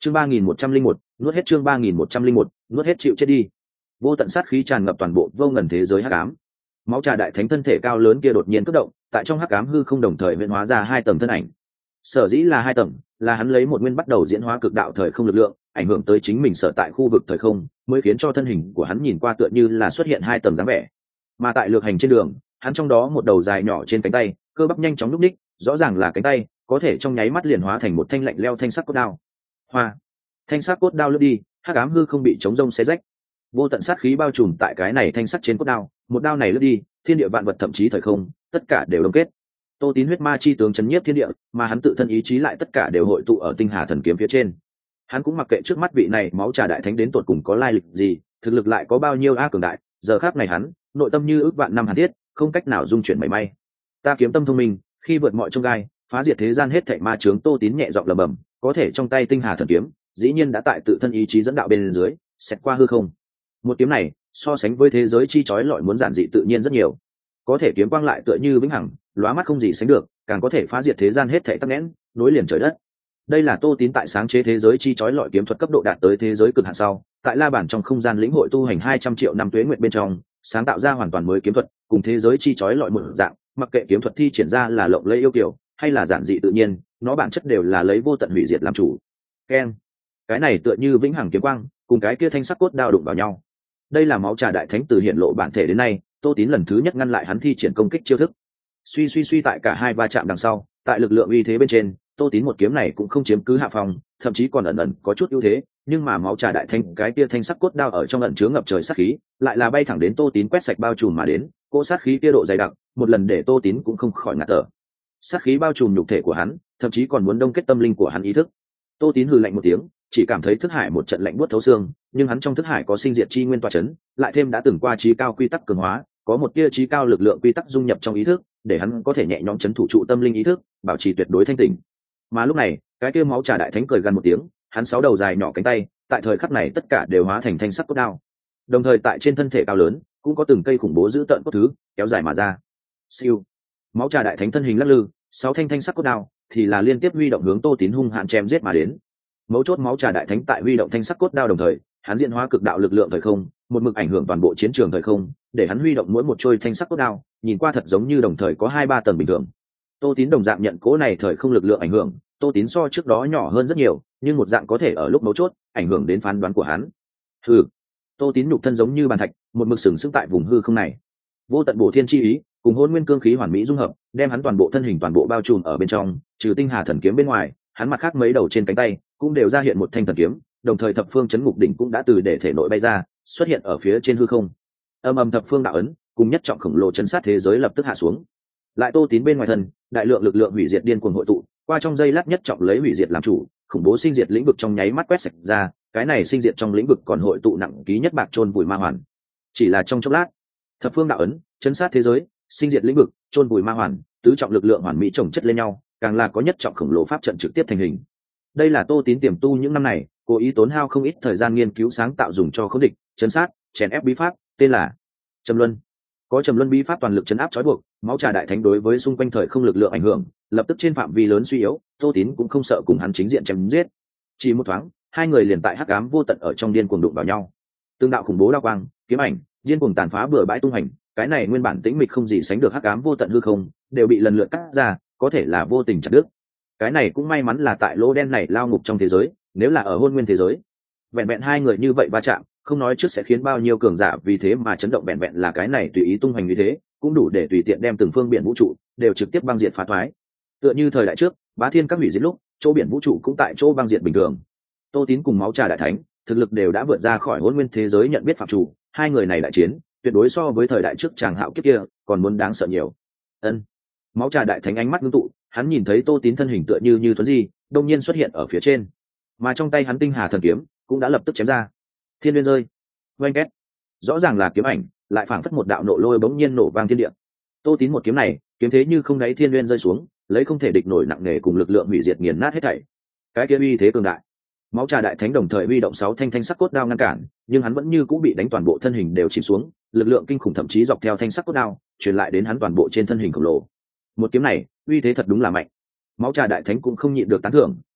Chương 3101, nuốt hết chương 3101, nuốt hết chịu chết đi. Vô tận sát khí tràn ngập toàn bộ vô ngần thế giới hắc ám. Máu trà đại thánh thân thể cao lớn kia đột nhiên cấp động, tại trong hắc ám hư không đồng thời huyễn hóa ra hai tầng thân ảnh. Sở dĩ là hai tầng, là hắn lấy một nguyên bắt đầu diễn hóa cực đạo thời không lực lượng, ảnh hưởng tới chính mình sở tại khu vực thời không, mới khiến cho thân hình của hắn nhìn qua tựa như là xuất hiện hai tầng dáng vẻ. Mà tại lược hành trên đường, hắn trong đó một đầu dài nhỏ trên cánh tay, cơ bắp nhanh chóng lúc ních, rõ ràng là cánh tay, có thể trong nháy mắt liền hóa thành một thanh lạnh leo thanh sắc cốt đao. Hoa, thanh sắc cốt đao lướt đi, hắc ám hư không bị chống rông xé rách. Vô tận sát khí bao trùm tại cái này thanh sắc trên cốt đao, một đao này lướt đi, thiên địa vạn vật thậm chí thời không, tất cả đều đông kết. Tô Tín huyết ma chi tướng chấn nhiếp thiên địa, mà hắn tự thân ý chí lại tất cả đều hội tụ ở tinh hà thần kiếm phía trên. Hắn cũng mặc kệ trước mắt vị này máu trà đại thánh đến tột cùng có lai lịch gì, thực lực lại có bao nhiêu a cường đại, giờ khắc này hắn, nội tâm như ước vạn năm hàn thiết, không cách nào dung chuyển mảy may. Ta kiếm tâm thông minh, khi vượt mọi chông gai, phá diệt thế gian hết thảy ma chướng. Tô Tín nhẹ giọng lẩm bẩm, có thể trong tay tinh hà thần kiếm, dĩ nhiên đã tại tự thân ý chí dẫn đạo bên dưới, xẹt qua hư không. Một kiếm này, so sánh với thế giới chi chói lọi muốn giản dị tự nhiên rất nhiều. Có thể kiếm quang lại tựa như vĩnh hằng, lóa mắt không gì sánh được, càng có thể phá diệt thế gian hết thảy tắc nghẽn, nối liền trời đất. Đây là Tô Tín tại sáng chế thế giới chi chói lọi kiếm thuật cấp độ đạt tới thế giới cực hạn sau, tại La Bản trong không gian lĩnh hội tu hành 200 triệu năm tuế nguyện bên trong, sáng tạo ra hoàn toàn mới kiếm thuật, cùng thế giới chi chói lọi một dạng, mặc kệ kiếm thuật thi triển ra là lộng lẫy yêu kiều, hay là giản dị tự nhiên, nó bản chất đều là lấy vô tận hủy diệt làm chủ. Keng, cái này tựa như vĩnh hằng kiếm quang, cùng cái kia thanh sắc cốt đao đụng vào nhau. Đây là máu trà đại thánh từ hiện lộ bản thể đến nay, Tô Tín lần thứ nhất ngăn lại hắn thi triển công kích chiêu thức. Suy tại cả hai va chạm đằng sau, tại lực lượng uy thế bên trên, Tô Tín một kiếm này cũng không chiếm cứ hạ phòng, thậm chí còn ẩn ẩn có chút ưu thế, nhưng mà máu trà đại thánh cái kia thanh sắc cốt đao ở trong ẩn chứa ngập trời sát khí, lại là bay thẳng đến Tô Tín quét sạch bao trùm mà đến, cỗ sát khí kia độ dày đặc, một lần để Tô Tín cũng không khỏi ngạt thở. Sát khí bao trùm nhục thể của hắn, thậm chí còn muốn đông kết tâm linh của hắn ý thức. Tô Tín hừ lạnh một tiếng, chỉ cảm thấy thức hải một trận lạnh buốt thấu xương, nhưng hắn trong thức hải có sinh diệt chi nguyên tọa chấn, lại thêm đã từng qua trí cao quy tắc cường hóa, có một tia trí cao lực lượng quy tắc dung nhập trong ý thức, để hắn có thể nhẹ nhõm chấn thủ trụ tâm linh ý thức, bảo trì tuyệt đối thanh tỉnh. Mà lúc này, cái kia máu trà đại thánh cười gần một tiếng, hắn sáu đầu dài nhỏ cánh tay, tại thời khắc này tất cả đều hóa thành thanh sắc cốt đao. Đồng thời tại trên thân thể cao lớn, cũng có từng cây khủng bố dữ tợn cốt thứ, kéo dài mà ra. Siêu. Máu trà đại thánh thân hình lắc lư, sáu thanh sắc cốt đao thì là liên tiếp huy động hướng Tô Tín hung hãn chém giết mà đến. Mấu chốt máu trà đại thánh tại huy động thanh sắc cốt đao đồng thời, hắn diễn hóa cực đạo lực lượng thời không, một mực ảnh hưởng toàn bộ chiến trường thời không, để hắn huy động mỗi một trôi thanh sắc cốt đao, nhìn qua thật giống như đồng thời có 2-3 tầng bình thường. Tô Tín đồng dạng nhận cố này thời không lực lượng ảnh hưởng, Tô Tín so trước đó nhỏ hơn rất nhiều, nhưng một dạng có thể ở lúc mấu chốt ảnh hưởng đến phán đoán của hắn. Hừ. Tô Tín nhục thân giống như bàn thạch, một mực sừng sững tại vùng hư không này. Vô tận bổ thiên chi ý, cùng hôn nguyên cương khí hoàn mỹ dung hợp, đem hắn toàn bộ thân hình toàn bộ bao trùm ở bên trong, trừ tinh hà thần kiếm bên ngoài, hắn mặt khác mấy đầu trên cánh tay cũng đều ra hiện một thanh thần kiếm, đồng thời thập phương chấn ngục đỉnh cũng đã từ để thể nội bay ra, xuất hiện ở phía trên hư không. Âm âm thập phương đạo ấn, cùng nhất trọng khổng lồ chấn sát thế giới lập tức hạ xuống. Lại Tô Tín bên ngoài thân, đại lượng lực lượng hủy diệt điên cuồng hội tụ, qua trong giây lát nhất trọng lấy hủy diệt làm chủ, khủng bố sinh diệt lĩnh vực trong nháy mắt quét sạch ra, cái này sinh diệt trong lĩnh vực còn hội tụ nặng ký nhất bạc chôn vùi ma hoàn. Chỉ là trong chốc lát, thập phương đạo ấn, chấn sát thế giới, sinh diệt lĩnh vực, chôn vùi ma hoàn, tứ trọng lực lượng hoàn mỹ chồng chất lên nhau, càng là có nhất trọng khổng lồ pháp trận trực tiếp thành hình. Đây là Tô Tín tiềm tu những năm này, cố ý tốn hao không ít thời gian nghiên cứu sáng tạo dùng cho khống địch, chấn sát, chèn ép bí pháp, tên là Trầm Luân. Có Trầm Luân bí pháp toàn lực chấn áp trói buộc, máu trà đại thánh đối với xung quanh thời không lực lượng ảnh hưởng, lập tức trên phạm vi lớn suy yếu, Tô Tín cũng không sợ cùng hắn chính diện chém giết. Chỉ một thoáng, hai người liền tại hắc ám vô tận ở trong điên cuồng đụng vào nhau. Tương đạo khủng bố đao quang, kiếm ảnh, điên cuồng tàn phá bừa bãi tung hành, cái này nguyên bản tĩnh mịch không gì sánh được hắc ám vô tận hư không, đều bị lần lượt cắt ra, có thể là vô tình chặt đứt. Cái này cũng may mắn là tại lỗ đen này lao ngục trong thế giới, nếu là ở hôn nguyên thế giới, vẹn vẹn hai người như vậy va chạm, không nói trước sẽ khiến bao nhiêu cường giả vì thế mà chấn động, vẹn vẹn là cái này tùy ý tung hoành như thế, cũng đủ để tùy tiện đem từng phương biển vũ trụ đều trực tiếp băng diệt phá thoái. Tựa như thời đại trước, Bá Thiên các hủy diệt lúc, chỗ biển vũ trụ cũng tại chỗ băng diệt bình thường. Tô Tín cùng máu trà đại thánh, thực lực đều đã vượt ra khỏi hôn nguyên thế giới nhận biết phạm chủ, hai người này đại chiến, tuyệt đối so với thời đại trước chàng hạo kiếp kia còn muốn đáng sợ nhiều. Ân. Máu trà đại thánh ánh mắt ngưng tụ, hắn nhìn thấy Tô Tín thân hình tựa như thuấn di, đột nhiên xuất hiện ở phía trên, mà trong tay hắn tinh hà thần kiếm cũng đã lập tức chém ra. Thiên Nguyên rơi, oanh két, rõ ràng là kiếm ảnh, lại phảng phất một đạo nộ lôi bỗng nhiên nổ vang thiên địa. Tô Tín một kiếm này, kiếm thế như không đáy thiên nguyên rơi xuống, lấy không thể địch nổi nặng nề cùng lực lượng hủy diệt nghiền nát hết thảy. Cái kia uy thế cường đại. Máu trà đại thánh đồng thời huy động 6 thanh sắc cốt đao ngăn cản, nhưng hắn vẫn như cũng bị đánh toàn bộ thân hình đều chìm xuống, lực lượng kinh khủng thậm chí dọc theo thanh sắc cốt đao truyền lại đến hắn toàn bộ trên thân hình khổng lồ. Một kiếm này, uy thế thật đúng là mạnh. Máu trà đại thánh cũng không nhịn được tán thưởng,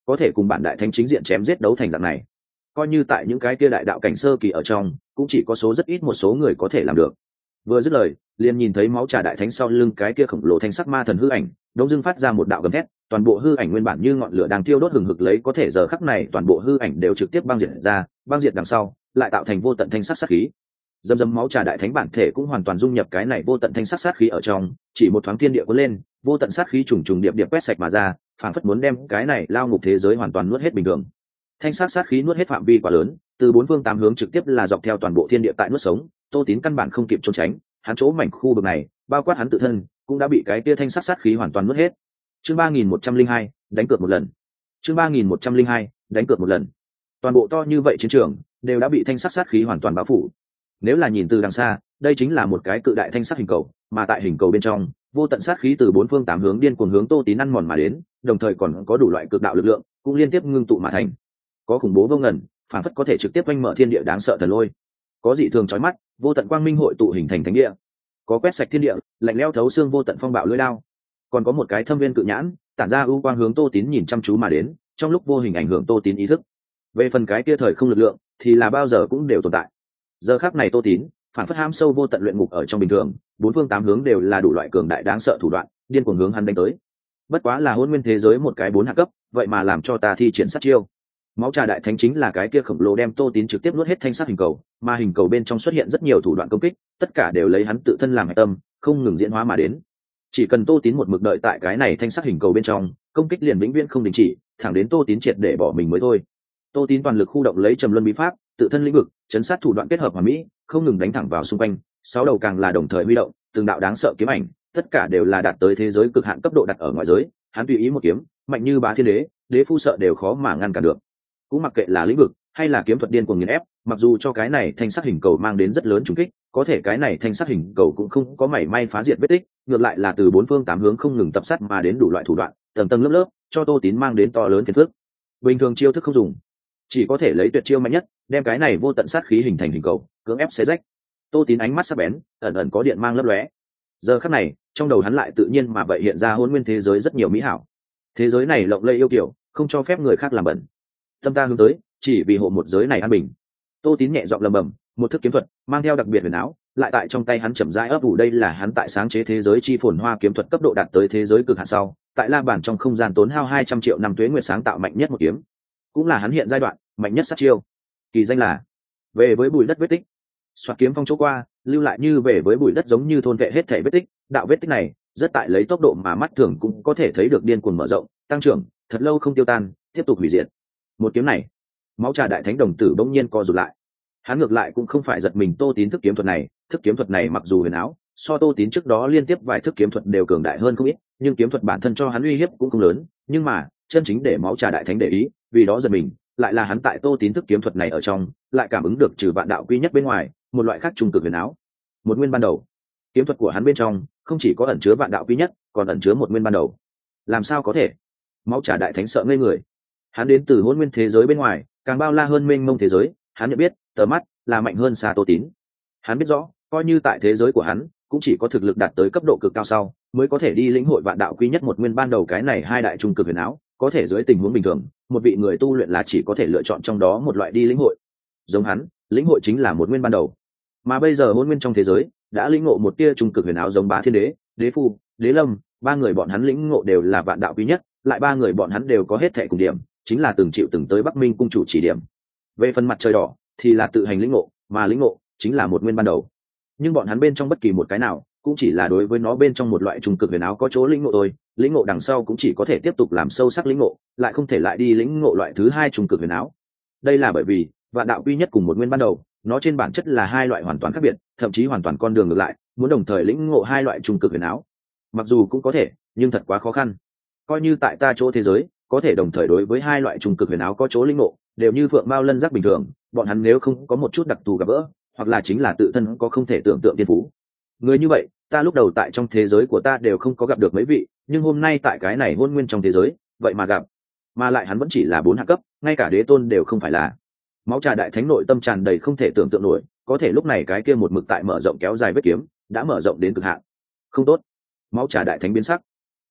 có thể cùng bản đại thánh chính diện chém giết đấu thành dạng này, coi như tại những cái kia đại đạo cảnh sơ kỳ ở trong cũng chỉ có số rất ít một số người có thể làm được. Vừa dứt lời, liền nhìn thấy máu trà đại thánh sau lưng cái kia khổng lồ thanh sắc ma thần hư ảnh đống dưng phát ra một đạo gầm thét, toàn bộ hư ảnh nguyên bản như ngọn lửa đang thiêu đốt hừng hực lấy, có thể giờ khắc này toàn bộ hư ảnh đều trực tiếp băng diệt ra, băng diệt đằng sau lại tạo thành vô tận thanh sắc sát khí. Dầm dầm máu trà đại thánh bản thể cũng hoàn toàn dung nhập cái này vô tận thanh sắc sát khí ở trong, chỉ một thoáng thiên địa cuốn lên, vô tận sát khí trùng trùng điệp điệp quét sạch mà ra, phảng phất muốn đem cái này lao ngục thế giới hoàn toàn nuốt hết bình thường. Thanh sắc sát khí nuốt hết phạm vi quá lớn, từ bốn phương tám hướng trực tiếp là dọc theo toàn bộ thiên địa tại nuốt sống. Tô Tín căn bản không kịp trốn tránh, hắn chỗ mảnh khu vực này, bao quát hắn tự thân, cũng đã bị cái kia thanh sắc sát khí hoàn toàn nuốt hết. Chương 3102, đánh cược một lần. Chương 3102, đánh cược một lần. Toàn bộ to như vậy chiến trường đều đã bị thanh sắc sát khí hoàn toàn bao phủ. Nếu là nhìn từ đằng xa, đây chính là một cái cự đại thanh sắc hình cầu, mà tại hình cầu bên trong, vô tận sát khí từ bốn phương tám hướng điên cuồng hướng Tô Tín ăn mòn mà đến, đồng thời còn có đủ loại cực đạo lực lượng, cũng liên tiếp ngưng tụ mà thành. Có khủng bố vô ngần, phản phất có thể trực tiếp oanh mở thiên địa đáng sợ thần lôi. Có dị thường chói mắt, vô tận quang minh hội tụ hình thành thánh địa. Có quét sạch thiên địa, lạnh lẽo thấu xương vô tận phong bạo lưỡi đao. Còn có một cái thâm viên cự nhãn, tản ra ưu quang hướng Tô Tín nhìn chăm chú mà đến, trong lúc vô hình ảnh hưởng Tô Tín ý thức. Về phần cái kia thời không lực lượng, thì là bao giờ cũng đều tồn tại. Giờ khắc này Tô Tín phản phất ham sâu vô tận luyện ngục ở trong bình thường, bốn phương tám hướng đều là đủ loại cường đại đáng sợ thủ đoạn, điên cuồng hướng hắn đánh tới. Bất quá là hôn nguyên thế giới một cái 4 hạ cấp, vậy mà làm cho ta thi triển sát chiêu. Máu trà đại thánh chính là cái kia khổng lồ đem Tô Tín trực tiếp nuốt hết thanh sắc hình cầu, mà hình cầu bên trong xuất hiện rất nhiều thủ đoạn công kích, tất cả đều lấy hắn tự thân làm hạch tâm, không ngừng diễn hóa mà đến. Chỉ cần Tô Tín một mực đợi tại cái này thanh sắc hình cầu bên trong, công kích liền vĩnh viễn không đình chỉ, thẳng đến Tô Tín triệt để bỏ mình mới thôi. Tô Tín toàn lực khu động lấy trầm luân bí pháp, tự thân lĩnh vực, chấn sát thủ đoạn kết hợp hoàn mỹ, không ngừng đánh thẳng vào xung quanh, 6 đầu càng là đồng thời huy động, từng đạo đáng sợ kiếm ảnh, tất cả đều là đạt tới thế giới cực hạn cấp độ đặt ở ngoại giới, hắn tùy ý một kiếm, mạnh như bá thiên đế, đế phu sợ đều khó mà ngăn cản được. Cũng mặc kệ là lĩnh vực hay là kiếm thuật điên cuồng nghiền ép, mặc dù cho cái này thanh sắc hình cầu mang đến rất lớn trùng kích, có thể cái này thanh sắc hình cầu cũng không có mảy may phá diệt vết tích, ngược lại là từ bốn phương tám hướng không ngừng tập sát mà đến đủ loại thủ đoạn, tầng tầng lớp lớp, cho Tô Tín mang đến to lớn phiền phức. Bình thường chiêu thức không dùng, chỉ có thể lấy tuyệt chiêu mạnh nhất, đem cái này vô tận sát khí hình thành hình cầu, cưỡng ép xé rách. Tô Tín ánh mắt sắc bén, ẩn ẩn có điện mang lấp lóe. Giờ khắc này, trong đầu hắn lại tự nhiên mà vậy hiện ra hôn nguyên thế giới rất nhiều mỹ hảo. Thế giới này lộng lẫy yêu kiều, không cho phép người khác làm bẩn. Tâm ta hướng tới, chỉ vì hộ một giới này an bình. Tô Tín nhẹ giọng lẩm bẩm, một thức kiếm thuật mang theo đặc biệt huyền áo, lại tại trong tay hắn chậm rãi ấp ủ. Đây là hắn tại sáng chế thế giới chi phồn hoa kiếm thuật cấp độ đạt tới thế giới cực hạn sau, tại La Bản trong không gian tốn hao 200 triệu năm tuế nguyệt sáng tạo mạnh nhất một kiếm, cũng là hắn hiện giai đoạn mạnh nhất sát chiêu, kỳ danh là về với bụi đất vết tích. Xoạt kiếm phong chỗ qua, lưu lại như về với bụi đất, giống như thôn vệ hết thể vết tích. Đạo vết tích này rất tại lấy tốc độ mà mắt thường cũng có thể thấy được điên cuồng mở rộng, tăng trưởng, thật lâu không tiêu tan, tiếp tục hủy diệt. Một kiếm này, máu trà đại thánh đồng tử bỗng nhiên co rụt lại. Hắn ngược lại cũng không phải giật mình Tô Tín thức kiếm thuật này, thức kiếm thuật này mặc dù huyền áo, so Tô Tín trước đó liên tiếp vài thức kiếm thuật đều cường đại hơn không ít, nhưng kiếm thuật bản thân cho hắn uy hiếp cũng không lớn. Nhưng mà chân chính để máu trà đại thánh để ý, vì đó giật mình, lại là hắn tại Tô Tín thức kiếm thuật này ở trong lại cảm ứng được trừ vạn đạo quy nhất bên ngoài một loại khác trung cực huyền áo, một nguyên ban đầu. Kiếm thuật của hắn bên trong không chỉ có ẩn chứa vạn đạo quy nhất, còn ẩn chứa một nguyên ban đầu. Làm sao có thể? Máu trà đại thánh sợ ngây người. Hắn đến từ hỗn nguyên thế giới bên ngoài, càng bao la hơn mênh mông thế giới, hắn nhận biết tờ mắt là mạnh hơn xa Tô Tín. Hắn biết rõ, coi như tại thế giới của hắn cũng chỉ có thực lực đạt tới cấp độ cực cao sau mới có thể đi lĩnh hội vạn đạo quy nhất một nguyên ban đầu cái này hai đại trung cực huyền áo. Có thể dưới tình huống bình thường, một vị người tu luyện là chỉ có thể lựa chọn trong đó một loại đi lĩnh hội. Giống hắn, lĩnh hội chính là một nguyên ban đầu. Mà bây giờ hỗn nguyên trong thế giới đã lĩnh ngộ một tia trung cực huyền áo, giống bá thiên đế, đế phu, đế lâm, ba người bọn hắn lĩnh ngộ đều là vạn đạo quý nhất, lại ba người bọn hắn đều có hết thệ cùng điểm, chính là từng chịu từng tới Bắc Minh cung chủ chỉ điểm. Về phần mặt trời đỏ thì là tự hành lĩnh ngộ, mà lĩnh ngộ chính là một nguyên ban đầu. Nhưng bọn hắn bên trong bất kỳ một cái nào cũng chỉ là đối với nó bên trong một loại trung cực huyền áo có chỗ lĩnh ngộ thôi, lĩnh ngộ đằng sau cũng chỉ có thể tiếp tục làm sâu sắc lĩnh ngộ, lại không thể lại đi lĩnh ngộ loại thứ hai trung cực huyền áo. Đây là bởi vì vạn đạo quy nhất cùng một nguyên ban đầu, nó trên bản chất là hai loại hoàn toàn khác biệt, thậm chí hoàn toàn con đường ngược lại, muốn đồng thời lĩnh ngộ hai loại trung cực huyền áo. Mặc dù cũng có thể, nhưng thật quá khó khăn. Coi như tại ta chỗ thế giới, có thể đồng thời đối với hai loại trung cực huyền áo có chỗ lĩnh ngộ, đều như phượng mao lân giác bình thường, bọn hắn nếu không có một chút đặc thù gặp gỡ, hoặc là chính là tự thân có không thể tưởng tượng tiên phú. Người như vậy, ta lúc đầu tại trong thế giới của ta đều không có gặp được mấy vị, nhưng hôm nay tại cái này hôn nguyên trong thế giới, vậy mà gặp. Mà lại hắn vẫn chỉ là 4 hạ cấp, ngay cả đế tôn đều không phải là. Máu trà đại thánh nội tâm tràn đầy không thể tưởng tượng nổi, có thể lúc này cái kia một mực tại mở rộng kéo dài vết kiếm đã mở rộng đến cực hạn. Không tốt. Máu trà đại thánh biến sắc.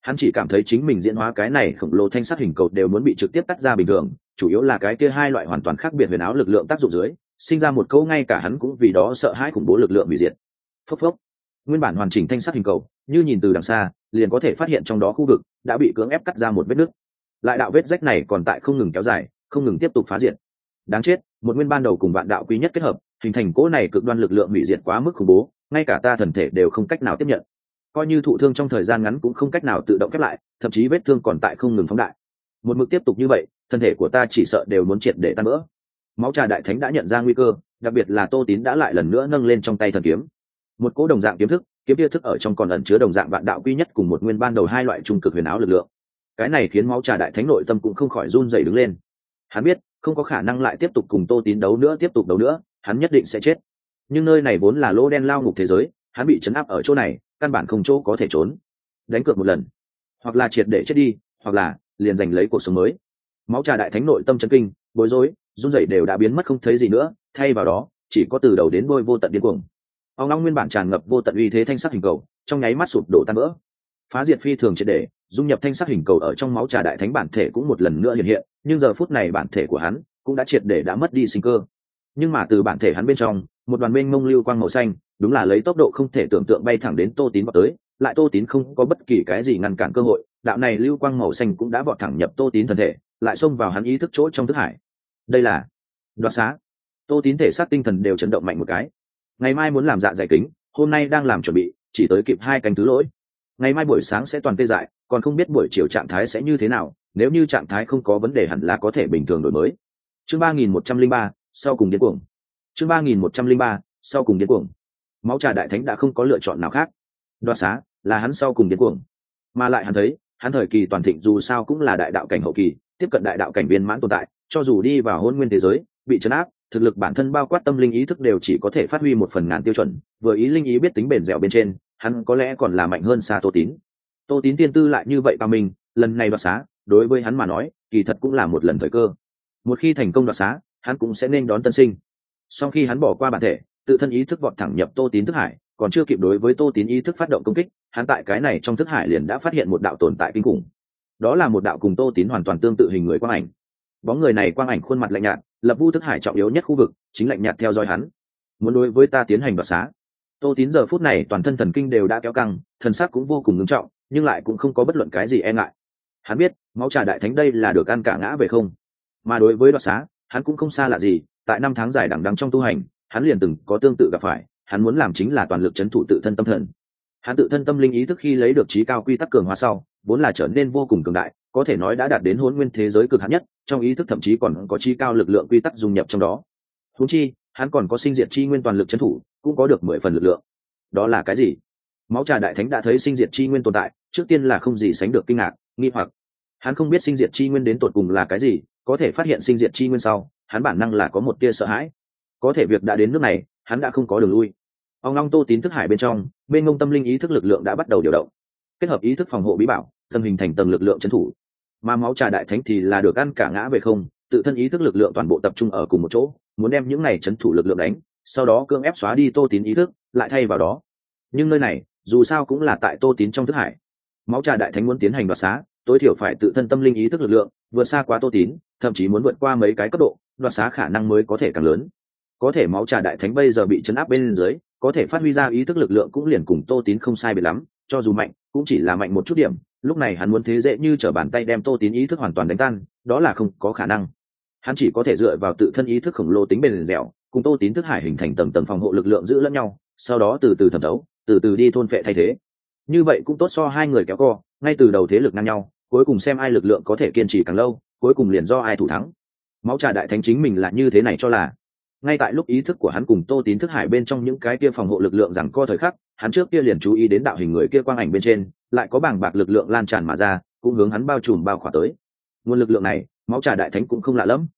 Hắn chỉ cảm thấy chính mình diễn hóa cái này khổng lồ thanh sắc hình cầu đều muốn bị trực tiếp cắt ra bình thường, chủ yếu là cái kia hai loại hoàn toàn khác biệt huyền áo lực lượng tác dụng dưới, sinh ra một câu ngay cả hắn cũng vì đó sợ hãi khủng bố lực lượng hủy diệt. Phốc phốc. Nguyên bản hoàn chỉnh thanh sắc hình cầu, như nhìn từ đằng xa, liền có thể phát hiện trong đó khu vực đã bị cưỡng ép cắt ra một vết nứt. Lại đạo vết rách này còn tại không ngừng kéo dài, không ngừng tiếp tục phá diệt. Đáng chết, một nguyên ban đầu cùng vạn đạo quý nhất kết hợp, hình thành cỗ này cực đoan lực lượng hủy diệt quá mức khủng bố, ngay cả ta thần thể đều không cách nào tiếp nhận. Coi như thụ thương trong thời gian ngắn cũng không cách nào tự động khép lại, thậm chí vết thương còn tại không ngừng phóng đại. Một mực tiếp tục như vậy, thân thể của ta chỉ sợ đều muốn triệt để tan vỡ. Máu trà đại thánh đã nhận ra nguy cơ, đặc biệt là Tô Tín đã lại lần nữa nâng lên trong tay thần kiếm. Một cỗ đồng dạng kiếm kia thức ở trong còn ẩn chứa đồng dạng vạn đạo quy nhất cùng một nguyên ban đầu hai loại trung cực huyền áo lực lượng. Cái này khiến máu trà đại thánh nội tâm cũng không khỏi run rẩy đứng lên. Hắn biết, không có khả năng lại tiếp tục cùng Tô Tín tiếp tục đấu nữa, hắn nhất định sẽ chết. Nhưng nơi này vốn là lỗ đen lao ngục thế giới, hắn bị trấn áp ở chỗ này, căn bản không chỗ có thể trốn. Đánh cược một lần, hoặc là triệt để chết đi, hoặc là liền giành lấy cuộc sống mới. Máu trà đại thánh nội tâm chấn kinh, bối rối, run rẩy đều đã biến mất không thấy gì nữa, thay vào đó chỉ có từ đầu đến đuôi vô tận điên cuồng. Ông long nguyên bản tràn ngập vô tận uy thế thanh sắc hình cầu, trong nháy mắt sụp đổ tan vỡ. Phá diệt phi thường triệt để, dung nhập thanh sắc hình cầu ở trong máu trà đại thánh bản thể cũng một lần nữa hiện hiện, nhưng giờ phút này bản thể của hắn cũng đã triệt để đã mất đi sinh cơ. Nhưng mà từ bản thể hắn bên trong, một đoàn mênh mông lưu quang màu xanh, đúng là lấy tốc độ không thể tưởng tượng bay thẳng đến Tô Tín vọt tới, lại Tô Tín không có bất kỳ cái gì ngăn cản cơ hội, đạo này lưu quang màu xanh cũng đã vọt thẳng nhập Tô Tín thân thể, lại xông vào hắn ý thức chỗ trong thức hải. Đây là đoạt xá. Tô Tín thể xác tinh thần đều chấn động mạnh một cái. Ngày mai muốn làm dạ dày kính, hôm nay đang làm chuẩn bị, chỉ tới kịp 2 canh thứ lỗi. Ngày mai buổi sáng sẽ toàn tê dại, còn không biết buổi chiều trạng thái sẽ như thế nào, nếu như trạng thái không có vấn đề hẳn là có thể bình thường đổi mới. Chương 3103, sau cùng điên cuồng. Chương 3103, sau cùng điên cuồng. Máu trà đại thánh đã không có lựa chọn nào khác. Đoạt xá là hắn sau cùng điên cuồng. Mà lại hắn thấy, hắn thời kỳ toàn thịnh dù sao cũng là đại đạo cảnh hậu kỳ, tiếp cận đại đạo cảnh viên mãn tồn tại, cho dù đi vào hôn nguyên thế giới, bị trấn áp, thực lực bản thân bao quát tâm linh ý thức đều chỉ có thể phát huy 1/1000 tiêu chuẩn, vừa ý linh ý biết tính bền dẻo bên trên, hắn có lẽ còn là mạnh hơn xa Tô Tín. Tô Tín tiên tư lại như vậy cao minh, lần này đoạt xá, đối với hắn mà nói, kỳ thật cũng là một lần thời cơ. Một khi thành công đoạt xá, hắn cũng sẽ nên đón tân sinh. Sau khi hắn bỏ qua bản thể, tự thân ý thức vọt thẳng nhập Tô Tín thức hải, còn chưa kịp đối với Tô Tín ý thức phát động công kích, hắn tại cái này trong thức hải liền đã phát hiện một đạo tồn tại kinh khủng. Đó là một đạo cùng Tô Tín hoàn toàn tương tự hình người quang ảnh. Bóng người này quang ảnh khuôn mặt lạnh nhạt, lập vu thức hải trọng yếu nhất khu vực, chính lạnh nhạt theo dõi hắn. Muốn đối với ta tiến hành đoạt xá. Tô Tín giờ phút này toàn thân thần kinh đều đã kéo căng, thần sắc cũng vô cùng nghiêm trọng, nhưng lại cũng không có bất luận cái gì e ngại. Hắn biết, máu trà đại thánh đây là được ăn cả ngã về không. Mà đối với đoạt xá, hắn cũng không xa lạ gì, tại 5 tháng dài đằng đẵng trong tu hành, hắn liền từng có tương tự gặp phải, hắn muốn làm chính là toàn lực trấn thủ tự thân tâm thần. Hắn tự thân tâm linh ý thức khi lấy được trí cao quy tắc cường hóa sau, vốn là trở nên vô cùng cường đại, có thể nói đã đạt đến hỗn nguyên thế giới cực hạn nhất, trong ý thức thậm chí còn có trí cao lực lượng quy tắc dung nhập trong đó. Huống chi, hắn còn có sinh diệt chi nguyên toàn lực trấn thủ, cũng có được 10 phần lực lượng. Đó là cái gì? Máu trà đại thánh đã thấy sinh diệt chi nguyên tồn tại, trước tiên là không gì sánh được kinh ngạc, nghi hoặc. Hắn không biết sinh diệt chi nguyên đến tột cùng là cái gì, có thể phát hiện sinh diệt chi nguyên sau, hắn bản năng là có một tia sợ hãi. Có thể việc đã đến nước này, hắn đã không có đường lui. Ông long Tô Tín thức hải bên trong, bên ngông tâm linh ý thức lực lượng đã bắt đầu điều động, kết hợp ý thức phòng hộ bí bảo, thân hình thành tầng lực lượng trấn thủ. Mà máu trà đại thánh thì là được ăn cả ngã về không, tự thân ý thức lực lượng toàn bộ tập trung ở cùng một chỗ, muốn đem những này trấn thủ lực lượng đánh, sau đó cưỡng ép xóa đi Tô Tín ý thức, lại thay vào đó. Nhưng nơi này, dù sao cũng là tại Tô Tín trong thức hải. Máu trà đại thánh muốn tiến hành đoạt xá, tối thiểu phải tự thân tâm linh ý thức lực lượng vượt xa quá Tô Tín, thậm chí muốn vượt qua mấy cái cấp độ, đoạt xá khả năng mới có thể càng lớn. Có thể máu trà đại thánh bây giờ bị chấn áp bên dưới, có thể phát huy ra ý thức lực lượng cũng liền cùng Tô Tín không sai biệt lắm, cho dù mạnh, cũng chỉ là mạnh một chút điểm. Lúc này hắn muốn thế dễ như trở bàn tay đem Tô Tín ý thức hoàn toàn đánh tan, đó là không có khả năng. Hắn chỉ có thể dựa vào tự thân ý thức khổng lồ tính bền dẻo, cùng Tô Tín thức hải hình thành tầng tầng phòng hộ lực lượng giữ lẫn nhau, sau đó từ từ thẩm thấu, từ từ đi thôn phệ thay thế. Như vậy cũng tốt so hai người kéo co, ngay từ đầu thế lực ngang nhau, cuối cùng xem ai lực lượng có thể kiên trì càng lâu, cuối cùng liền do ai thủ thắng. Máu trà đại thánh chính mình là như thế này cho là. Ngay tại lúc ý thức của hắn cùng Tô Tín thức hải bên trong những cái kia phòng hộ lực lượng rằng co thời khắc, hắn trước kia liền chú ý đến đạo hình người kia quang ảnh bên trên, lại có bảng bạc lực lượng lan tràn mà ra, cũng hướng hắn bao trùm bao khỏa tới. Nguồn lực lượng này, máu trà đại thánh cũng không lạ lắm.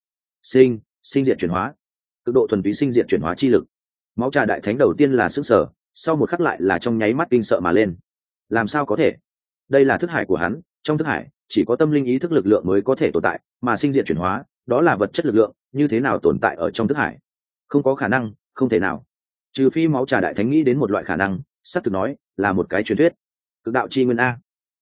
Sinh diệt chuyển hóa, cực độ thuần túy sinh diệt chuyển hóa chi lực. Máu trà đại thánh đầu tiên là sức sở, sau một khắc lại là trong nháy mắt kinh sợ mà lên. Làm sao có thể? Đây là thức hải của hắn, trong thức hải chỉ có tâm linh ý thức lực lượng mới có thể tồn tại, mà sinh diệt chuyển hóa, đó là vật chất lực lượng, như thế nào tồn tại ở trong thức hải? Không có khả năng, không thể nào. Trừ phi máu trà đại thánh nghĩ đến một loại khả năng, sắp thực nói là một cái truyền thuyết. Cực đạo chi nguyên a.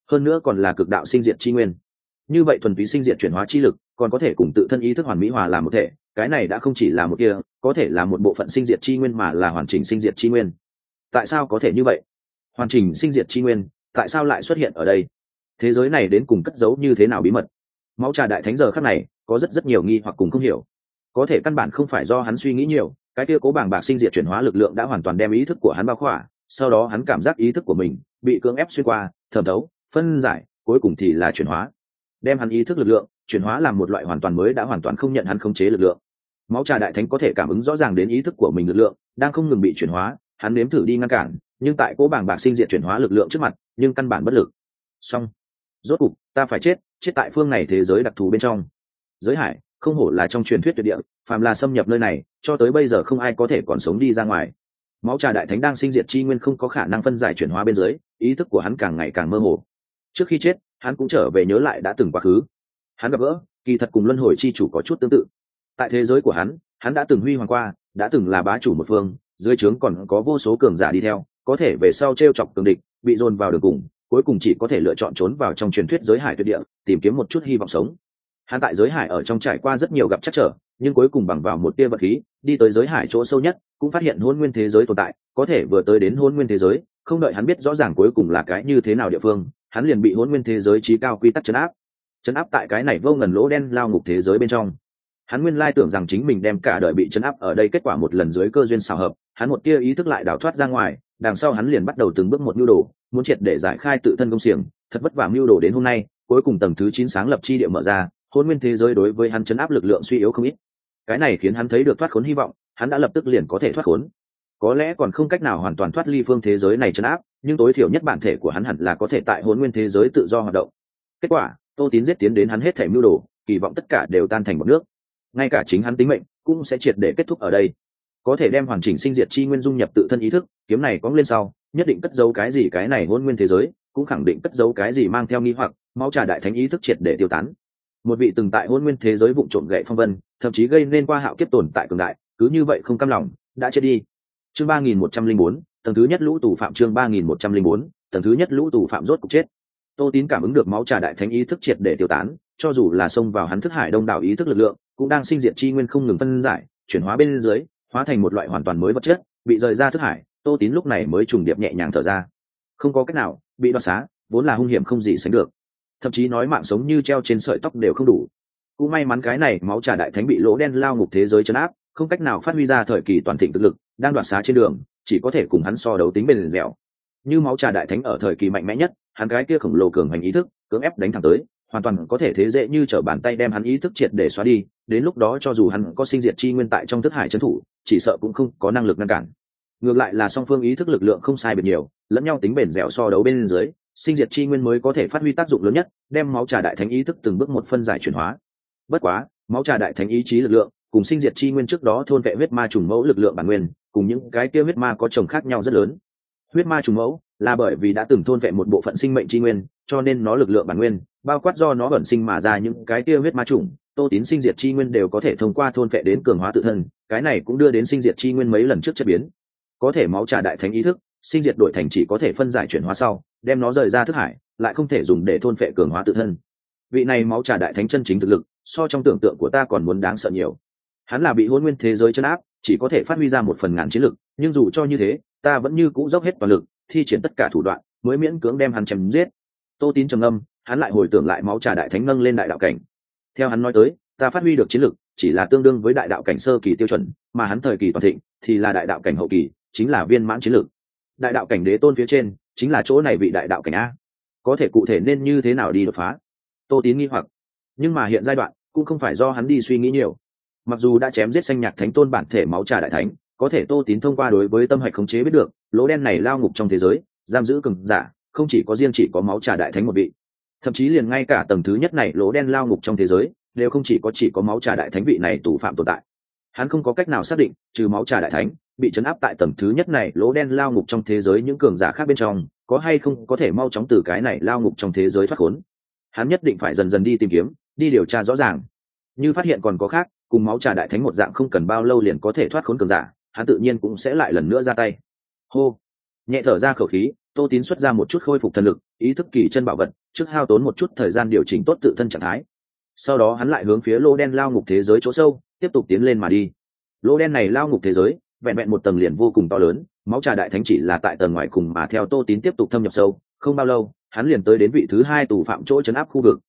hơn nữa còn là cực đạo sinh diệt chi nguyên. Như vậy thuần túy sinh diệt chuyển hóa chi lực còn có thể cùng tự thân ý thức hoàn mỹ hòa làm một thể, cái này đã không chỉ là một kia, có thể là một bộ phận sinh diệt chi nguyên mà là hoàn chỉnh sinh diệt chi nguyên. Tại sao có thể như vậy? Hoàn chỉnh sinh diệt chi nguyên tại sao lại xuất hiện ở đây? Thế giới này đến cùng cất giấu như thế nào bí mật? Máu trà đại thánh giờ khắc này có rất nhiều nghi hoặc cùng không hiểu. Có thể căn bản không phải do hắn suy nghĩ nhiều, cái kia cố bàng bạc sinh diệt chuyển hóa lực lượng đã hoàn toàn đem ý thức của hắn bao khỏa, sau đó hắn cảm giác ý thức của mình bị cưỡng ép xuyên qua, thẩm thấu, phân giải, cuối cùng thì là chuyển hóa, đem hắn ý thức lực lượng chuyển hóa làm một loại hoàn toàn mới, đã hoàn toàn không nhận hắn khống chế lực lượng. Máu trà đại thánh có thể cảm ứng rõ ràng đến ý thức của mình lực lượng đang không ngừng bị chuyển hóa, hắn nếm thử đi ngăn cản, nhưng tại cố bàng bạc sinh diệt chuyển hóa lực lượng trước mặt, nhưng căn bản bất lực. Xong, rốt cục ta phải chết tại phương này thế giới đặc thù bên trong. Giới hải không hổ là trong truyền thuyết tuyệt địa, phàm là xâm nhập nơi này cho tới bây giờ không ai có thể còn sống đi ra ngoài. Máu trà đại thánh đang sinh diệt chi nguyên không có khả năng phân giải chuyển hóa bên dưới, ý thức của hắn càng ngày càng mơ hồ. Trước khi chết hắn cũng trở về nhớ lại đã từng quá khứ, hắn gặp gỡ kỳ thật cùng luân hồi chi chủ có chút tương tự. Tại thế giới của hắn đã từng huy hoàng qua, đã từng là bá chủ một phương, dưới trướng còn có vô số cường giả đi theo, có thể về sau t r e o chọc cường địch, bị dồn vào đường cùng, cuối cùng chỉ có thể lựa chọn trốn vào trong truyền thuyết giới hải tuyệt địa, tìm kiếm một chút hy vọng sống. Hắn tại giới hải ở trong trải qua rất nhiều gặp trắc trở, nhưng cuối cùng bằng vào một tia vật khí đi tới giới hải chỗ sâu nhất, cũng phát hiện hôn nguyên thế giới tồn tại, có thể vừa tới đến hôn nguyên thế giới, không đợi hắn biết rõ ràng cuối cùng là cái như thế nào địa phương, hắn liền bị hôn nguyên thế giới trí cao quy tắc chấn áp tại cái này vô ngần lỗ đen lao ngục thế giới bên trong. Hắn nguyên lai tưởng rằng chính mình đem cả đời bị chấn áp ở đây, kết quả một lần dưới cơ duyên xào hợp, hắn một tia ý thức lại đào thoát ra ngoài, đằng sau hắn liền bắt đầu từng bước một mưu đồ, muốn triệt để giải khai tự thân công xiềng, thật vất vả mưu đồ đến hôm nay, cuối cùng tầng thứ 9 sáng lập chi địa mở ra, hôn nguyên thế giới đối với hắn chấn áp lực lượng suy yếu không ít. Cái này khiến hắn thấy được thoát khốn hy vọng, hắn đã lập tức liền có thể thoát khốn. Có lẽ còn không cách nào hoàn toàn thoát ly phương thế giới này chấn áp, nhưng tối thiểu nhất bản thể của hắn hẳn là có thể tại hôn nguyên thế giới tự do hoạt động. Kết quả, Tô Tín giết tiến đến hắn hết thảy mưu đồ, kỳ vọng tất cả đều tan thành bọt nước. Ngay cả chính hắn tính mệnh cũng sẽ triệt để kết thúc ở đây. Có thể đem hoàn chỉnh sinh diệt chi nguyên dung nhập tự thân ý thức, kiếm này cóng lên sau, nhất định cất giấu cái gì, cái này hôn nguyên thế giới cũng khẳng định cất giấu cái gì mang theo nghi hoặc. Máu trà đại thánh ý thức triệt để tiêu tán. Một vị từng tại hôn nguyên thế giới vụng trộm gậy phong vân, thậm chí gây nên qua hạo kiếp tồn tại cường đại, cứ như vậy không cam lòng đã chết đi. Chương 3104, tầng thứ nhất lũ tù phạm. Chương 3104, tầng thứ nhất lũ tù phạm rốt cục chết. Tô Tín cảm ứng được máu trà đại thánh ý thức triệt để tiêu tán, cho dù là xông vào hắn thức hải đông đảo ý thức lực lượng, cũng đang sinh diệt chi nguyên không ngừng phân giải, chuyển hóa bên dưới, hóa thành một loại hoàn toàn mới vật chất, bị rời ra thức hải. Tô Tín lúc này mới trùng điệp nhẹ nhàng thở ra. Không có cách nào, bị đoạt xá vốn là hung hiểm không gì sánh được, thậm chí nói mạng sống như treo trên sợi tóc đều không đủ. Cũng may mắn cái này máu trà đại thánh bị lỗ đen lao ngục thế giới chấn áp, không cách nào phát huy ra thời kỳ toàn thịnh thực lực, đang đoạt xá trên đường chỉ có thể cùng hắn so đấu tính bền dẻo. Như máu trà đại thánh ở thời kỳ mạnh mẽ nhất, hắn cái kia khổng lồ cường hành ý thức cưỡng ép đánh thẳng tới, hoàn toàn có thể thế dễ như trở bàn tay đem hắn ý thức triệt để xóa đi. Đến lúc đó cho dù hắn có sinh diệt chi nguyên tại trong thức hải trấn thủ, chỉ sợ cũng không có năng lực ngăn cản. Ngược lại là song phương ý thức lực lượng không sai biệt nhiều, lẫn nhau tính bền dẻo so đấu bên dưới, sinh diệt chi nguyên mới có thể phát huy tác dụng lớn nhất, đem máu trà đại thánh ý thức từng bước một phân giải chuyển hóa. Bất quá, máu trà đại thánh ý chí lực lượng cùng sinh diệt chi nguyên trước đó thôn vệ huyết ma trùng mẫu lực lượng bản nguyên, cùng những cái kia huyết ma có chồng khác nhau rất lớn. Huyết ma trùng mẫu là bởi vì đã từng thôn vệ một bộ phận sinh mệnh chi nguyên, cho nên nó lực lượng bản nguyên bao quát do nó bẩm sinh mà ra những cái kia huyết ma trùng. Tô Tín sinh diệt chi nguyên đều có thể thông qua thôn vệ đến cường hóa tự thân, cái này cũng đưa đến sinh diệt chi nguyên mấy lần trước chất biến. Có thể máu trà đại thánh ý thức sinh diệt đổi thành chỉ có thể phân giải chuyển hóa sau, đem nó rời ra thức hải, lại không thể dùng để thôn phệ cường hóa tự thân. Vị này máu trà đại thánh chân chính thực lực so trong tưởng tượng của ta còn muốn đáng sợ nhiều. Hắn là bị hôn nguyên thế giới chấn áp, chỉ có thể phát huy ra 1/1000 chiến lực, nhưng dù cho như thế, ta vẫn như cũ dốc hết toàn lực, thi triển tất cả thủ đoạn, mới miễn cưỡng đem hắn chém giết. Tô Tín trầm ngâm, hắn lại hồi tưởng lại máu trà đại thánh nâng lên đại đạo cảnh. Theo hắn nói tới, ta phát huy được chiến lực chỉ là tương đương với đại đạo cảnh sơ kỳ tiêu chuẩn, mà hắn thời kỳ toàn thịnh thì là đại đạo cảnh hậu kỳ, chính là viên mãn chiến lực. Đại đạo cảnh đế tôn phía trên chính là chỗ này vị đại đạo cảnh a. Có thể cụ thể nên như thế nào đi đột phá? Tô Tín nghi hoặc. Nhưng mà hiện giai đoạn cũng không phải do hắn đi suy nghĩ nhiều. Mặc dù đã chém giết Xanh Nhạc Thánh Tôn bản thể máu trà đại thánh, có thể Tô Tín thông qua đối với tâm hạch khống chế biết được, lỗ đen này lao ngục trong thế giới, giam giữ cường giả, không chỉ có riêng chỉ có máu trà đại thánh một vị. Thậm chí liền ngay cả tầng thứ nhất này lỗ đen lao ngục trong thế giới, đều không chỉ có máu trà đại thánh vị này tù phạm tồn tại. Hắn không có cách nào xác định, trừ máu trà đại thánh bị trấn áp tại tầng thứ nhất này lỗ đen lao ngục trong thế giới, những cường giả khác bên trong có hay không có thể mau chóng từ cái này lao ngục trong thế giới thoát khốn. Hắn nhất định phải dần dần đi tìm kiếm, đi điều tra rõ ràng. Như phát hiện còn có khác cùng máu trà đại thánh một dạng không cần bao lâu liền có thể thoát khốn cường giả, hắn tự nhiên cũng sẽ lại lần nữa ra tay. Hô, nhẹ thở ra khẩu khí, Tô Tín xuất ra một chút khôi phục thần lực, ý thức kỳ chân bảo vật, trước hao tốn một chút thời gian điều chỉnh tốt tự thân trạng thái. Sau đó hắn lại hướng phía lô đen lao ngục thế giới chỗ sâu tiếp tục tiến lên mà đi. Lô đen này lao ngục thế giới vẹn vẹn một tầng liền vô cùng to lớn, máu trà đại thánh chỉ là tại tầng ngoài cùng mà theo Tô Tín tiếp tục thâm nhập sâu, không bao lâu hắn liền tới đến vị thứ hai tù phạm chỗ trấn áp khu vực.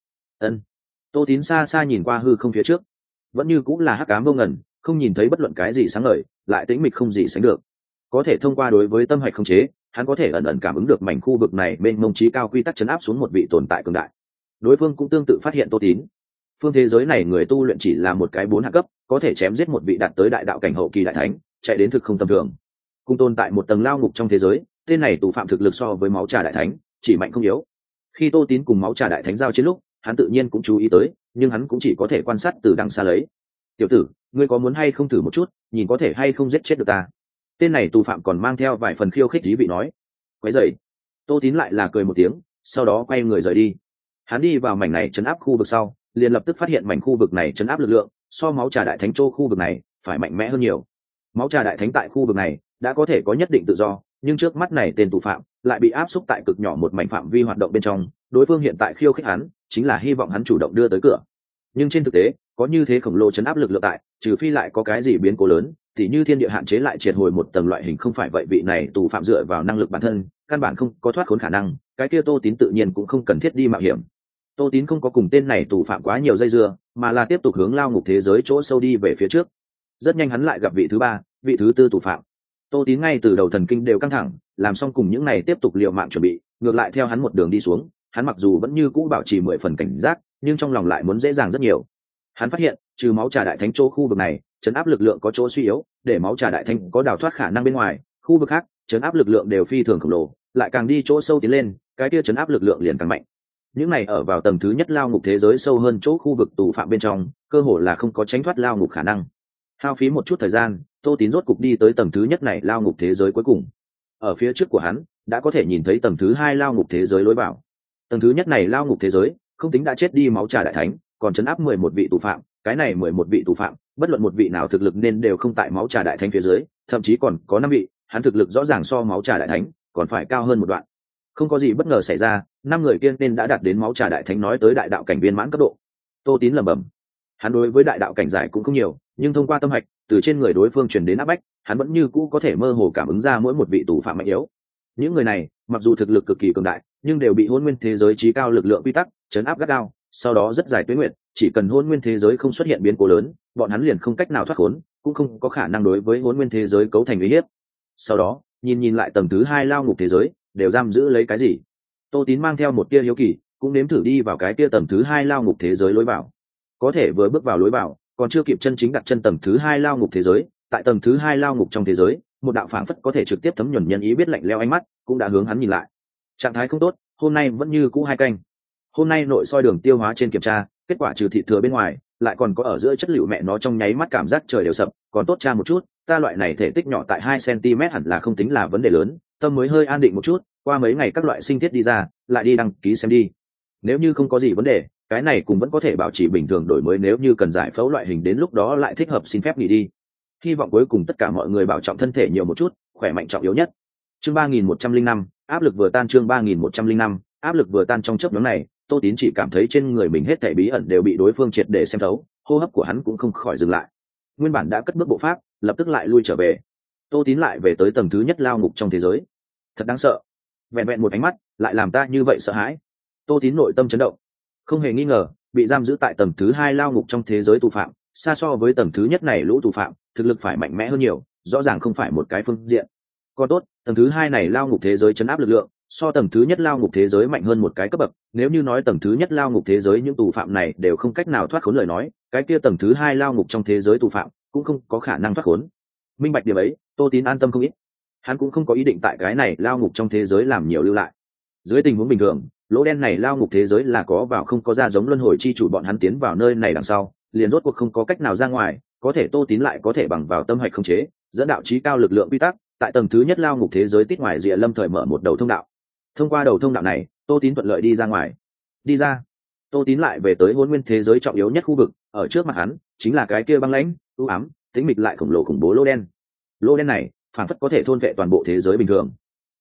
Tô Tín xa xa nhìn qua hư không phía trước, vẫn như cũng là hắc ám vô ngần, không nhìn thấy bất luận cái gì sáng ngời, lại tĩnh mịch không gì sánh được. Có thể thông qua đối với tâm hạch khống chế, hắn có thể ẩn ẩn cảm ứng được mảnh khu vực này bên mông trí cao quy tắc chấn áp xuống một vị tồn tại cường đại. Đối phương cũng tương tự phát hiện Tô Tín. Phương thế giới này người tu luyện chỉ là một cái 4 hạ cấp, có thể chém giết một vị đạt tới đại đạo cảnh hậu kỳ đại thánh, chạy đến thực không tầm thường. Cùng tồn tại một tầng lao ngục trong thế giới, tên này tù phạm thực lực so với máu trà đại thánh chỉ mạnh không yếu. Khi Tô Tín cùng máu trà đại thánh giao chiến lúc, hắn tự nhiên cũng chú ý tới, nhưng hắn cũng chỉ có thể quan sát từ đằng xa lấy. Tiểu tử, ngươi có muốn hay không thử một chút, nhìn có thể hay không giết chết được ta? Tên này tù phạm còn mang theo vài phần khiêu khích ý vị nói. Quấy rầy. Tô Tín lại là cười một tiếng, sau đó quay người rời đi. Hắn đi vào mảnh này trấn áp khu vực sau, liền lập tức phát hiện mảnh khu vực này trấn áp lực lượng so máu trà đại thánh châu khu vực này phải mạnh mẽ hơn nhiều. Máu trà đại thánh tại khu vực này đã có thể có nhất định tự do, nhưng trước mắt này tên tù phạm lại bị áp xúc tại cực nhỏ một mảnh phạm vi hoạt động bên trong. Đối phương hiện tại khiêu khích hắn, chính là hy vọng hắn chủ động đưa tới cửa. Nhưng trên thực tế, có như thế khổng lồ chấn áp lực lượng tại, trừ phi lại có cái gì biến cố lớn, thì như thiên địa hạn chế lại triệt hồi một tầng loại hình không phải vậy, vị này tù phạm dựa vào năng lực bản thân, căn bản không có thoát khốn khả năng, cái kia Tô Tín tự nhiên cũng không cần thiết đi mạo hiểm. Tô Tín không có cùng tên này tù phạm quá nhiều dây dưa, mà là tiếp tục hướng lao ngục thế giới chỗ sâu đi về phía trước. Rất nhanh hắn lại gặp vị thứ ba, vị thứ tư tù phạm. Tô Tín ngay từ đầu thần kinh đều căng thẳng, làm xong cùng những này tiếp tục liều mạng chuẩn bị, ngược lại theo hắn một đường đi xuống, hắn mặc dù vẫn như cũ bảo trì 10 phần cảnh giác, nhưng trong lòng lại muốn dễ dàng rất nhiều. Hắn phát hiện, trừ máu trà đại thánh chỗ khu vực này, chấn áp lực lượng có chỗ suy yếu, để máu trà đại thánh có đào thoát khả năng bên ngoài, khu vực khác, chấn áp lực lượng đều phi thường khổng lồ, lại càng đi chỗ sâu tiến lên, cái kia chấn áp lực lượng liền càng mạnh. Những này ở vào tầng thứ nhất lao ngục thế giới sâu hơn chỗ khu vực tù phạm bên trong, cơ hồ là không có tránh thoát lao ngục khả năng. Hao phí một chút thời gian, Tô Tín rốt cục đi tới tầng thứ nhất này lao ngục thế giới cuối cùng. Ở phía trước của hắn, đã có thể nhìn thấy tầng thứ hai lao ngục thế giới lối vào. Tầng thứ nhất này lao ngục thế giới, không tính đã chết đi máu trà đại thánh, còn trấn áp 11 vị tù phạm, cái này 11 vị tù phạm, bất luận một vị nào thực lực nên đều không tại máu trà đại thánh phía dưới, thậm chí còn có 5 vị, hắn thực lực rõ ràng so máu trà đại thánh còn phải cao hơn một đoạn. Không có gì bất ngờ xảy ra, 5 người kia nên đã đạt đến máu trà đại thánh nói tới đại đạo cảnh viên mãn cấp độ. Tô Tín lẩm bẩm. Hắn đối với đại đạo cảnh giải cũng không nhiều, nhưng thông qua tâm hạch, từ trên người đối phương truyền đến áp bách, hắn vẫn như cũ có thể mơ hồ cảm ứng ra mỗi một vị tù phạm mạnh yếu. Những người này, mặc dù thực lực cực kỳ cường đại, nhưng đều bị hôn nguyên thế giới trí cao lực lượng quy tắc chấn áp gắt gao. Sau đó rất dài tuế nguyện, chỉ cần hôn nguyên thế giới không xuất hiện biến cố lớn, bọn hắn liền không cách nào thoát khốn, cũng không có khả năng đối với hôn nguyên thế giới cấu thành uy hiếp. Sau đó, nhìn lại tầng thứ hai lao ngục thế giới, đều giam giữ lấy cái gì? Tô Tín mang theo một tia hiếu kỳ, cũng nếm thử đi vào cái tia tầng thứ hai lao ngục thế giới lối vào. Có thể vừa bước vào lối vào, còn chưa kịp chân chính đặt chân tầng thứ hai lao ngục thế giới, tại tầng thứ hai lao ngục trong thế giới, một đạo phảng phất có thể trực tiếp thấm nhuần nhân ý biết lạnh lẽo ánh mắt, cũng đã hướng hắn nhìn lại. Trạng thái không tốt, hôm nay vẫn như cũ 2 canh. Hôm nay nội soi đường tiêu hóa trên kiểm tra, kết quả trừ thịt thừa bên ngoài, lại còn có ở giữa chất liệu mẹ nó trong nháy mắt cảm giác trời đều sập, còn tốt cha một chút, ta loại này thể tích nhỏ tại 2 cm hẳn là không tính là vấn đề lớn, tâm mới hơi an định một chút, qua mấy ngày các loại sinh thiết đi ra, lại đi đăng ký xem đi. Nếu như không có gì vấn đề, cái này cũng vẫn có thể bảo trì bình thường đổi mới, nếu như cần giải phẫu loại hình đến lúc đó lại thích hợp xin phép nghỉ đi. Hy vọng cuối cùng tất cả mọi người bảo trọng thân thể nhiều một chút, khỏe mạnh trọng yếu nhất. Chương 3105, áp lực vừa tan. Chương 3105, áp lực vừa tan. Trong chớp nhoáng này, Tô Tín chỉ cảm thấy trên người mình hết thảy bí ẩn đều bị đối phương triệt để xem thấu, hô hấp của hắn cũng không khỏi dừng lại. Nguyên bản đã cất bước bộ pháp, lập tức lại lui trở về. Tô Tín lại về tới tầng thứ nhất lao ngục trong thế giới. Thật đáng sợ. Vẹn vẹn một ánh mắt, lại làm ta như vậy sợ hãi. Tô Tín nội tâm chấn động. Không hề nghi ngờ, bị giam giữ tại tầng thứ hai lao ngục trong thế giới tù phạm, xa so với tầng thứ nhất này lũ tù phạm, thực lực phải mạnh mẽ hơn nhiều, rõ ràng không phải một cái phương diện. Còn tốt, tầng thứ hai này lao ngục thế giới chấn áp lực lượng, so tầng thứ nhất lao ngục thế giới mạnh hơn một cái cấp bậc. Nếu như nói tầng thứ nhất lao ngục thế giới những tù phạm này đều không cách nào thoát khốn lời nói, cái kia tầng thứ hai lao ngục trong thế giới tù phạm cũng không có khả năng thoát khốn. Minh bạch điểm ấy, Tô Tín an tâm không ít. Hắn cũng không có ý định tại cái này lao ngục trong thế giới làm nhiều lưu lại. Dưới tình huống bình thường, lỗ đen này lao ngục thế giới là có vào không có ra, giống luân hồi chi chủ bọn hắn tiến vào nơi này đằng sau, liền rốt cuộc không có cách nào ra ngoài. Có thể Tô Tín lại có thể bằng vào tâm hạch khống chế, dẫn đạo trí cao lực lượng quy tắc, tại tầng thứ nhất lao ngục thế giới tít ngoài rìa lâm thời mở một đầu thông đạo. Thông qua đầu thông đạo này, Tô Tín thuận lợi đi ra ngoài. Đi ra, Tô Tín lại về tới hôn nguyên thế giới trọng yếu nhất khu vực. Ở trước mặt hắn chính là cái kia băng lãnh, u ám, tĩnh mịch lại khổng lồ khủng bố lỗ đen. Lỗ đen này phản phất có thể thôn vệ toàn bộ thế giới bình thường.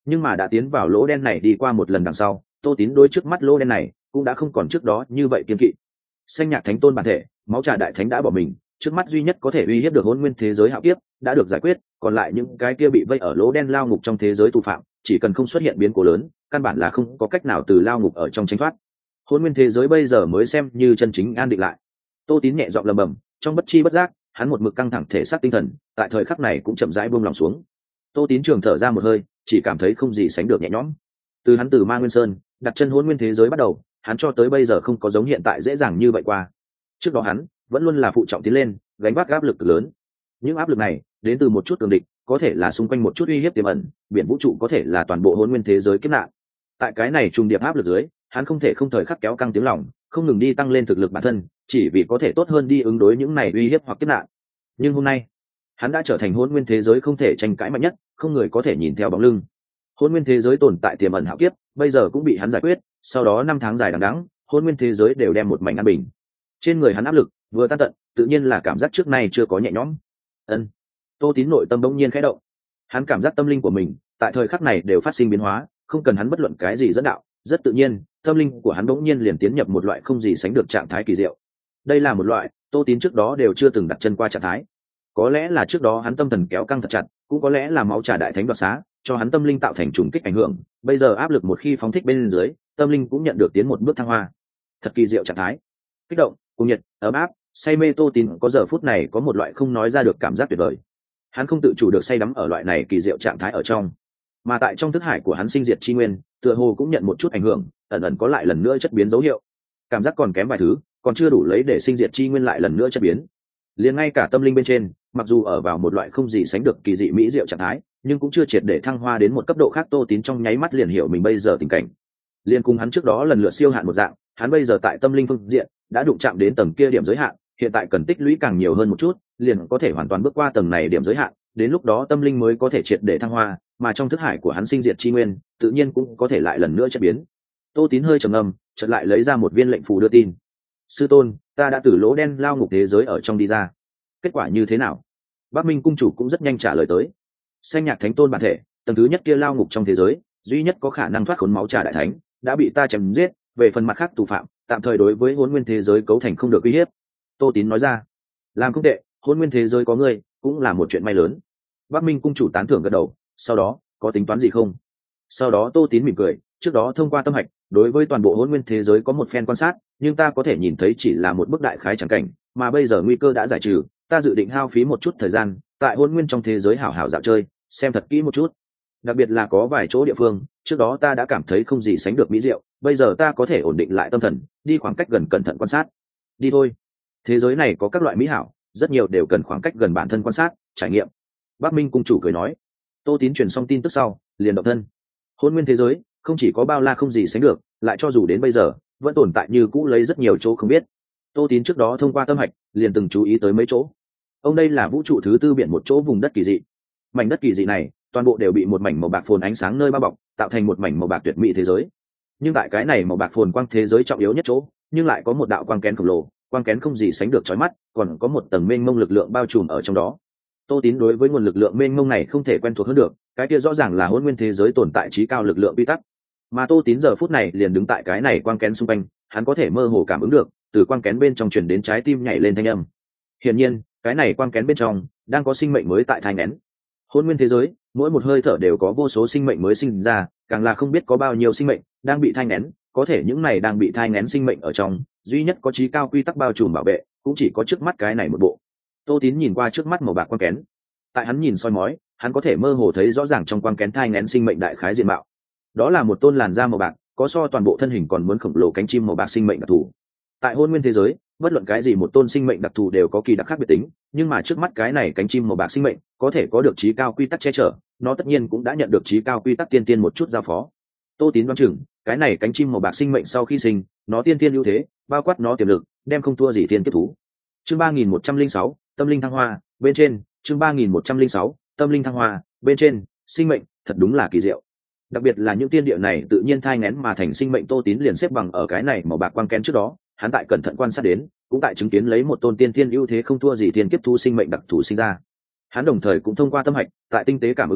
nhưng mà đã tiến vào lỗ đen này đi qua một lần đằng sau, Tô Tín đối trước mắt lỗ đen này cũng đã không còn trước đó như vậy kiên kỵ. Xanh nhạc thánh tôn bản thể, máu trà đại thánh đã bỏ mình, trước mắt duy nhất có thể uy hiếp được hôn nguyên thế giới hạo kiếp đã được giải quyết, còn lại những cái kia bị vây ở lỗ đen lao ngục trong thế giới tù phạm, chỉ cần không xuất hiện biến cố lớn, căn bản là không có cách nào từ lao ngục ở trong tránh thoát. Hôn nguyên thế giới bây giờ mới xem như chân chính an định lại. Tô Tín nhẹ giọng lầm bầm, trong bất chi bất giác, hắn một mực căng thẳng thể xác tinh thần, tại thời khắc này cũng chậm rãi buông lòng xuống. Tô Tín trường thở ra một hơi, chỉ cảm thấy không gì sánh được nhẹ nhõm. Từ hắn từ Ma Nguyên Sơn đặt chân hôn nguyên thế giới bắt đầu, hắn cho tới bây giờ không có giống hiện tại dễ dàng như vậy qua. Trước đó hắn vẫn luôn là phụ trọng tiến lên, gánh vác áp lực lớn. Những áp lực này đến từ một chút cường địch, có thể là xung quanh một chút uy hiếp tiềm ẩn, biển vũ trụ có thể là toàn bộ hôn nguyên thế giới kiếp nạn. Tại cái này trùng điệp áp lực dưới, hắn không thể không thời khắc kéo căng tiếng lòng, không ngừng đi tăng lên thực lực bản thân, chỉ vì có thể tốt hơn đi ứng đối những này uy hiếp hoặc kiếp nạn. Nhưng hôm nay, hắn đã trở thành hôn nguyên thế giới không thể tranh cãi mạnh nhất, không người có thể nhìn theo bóng lưng. Hôn nguyên thế giới tồn tại tiềm ẩn hạo kiếp, bây giờ cũng bị hắn giải quyết, sau đó 5 tháng dài đằng đẵng, hôn nguyên thế giới đều đem một mảnh an bình. Trên người hắn áp lực vừa tan tận, tự nhiên là cảm giác trước nay chưa có nhẹ nhõm. Ân. Tô Tín nội tâm bỗng nhiên khẽ động. Hắn cảm giác tâm linh của mình tại thời khắc này đều phát sinh biến hóa, không cần hắn bất luận cái gì dẫn đạo, rất tự nhiên, tâm linh của hắn bỗng nhiên liền tiến nhập một loại không gì sánh được trạng thái kỳ diệu. Đây là một loại Tô Tín trước đó đều chưa từng đặt chân qua trạng thái. Có lẽ là trước đó hắn tâm thần kéo căng thật chặt, cũng có lẽ là máu trà đại thánh đoạt xá cho hắn tâm linh tạo thành trùng kích ảnh hưởng, bây giờ áp lực một khi phóng thích bên dưới, tâm linh cũng nhận được tiến một bước thăng hoa. Thật kỳ diệu trạng thái. Kích động, cùng nhiệt, ấm áp, say mê. Tô Tín có giờ phút này có một loại không nói ra được cảm giác tuyệt vời. Hắn không tự chủ được say đắm ở loại này kỳ diệu trạng thái ở trong, mà tại trong thức hải của hắn sinh diệt chi nguyên tựa hồ cũng nhận một chút ảnh hưởng, ẩn ẩn có lại lần nữa chất biến dấu hiệu. Cảm giác còn kém vài thứ, còn chưa đủ lấy để sinh diệt chi nguyên lại lần nữa chất biến. Liền ngay cả tâm linh bên trên, mặc dù ở vào một loại không gì sánh được kỳ dị mỹ diệu trạng thái, nhưng cũng chưa triệt để thăng hoa đến một cấp độ khác. Tô Tín trong nháy mắt liền hiểu mình bây giờ tình cảnh, liền cùng hắn trước đó lần lượt siêu hạn một dạng. Hắn bây giờ tại tâm linh phương diện đã đụng chạm đến tầng kia điểm giới hạn, hiện tại cần tích lũy càng nhiều hơn một chút, liền có thể hoàn toàn bước qua tầng này điểm giới hạn, đến lúc đó tâm linh mới có thể triệt để thăng hoa, mà trong thức hải của hắn sinh diệt chi nguyên tự nhiên cũng có thể lại lần nữa chất biến. Tô Tín hơi trầm ngâm, chợt lại lấy ra một viên lệnh phù đưa tin. Sư tôn, ta đã từ lỗ đen lao ngục thế giới ở trong đi ra. Kết quả như thế nào? Bắc Minh cung chủ cũng rất nhanh trả lời tới. Xanh nhạc thánh tôn bản thể, tầng thứ nhất kia lao ngục trong thế giới, duy nhất có khả năng thoát khốn máu trà đại thánh đã bị ta chém giết, về phần mặt khác tù phạm, tạm thời đối với hôn nguyên thế giới cấu thành không được uy hiếp. Tô Tín nói ra. Làm không tệ, hôn nguyên thế giới có ngươi cũng là một chuyện may lớn. Bắc Minh cung chủ tán thưởng gật đầu. Sau đó có tính toán gì không? Sau đó Tô Tín mỉm cười, trước đó thông qua tâm hạch đối với toàn bộ hôn nguyên thế giới có một phen quan sát, nhưng ta có thể nhìn thấy chỉ là một bức đại khái chẳng cảnh, mà bây giờ nguy cơ đã giải trừ, ta dự định hao phí một chút thời gian tại hôn nguyên trong thế giới hảo hảo dạo chơi, xem thật kỹ một chút. Đặc biệt là có vài chỗ địa phương trước đó ta đã cảm thấy không gì sánh được mỹ diệu, bây giờ ta có thể ổn định lại tâm thần, đi khoảng cách gần cẩn thận quan sát. Đi thôi. Thế giới này có các loại mỹ hảo, rất nhiều đều cần khoảng cách gần bản thân quan sát trải nghiệm. Bắc Minh cung chủ cười nói. Tô Tín truyền xong tin tức sau liền động thân. Hôn nguyên thế giới không chỉ có bao la không gì sánh được, lại cho dù đến bây giờ vẫn tồn tại như cũ lấy rất nhiều chỗ không biết. Tô Tín trước đó thông qua tâm hạch liền từng chú ý tới mấy chỗ. Ông đây là vũ trụ thứ tư biển một chỗ vùng đất kỳ dị. Mảnh đất kỳ dị này toàn bộ đều bị một mảnh màu bạc phồn ánh sáng nơi bao bọc, tạo thành một mảnh màu bạc tuyệt mỹ thế giới. Nhưng tại cái này màu bạc phồn quang thế giới trọng yếu nhất chỗ, nhưng lại có một đạo quang kén khổng lồ, quang kén không gì sánh được chói mắt, còn có một tầng mênh mông lực lượng bao trùm ở trong đó. Tô Tín đối với nguồn lực lượng mênh mông này không thể quen thuộc hơn được, cái kia rõ ràng là hôn nguyên thế giới tồn tại trí cao lực lượng quy tắc. Mà Tô Tín giờ phút này liền đứng tại cái này quang kén xung quanh, hắn có thể mơ hồ cảm ứng được từ quang kén bên trong truyền đến trái tim nhảy lên thanh âm. Hiển nhiên, cái này quang kén bên trong đang có sinh mệnh mới tại thai nghén. Hôn nguyên thế giới, mỗi một hơi thở đều có vô số sinh mệnh mới sinh ra, càng là không biết có bao nhiêu sinh mệnh đang bị thai nghén, có thể những này đang bị thai nghén sinh mệnh ở trong, duy nhất có trí cao quy tắc bao trùm bảo vệ, cũng chỉ có trước mắt cái này một bộ. Tô Tín nhìn qua trước mắt màu bạc quang kén, tại hắn nhìn soi mói, hắn có thể mơ hồ thấy rõ ràng trong quang kén thai nghén sinh mệnh đại khái diện mạo. Đó là một tôn làn da màu bạc, có so toàn bộ thân hình còn muốn khổng lồ cánh chim màu bạc sinh mệnh đặc thù. Tại hôn nguyên thế giới, bất luận cái gì một tôn sinh mệnh đặc thù đều có kỳ đặc khác biệt tính, nhưng mà trước mắt cái này cánh chim màu bạc sinh mệnh có thể có được trí cao quy tắc che chở, nó tất nhiên cũng đã nhận được trí cao quy tắc tiên tiên một chút giao phó. Tô Tín đoán chừng, cái này cánh chim màu bạc sinh mệnh sau khi sinh, nó tiên tiên ưu thế, bao quát nó tiềm lực, đem không thua gì tiên kiếp thú. Chương 3106, tâm linh thăng hoa, bên trên, chương 3106, tâm linh thăng hoa, bên trên, sinh mệnh, thật đúng là kỳ diệu. Đặc biệt là những tiên địa này tự nhiên thai nghén mà thành sinh mệnh. Tô Tín liền xếp bằng ở cái này màu bạc quang kén trước đó, hắn tại cẩn thận quan sát đến, cũng tại chứng kiến lấy một tôn tiên tiên ưu thế không thua gì tiên kiếp thú sinh mệnh đặc thù sinh ra. Hắn đồng thời cũng thông qua tâm hạch, tại tinh tế cảm ứng đến,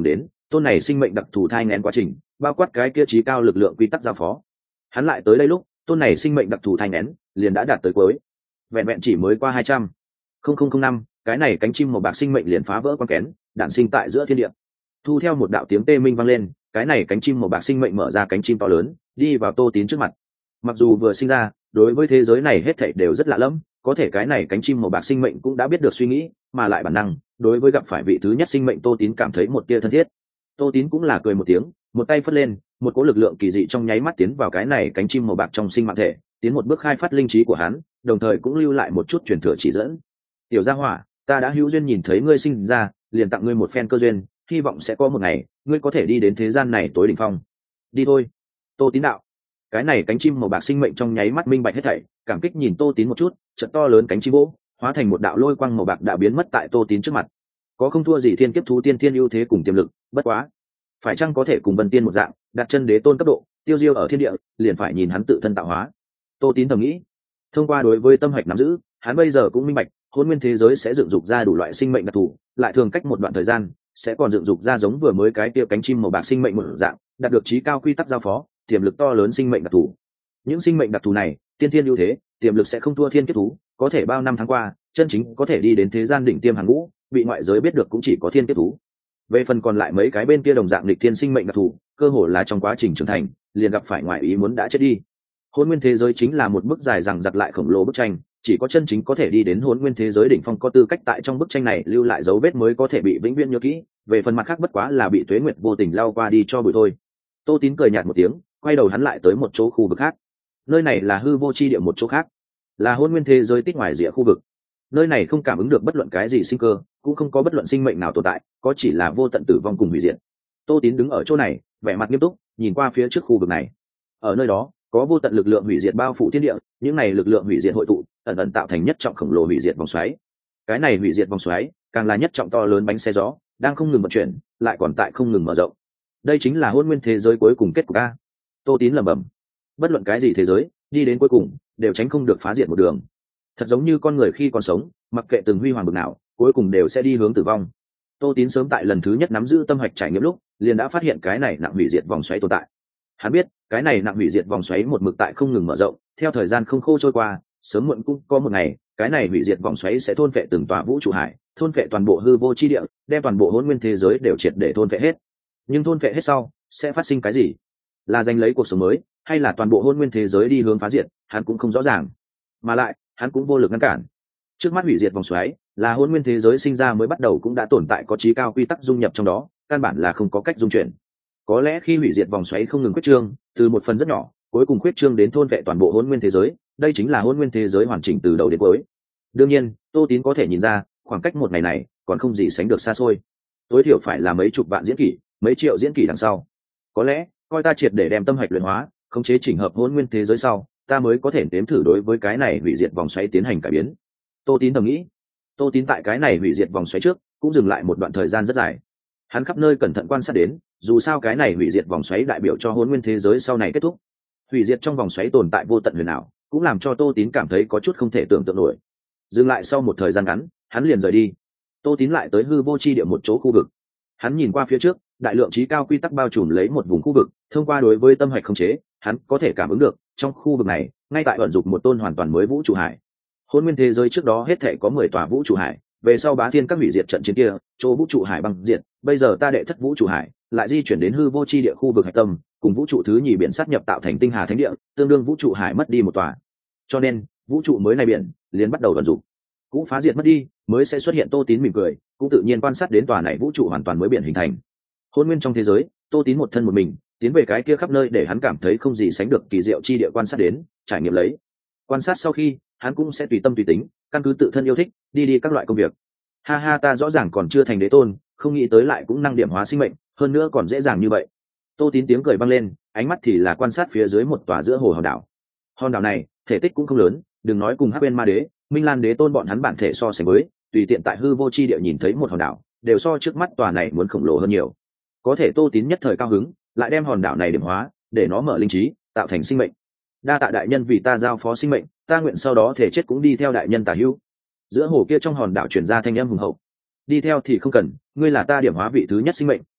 tôn này sinh mệnh đặc thù thai nghén quá trình bao quát cái kia trí cao lực lượng quy tắc giao phó. Hắn lại tới đây lúc tôn này sinh mệnh đặc thù thai nghén liền đã đạt tới cuối, vẹn vẹn chỉ mới qua 200,000 năm, cái này cánh chim màu bạc sinh mệnh liền phá vỡ quan kén, đản sinh tại giữa thiên địa. Thu theo một đạo tiếng tê minh vang lên, cái này cánh chim màu bạc sinh mệnh mở ra cánh chim to lớn, đi vào Tô Tín trước mặt. Mặc dù vừa sinh ra, đối với thế giới này hết thảy đều rất lạ lẫm, có thể cái này cánh chim màu bạc sinh mệnh cũng đã biết được suy nghĩ, mà lại bản năng, đối với gặp phải vị thứ nhất sinh mệnh Tô Tín cảm thấy một tia thân thiết. Tô Tín cũng là cười một tiếng, một tay phất lên, một cỗ lực lượng kỳ dị trong nháy mắt tiến vào cái này cánh chim màu bạc trong sinh mạng thể, tiến một bước khai phát linh trí của hắn, đồng thời cũng lưu lại một chút truyền thừa chỉ dẫn. Tiểu Gia Hỏa, ta đã hữu duyên nhìn thấy ngươi sinh ra, liền tặng ngươi một phen cơ duyên, hy vọng sẽ có một ngày ngươi có thể đi đến thế gian này tối đỉnh phong. Đi thôi. Tô Tín đạo. Cái này cánh chim màu bạc sinh mệnh trong nháy mắt minh bạch hết thảy, cảm kích nhìn Tô Tín một chút, chợt to lớn cánh chim vỗ, hóa thành một đạo lôi quang màu bạc đã biến mất tại Tô Tín trước mặt. Có không thua gì thiên kiếp thú tiên thiên ưu thế cùng tiềm lực, bất quá, phải chăng có thể cùng Vân Tiên một dạng, đặt chân đế tôn cấp độ, tiêu diêu ở thiên địa, liền phải nhìn hắn tự thân tạo hóa. Tô Tín thầm nghĩ. Thông qua đối với tâm hạch nắm giữ, hắn bây giờ cũng minh bạch, hôn nguyên thế giới sẽ dựng dục ra đủ loại sinh mệnh đặc thù, lại thường cách một đoạn thời gian sẽ còn dựng dục ra giống vừa mới cái kia cánh chim màu bạc sinh mệnh một dạng, đạt được trí cao quy tắc giao phó, tiềm lực to lớn sinh mệnh đặc thù. Những sinh mệnh đặc thù này, tiên thiên ưu thế, tiềm lực sẽ không thua thiên kiếp thú, có thể bao năm tháng qua, chân chính có thể đi đến thế gian đỉnh tiêm hàng ngũ, bị ngoại giới biết được cũng chỉ có thiên kiếp thú. Về phần còn lại mấy cái bên kia đồng dạng lịch thiên sinh mệnh đặc thù, cơ hồ là trong quá trình trưởng thành, liền gặp phải ngoại ý muốn đã chết đi. Hôn nguyên thế giới chính là một bức dài rằng giặc lại khổng lồ bức tranh, chỉ có chân chính có thể đi đến hôn nguyên thế giới đỉnh phong có tư cách tại trong bức tranh này lưu lại dấu vết mới có thể bị vĩnh viễn nhớ kỹ, về phần mặt khác bất quá là bị tuế nguyệt vô tình lao qua đi cho bụi thôi. Tô Tín cười nhạt một tiếng, quay đầu hắn lại tới một chỗ khu vực khác. Nơi này là hư vô chi địa một chỗ khác, là hôn nguyên thế giới tích ngoài rìa khu vực. Nơi này không cảm ứng được bất luận cái gì sinh cơ, cũng không có bất luận sinh mệnh nào tồn tại, có chỉ là vô tận tử vong cùng hủy diệt. Tô Tín đứng ở chỗ này, vẻ mặt nghiêm túc, nhìn qua phía trước khu vực này. Ở nơi đó, có vô tận lực lượng hủy diệt bao phủ thiên địa, những này lực lượng hủy diệt hội tụ, ẩn ẩn tạo thành nhất trọng khổng lồ hủy diệt vòng xoáy. Cái này hủy diệt vòng xoáy, càng là nhất trọng to lớn bánh xe gió, đang không ngừng vận chuyển, lại còn tại không ngừng mở rộng. Đây chính là hôn nguyên thế giới cuối cùng kết cục a. Tô Tín lẩm bẩm. Bất luận cái gì thế giới, đi đến cuối cùng, đều tránh không được phá diệt một đường. Thật giống như con người khi còn sống, mặc kệ từng huy hoàng bực nào, cuối cùng đều sẽ đi hướng tử vong. Tô Tín sớm tại lần thứ nhất nắm giữ tâm hạch trải nghiệm lúc, liền đã phát hiện cái này nặng hủy diệt vòng xoáy tồn tại. Hắn biết, cái này nặng hủy diệt vòng xoáy một mực tại không ngừng mở rộng, theo thời gian không khô trôi qua, sớm muộn cũng có một ngày, cái này hủy diệt vòng xoáy sẽ thôn phệ từng tòa vũ trụ hải, thôn phệ toàn bộ hư vô chi địa, đem toàn bộ hỗn nguyên thế giới đều triệt để thôn phệ hết. Nhưng thôn phệ hết sau, sẽ phát sinh cái gì? Là giành lấy cuộc sống mới, hay là toàn bộ hỗn nguyên thế giới đi hướng phá diệt, hắn cũng không rõ ràng. Mà lại, hắn cũng vô lực ngăn cản. Trước mắt hủy diệt vòng xoáy, là hỗn nguyên thế giới sinh ra mới bắt đầu cũng đã tồn tại có trí cao quy tắc dung nhập trong đó, căn bản là không có cách dung chuyển. Có lẽ khi hủy diệt vòng xoáy không ngừng quyết trương, từ một phần rất nhỏ, cuối cùng quyết trương đến thôn vệ toàn bộ hỗn nguyên thế giới, đây chính là hỗn nguyên thế giới hoàn chỉnh từ đầu đến cuối. Đương nhiên, Tô Tín có thể nhìn ra, khoảng cách một ngày này còn không gì sánh được xa xôi. Tối thiểu phải là mấy chục vạn diễn kỷ, mấy triệu diễn kỷ đằng sau. Có lẽ, coi ta triệt để đem tâm hạch luyện hóa, khống chế chỉnh hợp hỗn nguyên thế giới sau, ta mới có thể nếm thử đối với cái này hủy diệt vòng xoáy tiến hành cải biến. Tô Tín thầm nghĩ. Tô Tín tại cái này hủy diệt vòng xoáy trước, cũng dừng lại một đoạn thời gian rất dài. Hắn khắp nơi cẩn thận quan sát đến, dù sao cái này hủy diệt vòng xoáy đại biểu cho hỗn nguyên thế giới sau này kết thúc. Hủy diệt trong vòng xoáy tồn tại vô tận huyền ảo, cũng làm cho Tô Tín cảm thấy có chút không thể tưởng tượng nổi. Dừng lại sau một thời gian ngắn, hắn liền rời đi. Tô Tín lại tới hư vô chi địa một chỗ khu vực. Hắn nhìn qua phía trước, đại lượng trí cao quy tắc bao trùm lấy một vùng khu vực, thông qua đối với tâm hạch khống chế, hắn có thể cảm ứng được, trong khu vực này, ngay tại vận dụng một tôn hoàn toàn mới vũ trụ hải. Hỗn nguyên thế giới trước đó hết thể có 10 tòa vũ trụ hải, về sau bá thiên các hủy diệt trận chiến kia, chỗ vũ trụ hải băng diệt, bây giờ ta đệ thất vũ trụ hải lại di chuyển đến hư vô chi địa khu vực hạch tâm, cùng vũ trụ thứ nhì biển sát nhập tạo thành tinh hà thánh địa, tương đương vũ trụ hải mất đi một tòa. Cho nên, vũ trụ mới này biển liền bắt đầu vận dụng. Cũ phá diệt mất đi, mới sẽ xuất hiện Tô Tín mỉm cười, cũng tự nhiên quan sát đến tòa này vũ trụ hoàn toàn mới biển hình thành. Hỗn nguyên trong thế giới, Tô Tín một thân một mình, tiến về cái kia khắp nơi để hắn cảm thấy không gì sánh được kỳ diệu chi địa quan sát đến, trải nghiệm lấy. Quan sát sau khi, hắn cũng sẽ tùy tâm tùy tính, căn cứ tự thân yêu thích, đi các loại công việc. Ha ha, ta rõ ràng còn chưa thành đế tôn, không nghĩ tới lại cũng năng điểm hóa sinh mệnh, hơn nữa còn dễ dàng như vậy. Tô Tín tiếng cười vang lên, ánh mắt thì là quan sát phía dưới một tòa giữa hồ hòn đảo. Hòn đảo này, thể tích cũng không lớn, đừng nói cùng Hắc Bên Ma Đế, Minh Lan Đế tôn bọn hắn bản thể so sánh với, tùy tiện tại hư vô chi địa nhìn thấy một hòn đảo, đều so trước mắt tòa này muốn khổng lồ hơn nhiều. Có thể Tô Tín nhất thời cao hứng, lại đem hòn đảo này điểm hóa, để nó mở linh trí, tạo thành sinh mệnh. Đa tạ đại nhân vì ta giao phó sinh mệnh, ta nguyện sau đó thể chết cũng đi theo đại nhân tả hữu. Giữa hồ kia trong hòn đảo truyền ra thanh âm hùng hậu. Đi theo thì không cần, ngươi là ta điểm hóa vị thứ nhất sinh mệnh,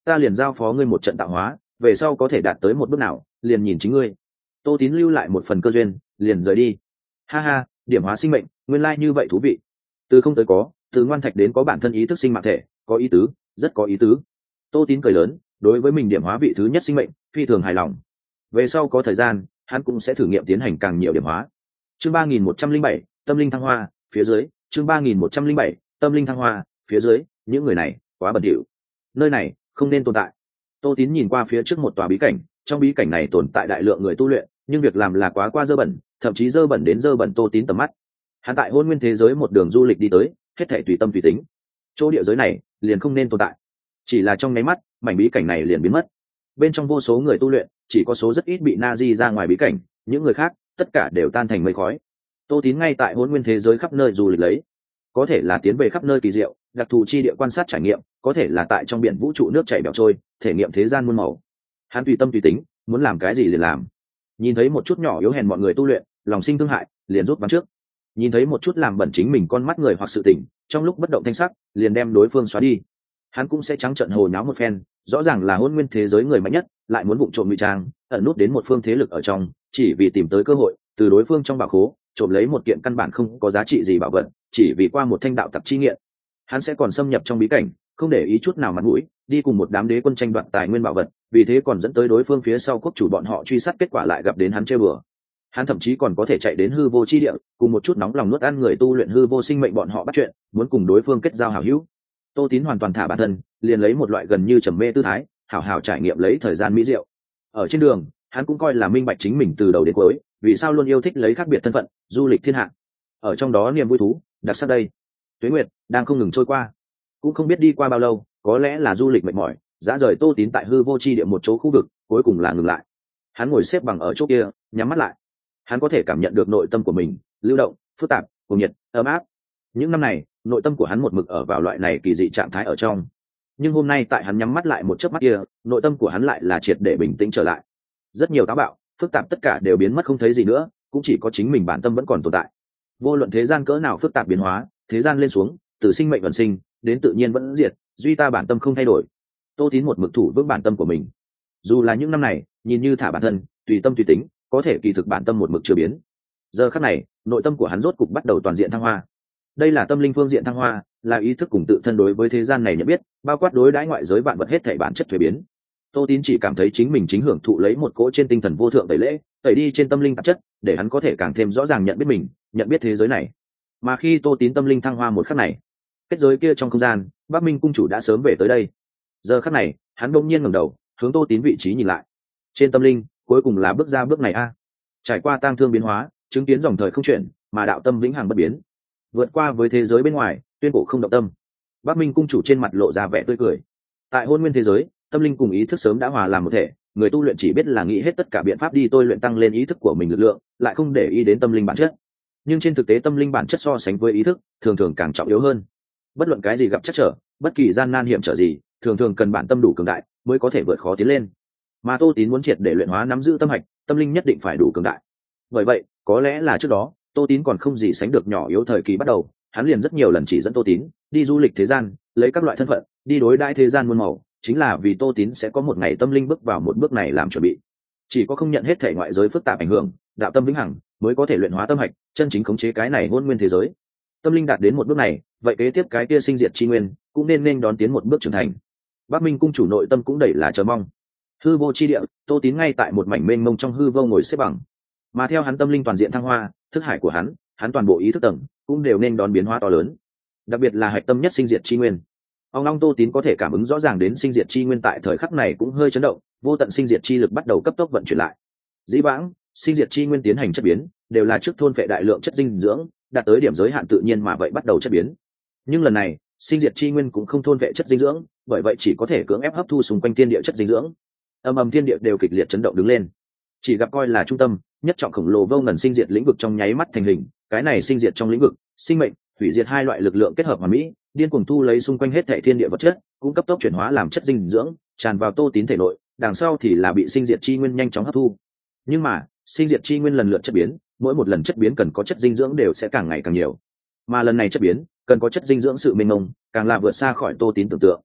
ta liền giao phó ngươi một trận tạo hóa, về sau có thể đạt tới một bước nào liền nhìn chính ngươi. Tô Tín lưu lại một phần cơ duyên liền rời đi. Ha ha, điểm hóa sinh mệnh, nguyên lai như vậy thú vị. Từ không tới có, từ ngoan thạch đến có bản thân ý thức sinh mạng thể, có ý tứ, rất có ý tứ. Tô Tín cười lớn, đối với mình điểm hóa vị thứ nhất sinh mệnh phi thường hài lòng. Về sau có thời gian hắn cũng sẽ thử nghiệm tiến hành càng nhiều điểm hóa. Chương 3107, tâm linh thăng hoa, phía dưới. Chương 3107, tâm linh thăng hoa, phía dưới. Những người này quá bẩn thỉu, nơi này không nên tồn tại. Tô Tín nhìn qua phía trước một tòa bí cảnh, trong bí cảnh này tồn tại đại lượng người tu luyện, nhưng việc làm là quá qua dơ bẩn, thậm chí dơ bẩn đến dơ bẩn Tô Tín tầm mắt. Hắn tại hôn nguyên thế giới một đường du lịch đi tới, hết thảy tùy tâm tùy tính. Chỗ địa giới này liền không nên tồn tại. Chỉ là trong nháy mắt, mảnh bí cảnh này liền biến mất. Bên trong vô số người tu luyện, chỉ có số rất ít bị na di ra ngoài bí cảnh, những người khác tất cả đều tan thành mây khói. Tô Tín ngay tại hôn nguyên thế giới khắp nơi du lịch lấy, có thể là tiến về khắp nơi kỳ diệu, đặc thù chi địa quan sát trải nghiệm, có thể là tại trong biển vũ trụ nước chảy bèo trôi, thể nghiệm thế gian muôn màu. Hắn tùy tâm tùy tính, muốn làm cái gì liền làm. Nhìn thấy một chút nhỏ yếu hèn mọi người tu luyện, lòng sinh thương hại, liền rút bắn trước. Nhìn thấy một chút làm bẩn chính mình con mắt người hoặc sự tình, trong lúc bất động thanh sắc, liền đem đối phương xóa đi. Hắn cũng sẽ trắng trợn hồ nháo một phen, rõ ràng là hôn nguyên thế giới người mạnh nhất, lại muốn vụng trộm ngụy trang, ẩn nút đến một phương thế lực ở trong, chỉ vì tìm tới cơ hội từ đối phương trong bảo khố trộm lấy một kiện căn bản không có giá trị gì bảo vật, chỉ vì qua một thanh đạo tặc chi nghiện. Hắn sẽ còn xâm nhập trong bí cảnh, không để ý chút nào mặt mũi, đi cùng một đám đế quân tranh đoạt tài nguyên bảo vật, vì thế còn dẫn tới đối phương phía sau quốc chủ bọn họ truy sát, kết quả lại gặp đến hắn chơi bừa. Hắn thậm chí còn có thể chạy đến hư vô chi địa, cùng một chút nóng lòng nuốt ăn người tu luyện hư vô sinh mệnh bọn họ bắt chuyện, muốn cùng đối phương kết giao hảo hữu. Tô Tín hoàn toàn thả bản thân, liền lấy một loại gần như trầm mê tư thái, hảo hảo trải nghiệm lấy thời gian mỹ diệu. Ở trên đường, hắn cũng coi là minh bạch chính mình từ đầu đến cuối, vì sao luôn yêu thích lấy khác biệt thân phận, du lịch thiên hạ. Ở trong đó niềm vui thú, đặc sắc đây. Tuế nguyệt đang không ngừng trôi qua, cũng không biết đi qua bao lâu, có lẽ là du lịch mệt mỏi, dã rời Tô Tín tại hư vô chi địa một chỗ khu vực, cuối cùng là ngừng lại. Hắn ngồi xếp bằng ở chỗ kia, nhắm mắt lại. Hắn có thể cảm nhận được nội tâm của mình lưu động, phức tạp, cuồng nhiệt, ấm áp. Những năm này, nội tâm của hắn một mực ở vào loại này kỳ dị trạng thái ở trong. Nhưng hôm nay tại hắn nhắm mắt lại một chớp mắt kia, nội tâm của hắn lại là triệt để bình tĩnh trở lại. Rất nhiều táo bạo, phức tạp tất cả đều biến mất không thấy gì nữa, cũng chỉ có chính mình bản tâm vẫn còn tồn tại. Vô luận thế gian cỡ nào phức tạp biến hóa, thế gian lên xuống, từ sinh mệnh vận sinh đến tự nhiên vẫn diệt, duy ta bản tâm không thay đổi. Tô Tín một mực thủ vững bản tâm của mình. Dù là những năm này, nhìn như thả bản thân, tùy tâm tùy tính, có thể kỳ thực bản tâm một mực chưa biến. Giờ khắc này, nội tâm của hắn rốt cục bắt đầu toàn diện thăng hoa. Đây là tâm linh phương diện thăng hoa, là ý thức cùng tự thân đối với thế gian này nhận biết, bao quát đối đãi ngoại giới vạn vật hết thảy bản chất thuế biến. Tô Tín chỉ cảm thấy chính mình chính hưởng thụ lấy một cỗ trên tinh thần vô thượng tẩy lễ, tẩy đi trên tâm linh tạp chất, để hắn có thể càng thêm rõ ràng nhận biết mình, nhận biết thế giới này. Mà khi Tô Tín tâm linh thăng hoa một khắc này, kết giới kia trong không gian, Bắc Minh cung chủ đã sớm về tới đây. Giờ khắc này, hắn bỗng nhiên ngẩng đầu, hướng Tô Tín vị trí nhìn lại. Trên tâm linh, cuối cùng là bước ra bước này a. Trải qua tang thương biến hóa, chứng kiến dòng thời không chuyển, mà đạo tâm vĩnh hằng bất biến. Vượt qua với thế giới bên ngoài, tuyên cổ không động tâm. Bắc Minh cung chủ trên mặt lộ ra vẻ tươi cười. Tại hôn nguyên thế giới, tâm linh cùng ý thức sớm đã hòa làm một thể, người tu luyện chỉ biết là nghĩ hết tất cả biện pháp đi tôi luyện tăng lên ý thức của mình lực lượng, lại không để ý đến tâm linh bản chất. Nhưng trên thực tế tâm linh bản chất so sánh với ý thức, thường thường càng trọng yếu hơn. Bất luận cái gì gặp chắc trở, bất kỳ gian nan hiểm trở gì, thường thường cần bản tâm đủ cường đại mới có thể vượt khó tiến lên. Mà Tô Tín muốn triệt để luyện hóa nắm giữ tâm hạch, tâm linh nhất định phải đủ cường đại. Bởi vậy, có lẽ là trước đó, Tô Tín còn không gì sánh được nhỏ yếu thời kỳ bắt đầu, hắn liền rất nhiều lần chỉ dẫn Tô Tín đi du lịch thế gian, lấy các loại thân phận đi đối đãi thế gian muôn màu, chính là vì Tô Tín sẽ có một ngày tâm linh bước vào một bước này làm chuẩn bị. Chỉ có không nhận hết thể ngoại giới phức tạp ảnh hưởng, đạo tâm vĩnh hằng mới có thể luyện hóa tâm hạch, chân chính khống chế cái này hôn nguyên thế giới. Tâm linh đạt đến một bước này, vậy kế tiếp cái kia sinh diệt chi nguyên cũng nên đón tiến một bước trưởng thành. Bắc Minh cung chủ nội tâm cũng đầy là chờ mong. Hư vô chi địa, Tô Tín ngay tại một mảnh mênh mông trong hư vô ngồi xếp bằng, mà theo hắn tâm linh toàn diện thăng hoa, thức hải của hắn toàn bộ ý thức tầng cũng đều nên đón biến hóa to lớn. Đặc biệt là hạch tâm nhất sinh diệt chi nguyên. Ông long Tô Tín có thể cảm ứng rõ ràng đến sinh diệt chi nguyên tại thời khắc này cũng hơi chấn động, vô tận sinh diệt chi lực bắt đầu cấp tốc vận chuyển lại. Dĩ vãng, sinh diệt chi nguyên tiến hành chất biến, đều là trước thôn phệ đại lượng chất dinh dưỡng, đạt tới điểm giới hạn tự nhiên mà vậy bắt đầu chất biến. Nhưng lần này, sinh diệt chi nguyên cũng không thôn phệ chất dinh dưỡng, bởi vậy chỉ có thể cưỡng ép hấp thu xung quanh thiên địa chất dinh dưỡng. Ầm ầm thiên địa đều kịch liệt chấn động đứng lên. Chỉ gặp coi là trung tâm, nhất trọng khổng lồ vô ngần sinh diệt lĩnh vực trong nháy mắt thành hình, cái này sinh diệt trong lĩnh vực, sinh mệnh, hủy diệt hai loại lực lượng kết hợp hoàn mỹ, điên cuồng thu lấy xung quanh hết thảy thiên địa vật chất, cũng cấp tốc chuyển hóa làm chất dinh dưỡng, tràn vào Tô Tín thể nội, đằng sau thì là bị sinh diệt chi nguyên nhanh chóng hấp thu. Nhưng mà, sinh diệt chi nguyên lần lượt chất biến, mỗi một lần chất biến cần có chất dinh dưỡng đều sẽ càng ngày càng nhiều. Mà lần này chất biến, cần có chất dinh dưỡng sự mênh mông, càng là vượt xa khỏi Tô Tín tưởng tượng.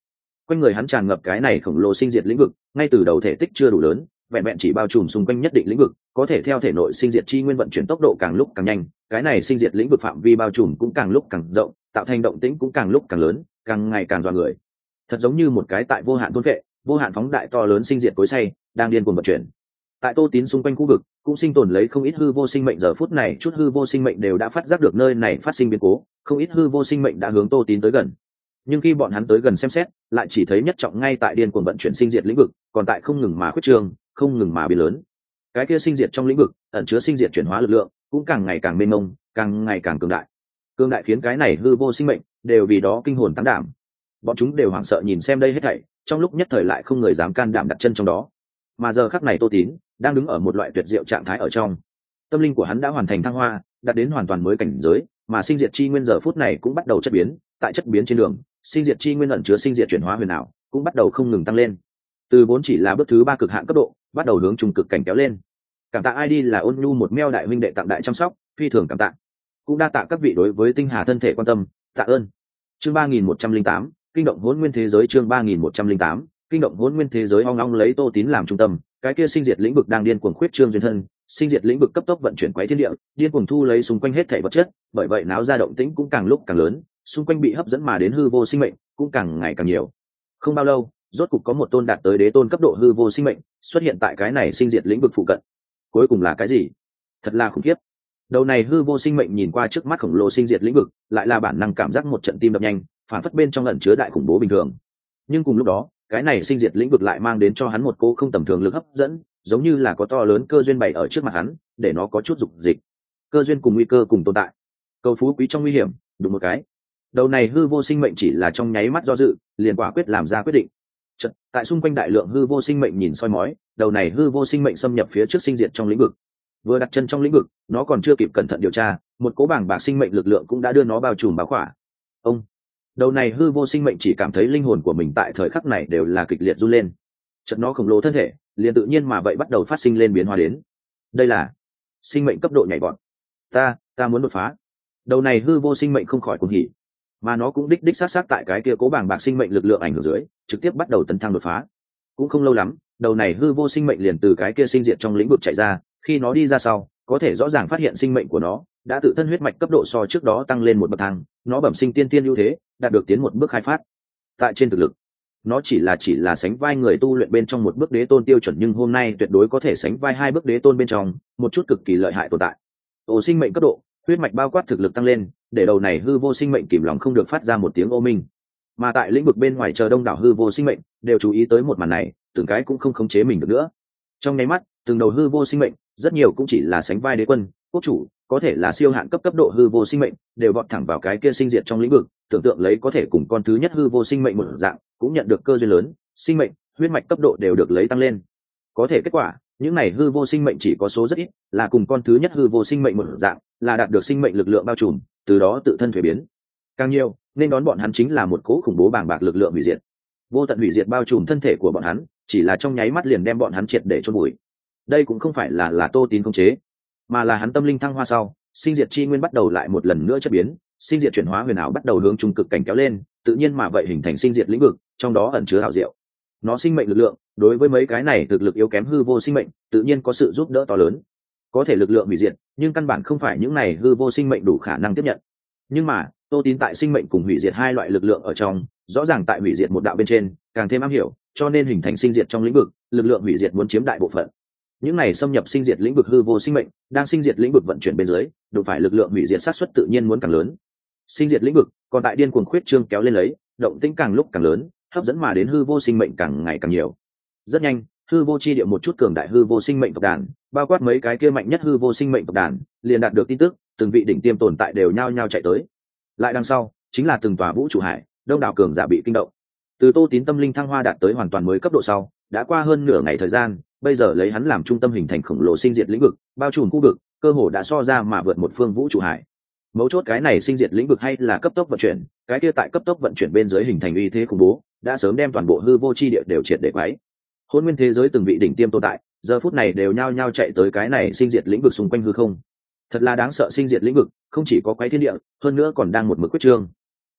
quanh người hắn tràn ngập cái này khổng lồ sinh diệt lĩnh vực, ngay từ đầu thể tích chưa đủ lớn, vẹn vẹn chỉ bao trùm xung quanh nhất định lĩnh vực, có thể theo thể nội sinh diệt chi nguyên vận chuyển tốc độ càng lúc càng nhanh, cái này sinh diệt lĩnh vực phạm vi bao trùm cũng càng lúc càng rộng, tạo thành động tĩnh cũng càng lúc càng lớn, càng ngày càng dọa người. Thật giống như một cái tại vô hạn thôn vệ, vô hạn phóng đại to lớn sinh diệt cối xay, đang điên cuồng vận chuyển. Tại Tô Tín xung quanh khu vực, cũng sinh tồn lấy không ít hư vô sinh mệnh, giờ phút này chút hư vô sinh mệnh đều đã phát giác được nơi này phát sinh biến cố, không ít hư vô sinh mệnh đã hướng Tô Tín tới gần. Nhưng khi bọn hắn tới gần xem xét, lại chỉ thấy nhất trọng ngay tại điên cuồng vận chuyển sinh diệt lĩnh vực, còn tại không ngừng mà khuyết trương, không ngừng mà biến lớn. Cái kia sinh diệt trong lĩnh vực ẩn chứa sinh diệt chuyển hóa lực lượng, cũng càng ngày càng mênh mông, càng ngày càng cường đại. Cường đại khiến cái này hư vô sinh mệnh đều vì đó kinh hồn tăng đảm. Bọn chúng đều hoảng sợ nhìn xem đây hết thảy, trong lúc nhất thời lại không người dám can đảm đặt chân trong đó. Mà giờ khắc này Tô Tín đang đứng ở một loại tuyệt diệu trạng thái ở trong. Tâm linh của hắn đã hoàn thành thăng hoa, đạt đến hoàn toàn mới cảnh giới, mà sinh diệt chi nguyên giờ phút này cũng bắt đầu chất biến, tại chất biến trên đường, sinh diệt chi nguyên ẩn chứa sinh diệt chuyển hóa huyền ảo, cũng bắt đầu không ngừng tăng lên. Từ vốn chỉ là bước thứ 3 cực hạn cấp độ, bắt đầu hướng trung cực cảnh kéo lên. Cảm tạ ID là Ôn Nhu một meo đại huynh đệ tặng đại chăm sóc, phi thường cảm tạ. Cũng đa tạ các vị đối với tinh hà thân thể quan tâm, tạ ơn. Chương 3108, kinh động hỗn nguyên thế giới. Chương 3108, kinh động hỗn nguyên thế giới. Ong ong lấy Tô Tín làm trung tâm, cái kia sinh diệt lĩnh vực đang điên cuồng khuyết trương duyên thân, sinh diệt lĩnh vực cấp tốc vận chuyển quấy thiên địa, điên cuồng thu lấy xung quanh hết thảy vật chất, bởi vậy náo ra động tĩnh cũng càng lúc càng lớn, xung quanh bị hấp dẫn mà đến hư vô sinh mệnh cũng càng ngày càng nhiều. Không bao lâu, rốt cục có một tôn đạt tới đế tôn cấp độ hư vô sinh mệnh xuất hiện tại cái này sinh diệt lĩnh vực phụ cận. Cuối cùng là cái gì? Thật là khủng khiếp. Đầu này hư vô sinh mệnh nhìn qua trước mắt khổng lồ sinh diệt lĩnh vực, lại là bản năng cảm giác một trận tim đập nhanh, phản phất bên trong ẩn chứa đại khủng bố bình thường. Nhưng cùng lúc đó, cái này sinh diệt lĩnh vực lại mang đến cho hắn một cô không tầm thường lực hấp dẫn, giống như là có to lớn cơ duyên bày ở trước mặt hắn, để nó có chút dục dịch. Cơ duyên cùng nguy cơ cùng tồn tại. Cầu phú quý trong nguy hiểm, đụng một cái. Đầu này hư vô sinh mệnh chỉ là trong nháy mắt do dự, liền quả quyết làm ra quyết định. Chật, tại xung quanh đại lượng hư vô sinh mệnh nhìn soi mói, đầu này hư vô sinh mệnh xâm nhập phía trước sinh diệt trong lĩnh vực. Vừa đặt chân trong lĩnh vực, nó còn chưa kịp cẩn thận điều tra, một cố bảng bạc sinh mệnh lực lượng cũng đã đưa nó bao trùm bao khỏa. Ông, đầu này hư vô sinh mệnh chỉ cảm thấy linh hồn của mình tại thời khắc này đều là kịch liệt run lên. Chật nó khổng lồ thân thể, liền tự nhiên mà vậy bắt đầu phát sinh lên biến hóa đến. Đây là sinh mệnh cấp độ nhảy vọt. Ta muốn đột phá. Đầu này hư vô sinh mệnh không khỏi cuồng hỉ, mà nó cũng đích xác tại cái kia cố bảng bạc sinh mệnh lực lượng ảnh hưởng dưới, trực tiếp bắt đầu tấn thăng đột phá. Cũng không lâu lắm, đầu này hư vô sinh mệnh liền từ cái kia sinh diệt trong lĩnh vực chạy ra, khi nó đi ra sau, có thể rõ ràng phát hiện sinh mệnh của nó đã tự thân huyết mạch cấp độ so trước đó tăng lên một bậc thang, nó bẩm sinh tiên ưu thế, đạt được tiến một bước khai phát. Tại trên thực lực, nó chỉ là sánh vai người tu luyện bên trong một bước đế tôn tiêu chuẩn, nhưng hôm nay tuyệt đối có thể sánh vai 2 bước đế tôn bên trong một chút cực kỳ lợi hại tồn tại. Ổ sinh mệnh cấp độ, huyết mạch bao quát thực lực tăng lên, để đầu này hư vô sinh mệnh kìm lòng không được phát ra một tiếng ô minh. Mà tại lĩnh vực bên ngoài chờ đông đảo hư vô sinh mệnh đều chú ý tới một màn này, từng cái cũng không khống chế mình được nữa. Trong nháy mắt, từng đầu hư vô sinh mệnh, rất nhiều cũng chỉ là sánh vai đế quân, quốc chủ, có thể là siêu hạn cấp độ hư vô sinh mệnh, đều vọt thẳng vào cái kia sinh diệt trong lĩnh vực, tưởng tượng lấy có thể cùng con thứ nhất hư vô sinh mệnh một dạng, cũng nhận được cơ duyên lớn, sinh mệnh, huyết mạch cấp độ đều được lấy tăng lên. Có thể kết quả, những này hư vô sinh mệnh chỉ có số rất ít, là cùng con thứ nhất hư vô sinh mệnh một dạng, là đạt được sinh mệnh lực lượng bao trùm, từ đó tự thân thuế biến. Càng nhiều, nên đón bọn hắn chính là một cỗ khủng bố bàng bạc lực lượng hủy diệt. Vô tận hủy diệt bao trùm thân thể của bọn hắn, chỉ là trong nháy mắt liền đem bọn hắn triệt để chôn vùi. Đây cũng không phải là Tô Tín khống chế, mà là hắn tâm linh thăng hoa sau, sinh diệt chi nguyên bắt đầu lại một lần nữa chất biến, sinh diệt chuyển hóa huyền ảo bắt đầu hướng trung cực cảnh kéo lên, tự nhiên mà vậy hình thành sinh diệt lĩnh vực, trong đó ẩn chứa hảo diệu. Nó sinh mệnh lực lượng, đối với mấy cái này thực lực yếu kém hư vô sinh mệnh, tự nhiên có sự giúp đỡ to lớn. Có thể lực lượng hủy diệt, nhưng căn bản không phải những này hư vô sinh mệnh đủ khả năng tiếp nhận. Nhưng mà, Tô Tín tại sinh mệnh cùng hủy diệt hai loại lực lượng ở trong, rõ ràng tại hủy diệt một đạo bên trên, càng thêm am hiểu, cho nên hình thành sinh diệt trong lĩnh vực, lực lượng hủy diệt muốn chiếm đại bộ phận. Những này xâm nhập sinh diệt lĩnh vực hư vô sinh mệnh, đang sinh diệt lĩnh vực vận chuyển bên dưới, đụng phải lực lượng hủy diệt sát suất tự nhiên muốn càng lớn. Sinh diệt lĩnh vực, còn tại điên cuồng khuyết trương kéo lên lấy, động tĩnh càng lúc càng lớn, hấp dẫn mà đến hư vô sinh mệnh càng ngày càng nhiều. Rất nhanh, hư vô chi địa một chút cường đại hư vô sinh mệnh tộc đàn, bao quát mấy cái kia mạnh nhất hư vô sinh mệnh tộc đàn, liền đạt được tin tức, từng vị đỉnh tiêm tồn tại đều nhao nhao chạy tới. Lại đằng sau, chính là từng tòa vũ trụ hải, đông đảo cường giả bị kinh động. Từ Tô Tín tâm linh thăng hoa đạt tới hoàn toàn mới cấp độ sau, đã qua hơn nửa ngày thời gian, bây giờ lấy hắn làm trung tâm hình thành khổng lồ sinh diệt lĩnh vực, bao trùm khu vực, cơ hồ đã so ra mà vượt một phương vũ trụ hải. Mấu chốt cái này sinh diệt lĩnh vực hay là cấp tốc vận chuyển, cái kia tại cấp tốc vận chuyển bên dưới hình thành uy thế khủng bố, đã sớm đem toàn bộ hư vô chi địa đều triệt để quấy. Hỗn nguyên thế giới từng vị đỉnh tiêm tồn tại, giờ phút này đều nhao nhao chạy tới cái này sinh diệt lĩnh vực xung quanh hư không. Thật là đáng sợ, sinh diệt lĩnh vực không chỉ có quấy thiên địa, hơn nữa còn đang một mực quyết trương.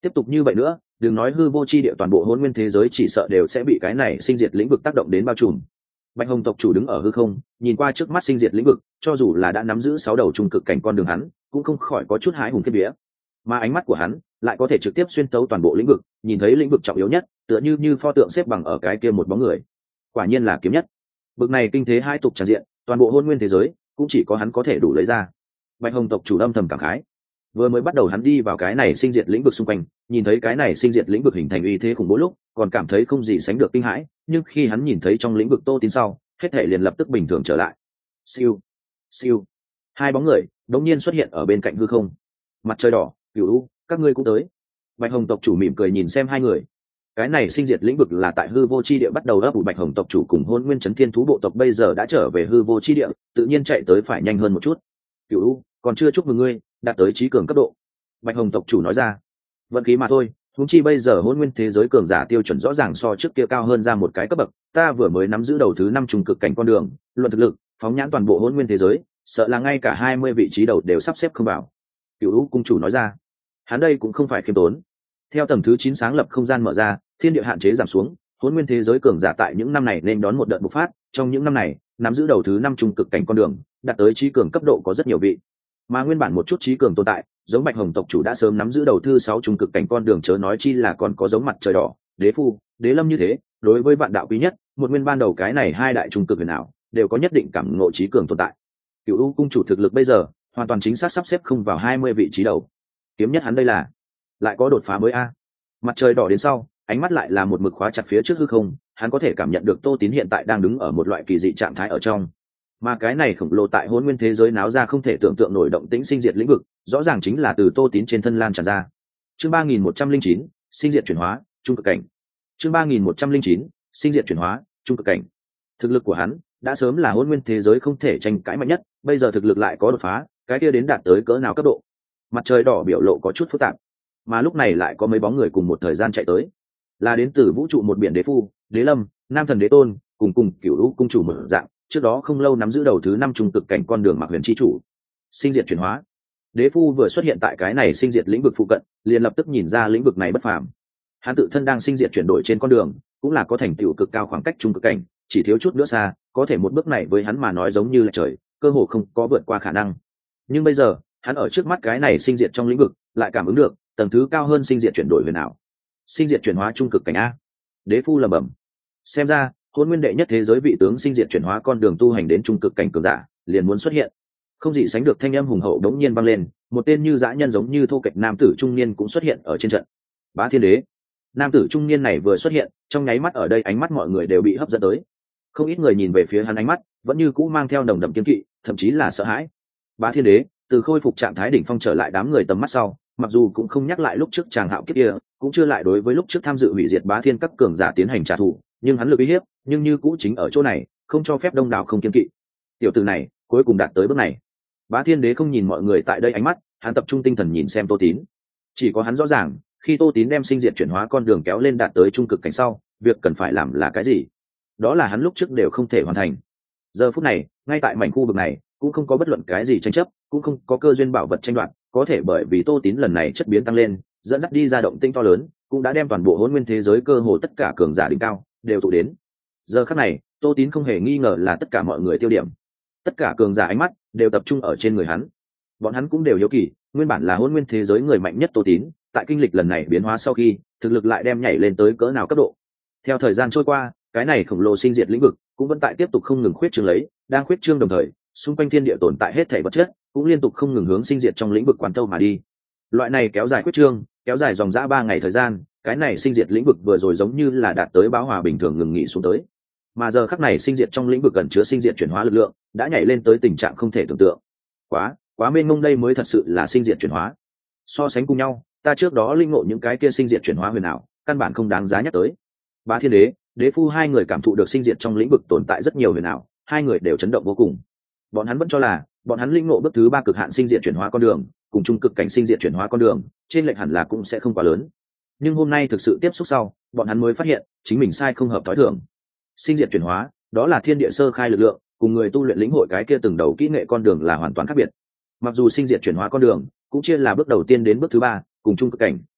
Tiếp tục như vậy nữa, đừng nói hư vô chi địa, toàn bộ hôn nguyên thế giới chỉ sợ đều sẽ bị cái này sinh diệt lĩnh vực tác động đến bao trùm. Bạch Hồng tộc chủ đứng ở hư không, nhìn qua trước mắt sinh diệt lĩnh vực, cho dù là đã nắm giữ 6 đầu trung cực cảnh con đường hắn, cũng không khỏi có chút hãi hùng khiếp vía. Mà ánh mắt của hắn lại có thể trực tiếp xuyên tấu toàn bộ lĩnh vực, nhìn thấy lĩnh vực trọng yếu nhất, tựa như pho tượng xếp bằng ở cái kia một bóng người. Quả nhiên là kiếm nhất. Bực này kinh thế hai tục tràn diện, toàn bộ hôn nguyên thế giới cũng chỉ có hắn có thể đủ lấy ra. Bạch Hồng tộc chủ âm thầm cảm khái. Vừa mới bắt đầu hắn đi vào cái này sinh diệt lĩnh vực xung quanh, nhìn thấy cái này sinh diệt lĩnh vực hình thành uy thế khủng bố lúc, còn cảm thấy không gì sánh được kinh hãi, nhưng khi hắn nhìn thấy trong lĩnh vực Tô Tín sau, hết thể liền lập tức bình thường trở lại. Siêu, siêu, hai bóng người đột nhiên xuất hiện ở bên cạnh hư không. Mặt trời đỏ, Cửu U, các ngươi cũng tới. Bạch Hồng tộc chủ mỉm cười nhìn xem hai người. Cái này sinh diệt lĩnh vực là tại hư vô chi địa bắt đầu ấp ủ. Bạch Hồng tộc chủ cùng Hôn Nguyên Chấn Thiên thú bộ tộc bây giờ đã trở về hư vô chi địa, tự nhiên chạy tới phải nhanh hơn một chút. Cửu U, còn chưa chúc mừng ngươi đạt tới trí cường cấp độ. Bạch Hồng tộc chủ nói ra. Vận khí mà thôi, huống chi bây giờ hôn nguyên thế giới cường giả tiêu chuẩn rõ ràng so trước kia cao hơn ra một cái cấp bậc, ta vừa mới nắm giữ đầu thứ 5 trùng cực cảnh con đường, luận thực lực, phóng nhãn toàn bộ hôn nguyên thế giới, sợ là ngay cả 20 vị trí đầu đều sắp xếp không vào. Cửu U cung chủ nói ra. Hắn đây cũng không phải khiêm tốn. Theo tầng thứ 9 sáng lập không gian mở ra, thiên địa hạn chế giảm xuống, hôn nguyên thế giới cường giả tại những năm này nên đón một đợt bộc phát, trong những năm này, nắm giữ đầu thứ 5 trùng cực cảnh con đường, đạt tới trí cường cấp độ có rất nhiều vị. Mà nguyên bản một chút trí cường tồn tại, giống Bạch Hồng tộc chủ đã sớm nắm giữ đầu thứ 6 trung cực cảnh con đường, chớ nói chi là còn có giống mặt trời đỏ, đế phu, đế lâm như thế. Đối với vạn đạo quý nhất, một nguyên ban đầu cái này hai đại trung cực huyền ảo đều có nhất định cảm ngộ trí cường tồn tại. Cửu U cung chủ thực lực bây giờ hoàn toàn chính xác sắp xếp không vào 20 vị trí đầu. Kiếm nhất hắn đây là lại có đột phá mới a. Mặt trời đỏ đến sau, ánh mắt lại là một mực khóa chặt phía trước hư không, hắn có thể cảm nhận được Tô Tín hiện tại đang đứng ở một loại kỳ dị trạng thái ở trong. Mà cái này khổng lồ tại hôn nguyên thế giới náo ra không thể tưởng tượng nổi động tĩnh sinh diệt lĩnh vực, rõ ràng chính là từ Tô Tín trên thân lan tràn ra. Chương 3109, sinh diệt chuyển hóa, trung cực cảnh. Chương 3109, sinh diệt chuyển hóa, trung cực cảnh. Thực lực của hắn đã sớm là hôn nguyên thế giới không thể tranh cãi mạnh nhất, bây giờ thực lực lại có đột phá, cái kia đến đạt tới cỡ nào cấp độ. Mặt trời đỏ biểu lộ có chút phức tạp, mà lúc này lại có mấy bóng người cùng một thời gian chạy tới, là đến từ vũ trụ một biển đế phu, đế lâm, nam thần đế tôn, cùng Cửu U cung chủ mở dạng, trước đó không lâu nắm giữ đầu thứ 5 trung cực cảnh con đường Mạc Huyền chi chủ. Sinh diệt chuyển hóa. Đế phu vừa xuất hiện tại cái này sinh diệt lĩnh vực phụ cận, liền lập tức nhìn ra lĩnh vực này bất phàm. Hắn tự thân đang sinh diệt chuyển đổi trên con đường, cũng là có thành tựu cực cao, khoảng cách trung cực cảnh chỉ thiếu chút nữa xa, có thể một bước này với hắn mà nói giống như là trời, cơ hồ không có vượt qua khả năng. Nhưng bây giờ, hắn ở trước mắt cái này sinh diệt trong lĩnh vực, lại cảm ứng được tầng thứ cao hơn sinh diệt chuyển đổi huyền ảo. Sinh diệt chuyển hóa trung cực cảnh a. Đế phu lẩm bẩm. Xem ra, hôn nguyên đệ nhất thế giới vị tướng sinh diệt chuyển hóa con đường tu hành đến trung cực cảnh cường giả liền muốn xuất hiện. Không gì sánh được thanh âm hùng hậu đống nhiên vang lên, một tên như dã nhân giống như thô kệch nam tử trung niên cũng xuất hiện ở trên trận. Bá Thiên Đế. Nam tử trung niên này vừa xuất hiện, trong nháy mắt ở đây ánh mắt mọi người đều bị hấp dẫn tới. Không ít người nhìn về phía hắn, ánh mắt vẫn như cũ mang theo nồng đậm kiên kỵ, thậm chí là sợ hãi. Bá Thiên Đế từ khôi phục trạng thái đỉnh phong trở lại đám người tầm mắt sau, mặc dù cũng không nhắc lại lúc trước chàng hạo kiếp kia, cũng chưa lại đối với lúc trước tham dự hủy diệt Bá Thiên các cường giả tiến hành trả thù, nhưng hắn lực uy hiếp nhưng như cũ chính ở chỗ này, không cho phép đông đảo không kiên kỵ. Tiểu tử này cuối cùng đạt tới bước này. Bá Thiên Đế không nhìn mọi người tại đây ánh mắt, hắn tập trung tinh thần nhìn xem Tô Tín. Chỉ có hắn rõ ràng, khi Tô Tín đem sinh diệt chuyển hóa con đường kéo lên đạt tới trung cực cảnh sau, việc cần phải làm là cái gì? Đó là hắn lúc trước đều không thể hoàn thành. Giờ phút này, ngay tại mảnh khu vực này, cũng không có bất luận cái gì tranh chấp, cũng không có cơ duyên bảo vật tranh đoạt, có thể bởi vì Tô Tín lần này chất biến tăng lên, dẫn dắt đi ra động tĩnh to lớn, cũng đã đem toàn bộ hỗn nguyên thế giới cơ hồ tất cả cường giả đỉnh cao đều tụ đến. Giờ khắc này, Tô Tín không hề nghi ngờ là tất cả mọi người tiêu điểm, tất cả cường giả ánh mắt đều tập trung ở trên người hắn. Bọn hắn cũng đều hiếu kỳ, nguyên bản là hỗn nguyên thế giới người mạnh nhất Tô Tín, tại kinh lịch lần này biến hóa sau khi, thực lực lại đem nhảy lên tới cỡ nào cấp độ. Theo thời gian trôi qua, cái này khổng lồ sinh diệt lĩnh vực cũng vẫn tại tiếp tục không ngừng khuyết trương lấy, đang khuyết trương đồng thời, xung quanh thiên địa tồn tại hết thảy vật chất cũng liên tục không ngừng hướng sinh diệt trong lĩnh vực quán thâu mà đi. Loại này kéo dài khuyết trương, kéo dài dòng dã 3 ngày thời gian, cái này sinh diệt lĩnh vực vừa rồi giống như là đạt tới bão hòa bình thường ngừng nghỉ xuống tới. Mà giờ khắc này sinh diệt trong lĩnh vực gần chứa sinh diệt chuyển hóa lực lượng đã nhảy lên tới tình trạng không thể tưởng tượng. Quá mênh mông, đây mới thật sự là sinh diệt chuyển hóa. So sánh cùng nhau, ta trước đó linh ngộ những cái kia sinh diệt chuyển hóa huyền ảo, căn bản không đáng giá nhắc tới. Bá Thiên Đế, Đế Phu hai người cảm thụ được sinh diệt trong lĩnh vực tồn tại rất nhiều huyền ảo, hai người đều chấn động vô cùng. Bọn hắn vẫn cho là bọn hắn linh ngộ bước thứ 3 cực hạn sinh diệt chuyển hóa con đường, cùng trung cực cảnh sinh diệt chuyển hóa con đường, trên lệch hẳn là cũng sẽ không quá lớn. Nhưng hôm nay thực sự tiếp xúc sau, bọn hắn mới phát hiện chính mình sai không hợp thói thường. Sinh diệt chuyển hóa, đó là thiên địa sơ khai lực lượng, cùng người tu luyện lĩnh hội cái kia từng đầu kỹ nghệ con đường là hoàn toàn khác biệt. Mặc dù sinh diệt chuyển hóa con đường cũng chia là bước đầu tiên đến bước thứ 3, cùng trung cực cảnh,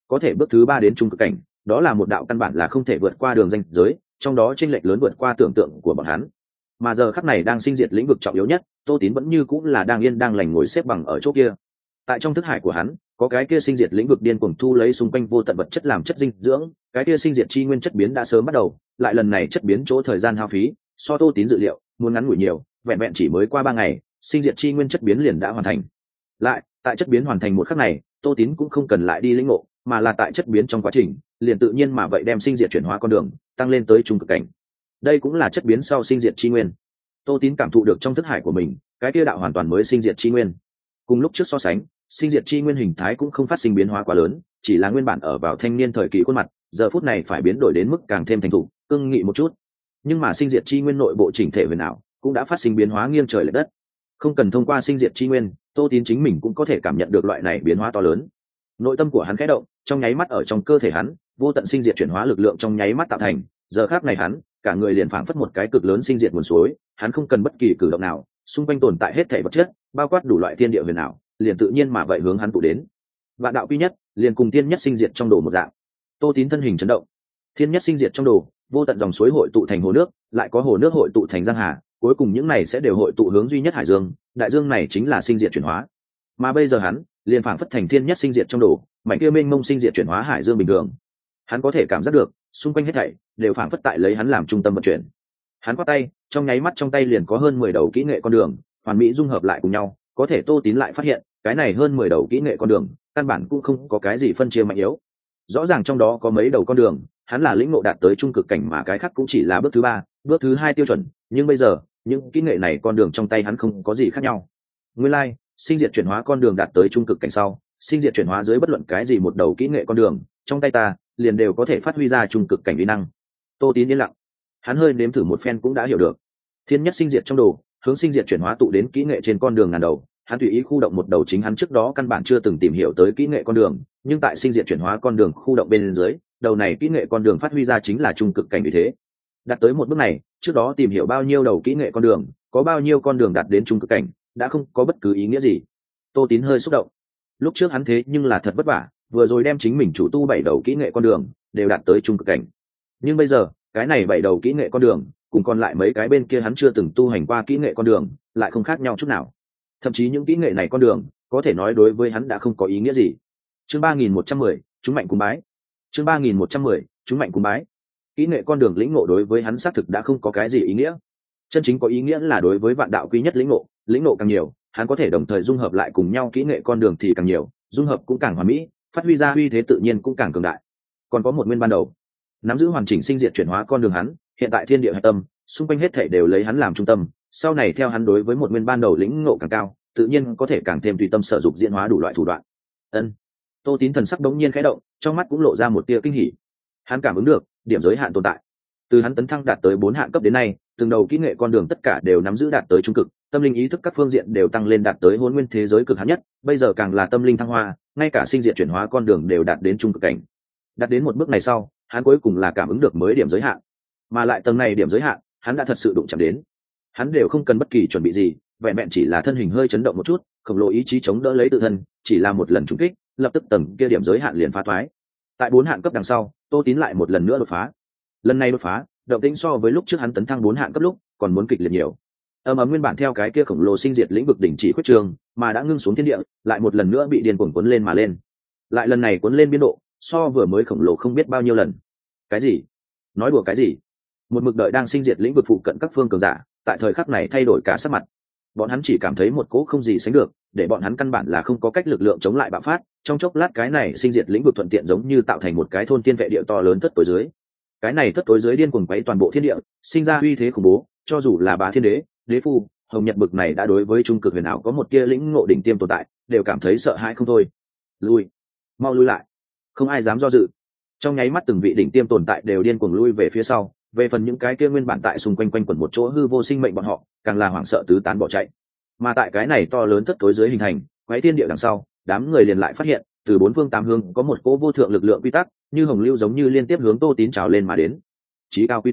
có thể bước thứ 3 đến trung cực cảnh, đó là một đạo căn bản là không thể vượt qua đường ranh giới, trong đó chênh lệch lớn vượt qua tưởng tượng của bọn hắn. Mà giờ khắc này đang sinh diệt lĩnh vực trọng yếu nhất, Tô Tín vẫn như cũng là đang yên đang lành ngồi xếp bằng ở chỗ kia. Tại trong thức hải của hắn, có cái kia sinh diệt lĩnh vực điên cuồng thu lấy xung quanh vô tận vật chất làm chất dinh dưỡng, cái kia sinh diệt chi nguyên chất biến đã sớm bắt đầu, lại lần này chất biến chỗ thời gian hao phí, so Tô Tín dự liệu, muốn ngắn ngủi nhiều, vẹn vẹn chỉ mới qua 3 ngày, sinh diệt chi nguyên chất biến liền đã hoàn thành. Lại, tại chất biến hoàn thành một khắc này, Tô Tín cũng không cần lại đi lĩnh ngộ, mà là tại chất biến trong quá trình, liền tự nhiên mà vậy đem sinh diệt chuyển hóa con đường tăng lên tới trung cực cảnh. Đây cũng là chất biến sau sinh diệt chi nguyên. Tô Tín cảm thụ được trong thức hải của mình, cái kia đạo hoàn toàn mới sinh diệt chi nguyên. Cùng lúc trước so sánh, sinh diệt chi nguyên hình thái cũng không phát sinh biến hóa quá lớn, chỉ là nguyên bản ở vào thanh niên thời kỳ khuôn mặt, giờ phút này phải biến đổi đến mức càng thêm thành thục, cương nghị một chút. Nhưng mà sinh diệt chi nguyên nội bộ chỉnh thể huyền ảo cũng đã phát sinh biến hóa nghiêng trời lệch đất. Không cần thông qua sinh diệt chi nguyên, Tô Tín chính mình cũng có thể cảm nhận được loại này biến hóa to lớn. Nội tâm của hắn khẽ động, trong nháy mắt ở trong cơ thể hắn, vô tận sinh diệt chuyển hóa lực lượng trong nháy mắt tạo thành, giờ khắc này hắn, cả người liền phảng phất một cái cực lớn sinh diệt nguồn suối, hắn không cần bất kỳ cử động nào, xung quanh tồn tại hết thảy vật chất, bao quát đủ loại thiên địa huyền ảo, liền tự nhiên mà vậy hướng hắn tụ đến. Vạn đạo quy nhất, liền cùng tiên nhất sinh diệt trong đồ một dạng. Tô Tín thân hình chấn động. Thiên nhất sinh diệt trong đồ, vô tận dòng suối hội tụ thành hồ nước, lại có hồ nước hội tụ thành giang hà, cuối cùng những này sẽ đều hội tụ hướng duy nhất hải dương, đại dương này chính là sinh diệt chuyển hóa. Mà bây giờ hắn, liền phảng phất thành thiên nhất sinh diệt trong đồ, mảnh kia mênh mông sinh diệt chuyển hóa hải dương bình thường. Hắn có thể cảm giác được, xung quanh hết thảy đều phảng phất tại lấy hắn làm trung tâm vận chuyển. Hắn quát tay, trong nháy mắt trong tay liền có hơn 10 đầu kỹ nghệ con đường, hoàn mỹ dung hợp lại cùng nhau, có thể Tô Tín lại phát hiện, cái này hơn 10 đầu kỹ nghệ con đường, căn bản cũng không có cái gì phân chia mạnh yếu. Rõ ràng trong đó có mấy đầu con đường, hắn là lĩnh ngộ đạt tới trung cực cảnh mà cái khác cũng chỉ là bước thứ 3, bước thứ 2 tiêu chuẩn, nhưng bây giờ, những kỹ nghệ này con đường trong tay hắn không có gì khác nhau. Nguyên lai, sinh diệt chuyển hóa con đường đạt tới trung cực cảnh sau, sinh diệt chuyển hóa dưới bất luận cái gì một đầu kỹ nghệ con đường, trong tay ta, liền đều có thể phát huy ra trung cực cảnh uy năng. Tô Tín yên lặng, hắn hơi nếm thử một phen cũng đã hiểu được. Thiên nhất sinh diệt trong đồ, hướng sinh diệt chuyển hóa tụ đến kỹ nghệ trên con đường ngàn đầu, hắn tùy ý khu động một đầu chính hắn trước đó căn bản chưa từng tìm hiểu tới kỹ nghệ con đường, nhưng tại sinh diệt chuyển hóa con đường khu động bên dưới, đầu này kỹ nghệ con đường phát huy ra chính là trung cực cảnh vì thế. Đạt tới một bước này, trước đó tìm hiểu bao nhiêu đầu kỹ nghệ con đường, có bao nhiêu con đường đạt đến trung cực cảnh, đã không có bất cứ ý nghĩa gì. Tô Tín hơi xúc động. Lúc trước hắn thế nhưng là thật vất vả, vừa rồi đem chính mình chủ tu 7 đầu kỹ nghệ con đường, đều đạt tới trung cực cảnh. Nhưng bây giờ, cái này 7 đầu kỹ nghệ con đường, cùng còn lại mấy cái bên kia hắn chưa từng tu hành qua kỹ nghệ con đường, lại không khác nhau chút nào. Thậm chí những kỹ nghệ này con đường, có thể nói đối với hắn đã không có ý nghĩa gì. Chương 3110, chúng mạnh cúng bái. Chương 3110, chúng mạnh cúng bái. Kỹ nghệ con đường lĩnh ngộ đối với hắn xác thực đã không có cái gì ý nghĩa. Chân chính có ý nghĩa là đối với vạn đạo quy nhất lĩnh ngộ càng nhiều, hắn có thể đồng thời dung hợp lại cùng nhau kỹ nghệ con đường thì càng nhiều, dung hợp cũng càng hoàn mỹ, phát huy ra uy thế tự nhiên cũng càng cường đại. Còn có một nguyên ban đầu, nắm giữ hoàn chỉnh sinh diệt chuyển hóa con đường hắn, hiện tại thiên địa hạch tâm, xung quanh hết thảy đều lấy hắn làm trung tâm, sau này theo hắn đối với một nguyên ban đầu lĩnh ngộ càng cao, tự nhiên có thể càng thêm tùy tâm sử dụng diễn hóa đủ loại thủ đoạn. Ân. Tô Tín thần sắc đống nhiên khẽ động, trong mắt cũng lộ ra một tia kinh hỉ. Hắn cảm ứng được điểm giới hạn tồn tại. Từ hắn tấn thăng đạt tới 4 hạn cấp đến nay, từng đầu kỹ nghệ con đường tất cả đều nắm giữ đạt tới trung cực, tâm linh ý thức các phương diện đều tăng lên đạt tới hỗn nguyên thế giới cực hạn nhất, bây giờ càng là tâm linh thăng hoa, ngay cả sinh diệt chuyển hóa con đường đều đạt đến trung cực cảnh. Đạt đến một bước này sau, hắn cuối cùng là cảm ứng được mới điểm giới hạn. Mà lại tầng này điểm giới hạn, hắn đã thật sự đụng chạm đến. Hắn đều không cần bất kỳ chuẩn bị gì, vẹn vẹn chỉ là thân hình hơi chấn động một chút, khổng lồ ý chí chống đỡ lấy tự thân, chỉ là một lần trúng kích, lập tức tầng kia điểm giới hạn liền phá thoái. Tại 4 hạn cấp đằng sau, Tô Tín lại một lần nữa đột phá. Lần này đột phá, động tĩnh so với lúc trước hắn tấn thăng 4 hạn cấp lúc, còn muốn kịch liệt nhiều. Ầm nguyên bản theo cái kia khổng lồ sinh diệt lĩnh vực đỉnh chỉ khuyết trường, mà đã ngưng xuống thiên địa, lại một lần nữa bị điên cuồng cuốn lên mà lên. Lại lần này cuốn lên biên độ, so vừa mới khổng lồ không biết bao nhiêu lần. Cái gì? Nói đùa cái gì? Một mực đợi đang sinh diệt lĩnh vực phụ cận các phương cường giả, tại thời khắc này thay đổi cả sắc mặt. Bọn hắn chỉ cảm thấy một cỗ không gì sánh được, để bọn hắn căn bản là không có cách lực lượng chống lại bạo phát, trong chốc lát cái này sinh diệt lĩnh vực thuận tiện giống như tạo thành một cái thôn tiên vệ địa to lớn thất tối dưới. Cái này thất tối dưới điên cuồng quấy toàn bộ thiên địa, sinh ra uy thế khủng bố, cho dù là Bá Thiên Đế, Đế Phu, Hồng Nhật bực này đã đối với trung cực huyền ảo có một tia lĩnh ngộ đỉnh tiêm tồn tại, đều cảm thấy sợ hãi không thôi. Lui, mau lui lại. Không ai dám do dự. Trong nháy mắt từng vị đỉnh tiêm tồn tại đều điên cuồng lui về phía sau, về phần những cái kia nguyên bản tại xung quanh quanh quẩn một chỗ hư vô sinh mệnh bọn họ, càng là hoảng sợ tứ tán bỏ chạy. Mà tại cái này to lớn thất tối dưới hình thành, quái thiên địa đằng sau, đám người liền lại phát hiện, từ 4 phương 8 hướng có một cỗ vô thượng lực lượng quy tắc, như hồng lưu giống như liên tiếp hướng Tô Tín trào lên mà đến. Chí cao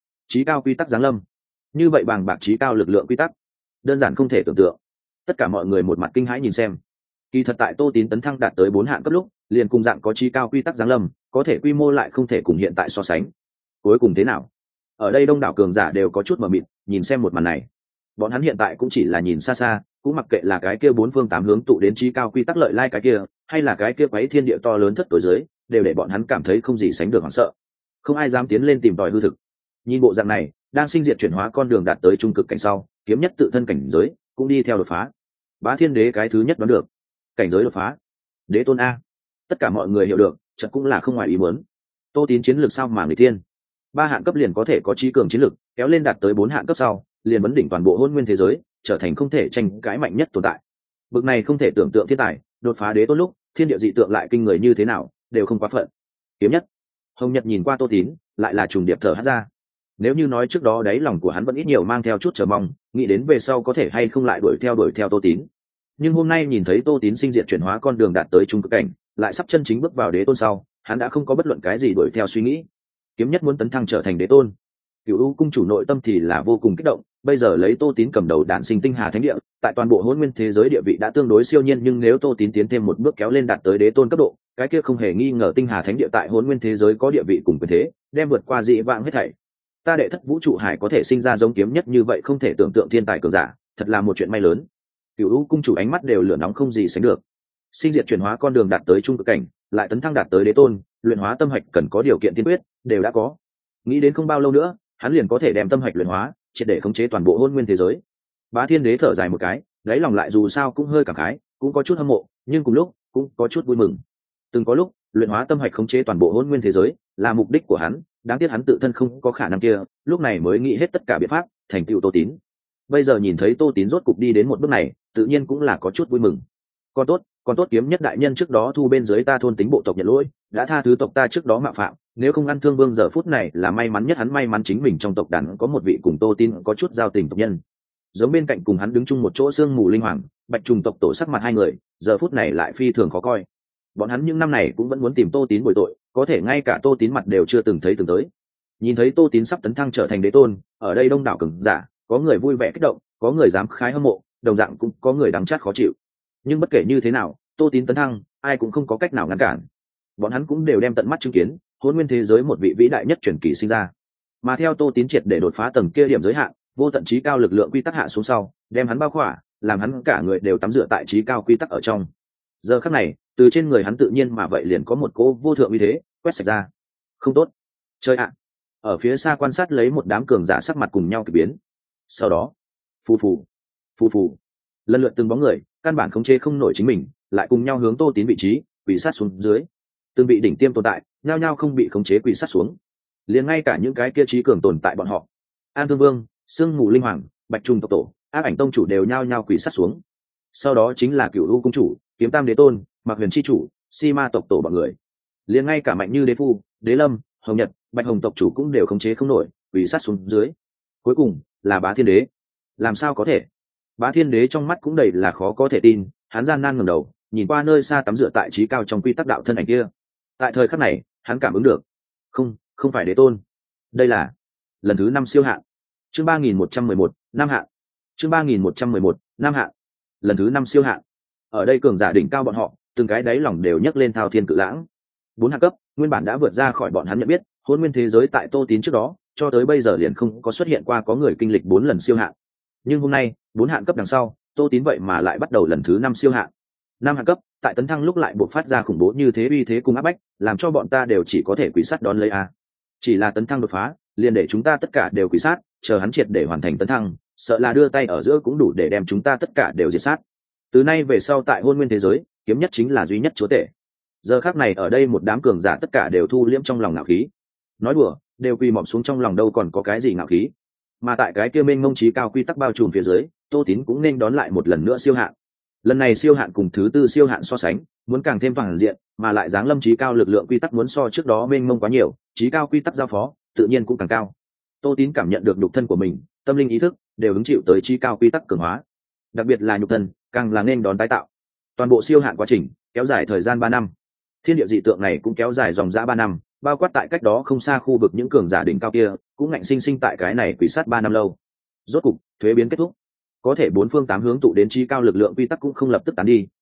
quy tắc giáng lâm. Như vậy bàng bạc chí cao lực lượng quy tắc, đơn giản không thể tưởng tượng. Tất cả mọi người một mặt kinh hãi nhìn xem. Kỳ thật tại Tô Tín tấn thăng đạt tới 4 hạng cấp lúc, liền cùng dạng có chi cao quy tắc giáng lâm, có thể quy mô lại không thể cùng hiện tại so sánh. Cuối cùng thế nào? Ở đây đông đảo cường giả đều có chút mờ mịt, nhìn xem một màn này. Bọn hắn hiện tại cũng chỉ là nhìn xa xa, cũng mặc kệ là cái kia bốn phương tám hướng tụ đến chi cao quy tắc lợi lai cái kia, hay là cái kia quấy thiên địa to lớn thất tối dưới, đều để bọn hắn cảm thấy không gì sánh được hoảng sợ. Không ai dám tiến lên tìm tòi hư thực. Nhìn bộ dạng này, đang sinh diệt chuyển hóa con đường đạt tới trung cực cảnh sau, kiếm nhất tự thân cảnh giới cũng đi theo đột phá. Bá Thiên Đế cái thứ nhất đoán được, cảnh giới đột phá, đế tôn a. Tất cả mọi người hiểu được, chợt cũng là không ngoài ý muốn. Tô Tín chiến lược sao mà người thiên, 3 hạng cấp liền có thể có trí cường chiến lược, kéo lên đạt tới 4 hạng cấp sau, liền vấn đỉnh toàn bộ hôn nguyên thế giới, trở thành không thể tranh cãi mạnh nhất tồn tại. Bực này không thể tưởng tượng thiên tài, đột phá đế tôn lúc, thiên địa dị tượng lại kinh người như thế nào, đều không quá phận. Kiếm nhất, Hồng Nhật nhìn qua Tô Tín, lại là trùng điệp thở hắt ra. Nếu như nói trước đó đáy lòng của hắn vẫn ít nhiều mang theo chút chờ mong, nghĩ đến về sau có thể hay không lại đuổi theo Tô Tín. Nhưng hôm nay nhìn thấy Tô Tín sinh diệt chuyển hóa con đường đạt tới trung cực cảnh, lại sắp chân chính bước vào đế tôn sau, hắn đã không có bất luận cái gì đuổi theo suy nghĩ. Kiếm nhất muốn tấn thăng trở thành đế tôn. Cửu U cung chủ nội tâm thì là vô cùng kích động, bây giờ lấy Tô Tín cầm đầu đản sinh tinh hà thánh địa, tại toàn bộ hỗn nguyên thế giới địa vị đã tương đối siêu nhiên, nhưng nếu Tô Tín tiến thêm một bước kéo lên đạt tới đế tôn cấp độ, cái kia không hề nghi ngờ tinh hà thánh địa tại hỗn nguyên thế giới có địa vị cùng quyền thế, đem vượt qua dị vãng hết thảy. Ta đệ thất vũ trụ hải có thể sinh ra giống kiếm nhất như vậy không thể tưởng tượng thiên tài cường giả, thật là một chuyện may lớn. Cửu U cung chủ ánh mắt đều lửa nóng không gì sánh được. Sinh diệt chuyển hóa con đường đạt tới trung cực cảnh, lại tấn thăng đạt tới đế tôn, luyện hóa tâm hạch cần có điều kiện tiên quyết, đều đã có. Nghĩ đến không bao lâu nữa, hắn liền có thể đem tâm hạch luyện hóa, triệt để khống chế toàn bộ hôn nguyên thế giới. Bá Thiên Đế thở dài một cái, lấy lòng lại dù sao cũng hơi cảm khái, cũng có chút hâm mộ, nhưng cùng lúc cũng có chút vui mừng. Từng có lúc, luyện hóa tâm hạch khống chế toàn bộ hôn nguyên thế giới là mục đích của hắn, đáng tiếc hắn tự thân không có khả năng kia, lúc này mới nghĩ hết tất cả biện pháp, thành tựu Tô Tín. Bây giờ nhìn thấy Tô Tín rốt cục đi đến một bước này, tự nhiên cũng là có chút vui mừng. Còn tốt kiếm nhất đại nhân trước đó thu bên dưới ta thôn tính bộ tộc nhận lỗi, đã tha thứ tộc ta trước đó mạo phạm, nếu không ăn thương vương giờ phút này là may mắn nhất, hắn may mắn chính mình trong tộc đàn có một vị cùng Tô Tín có chút giao tình tộc nhân. Giống bên cạnh cùng hắn đứng chung một chỗ sương mù linh hoàng, Bạch Trùng tộc tổ sắc mặt hai người, giờ phút này lại phi thường khó coi. Bọn hắn những năm này cũng vẫn muốn tìm Tô Tín bồi tội, có thể ngay cả Tô Tín mặt đều chưa từng thấy từng tới. Nhìn thấy Tô Tín sắp tấn thăng trở thành đế tôn, ở đây đông đảo cường giả, có người vui vẻ kích động, có người dám khái hâm mộ, đồng dạng cũng có người đắng chát khó chịu. Nhưng bất kể như thế nào, Tô Tín tấn thăng, ai cũng không có cách nào ngăn cản. Bọn hắn cũng đều đem tận mắt chứng kiến hôn nguyên thế giới một vị vĩ đại nhất truyền kỳ sinh ra. Mà theo Tô Tín triệt để đột phá tầng kia điểm giới hạn, vô tận trí cao lực lượng quy tắc hạ xuống sau, đem hắn bao khỏa, làm hắn cả người đều tắm rửa tại trí cao quy tắc ở trong. Giờ khắc này, từ trên người hắn tự nhiên mà vậy liền có một cỗ vô thượng uy thế quét sạch ra. Không tốt, chơi ạ! Ở phía xa quan sát lấy một đám cường giả sắc mặt cùng nhau kỳ biến. Sau đó, phù phù, lần lượt từng bóng người, căn bản khống chế không nổi chính mình, lại cùng nhau hướng Tô Tín vị trí quỳ sát xuống dưới. Từng vị đỉnh tiêm tồn tại, nhao nhao không bị khống chế quỳ sát xuống. Liền ngay cả những cái kia trí cường tồn tại bọn họ, An Thương Vương, Sương Mù Linh Hoàng, Bạch Trùng tộc tổ, Ác Ảnh tông chủ đều nhao nhao quỳ sát xuống. Sau đó chính là Cửu U cung chủ, Kiếm Tam đế tôn, Mạc Huyền chi chủ, Si Ma tộc tổ bọn người. Liền ngay cả mạnh như Đế Phu, Đế Lâm, Hồng Nhật, Bạch Hồng tộc chủ cũng đều khống chế không nổi, quỳ sát xuống dưới. Cuối cùng là Bá Thiên Đế. Làm sao có thể? Bá Thiên Đế trong mắt cũng đầy là khó có thể tin, hắn gian nan ngẩng đầu, nhìn qua nơi xa tắm rửa tại trí cao trong quy tắc đạo thân ảnh kia. Tại thời khắc này, hắn cảm ứng được, không phải đế tôn, đây là lần thứ 5 siêu hạn. Chương 3111, năm hạn. Chương 3111, năm hạn. Lần thứ 5 siêu hạn. Ở đây cường giả đỉnh cao bọn họ, từng cái đáy lòng đều nhấc lên thao thiên cự lãng. 4 hạng cấp, nguyên bản đã vượt ra khỏi bọn hắn nhận biết, hôn nguyên thế giới tại Tô Tín trước đó, cho tới bây giờ liền không có xuất hiện qua có người kinh lịch 4 lần siêu hạn. Nhưng hôm nay, 4 hạng cấp đằng sau, Tô Tín vậy mà lại bắt đầu lần thứ 5 siêu hạn. 5 hạng cấp, tại tấn thăng lúc lại buộc phát ra khủng bố như thế, uy thế cùng áp bách, làm cho bọn ta đều chỉ có thể quỳ sát đón lấy a. Chỉ là tấn thăng đột phá, liền để chúng ta tất cả đều quỳ sát, chờ hắn triệt để hoàn thành tấn thăng, sợ là đưa tay ở giữa cũng đủ để đem chúng ta tất cả đều diệt sát. Từ nay về sau tại hôn nguyên thế giới, kiếm nhất chính là duy nhất chúa tể. Giờ khắc này ở đây một đám cường giả tất cả đều thu liễm trong lòng ngạo khí. Nói đùa, đều quỳ mọp xuống trong lòng đâu còn có cái gì ngạo khí. Mà tại cái kia mênh mông trí cao quy tắc bao trùm phía dưới, Tô Tín cũng nên đón lại một lần nữa siêu hạn. Lần này siêu hạn cùng thứ 4 siêu hạn so sánh, muốn càng thêm toàn diện, mà lại dáng lâm trí cao lực lượng quy tắc muốn so trước đó mênh mông quá nhiều, trí cao quy tắc giao phó, tự nhiên cũng càng cao. Tô Tín cảm nhận được nhục thân của mình, tâm linh ý thức đều hứng chịu tới trí cao quy tắc cường hóa. Đặc biệt là nhục thân, càng là nên đón tái tạo. Toàn bộ siêu hạn quá trình kéo dài thời gian 3 năm. Thiên địa dị tượng này cũng kéo dài dòng dã 3 năm, bao quát tại cách đó không xa khu vực những cường giả đỉnh cao kia, cũng ngạnh sinh tại cái này quỷ sát 3 năm lâu. Rốt cục, thuế biến kết thúc. Có thể 4 phương 8 hướng tụ đến trí cao lực lượng quy tắc cũng không lập tức tán đi,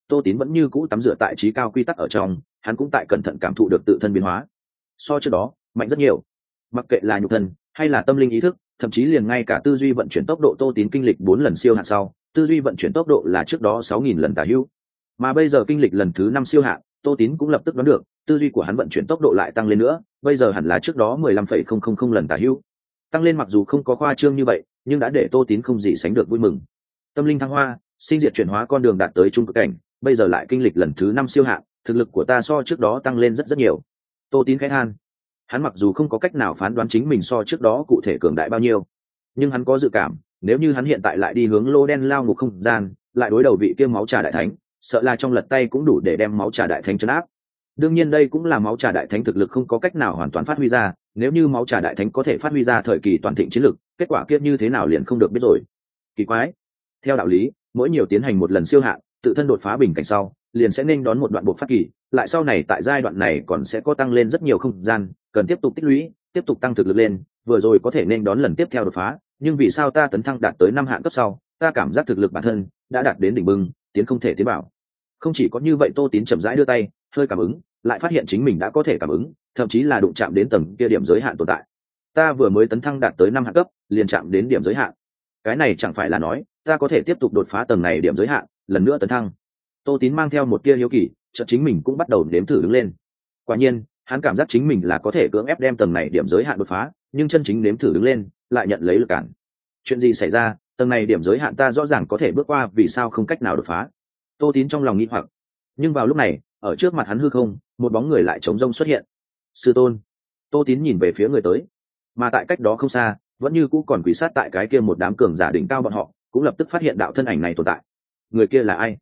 Tô Tín vẫn như cũ tắm rửa tại trí cao quy tắc ở trong, hắn cũng tại cẩn thận cảm thụ được tự thân biến hóa. So trước đó mạnh rất nhiều, mặc kệ là nhục thân hay là tâm linh ý thức, thậm chí liền ngay cả tư duy vận chuyển tốc độ Tô Tín kinh lịch 4 lần siêu hạn sau, tư duy vận chuyển tốc độ là trước đó 6.000 lần tả hữu, mà bây giờ kinh lịch lần thứ 5 siêu hạn, Tô Tín cũng lập tức đoán được tư duy của hắn vận chuyển tốc độ lại tăng lên nữa, bây giờ hẳn là trước đó 15,000 lần tả hữu. Tăng lên mặc dù không có khoa trương như vậy, nhưng đã để Tô Tín không gì sánh được vui mừng. Tâm linh thăng hoa, sinh diệt chuyển hóa con đường đạt tới trung cực cảnh, bây giờ lại kinh lịch lần thứ 5 siêu hạn, thực lực của ta so trước đó tăng lên rất nhiều. Tô Tín khẽ than. Hắn mặc dù không có cách nào phán đoán chính mình so trước đó cụ thể cường đại bao nhiêu, nhưng hắn có dự cảm, nếu như hắn hiện tại lại đi hướng lô đen lao ngục không gian, lại đối đầu vị kia máu trà đại thánh, sợ là trong lật tay cũng đủ để đem máu trà đại thánh trấn áp. Đương nhiên đây cũng là máu trà đại thánh thực lực không có cách nào hoàn toàn phát huy ra, nếu như máu trà đại thánh có thể phát huy ra thời kỳ toàn thịnh chiến lực, kết quả kiếp như thế nào liền không được biết rồi. Kỳ quái. Theo đạo lý, mỗi nhiều tiến hành một lần siêu hạn, tự thân đột phá bình cảnh sau, liền sẽ nên đón một đoạn buộc phát kỳ, lại sau này tại giai đoạn này còn sẽ có tăng lên rất nhiều không gian, cần tiếp tục tích lũy, tiếp tục tăng thực lực lên, vừa rồi có thể nên đón lần tiếp theo đột phá, nhưng vì sao ta tấn thăng đạt tới 5 hạn cấp sau, ta cảm giác thực lực bản thân đã đạt đến đỉnh bưng, tiến không thể tiến bảo. Không chỉ có như vậy, Tô Tín chậm rãi đưa tay, hơi cảm ứng, lại phát hiện chính mình đã có thể cảm ứng, thậm chí là đụng chạm đến tầng kia điểm giới hạn tồn tại. Ta vừa mới tấn thăng đạt tới 5 hạn cấp, liền chạm đến điểm giới hạn. Cái này chẳng phải là nói, ta có thể tiếp tục đột phá tầng này điểm giới hạn, lần nữa tấn thăng. Tô Tín mang theo một tia hiếu kỳ, chợt chính mình cũng bắt đầu nếm thử đứng lên. Quả nhiên, hắn cảm giác chính mình là có thể cưỡng ép đem tầng này điểm giới hạn đột phá, nhưng chân chính nếm thử đứng lên, lại nhận lấy lực cản. Chuyện gì xảy ra? Tầng này điểm giới hạn ta rõ ràng có thể bước qua, vì sao không cách nào đột phá? Tô Tín trong lòng nghi hoặc. Nhưng vào lúc này, ở trước mặt hắn hư không, một bóng người lại trống rông xuất hiện. Sư tôn. Tô Tín nhìn về phía người tới, mà tại cách đó không xa, vẫn như cũ còn quỳ sát tại cái kia một đám cường giả đỉnh cao, bọn họ cũng lập tức phát hiện đạo thân ảnh này tồn tại. Người kia là ai?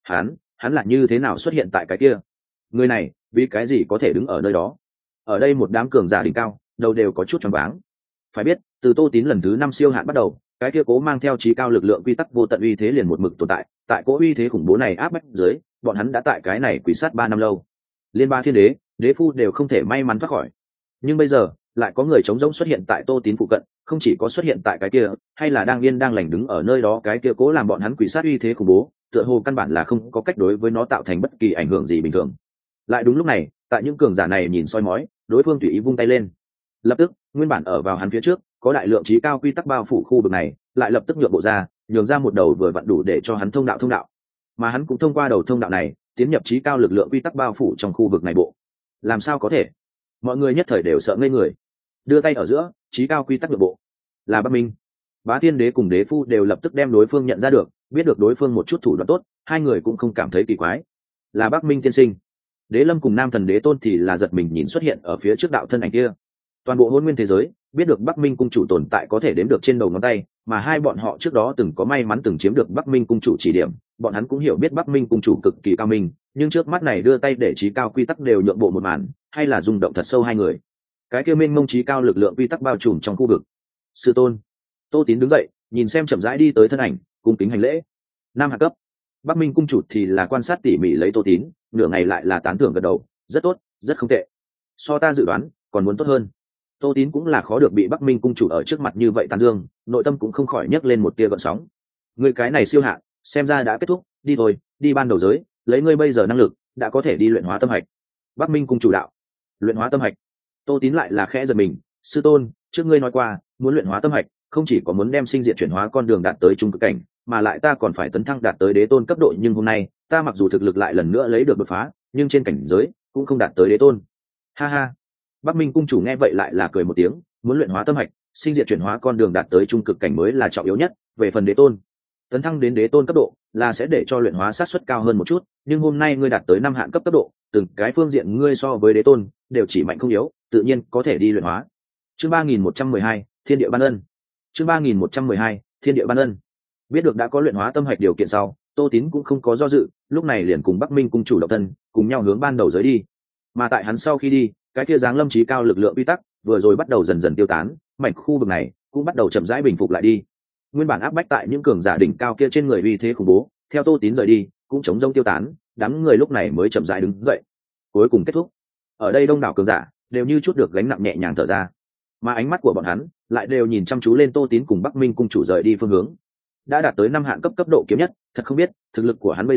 Hắn là như thế nào xuất hiện tại cái kia? Người này vì cái gì có thể đứng ở nơi đó? Ở đây một đám cường giả đỉnh cao, đầu đều có chút choáng váng. Phải biết, từ Tô Tín lần thứ 5 siêu hạn bắt đầu, cái kia cố mang theo trí cao lực lượng quy tắc vô tận uy thế liền một mực tồn tại, tại cố uy thế khủng bố này áp bách dưới, bọn hắn đã tại cái này quỳ sát 3 năm lâu. Liên ba thiên đế, đế phu đều không thể may mắn thoát khỏi. Nhưng bây giờ, lại có người trống rỗng xuất hiện tại Tô Tín phụ cận, không chỉ có xuất hiện tại cái kia, hay là đang yên đang lành đứng ở nơi đó, cái kia cố làm bọn hắn quỳ sát uy thế khủng bố, tựa hồ căn bản là không có cách đối với nó tạo thành bất kỳ ảnh hưởng gì bình thường. Lại đúng lúc này, tại những cường giả này nhìn soi mói, đối phương tùy ý vung tay lên. Lập tức, nguyên bản ở vào hắn phía trước, có đại lượng trí cao quy tắc bao phủ khu vực này, lại lập tức nhượng bộ ra, nhường ra một đầu vừa vặn đủ để cho hắn thông đạo. Mà hắn cũng thông qua đầu thông đạo này, tiến nhập trí cao lực lượng quy tắc bao phủ trong khu vực này bộ. Làm sao có thể? Mọi người nhất thời đều sợ ngây người. Đưa tay ở giữa, trí cao quy tắc nhượng bộ. Là Bắc Minh. Bá Thiên Đế cùng Đế Phu đều lập tức đem đối phương nhận ra được, biết được đối phương một chút thủ đoạn tốt, hai người cũng không cảm thấy kỳ quái. Là Bắc Minh tiên sinh. Đế Lâm cùng Nam Thần Đế Tôn thì là giật mình nhìn xuất hiện ở phía trước đạo thân ảnh kia. Toàn bộ hôn nguyên thế giới, biết được Bắc Minh cung chủ tồn tại có thể đếm được trên đầu ngón tay, mà hai bọn họ trước đó từng có may mắn từng chiếm được Bắc Minh cung chủ chỉ điểm, bọn hắn cũng hiểu biết Bắc Minh cung chủ cực kỳ cao minh, nhưng trước mắt này đưa tay để trí cao quy tắc đều nhượng bộ một màn, hay là rung động thật sâu hai người. Cái kia mênh mông trí cao lực lượng quy tắc bao trùm trong khu vực. Sư tôn. Tô Tín đứng dậy, nhìn xem chậm rãi đi tới thân ảnh, cung kính hành lễ. Nam hạ cấp. Bắc Minh cung chủ thì là quan sát tỉ mỉ lấy Tô Tín, nửa ngày lại là tán thưởng gật đầu, rất tốt, rất không tệ. So ta dự đoán, còn muốn tốt hơn. Tô Tín cũng là khó được bị Bắc Minh cung chủ ở trước mặt như vậy tán dương, nội tâm cũng không khỏi nhấc lên một tia gợn sóng. Người cái này siêu hạn, xem ra đã kết thúc, đi thôi, đi ban đầu giới, lấy ngươi bây giờ năng lực, đã có thể đi luyện hóa tâm hạch. Bắc Minh cung chủ đạo. Luyện hóa tâm hạch. Tô Tín lại là khẽ giật mình, sư tôn, trước ngươi nói qua, muốn luyện hóa tâm hạch, không chỉ có muốn đem sinh diệt chuyển hóa con đường đạt tới trung cực cảnh, mà lại ta còn phải tấn thăng đạt tới đế tôn cấp độ, nhưng hôm nay, ta mặc dù thực lực lại lần nữa lấy được đột phá, nhưng trên cảnh giới cũng không đạt tới đế tôn. Ha ha. Bắc Minh cung chủ nghe vậy lại là cười một tiếng, muốn luyện hóa tâm hạch, sinh diệt chuyển hóa con đường đạt tới trung cực cảnh mới là trọng yếu nhất, về phần đế tôn, tấn thăng đến đế tôn cấp độ là sẽ để cho luyện hóa sát suất cao hơn một chút, nhưng hôm nay ngươi đạt tới 5 hạn cấp độ, từng cái phương diện ngươi so với đế tôn đều chỉ mạnh không yếu, tự nhiên có thể đi luyện hóa. Chương 3112, Thiên địa ban ân. Chương 3112, Thiên địa ban ân. Biết được đã có luyện hóa tâm hạch điều kiện sau, Tô Tín cũng không có do dự, lúc này liền cùng Bắc Minh cung chủ động thân, cùng nhau hướng ban đầu giới đi. Mà tại hắn sau khi đi, cái kia dáng lâm trí cao lực lượng quy tắc vừa rồi bắt đầu dần dần tiêu tán, mảnh khu vực này cũng bắt đầu chậm rãi bình phục lại đi. Nguyên bản áp bách tại những cường giả đỉnh cao kia trên người uy thế khủng bố, theo Tô Tín rời đi, cũng chống rông tiêu tán, đám người lúc này mới chậm rãi đứng dậy. Cuối cùng kết thúc. Ở đây đông đảo cường giả đều như chút được gánh nặng nhẹ nhàng thở ra, mà ánh mắt của bọn hắn lại đều nhìn chăm chú lên Tô Tín cùng Bắc Minh cung chủ rời đi phương hướng. Đã đạt tới 5 hạn cấp độ kiếm nhất, thật không biết thực lực của hắn bây giờ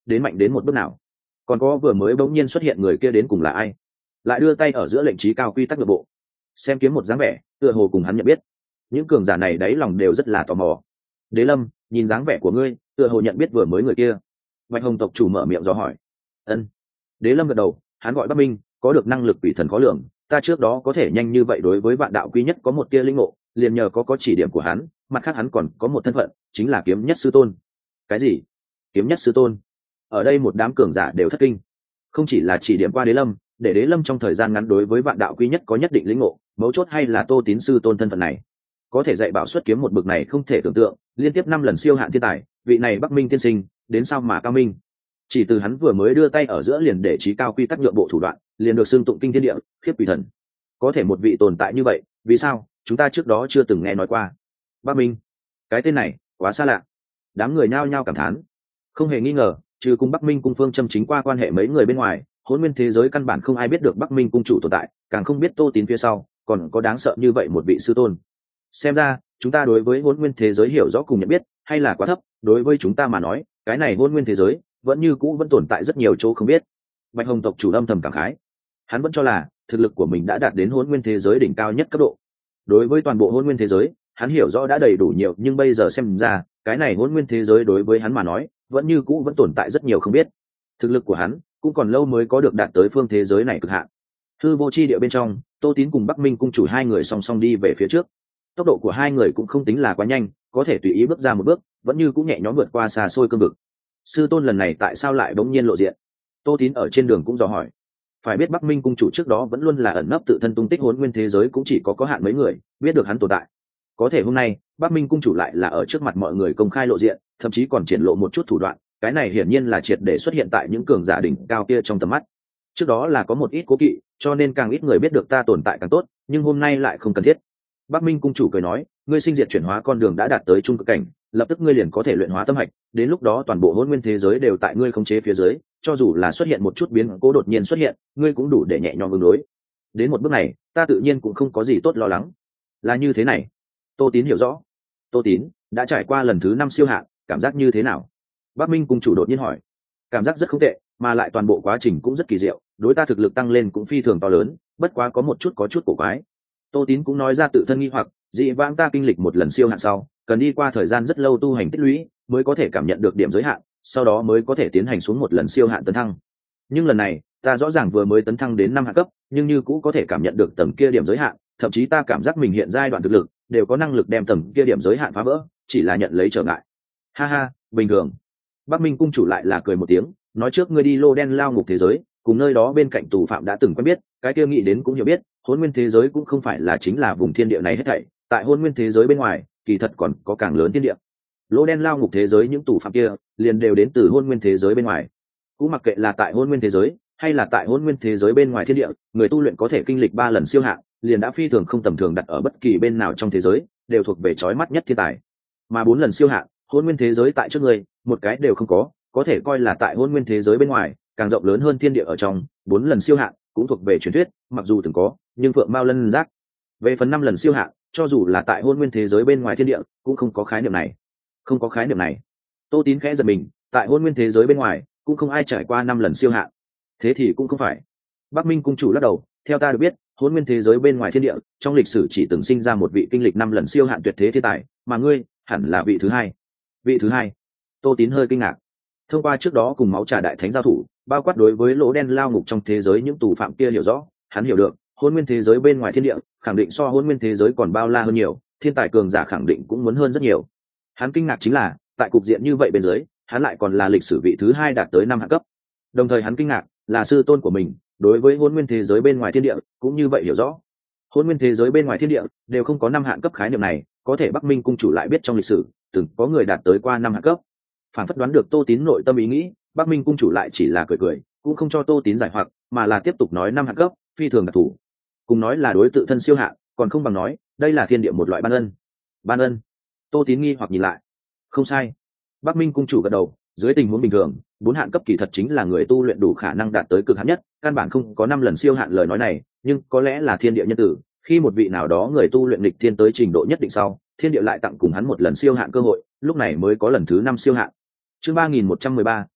đến mạnh đến một bước nào? Còn có vừa mới bỗng nhiên xuất hiện người kia đến cùng là ai? Lại đưa tay ở giữa lệnh trí cao quy tắc nội bộ, xem kiếm một dáng vẻ tựa hồ cùng hắn nhận biết. Những cường giả này đáy lòng đều rất là tò mò. Đế Lâm, nhìn dáng vẻ của ngươi tựa hồ nhận biết vừa mới người kia. Bạch Hồng tộc chủ mở miệng dò hỏi. Ân. Đế Lâm gật đầu, hắn gọi Bắc Minh, có được năng lực quỷ thần khó lường, ta trước đó có thể nhanh như vậy đối với vạn đạo quý nhất có một tia linh ngộ, liền nhờ có chỉ điểm của hắn, mặt khác hắn còn có một thân phận, chính là kiếm nhất sư tôn. Cái gì? Kiếm nhất sư tôn? Ở đây một đám cường giả đều thất kinh. Không chỉ là chỉ điểm qua Đế Lâm, để Đế Lâm trong thời gian ngắn đối với vạn đạo quý nhất có nhất định lĩnh ngộ, mấu chốt hay là Tô Tín sư tôn thân phận này. Có thể dạy bảo xuất kiếm một bậc này không thể tưởng tượng, liên tiếp 5 lần siêu hạn thiên tài, vị này Bắc Minh tiên sinh, đến sao mà cao minh. Chỉ từ hắn vừa mới đưa tay ở giữa liền để trí cao quy tắc nhượng bộ thủ đoạn, liền được xưng tụng kinh thiên địa, khiếp quỷ thần. Có thể một vị tồn tại như vậy, vì sao chúng ta trước đó chưa từng nghe nói qua? Bắc Minh, cái tên này quá xa lạ. Đám người nhao nhao cảm thán. Không hề nghi ngờ, trừ cùng Bắc Minh cung phương châm chính qua quan hệ mấy người bên ngoài, hỗn nguyên thế giới căn bản không ai biết được Bắc Minh cung chủ tồn tại, càng không biết Tô Tín phía sau còn có đáng sợ như vậy một vị sư tôn. Xem ra chúng ta đối với hỗn nguyên thế giới hiểu rõ cùng nhận biết hay là quá thấp, đối với chúng ta mà nói cái này hỗn nguyên thế giới vẫn như cũ vẫn tồn tại rất nhiều chỗ không biết. Bạch Hồng tộc chủ âm thầm cảm khái, hắn vẫn cho là thực lực của mình đã đạt đến hỗn nguyên thế giới đỉnh cao nhất cấp độ. Đối với toàn bộ hỗn nguyên thế giới hắn hiểu rõ đã đầy đủ nhiều, nhưng bây giờ xem ra cái này hỗn nguyên thế giới đối với hắn mà nói vẫn như cũ vẫn tồn tại rất nhiều không biết. Thực lực của hắn cũng còn lâu mới có được đạt tới phương thế giới này cực hạn. Hư vô chi địa bên trong, Tô Tín cùng Bắc Minh cung chủ hai người song song đi về phía trước. Tốc độ của hai người cũng không tính là quá nhanh, có thể tùy ý bước ra một bước vẫn như cũng nhẹ nhõm vượt qua xa xôi cương vực. Sư tôn lần này tại sao lại bỗng nhiên lộ diện? Tô Tín ở trên đường cũng dò hỏi. Phải biết Bắc Minh cung chủ trước đó vẫn luôn là ẩn nấp tự thân tung tích, hỗn nguyên thế giới cũng chỉ có hạn mấy người biết được hắn tồn tại. Có thể hôm nay Bắc Minh cung chủ lại là ở trước mặt mọi người công khai lộ diện, thậm chí còn triển lộ một chút thủ đoạn, cái này hiển nhiên là triệt để xuất hiện tại những cường giả đỉnh cao kia trong tầm mắt. Trước đó là có một ít cố kỵ, cho nên càng ít người biết được ta tồn tại càng tốt, nhưng hôm nay lại không cần thiết. Bắc Minh cung chủ cười nói, ngươi sinh diệt chuyển hóa con đường đã đạt tới trung cực cảnh, lập tức ngươi liền có thể luyện hóa tâm hạch, đến lúc đó toàn bộ hỗn nguyên thế giới đều tại ngươi khống chế phía dưới, cho dù là xuất hiện một chút biến cố đột nhiên xuất hiện, ngươi cũng đủ để nhẹ nhõm ứng đối. Đến một bước này, ta tự nhiên cũng không có gì tốt lo lắng. Là như thế này. Tô Tín hiểu rõ. Tô Tín đã trải qua lần thứ 5 siêu hạn, cảm giác như thế nào? Bắc Minh cung chủ đột nhiên hỏi. Cảm giác rất không tệ, mà lại toàn bộ quá trình cũng rất kỳ diệu, đối ta thực lực tăng lên cũng phi thường to lớn, bất quá có một chút cổ quái. Tô Tín cũng nói ra tự thân nghi hoặc, dị vãng ta kinh lịch một lần siêu hạn sau, cần đi qua thời gian rất lâu tu hành tích lũy, mới có thể cảm nhận được điểm giới hạn, sau đó mới có thể tiến hành xuống một lần siêu hạn tấn thăng. Nhưng lần này, ta rõ ràng vừa mới tấn thăng đến 5 hạ cấp, nhưng như cũ có thể cảm nhận được tầng kia điểm giới hạn, thậm chí ta cảm giác mình hiện giai đoạn thực lực đều có năng lực đem tầng kia điểm giới hạn phá vỡ, chỉ là nhận lấy trở ngại. Ha ha, bình thường. Bắc Minh cung chủ lại là cười một tiếng, nói trước ngươi đi lô đen lao ngục thế giới, cùng nơi đó bên cạnh tù phạm đã từng quen biết, cái kia nghĩ đến cũng hiểu biết, hỗn nguyên thế giới cũng không phải là chính là vùng thiên địa này hết thảy, tại hỗn nguyên thế giới bên ngoài, kỳ thật còn có càng lớn thiên địa. Lô đen lao ngục thế giới những tù phạm kia, liền đều đến từ hỗn nguyên thế giới bên ngoài. Cũng mặc kệ là tại hỗn nguyên thế giới, hay là tại hỗn nguyên thế giới bên ngoài thiên địa, người tu luyện có thể kinh lịch 3 lần siêu hạn, liền đã phi thường không tầm thường, đặt ở bất kỳ bên nào trong thế giới, đều thuộc về chói mắt nhất thiên tài. Mà 4 lần siêu hạn, hỗn nguyên thế giới tại trước người, một cái đều không có thể coi là tại hỗn nguyên thế giới bên ngoài, càng rộng lớn hơn thiên địa ở trong, 4 lần siêu hạn cũng thuộc về truyền thuyết, mặc dù từng có, nhưng phượng mao lân giác. Về phần 5 lần siêu hạn, cho dù là tại hỗn nguyên thế giới bên ngoài thiên địa, cũng không có khái niệm này. Không có khái niệm này. Tô Tín khẽ giật mình, tại hỗn nguyên thế giới bên ngoài, cũng không ai trải qua 5 lần siêu hạn. Thế thì cũng không phải. Bắc Minh cung chủ lắc đầu, theo ta được biết, hỗn nguyên thế giới bên ngoài thiên địa, trong lịch sử chỉ từng sinh ra một vị kinh lịch 5 lần siêu hạn tuyệt thế thiên tài, mà ngươi hẳn là vị thứ hai. Vị thứ hai? Tô Tín hơi kinh ngạc. Thông qua trước đó cùng máu trà đại thánh giao thủ, bao quát đối với lỗ đen lao ngục trong thế giới những tù phạm kia hiểu rõ, hắn hiểu được hỗn nguyên thế giới bên ngoài thiên địa khẳng định so hỗn nguyên thế giới còn bao la hơn nhiều, thiên tài cường giả khẳng định cũng muốn hơn rất nhiều. Hắn kinh ngạc chính là tại cục diện như vậy bên dưới, hắn lại còn là lịch sử vị thứ hai đạt tới 5 hạng cấp. Đồng thời hắn kinh ngạc là sư tôn của mình đối với hỗn nguyên thế giới bên ngoài thiên địa cũng như vậy hiểu rõ. Hỗn nguyên thế giới bên ngoài thiên địa đều không có 5 hạng cấp khái niệm này, có thể Bắc Minh cung chủ lại biết trong lịch sử từng có người đạt tới qua 5 hạng cấp. Phản phất đoán được Tô Tín nội tâm ý nghĩ, Bắc Minh cung chủ lại chỉ là cười, cũng không cho Tô Tín giải hoặc, mà là tiếp tục nói 5 hạng cấp phi thường đặc thù. Cùng nói là đối tự thân siêu hạn, còn không bằng nói đây là thiên địa một loại ban ân. Ban ân? Tô Tín nghi hoặc nhìn lại. Không sai. Bắc Minh cung chủ gật đầu, dưới tình huống bình thường, 4 hạng cấp kỳ thật chính là người tu luyện đủ khả năng đạt tới cực hạn nhất, căn bản không có 5 lần siêu hạn lời nói này, nhưng có lẽ là thiên địa nhân tử, khi một vị nào đó người tu luyện nghịch thiên tới trình độ nhất định sau, thiên địa lại tặng cùng hắn một lần siêu hạn cơ hội, lúc này mới có lần thứ 5 siêu hạn. Chương 3113,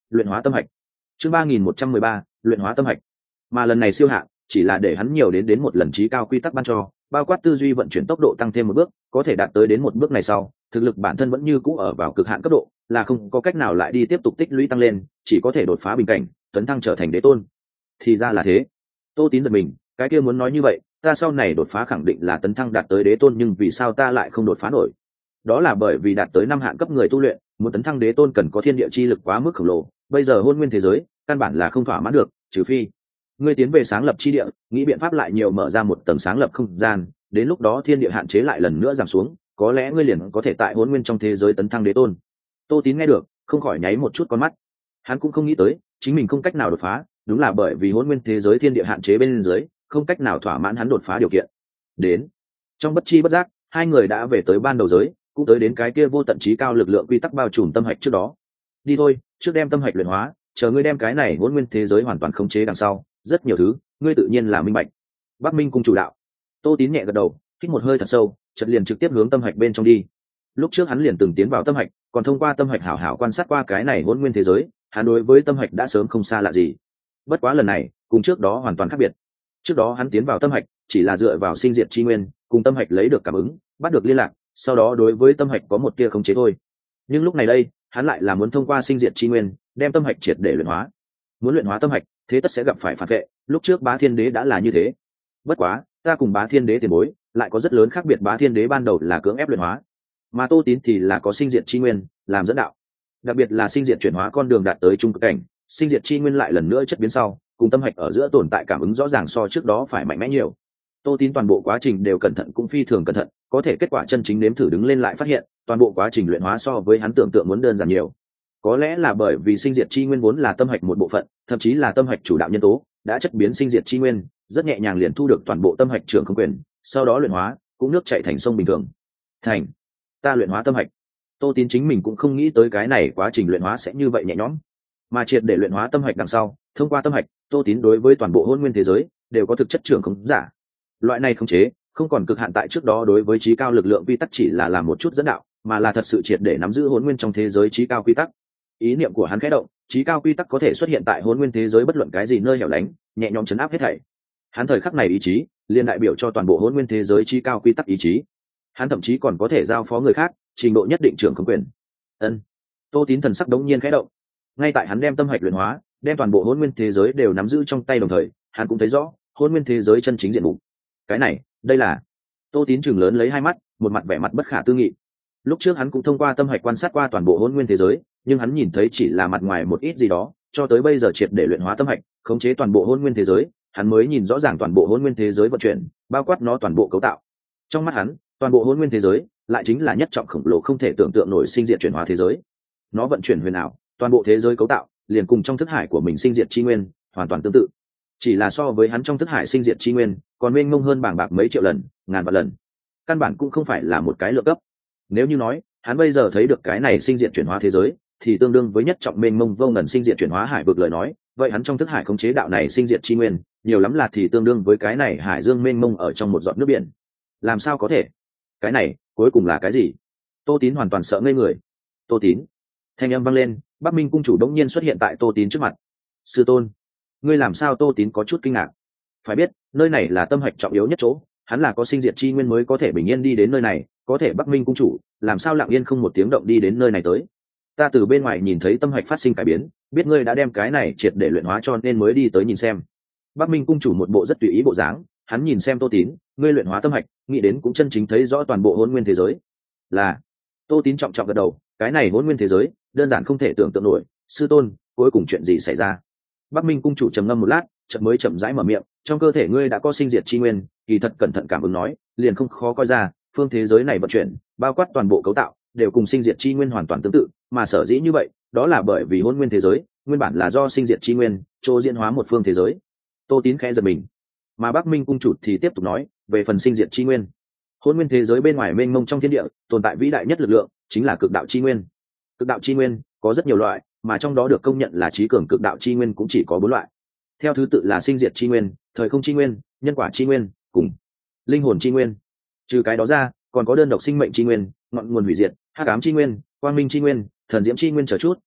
luyện hóa tâm hạch. Chương 3113, luyện hóa tâm hạch. Mà lần này siêu hạng chỉ là để hắn nhiều đến một lần trí cao quy tắc ban cho, bao quát tư duy vận chuyển tốc độ tăng thêm một bước, có thể đạt tới đến một bước này sau, thực lực bản thân vẫn như cũ ở vào cực hạn cấp độ, là không có cách nào lại đi tiếp tục tích lũy tăng lên, chỉ có thể đột phá bình cảnh, tấn thăng trở thành đế tôn. Thì ra là thế. Tô Tín giật mình, cái kia muốn nói như vậy, ta sau này đột phá khẳng định là tấn thăng đạt tới đế tôn, nhưng vì sao ta lại không đột phá nổi? Đó là bởi vì đạt tới 5 hạn cấp người tu luyện, muốn tấn thăng đế tôn cần có thiên địa chi lực quá mức khổng lồ, bây giờ hôn nguyên thế giới, căn bản là không thỏa mãn được, trừ phi ngươi tiến về sáng lập chi địa, nghĩ biện pháp lại nhiều mở ra một tầng sáng lập không gian, đến lúc đó thiên địa hạn chế lại lần nữa giảm xuống, có lẽ ngươi liền có thể tại hôn nguyên trong thế giới tấn thăng đế tôn. Tô Tín nghe được, không khỏi nháy một chút con mắt. Hắn cũng không nghĩ tới, chính mình không cách nào đột phá, đúng là bởi vì hôn nguyên thế giới thiên địa hạn chế bên dưới, không cách nào thỏa mãn hắn đột phá điều kiện. Đến, trong bất chi bất giác, hai người đã về tới ban đầu giới, cũng tới đến cái kia vô tận trí cao lực lượng quy tắc bao trùm tâm hạch trước đó. Đi thôi, trước đem tâm hạch luyện hóa, chờ ngươi đem cái này hôn nguyên thế giới hoàn toàn khống chế đằng sau, rất nhiều thứ ngươi tự nhiên là minh bạch. Bắc Minh cung chủ đạo. Tô Tín nhẹ gật đầu, hít một hơi thật sâu, chợt liền trực tiếp hướng tâm hạch bên trong đi. Lúc trước hắn liền từng tiến vào tâm hạch, còn thông qua tâm hạch hảo hảo quan sát qua cái này hôn nguyên thế giới, hắn đối với tâm hạch đã sớm không xa lạ gì. Bất quá lần này cùng trước đó hoàn toàn khác biệt. Trước đó hắn tiến vào tâm hạch chỉ là dựa vào sinh diệt chi nguyên, cùng tâm hạch lấy được cảm ứng, bắt được liên lạc, sau đó đối với tâm hạch có một tia khống chế thôi. Nhưng lúc này đây, hắn lại là muốn thông qua sinh diệt chi nguyên, đem tâm hạch triệt để luyện hóa. Muốn luyện hóa tâm hạch, thế tất sẽ gặp phải phản vệ, lúc trước Bá Thiên Đế đã là như thế. Bất quá, ta cùng Bá Thiên Đế tiền bối, lại có rất lớn khác biệt. Bá Thiên Đế ban đầu là cưỡng ép luyện hóa, mà Tô Tín thì là có sinh diệt chi nguyên làm dẫn đạo. Đặc biệt là sinh diệt chuyển hóa con đường đạt tới trung cực cảnh, sinh diệt chi nguyên lại lần nữa chất biến sau, cùng tâm hạch ở giữa tồn tại cảm ứng rõ ràng so trước đó phải mạnh mẽ nhiều. Tô Tín toàn bộ quá trình đều cẩn thận, cũng phi thường cẩn thận, có thể kết quả chân chính nếm thử đứng lên lại phát hiện, toàn bộ quá trình luyện hóa so với hắn tưởng tượng muốn đơn giản nhiều. Có lẽ là bởi vì sinh diệt chi nguyên vốn là tâm hạch một bộ phận, thậm chí là tâm hạch chủ đạo nhân tố, đã chất biến sinh diệt chi nguyên, rất nhẹ nhàng liền thu được toàn bộ tâm hạch trưởng không quyền, sau đó luyện hóa, cũng nước chảy thành sông bình thường. Thành, ta luyện hóa tâm hạch. Tô Tín chính mình cũng không nghĩ tới cái này quá trình luyện hóa sẽ như vậy nhẹ nhõm, mà triệt để luyện hóa tâm hạch đằng sau, thông qua tâm hạch, Tô Tín đối với toàn bộ hôn nguyên thế giới đều có thực chất trưởng khống giả. Loại này khống chế không còn cực hạn tại trước đó đối với trí cao lực lượng quy tắc chỉ là làm một chút dẫn đạo, mà là thật sự triệt để nắm giữ hôn nguyên trong thế giới trí cao quy tắc. Ý niệm của hắn khẽ động, trí cao quy tắc có thể xuất hiện tại hôn nguyên thế giới bất luận cái gì nơi hẻo lánh, nhẹ nhõm chấn áp hết thảy. Hắn thời khắc này ý chí liên đại biểu cho toàn bộ hôn nguyên thế giới trí cao quy tắc ý chí. Hắn thậm chí còn có thể giao phó người khác trình độ nhất định trưởng không quyền. Ân. Tô Tín thần sắc đống nhiên khẽ động. Ngay tại hắn đem tâm hạch luyện hóa, đem toàn bộ hôn nguyên thế giới đều nắm giữ trong tay đồng thời, hắn cũng thấy rõ hôn nguyên thế giới chân chính diện mục. Cái này, đây là... Tô Tín chừng lớn lấy hai mắt, một mặt vẻ mặt bất khả tư nghị. Lúc trước hắn cũng thông qua tâm hạch quan sát qua toàn bộ hôn nguyên thế giới, nhưng hắn nhìn thấy chỉ là mặt ngoài một ít gì đó, cho tới bây giờ triệt để luyện hóa tâm hạch, khống chế toàn bộ hôn nguyên thế giới, hắn mới nhìn rõ ràng toàn bộ hôn nguyên thế giới vận chuyển, bao quát nó toàn bộ cấu tạo. Trong mắt hắn, toàn bộ hôn nguyên thế giới lại chính là nhất trọng khổng lồ không thể tưởng tượng nổi sinh diệt chuyển hóa thế giới. Nó vận chuyển huyền ảo, toàn bộ thế giới cấu tạo liền cùng trong thức hải của mình sinh diệt chi nguyên hoàn toàn tương tự, chỉ là so với hắn trong thức hải sinh diệt chi nguyên còn mênh mông hơn bảng bạc mấy triệu lần, ngàn vạn lần, căn bản cũng không phải là một cái lượng cấp. Nếu như nói hắn bây giờ thấy được cái này sinh diệt chuyển hóa thế giới thì tương đương với nhất trọng mênh mông vô ngần sinh diệt chuyển hóa hải vực lời nói, vậy hắn trong thức hải khống chế đạo này sinh diệt chi nguyên nhiều lắm là thì tương đương với cái này hải dương mênh mông ở trong một giọt nước biển. Làm sao có thể? Cái này cuối cùng là cái gì? Tô Tín hoàn toàn sợ ngây người. Tô Tín, thanh âm vang lên, Bắc Minh cung chủ đống nhiên xuất hiện tại Tô Tín trước mặt. Sư tôn, ngươi làm sao? Tô Tín có chút kinh ngạc. Phải biết nơi này là tâm hạch trọng yếu nhất chỗ, hắn là có sinh diệt chi nguyên mới có thể bình yên đi đến nơi này, có thể Bắc Minh cung chủ làm sao lặng yên không một tiếng động đi đến nơi này tới? Ta từ bên ngoài nhìn thấy tâm hạch phát sinh cải biến, biết ngươi đã đem cái này triệt để luyện hóa cho nên mới đi tới nhìn xem. Bắc Minh cung chủ một bộ rất tùy ý bộ dáng, hắn nhìn xem Tô Tín, ngươi luyện hóa tâm hạch, nghĩ đến cũng chân chính thấy rõ toàn bộ hôn nguyên thế giới. Là. Tô Tín trọng trọng gật đầu, cái này hôn nguyên thế giới đơn giản không thể tưởng tượng nổi. Sư tôn, cuối cùng chuyện gì xảy ra? Bắc Minh cung chủ trầm ngâm một lát, chợt mới chậm rãi mở miệng, trong cơ thể ngươi đã có sinh diệt chi nguyên, kỳ thật cẩn thận cảm ứng nói, liền không khó coi ra, phương thế giới này vận chuyển, bao quát toàn bộ cấu tạo, đều cùng sinh diệt chi nguyên hoàn toàn tương tự, mà sở dĩ như vậy, đó là bởi vì hôn nguyên thế giới, nguyên bản là do sinh diệt chi nguyên, chỗ diễn hóa một phương thế giới. Tô Tín khẽ giật mình, mà Bắc Minh cung chủ thì tiếp tục nói, về phần sinh diệt chi nguyên, hôn nguyên thế giới bên ngoài mênh mông trong thiên địa, tồn tại vĩ đại nhất lực lượng, chính là cực đạo chi nguyên. Cực đạo chi nguyên có rất nhiều loại, mà trong đó được công nhận là trí cường cực đạo chi nguyên cũng chỉ có 4 loại. Theo thứ tự là sinh diệt chi nguyên, thời không chi nguyên, nhân quả chi nguyên, cùng linh hồn chi nguyên. Trừ cái đó ra, còn có đơn độc sinh mệnh chi nguyên, ngọn nguồn hủy diệt, hắc ám chi nguyên, quang minh chi nguyên, thần diễm chi nguyên chờ chút,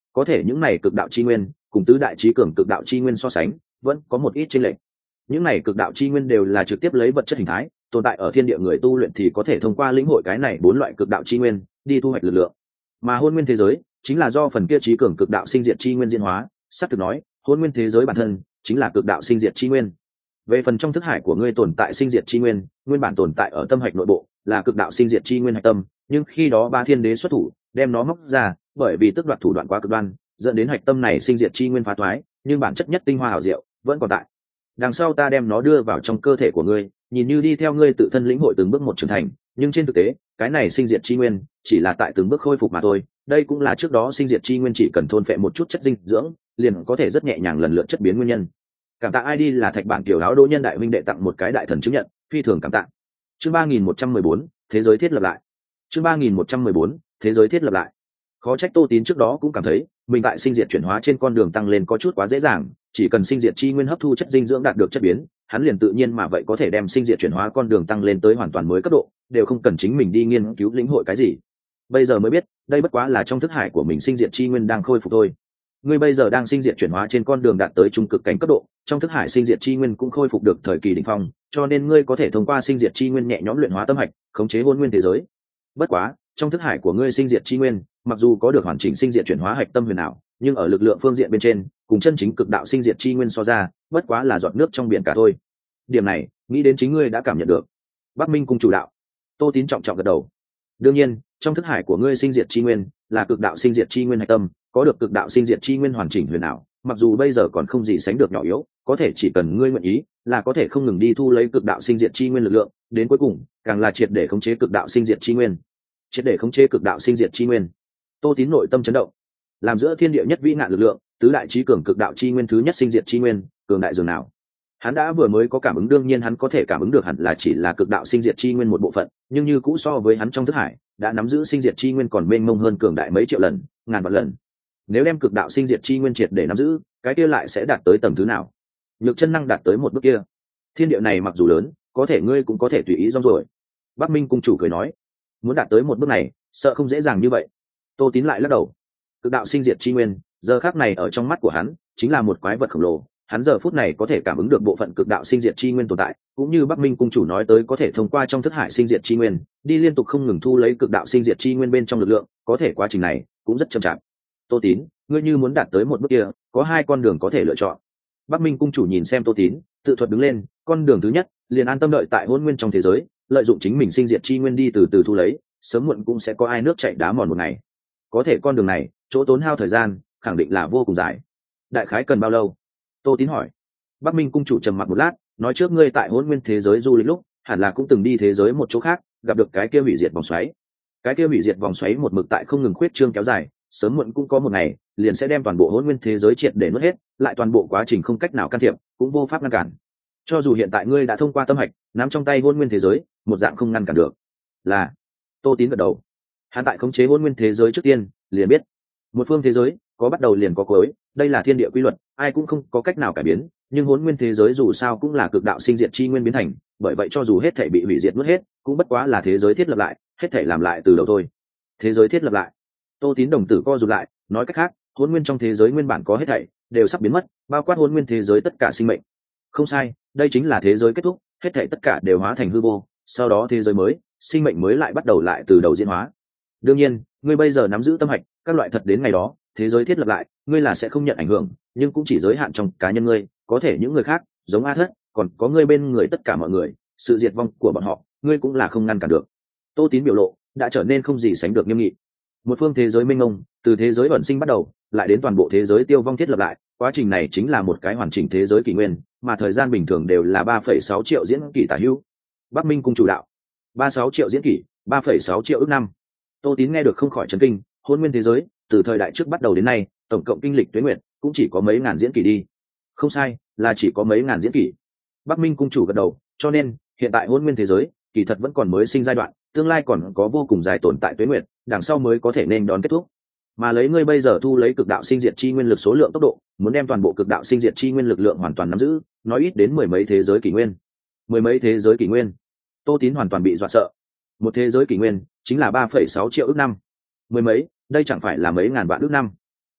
có thể những này cực đạo chi nguyên cùng tứ đại trí cường cực đạo chi nguyên so sánh vẫn có một ít chênh lệch. Những này cực đạo chi nguyên đều là trực tiếp lấy vật chất hình thái tồn tại ở thiên địa, người tu luyện thì có thể thông qua lĩnh hội cái này 4 loại cực đạo chi nguyên đi thu hoạch lực lượng. Mà hôn nguyên thế giới chính là do phần kia trí cường cực đạo sinh diệt chi nguyên diễn hóa, sắp thực nói hôn nguyên thế giới bản thân chính là cực đạo sinh diệt chi nguyên. Về phần trong thức hải của ngươi tồn tại sinh diệt chi nguyên, nguyên bản tồn tại ở tâm hạch nội bộ là cực đạo sinh diệt chi nguyên hạch tâm, nhưng khi đó Ba Thiên Đế xuất thủ đem nó móc ra, bởi vì tức đoạt thủ đoạn quá cực đoan dẫn đến hạch tâm này sinh diệt chi nguyên phá thoái, nhưng bản chất nhất tinh hoa hảo diệu vẫn còn tại. Đằng sau ta đem nó đưa vào trong cơ thể của ngươi, nhìn như đi theo ngươi tự thân lĩnh hội từng bước một trưởng thành, nhưng trên thực tế cái này sinh diệt chi nguyên chỉ là tại từng bước khôi phục mà thôi. Đây cũng là trước đó sinh diệt chi nguyên chỉ cần thôn phệ một chút chất dinh dưỡng liền có thể rất nhẹ nhàng lần lượt chất biến nguyên nhân. Cảm tạ ID là Thạch Bản Tiểu Áo Đỗ Nhân đại huynh đệ tặng một cái đại thần chứng nhận, phi thường cảm tạ. Chương 3114, thế giới thiết lập lại. Chương 3114, thế giới thiết lập lại. Khó trách Tô Tín trước đó cũng cảm thấy mình tại sinh diệt chuyển hóa trên con đường tăng lên có chút quá dễ dàng, chỉ cần sinh diệt chi nguyên hấp thu chất dinh dưỡng đạt được chất biến, hắn liền tự nhiên mà vậy có thể đem sinh diệt chuyển hóa con đường tăng lên tới hoàn toàn mới cấp độ, đều không cần chính mình đi nghiên cứu lĩnh hội cái gì. Bây giờ mới biết, đây bất quá là trong thức hải của mình sinh diệt chi nguyên đang khôi phục thôi. Ngươi bây giờ đang sinh diệt chuyển hóa trên con đường đạt tới trung cực cảnh cấp độ, trong thức hải sinh diệt chi nguyên cũng khôi phục được thời kỳ đỉnh phong, cho nên ngươi có thể thông qua sinh diệt chi nguyên nhẹ nhõm luyện hóa tâm hạch, khống chế hôn nguyên thế giới. Bất quá, trong thức hải của ngươi sinh diệt chi nguyên, mặc dù có được hoàn chỉnh sinh diệt chuyển hóa hạch tâm huyền ảo, nhưng ở lực lượng phương diện bên trên, cùng chân chính cực đạo sinh diệt chi nguyên so ra, bất quá là giọt nước trong biển cả thôi. Điểm này, nghĩ đến chính ngươi đã cảm nhận được. Bắc Minh cung chủ đạo. Tô Tín trọng trọng gật đầu. Đương nhiên, trong thức hải của ngươi sinh diệt chi nguyên là cực đạo sinh diệt chi nguyên hạch tâm, có được cực đạo sinh diệt chi nguyên hoàn chỉnh huyền ảo, mặc dù bây giờ còn không gì sánh được nhỏ yếu, có thể chỉ cần ngươi nguyện ý, là có thể không ngừng đi thu lấy cực đạo sinh diệt chi nguyên lực lượng, đến cuối cùng, càng là triệt để khống chế cực đạo sinh diệt chi nguyên. Triệt để khống chế cực đạo sinh diệt chi nguyên. Tô Tín nội tâm chấn động. Làm giữa thiên địa nhất vĩ nạn lực lượng, tứ đại chí cường cực đạo chi nguyên thứ nhất sinh diệt chi nguyên, cường đại dường nào. Hắn đã vừa mới có cảm ứng, đương nhiên hắn có thể cảm ứng được hẳn là chỉ là cực đạo sinh diệt chi nguyên một bộ phận, nhưng như cũ so với hắn trong thức hải đã nắm giữ sinh diệt chi nguyên còn mênh mông hơn cường đại mấy triệu lần, ngàn vạn lần. Nếu đem cực đạo sinh diệt chi nguyên triệt để nắm giữ, cái kia lại sẽ đạt tới tầng thứ nào? Nhược chân năng đạt tới một bước kia. Thiên địa này mặc dù lớn, có thể ngươi cũng có thể tùy ý rong rồi. Bắc Minh cung chủ cười nói, muốn đạt tới một bước này, sợ không dễ dàng như vậy. Tô Tín lại lắc đầu. Cực đạo sinh diệt chi nguyên, giờ khắc này ở trong mắt của hắn chính là một quái vật khổng lồ. Hắn giờ phút này có thể cảm ứng được bộ phận cực đạo sinh diệt chi nguyên tồn tại, cũng như Bắc Minh cung chủ nói tới có thể thông qua trong thức hải sinh diệt chi nguyên, đi liên tục không ngừng thu lấy cực đạo sinh diệt chi nguyên bên trong lực lượng, có thể quá trình này cũng rất chậm chạp. Tô Tín, ngươi như muốn đạt tới một bước kia, có 2 con đường có thể lựa chọn. Bắc Minh cung chủ nhìn xem Tô Tín, tự thuật đứng lên, con đường thứ nhất, liền an tâm đợi tại hỗn nguyên trong thế giới, lợi dụng chính mình sinh diệt chi nguyên đi từ từ thu lấy, sớm muộn cũng sẽ có ai nước chảy đá mòn một ngày. Có thể con đường này, chỗ tốn hao thời gian, khẳng định là vô cùng dài. Đại khái cần bao lâu? Tô Tín hỏi. Bắc Minh cung chủ trầm mặc một lát, nói, trước ngươi tại hỗn nguyên thế giới du lịch lúc, hẳn là cũng từng đi thế giới một chỗ khác, gặp được cái kia hủy diệt vòng xoáy. Cái kia hủy diệt vòng xoáy một mực tại không ngừng khuyết trương kéo dài, sớm muộn cũng có một ngày liền sẽ đem toàn bộ hỗn nguyên thế giới triệt để nuốt hết, lại toàn bộ quá trình không cách nào can thiệp, cũng vô pháp ngăn cản. Cho dù hiện tại ngươi đã thông qua tâm hạch nắm trong tay hỗn nguyên thế giới, một dạng không ngăn cản được. Là. Tô Tín gật đầu. Hắn tại khống chế hỗn nguyên thế giới trước tiên, liền biết một phương thế giới có bắt đầu liền có cuối, đây là thiên địa quy luật, ai cũng không có cách nào cải biến. Nhưng hỗn nguyên thế giới dù sao cũng là cực đạo sinh diệt chi nguyên biến thành, bởi vậy cho dù hết thảy bị hủy diệt nuốt hết, cũng bất quá là thế giới thiết lập lại, hết thảy làm lại từ đầu thôi. Thế giới thiết lập lại. Tô Tín đồng tử co rụt lại, nói cách khác, hỗn nguyên trong thế giới nguyên bản có hết thảy đều sắp biến mất, bao quát hỗn nguyên thế giới tất cả sinh mệnh. Không sai, đây chính là thế giới kết thúc, hết thảy tất cả đều hóa thành hư vô, sau đó thế giới mới, sinh mệnh mới lại bắt đầu lại từ đầu diễn hóa. Đương nhiên, ngươi bây giờ nắm giữ tâm hạch, các loại thật đến ngày đó, thế giới thiết lập lại, ngươi là sẽ không nhận ảnh hưởng, nhưng cũng chỉ giới hạn trong cá nhân ngươi, có thể những người khác, giống A Thất, còn có ngươi bên người tất cả mọi người, sự diệt vong của bọn họ, ngươi cũng là không ngăn cản được. Tô Tín biểu lộ đã trở nên không gì sánh được nghiêm nghị. Một phương thế giới mênh mông, từ thế giới ẩn sinh bắt đầu, lại đến toàn bộ thế giới tiêu vong thiết lập lại, quá trình này chính là một cái hoàn chỉnh thế giới kỷ nguyên, mà thời gian bình thường đều là 3,6 triệu diễn kỷ tả hữu. Bắc Minh cung chủ đạo. 36 triệu diễn kỷ, 3,6 triệu ước năm. Tô Tín nghe được không khỏi chấn kinh, hỗn nguyên thế giới, từ thời đại trước bắt đầu đến nay, tổng cộng kinh lịch tuế nguyệt, cũng chỉ có mấy ngàn diễn kỷ đi. Không sai, là chỉ có mấy ngàn diễn kỷ. Bắc Minh cung chủ gật đầu, cho nên, hiện tại hỗn nguyên thế giới, kỳ thật vẫn còn mới sinh giai đoạn, tương lai còn có vô cùng dài tồn tại tuế nguyệt, đằng sau mới có thể nên đón kết thúc. Mà lấy ngươi bây giờ thu lấy cực đạo sinh diệt chi nguyên lực số lượng tốc độ, muốn đem toàn bộ cực đạo sinh diệt chi nguyên lực lượng hoàn toàn nắm giữ, nói ít đến 10 mấy thế giới kỷ nguyên. 10 mấy thế giới kỷ nguyên. Tô Tín hoàn toàn bị dọa sợ. Một thế giới kỷ nguyên chính là 3,6 triệu ước năm. 10 mấy, đây chẳng phải là mấy ngàn vạn ước năm.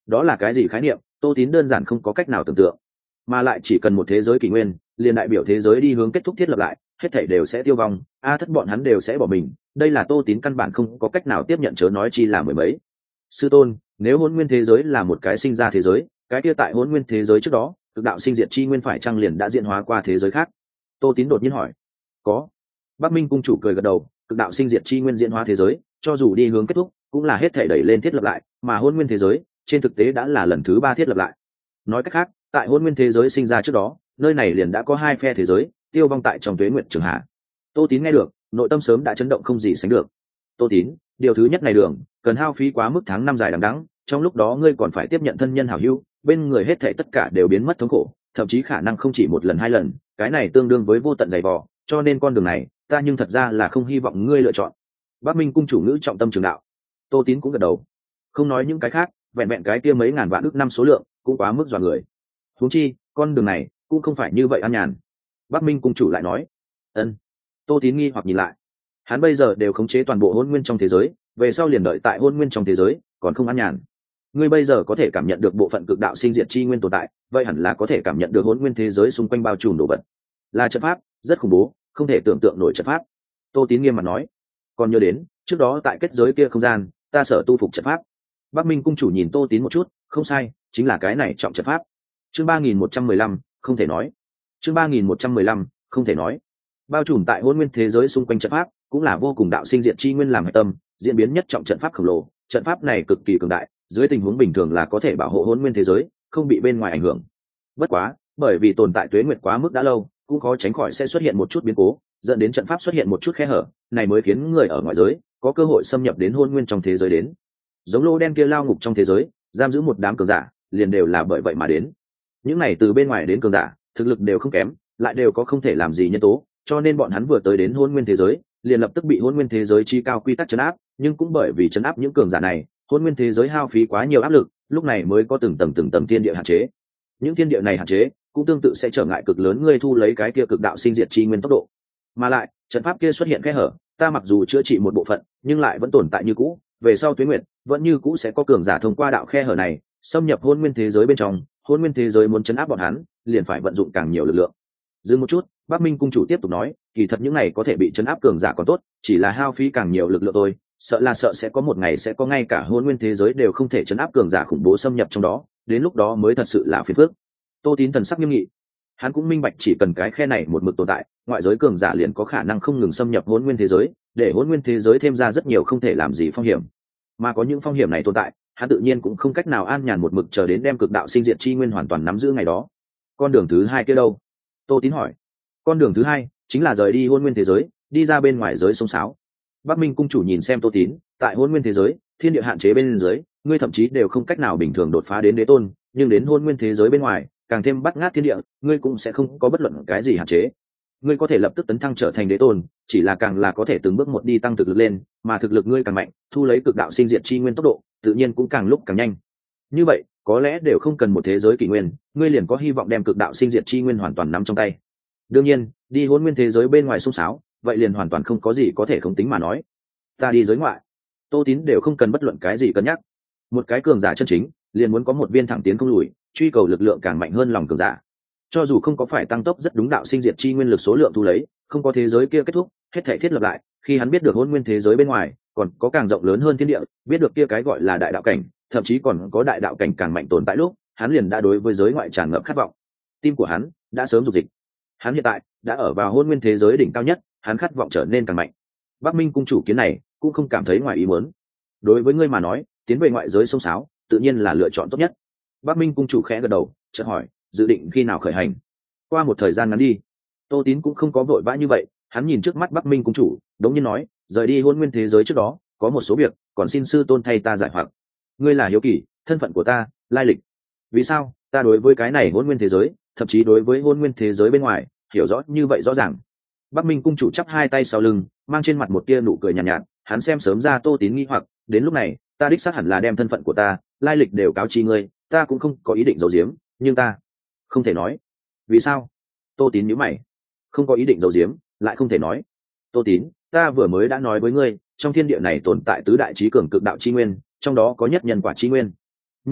Đó là cái gì khái niệm? Tô Tín đơn giản không có cách nào tưởng tượng. Mà lại chỉ cần một thế giới kỷ nguyên, liền đại biểu thế giới đi hướng kết thúc thiết lập lại, hết thảy đều sẽ tiêu vong, thất bọn hắn đều sẽ bỏ mình. Đây là Tô Tín căn bản không có cách nào tiếp nhận, chớ nói chi là mười mấy. Sư tôn, nếu hỗn nguyên thế giới là một cái sinh ra thế giới, cái kia tại hỗn nguyên thế giới trước đó, cực đạo sinh diệt chi nguyên phải chăng liền đã diễn hóa qua thế giới khác? Tô Tín đột nhiên hỏi. Có. Bắc Minh cung chủ cười gật đầu, cực đạo sinh diệt chi nguyên diễn hóa thế giới, cho dù đi hướng kết thúc, cũng là hết thảy đẩy lên thiết lập lại, mà hỗn nguyên thế giới, trên thực tế đã là lần thứ 3 thiết lập lại. Nói cách khác, tại hỗn nguyên thế giới sinh ra trước đó, nơi này liền đã có 2 phe thế giới, tiêu vong tại trong tuế nguyệt trường hạ. Tô Tín nghe được, nội tâm sớm đã chấn động không gì sánh được. Tô Tín, điều thứ nhất này đường, cần hao phí quá mức tháng năm dài đằng đẵng, trong lúc đó ngươi còn phải tiếp nhận thân nhân hảo hữu, bên người hết thảy tất cả đều biến mất thống khổ, thậm chí khả năng không chỉ một lần 2 lần, cái này tương đương với vô tận dày vò, cho nên con đường này, ta nhưng thật ra là không hy vọng ngươi lựa chọn. Bắc Minh cung chủ ngữ trọng tâm trường đạo. Tô Tín cũng gật đầu. Không nói những cái khác, vẹn vẹn cái kia mấy ngàn vạn ức năm số lượng, cũng quá mức dọa người. Huống chi, con đường này cũng không phải như vậy an nhàn. Bắc Minh cung chủ lại nói. Ân. Tô Tín nghi hoặc nhìn lại. Hắn bây giờ đều khống chế toàn bộ hôn nguyên trong thế giới, về sau liền đợi tại hôn nguyên trong thế giới, còn không an nhàn. Ngươi bây giờ có thể cảm nhận được bộ phận cực đạo sinh diệt chi nguyên tồn tại, vậy hẳn là có thể cảm nhận được hôn nguyên thế giới xung quanh bao trùm đồ vật. Là trận pháp, rất khủng bố, không thể tưởng tượng nổi trận pháp. Tô Tín nghiêm mặt nói. Còn nhớ đến, trước đó tại kết giới kia không gian, ta sở tu phục trận pháp. Bắc Minh cung chủ nhìn Tô Tín một chút, không sai, chính là cái này trọng trận pháp. Chương 3115, không thể nói. Chương 3115, không thể nói. Bao trùm tại hôn nguyên thế giới xung quanh trận pháp, cũng là vô cùng đạo sinh diệt chi nguyên làm hệ tâm, diễn biến nhất trọng trận pháp khổng lồ. Trận pháp này cực kỳ cường đại, dưới tình huống bình thường là có thể bảo hộ hôn nguyên thế giới, không bị bên ngoài ảnh hưởng. Bất quá, bởi vì tồn tại tuế nguyệt quá mức đã lâu, cũng khó tránh khỏi sẽ xuất hiện một chút biến cố, dẫn đến trận pháp xuất hiện một chút khe hở, này mới khiến người ở ngoại giới có cơ hội xâm nhập đến hôn nguyên trong thế giới đến. Giống lô đen kia lao ngục trong thế giới, giam giữ một đám cường giả, liền đều là bởi vậy mà đến. Những này từ bên ngoài đến cường giả, thực lực đều không kém, lại đều có không thể làm gì nhân tố, cho nên bọn hắn vừa tới đến hôn nguyên thế giới, liền lập tức bị hôn nguyên thế giới chi cao quy tắc trấn áp, nhưng cũng bởi vì trấn áp những cường giả này, hôn nguyên thế giới hao phí quá nhiều áp lực, lúc này mới có từng tầng thiên địa hạn chế. Những thiên địa này hạn chế cũng tương tự sẽ trở ngại cực lớn ngươi thu lấy cái kia cực đạo sinh diệt chi nguyên tốc độ. Mà lại, trận pháp kia xuất hiện kẽ hở, ta mặc dù chữa trị một bộ phận, nhưng lại vẫn tồn tại như cũ, về sau tuế nguyệt, vẫn như cũ sẽ có cường giả thông qua đạo khe hở này, xâm nhập hôn nguyên thế giới bên trong, hôn nguyên thế giới muốn trấn áp bọn hắn, liền phải vận dụng càng nhiều lực lượng. Dừng một chút, Bắc Minh cung chủ tiếp tục nói, kỳ thật những này có thể bị trấn áp cường giả còn tốt, chỉ là hao phí càng nhiều lực lượng thôi, sợ sẽ có một ngày sẽ có ngay cả hôn nguyên thế giới đều không thể trấn áp cường giả khủng bố xâm nhập trong đó, đến lúc đó mới thật sự là phiền phức. Tô Tín thần sắc nghiêm nghị. Hắn cũng minh bạch chỉ cần cái khe này một mực tồn tại, ngoại giới cường giả liền có khả năng không ngừng xâm nhập hỗn nguyên thế giới, để hỗn nguyên thế giới thêm ra rất nhiều không thể làm gì phong hiểm. Mà có những phong hiểm này tồn tại, hắn tự nhiên cũng không cách nào an nhàn một mực chờ đến đem cực đạo sinh diệt chi nguyên hoàn toàn nắm giữ ngày đó. Con đường thứ hai kia đâu? Tô Tín hỏi. Con đường thứ hai chính là rời đi hỗn nguyên thế giới, đi ra bên ngoài giới sông sáo. Bắc Minh cung chủ nhìn xem Tô Tín, tại hỗn nguyên thế giới, thiên địa hạn chế bên dưới, ngươi thậm chí đều không cách nào bình thường đột phá đến đế tôn, nhưng đến hỗn nguyên thế giới bên ngoài, càng thêm bắt ngát thiên địa, ngươi cũng sẽ không có bất luận cái gì hạn chế. Ngươi có thể lập tức tấn thăng trở thành đế tôn, chỉ là càng là có thể từng bước một đi tăng thực lực lên, mà thực lực ngươi càng mạnh, thu lấy cực đạo sinh diệt chi nguyên tốc độ, tự nhiên cũng càng lúc càng nhanh. Như vậy, có lẽ đều không cần một thế giới kỷ nguyên, ngươi liền có hy vọng đem cực đạo sinh diệt chi nguyên hoàn toàn nắm trong tay. Đương nhiên, đi hỗn nguyên thế giới bên ngoài xung xáo, vậy liền hoàn toàn không có gì có thể không tính mà nói. Ta đi giới ngoại, Tô Tín đều không cần bất luận cái gì cân nhắc. Một cái cường giả chân chính, liền muốn có một viên thẳng tiến không lùi, truy cầu lực lượng càng mạnh hơn lòng cường giả. Cho dù không có phải tăng tốc rất đúng đạo sinh diệt chi nguyên lực số lượng thu lấy, không có thế giới kia kết thúc, hết thảy thiết lập lại, khi hắn biết được hỗn nguyên thế giới bên ngoài, còn có càng rộng lớn hơn thiên địa, biết được kia cái gọi là đại đạo cảnh, thậm chí còn có đại đạo cảnh càng mạnh tồn tại lúc, hắn liền đã đối với giới ngoại tràn ngập khát vọng. Tim của hắn đã sớm dục dịch. Hắn hiện tại đã ở vào hỗn nguyên thế giới đỉnh cao nhất, hắn khát vọng trở nên càng mạnh. Bắc Minh cung chủ kiến này cũng không cảm thấy ngoài ý muốn. Đối với ngươi mà nói, tiến về ngoại giới sông sáo, tự nhiên là lựa chọn tốt nhất. Bắc Minh cung chủ khẽ gật đầu, chợt hỏi, dự định khi nào khởi hành? Qua một thời gian ngắn đi. Tô Tín cũng không có vội vã như vậy, hắn nhìn trước mắt Bắc Minh cung chủ, đống nhiên nói, rời đi hôn nguyên thế giới trước đó, có một số việc, còn xin sư tôn thay ta giải hoặc. Ngươi là hiếu kỳ, thân phận của ta, lai lịch. Vì sao, ta đối với cái này hôn nguyên thế giới, thậm chí đối với hôn nguyên thế giới bên ngoài, hiểu rõ như vậy rõ ràng. Bắc Minh cung chủ chắp hai tay sau lưng, mang trên mặt một tia nụ cười nhàn nhạt, hắn xem sớm ra Tô Tín nghi hoặc, đến lúc này, ta đích xác hẳn là đem thân phận của ta, lai lịch đều cáo chi ngươi, ta cũng không có ý định giấu giếm, nhưng ta không thể nói. Vì sao? Tô Tín nhíu mày. Không có ý định giấu giếm, lại không thể nói. Tô Tín, ta vừa mới đã nói với ngươi, trong thiên địa này tồn tại tứ đại chí cường cực đạo chi nguyên, trong đó có nhất nhân quả chi nguyên. Nhân quả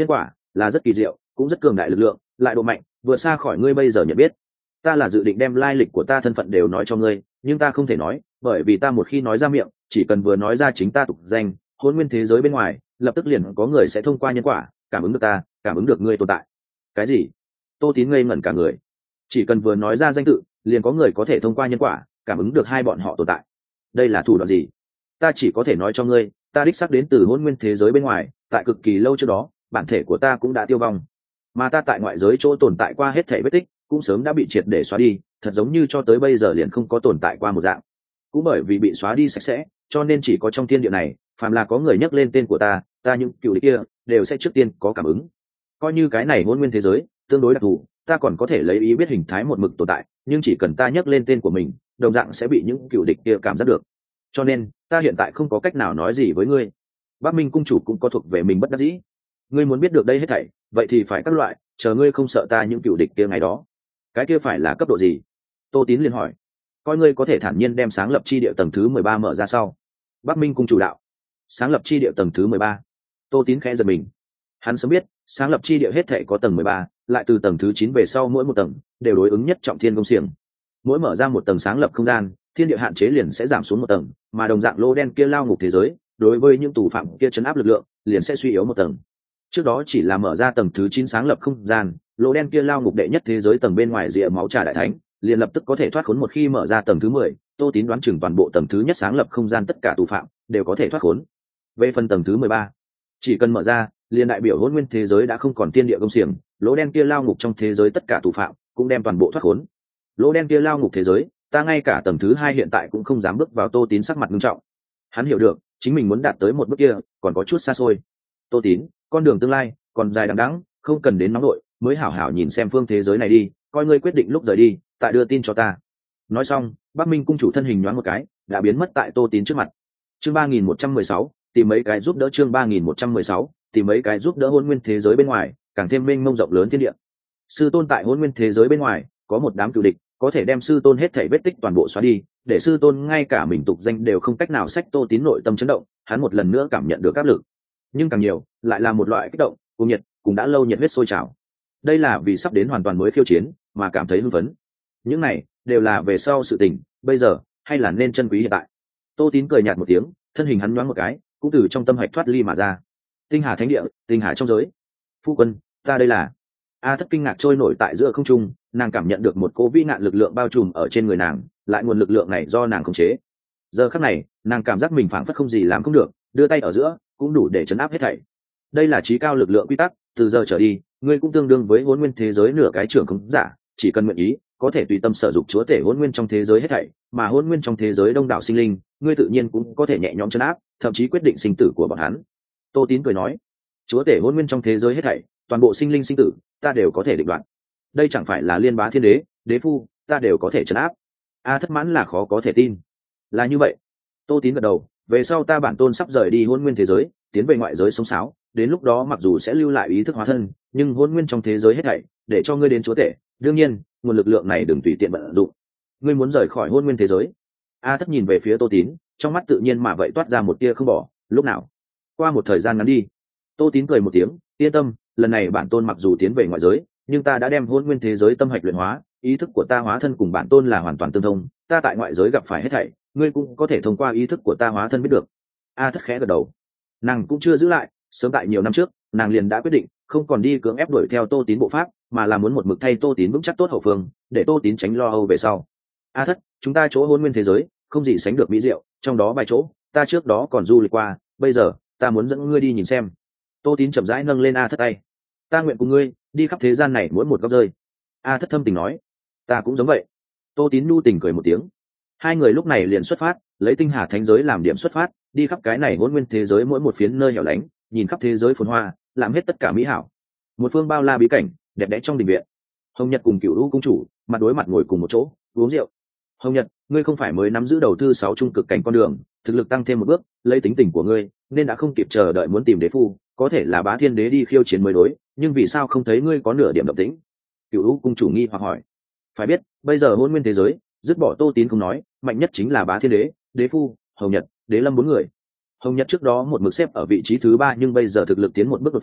là rất kỳ diệu, cũng rất cường đại lực lượng, lại độ mạnh vượt xa khỏi ngươi bây giờ nhận biết. Ta là dự định đem lai lịch của ta thân phận đều nói cho ngươi, nhưng ta không thể nói, bởi vì ta một khi nói ra miệng, chỉ cần vừa nói ra chính ta tục danh, hôn nguyên thế giới bên ngoài lập tức liền có người sẽ thông qua nhân quả cảm ứng được ta, cảm ứng được ngươi tồn tại. Cái gì? Tô Tín ngây ngẩn cả người. Chỉ cần vừa nói ra danh tự, liền có người có thể thông qua nhân quả cảm ứng được hai bọn họ tồn tại. Đây là thủ đoạn gì? Ta chỉ có thể nói cho ngươi, ta đích xác đến từ hôn nguyên thế giới bên ngoài, tại cực kỳ lâu trước đó bản thể của ta cũng đã tiêu vong, mà ta tại ngoại giới chỗ tồn tại qua hết thảy vết tích cũng sớm đã bị triệt để xóa đi, thật giống như cho tới bây giờ liền không có tồn tại qua một dạng. Cũng bởi vì bị xóa đi sạch sẽ, cho nên chỉ có trong thiên địa này, phàm là có người nhắc lên tên của ta những cựu địch kia đều sẽ trước tiên có cảm ứng. Coi như cái này hôn nguyên thế giới tương đối đặc thù, ta còn có thể lấy ý biết hình thái một mực tồn tại, nhưng chỉ cần ta nhắc lên tên của mình, đồng dạng sẽ bị những cựu địch kia cảm giác được. Cho nên ta hiện tại không có cách nào nói gì với ngươi. Bắc Minh cung chủ cũng có thuộc về mình bất đắc dĩ. Ngươi muốn biết được đây hết thảy, vậy thì phải các loại, chờ ngươi không sợ ta những cựu địch kia ngày đó. Cái kia phải là cấp độ gì? Tô Tín liền hỏi. Coi ngươi có thể thản nhiên đem sáng lập chi địa tầng thứ 13 mở ra sau. Bắc Minh cung chủ đạo. Sáng lập chi địa tầng thứ 13. Tô Tín khẽ giật mình. Hắn sớm biết sáng lập chi địa hết thảy có tầng 13, lại từ tầng thứ 9 về sau mỗi một tầng đều đối ứng nhất trọng thiên công xiềng. Mỗi mở ra một tầng sáng lập không gian, thiên địa hạn chế liền sẽ giảm xuống một tầng, mà đồng dạng lô đen kia lao ngục thế giới, đối với những tù phạm kia chấn áp lực lượng, liền sẽ suy yếu một tầng. Trước đó chỉ là mở ra tầng thứ 9 sáng lập không gian, lô đen kia lao ngục đệ nhất thế giới tầng bên ngoài rìa máu trà đại thánh, liền lập tức có thể thoát khốn. Một khi mở ra tầng thứ 10, Tô Tín đoán chừng toàn bộ tầng thứ nhất sáng lập không gian tất cả tù phạm đều có thể thoát khốn. Về phần tầng thứ 13, chỉ cần mở ra, liền đại biểu hỗn nguyên thế giới đã không còn tiên địa công xiềng, lỗ đen kia lao ngục trong thế giới tất cả tù phạm cũng đem toàn bộ thoát khốn. Lỗ đen kia lao ngục thế giới, ta ngay cả tầng thứ 2 hiện tại cũng không dám bước vào. Tô Tín sắc mặt nghiêm trọng. Hắn hiểu được, chính mình muốn đạt tới một bước kia còn có chút xa xôi. Tô Tín, con đường tương lai còn dài đằng đẵng, không cần đến nóng nội, mới hảo hảo nhìn xem phương thế giới này đi, coi ngươi quyết định lúc rời đi, tại đưa tin cho ta. Nói xong, Bắc Minh cung chủ thân hình nhoáng một cái, đã biến mất tại Tô Tín trước mặt. Chương 3116, tìm mấy cái giúp đỡ. Chương 3116, tìm mấy cái giúp đỡ. Hôn nguyên thế giới bên ngoài càng thêm mênh mông rộng lớn thiên địa. Sư tôn tại hôn nguyên thế giới bên ngoài có một đám cựu địch, có thể đem sư tôn hết thảy vết tích toàn bộ xóa đi, để sư tôn ngay cả mình tục danh đều không cách nào xách. Tô Tín nội tâm chấn động, hắn một lần nữa cảm nhận được áp lực, nhưng càng nhiều lại là một loại kích động, cuồng nhiệt, cũng đã lâu nhiệt huyết sôi trào. Đây là vì sắp đến hoàn toàn mới khiêu chiến mà cảm thấy hưng phấn. Những này đều là về sau sự tình, bây giờ hay là nên trân quý hiện tại. Tô Tín cười nhạt một tiếng, thân hình hắn nhoáng một cái, cũng từ trong tâm hạch thoát ly mà ra. Tinh hà thánh địa, tinh hà trong giới. Phu quân, ta đây là... A Thất kinh ngạc trôi nổi tại giữa không trung, nàng cảm nhận được một cỗ vĩ nạn lực lượng bao trùm ở trên người nàng, lại nguồn lực lượng này do nàng khống chế. Giờ khắc này, nàng cảm giác mình phảng phất không gì làm không được, đưa tay ở giữa cũng đủ để chấn áp hết thảy. Đây là chí cao lực lượng quy tắc, từ giờ trở đi, ngươi cũng tương đương với hỗn nguyên thế giới nửa cái trưởng khống giả, chỉ cần nguyện ý, có thể tùy tâm sở dụng chúa tể hỗn nguyên trong thế giới hết thảy, mà hỗn nguyên trong thế giới đông đảo sinh linh, ngươi tự nhiên cũng có thể nhẹ nhõm trấn áp, thậm chí quyết định sinh tử của bọn hắn. Tô Tín cười nói, chúa tể hỗn nguyên trong thế giới hết thảy, toàn bộ sinh linh sinh tử, ta đều có thể định đoạt. Đây chẳng phải là liên bá thiên đế, đế phu, ta đều có thể trấn áp. A Thất mãn là khó có thể tin. Là như vậy. Tô Tín gật đầu, về sau ta bản tôn sắp rời đi hỗn nguyên thế giới, tiến về ngoại giới sống sáo, đến lúc đó mặc dù sẽ lưu lại ý thức hóa thân, nhưng hỗn nguyên trong thế giới hết thảy để cho ngươi đến chúa tể, đương nhiên nguồn lực lượng này đừng tùy tiện vận dụng. Ngươi muốn rời khỏi hỗn nguyên thế giới? A Thất nhìn về phía Tô Tín, trong mắt tự nhiên mà vậy toát ra một tia không bỏ. Lúc nào? Qua một thời gian ngắn đi. Tô Tín cười một tiếng, yên tâm, lần này bản tôn mặc dù tiến về ngoại giới, nhưng ta đã đem hỗn nguyên thế giới tâm hạch luyện hóa, ý thức của ta hóa thân cùng bản tôn là hoàn toàn tương thông, ta tại ngoại giới gặp phải hết thảy, ngươi cũng có thể thông qua ý thức của ta hóa thân biết được. A Thất khẽ gật đầu. Nàng cũng chưa giữ lại, sớm tại nhiều năm trước, nàng liền đã quyết định không còn đi cưỡng ép đuổi theo Tô Tín bộ pháp, mà là muốn một mực thay Tô Tín vững chắc tốt hậu phương, để Tô Tín tránh lo âu về sau. A Thất, chúng ta chỗ hỗn nguyên thế giới không gì sánh được mỹ diệu, trong đó vài chỗ ta trước đó còn du lịch qua, bây giờ ta muốn dẫn ngươi đi nhìn xem. Tô Tín chậm rãi nâng lên A Thất tay. Ta nguyện cùng ngươi đi khắp thế gian này mỗi một góc rơi. A Thất thâm tình nói. Ta cũng giống vậy. Tô Tín nu tình cười một tiếng. Hai người lúc này liền xuất phát, lấy tinh hà thánh giới làm điểm xuất phát, đi khắp cái này hỗn nguyên thế giới mỗi một phiến nơi hẻo lánh, nhìn khắp thế giới phồn hoa, làm hết tất cả mỹ hảo. Một phương bao la bí cảnh, đẹp đẽ trong đình viện. Hồng Nhật cùng Cửu Lũ cung chủ mặt đối mặt ngồi cùng một chỗ, uống rượu. Hồng Nhật, ngươi không phải mới nắm giữ đầu thư 6 trung cực cảnh con đường, thực lực tăng thêm một bước, lấy tính tình của ngươi, nên đã không kịp chờ đợi muốn tìm đế phu, có thể là Bá Thiên Đế đi khiêu chiến mới đối, nhưng vì sao không thấy ngươi có nửa điểm động tĩnh? Cửu Lũ cung chủ nghi hoặc hỏi. Phải biết, bây giờ hỗn nguyên thế giới, dứt bỏ Tô Tín không nói, mạnh nhất chính là Bá Thiên Đế, đế phu, Hồng Nhật, Đế Lâm 4 người. Hồng Nhật trước đó một mực xếp ở vị trí thứ 3, nhưng bây giờ thực lực tiến một bước đột phá,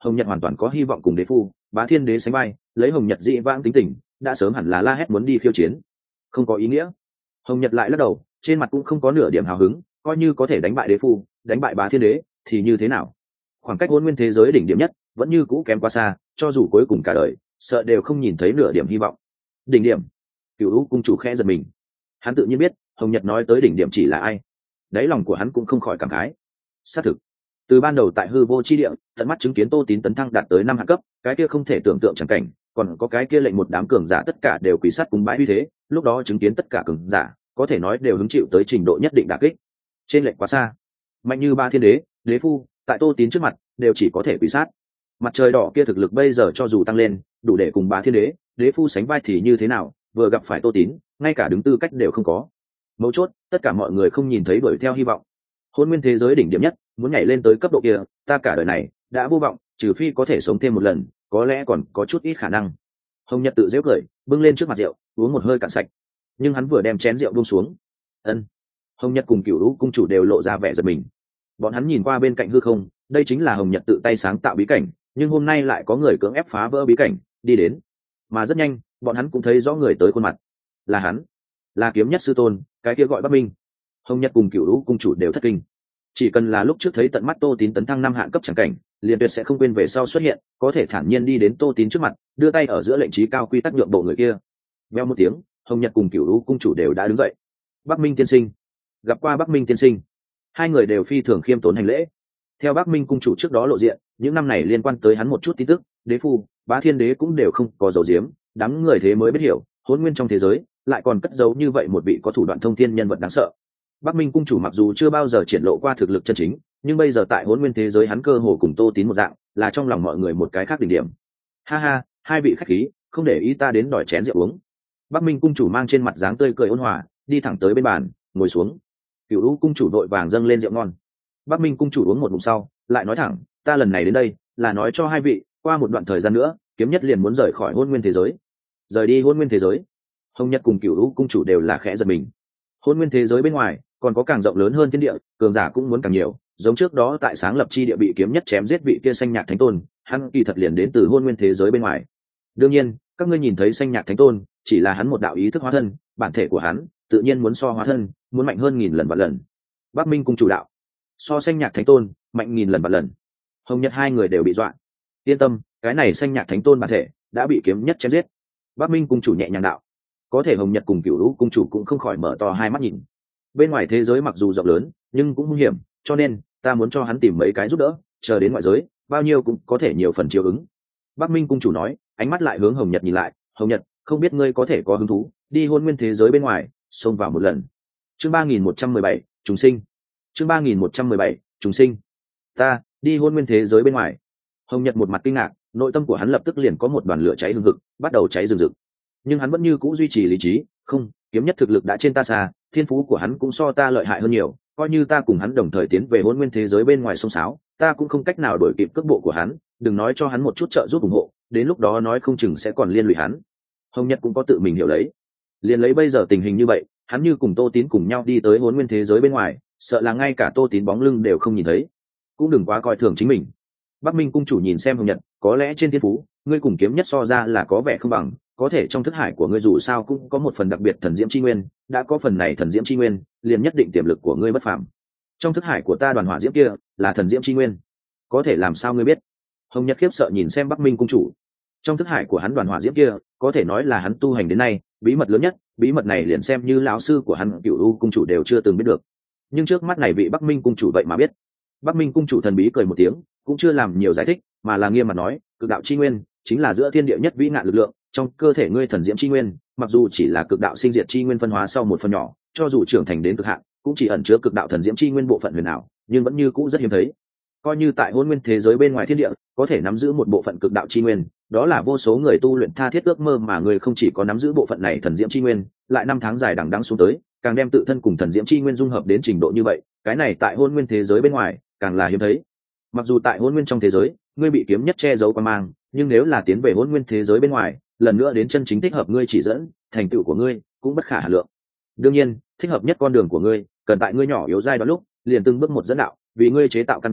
Hồng Nhật hoàn toàn có hy vọng cùng đế phu Bá Thiên Đế sánh vai, lấy Hồng Nhật dị vãng tính tình đã sớm hẳn là la hét muốn đi khiêu chiến. Không có ý nghĩa. Hồng Nhật lại lắc đầu, trên mặt cũng không có nửa điểm hào hứng, coi như có thể đánh bại đế phu, đánh bại Bá Thiên Đế thì như thế nào? Khoảng cách hôn nguyên thế giới đỉnh điểm nhất vẫn như cũ kém quá xa, cho dù cuối cùng cả đời sợ đều không nhìn thấy nửa điểm hy vọng. Đỉnh điểm? Cửu cung chủ khẽ giật mình. Hắn tự nhiên biết Hồng Nhật nói tới đỉnh điểm chỉ là ai, đáy lòng của hắn cũng không khỏi cảm khái. Xác thực, từ ban đầu tại hư vô chi địa tận mắt chứng kiến Tô Tín tấn thăng đạt tới 5 hạng cấp, cái kia không thể tưởng tượng chẳng cảnh, còn có cái kia lệnh một đám cường giả tất cả đều quỳ sát cúng bái uy thế, lúc đó chứng kiến tất cả cường giả có thể nói đều hứng chịu tới trình độ nhất định đả kích. Trên lệnh quá xa, mạnh như Ba Thiên Đế, đế phu tại Tô Tín trước mặt đều chỉ có thể quỳ sát. Mặt trời đỏ kia thực lực bây giờ cho dù tăng lên đủ để cùng Bá Thiên Đế, đế phu sánh vai thì như thế nào, vừa gặp phải Tô Tín ngay cả đứng tư cách đều không có. Mấu chốt tất cả mọi người không nhìn thấy đuổi theo hy vọng. Hôn nguyên thế giới đỉnh điểm nhất muốn nhảy lên tới cấp độ kia, ta cả đời này đã vô vọng, trừ phi có thể sống thêm một lần, có lẽ còn có chút ít khả năng. Hồng Nhật tự giễu cười, bưng lên trước mặt rượu uống một hơi cạn sạch, nhưng hắn vừa đem chén rượu buông xuống. Ân. Hồng Nhật cùng Cửu Lũ cung chủ đều lộ ra vẻ giật mình. Bọn hắn nhìn qua bên cạnh hư không, đây chính là Hồng Nhật tự tay sáng tạo bí cảnh, nhưng hôm nay lại có người cưỡng ép phá vỡ bí cảnh đi đến. Mà rất nhanh bọn hắn cũng thấy rõ người tới khuôn mặt. Là hắn, là Kiếm Nhất sư tôn, cái kia gọi Bắc Minh. Hồng Nhật cùng Cửu Lũ cung chủ đều thất kinh. Chỉ cần là lúc trước thấy tận mắt Tô Tín tấn thăng 5 hạng cấp chẳng cảnh, liền tuyệt sẽ không quên về sau xuất hiện, có thể thản nhiên đi đến Tô Tín trước mặt, đưa tay ở giữa lệnh trí cao quy tắc nhượng bộ người kia. Veo một tiếng, Hồng Nhật cùng Cửu Lũ cung chủ đều đã đứng dậy. Bắc Minh tiên sinh. Gặp qua Bắc Minh tiên sinh. Hai người đều phi thường khiêm tốn hành lễ. Theo Bắc Minh cung chủ trước đó lộ diện, những năm này liên quan tới hắn một chút tin tức, đế phu, Bá Thiên Đế cũng đều không có dấu diếm, đám người thế mới biết hiểu, hỗn nguyên trong thế giới lại còn cất giấu như vậy một vị có thủ đoạn thông thiên nhân vật đáng sợ. Bắc Minh cung chủ mặc dù chưa bao giờ triển lộ qua thực lực chân chính, nhưng bây giờ tại hỗn nguyên thế giới hắn cơ hồ cùng Tô Tín một dạng, là trong lòng mọi người một cái khác đỉnh điểm. Ha ha, hai vị khách khí, không để ý ta đến đòi chén rượu uống. Bắc Minh cung chủ mang trên mặt dáng tươi cười ôn hòa, đi thẳng tới bên bàn, ngồi xuống. Cửu Lũ cung chủ vội vàng dâng lên rượu ngon. Bắc Minh cung chủ uống một ngụm sau, lại nói thẳng, ta lần này đến đây là nói cho hai vị, qua một đoạn thời gian nữa, Kiếm Nhất liền muốn rời khỏi hỗn nguyên thế giới. Rời đi hỗn nguyên thế giới? Hồng Nhật cùng Cửu Lũ cung chủ đều là khẽ giật mình. Hỗn nguyên thế giới bên ngoài còn có càng rộng lớn hơn thiên địa, cường giả cũng muốn càng nhiều, giống trước đó tại sáng lập chi địa bị Kiếm Nhất chém giết vị kia Xanh Nhạc Thánh Tôn, hắn kỳ thật liền đến từ hỗn nguyên thế giới bên ngoài. Đương nhiên, các ngươi nhìn thấy Xanh Nhạc Thánh Tôn chỉ là hắn một đạo ý thức hóa thân, bản thể của hắn tự nhiên muốn so hóa thân muốn mạnh hơn nghìn lần vạn lần. Bắc Minh cung chủ đạo, so Xanh Nhạc Thánh Tôn mạnh nghìn lần vạn lần. Hồng Nhật hai người đều bị dọa. Yên tâm, cái này Xanh Nhạc Thánh Tôn bản thể đã bị Kiếm Nhất chém giết. Bắc Minh cung chủ nhẹ nhàng đạo. Có thể Hồng Nhật cùng Cửu Lũ cung chủ cũng không khỏi mở to hai mắt nhìn. Bên ngoài thế giới mặc dù rộng lớn nhưng cũng nguy hiểm, cho nên ta muốn cho hắn tìm mấy cái giúp đỡ, chờ đến ngoại giới bao nhiêu cũng có thể nhiều phần chiếu ứng. Bắc Minh cung chủ nói, ánh mắt lại hướng Hồng Nhật nhìn lại. Hồng Nhật, không biết ngươi có thể có hứng thú đi hôn nguyên thế giới bên ngoài xông vào một lần. Chương 3117, trùng sinh. Chương 3117, trùng sinh. Ta đi hôn nguyên thế giới bên ngoài? Hồng Nhật một mặt kinh ngạc, nội tâm của hắn lập tức liền có một đoàn lửa cháy hừng hực bắt đầu cháy rừng rực, nhưng hắn vẫn như cũ duy trì lý trí. Không, Kiếm Nhất thực lực đã trên ta xa, thiên phú của hắn cũng so ta lợi hại hơn nhiều, coi như ta cùng hắn đồng thời tiến về hôn nguyên thế giới bên ngoài sông sáo, ta cũng không cách nào đổi kịp cước bộ của hắn, đừng nói cho hắn một chút trợ giúp ủng hộ, đến lúc đó nói không chừng sẽ còn liên lụy hắn. Hồng Nhật cũng có tự mình hiểu lấy, liền lấy bây giờ tình hình như vậy, hắn như cùng Tô Tín cùng nhau đi tới hôn nguyên thế giới bên ngoài, sợ là ngay cả Tô Tín bóng lưng đều không nhìn thấy. Cũng đừng quá coi thường chính mình. Bắc Minh cung chủ nhìn xem Hồng Nhật, có lẽ trên thiên phú ngươi cùng Kiếm Nhất so ra là có vẻ không bằng, có thể trong thức hải của ngươi dù sao cũng có một phần đặc biệt thần diễm chi nguyên, đã có phần này thần diễm chi nguyên liền nhất định tiềm lực của ngươi bất phàm. Trong thức hải của ta đoàn hỏa diễm kia là thần diễm chi nguyên, có thể làm sao ngươi biết? Hồng Nhật khiếp sợ nhìn xem Bắc Minh cung chủ. Trong thức hải của hắn đoàn hỏa diễm kia có thể nói là hắn tu hành đến nay bí mật lớn nhất, bí mật này liền xem như lão sư của hắn Cửu Lũ cung chủ đều chưa từng biết được, nhưng trước mắt này vị Bắc Minh cung chủ vậy mà biết. Bắc Minh cung chủ thần bí cười một tiếng, cũng chưa làm nhiều giải thích, mà là nghiêm mặt nói, cực đạo chi nguyên chính là giữa thiên địa nhất vĩ nạn lực lượng, trong cơ thể ngươi thần diễm chi nguyên mặc dù chỉ là cực đạo sinh diệt chi nguyên phân hóa sau một phần nhỏ, cho dù trưởng thành đến cực hạn cũng chỉ ẩn chứa cực đạo thần diễm chi nguyên bộ phận huyền ảo, nhưng vẫn như cũ rất hiếm thấy. Coi như tại hôn nguyên thế giới bên ngoài thiên địa có thể nắm giữ một bộ phận cực đạo chi nguyên, đó là vô số người tu luyện tha thiết ước mơ, mà người không chỉ có nắm giữ bộ phận này thần diễm chi nguyên, lại năm tháng dài đằng đẵng xuống tới càng đem tự thân cùng thần diễm chi nguyên dung hợp đến trình độ như vậy, cái này tại hôn nguyên thế giới bên ngoài càng là hiếm thấy. Mặc dù tại hôn nguyên trong thế giới ngươi bị Kiếm Nhất che giấu qua mang, nhưng nếu là tiến về hôn nguyên thế giới bên ngoài, lần nữa đến chân chính thích hợp ngươi chỉ dẫn, thành tựu của ngươi cũng bất khả hà lượng. Đương nhiên, thích hợp nhất con đường của ngươi cần tại ngươi nhỏ yếu giai đoạn lúc liền từng bước một dẫn đạo, vì ngươi chế tạo căn cơ,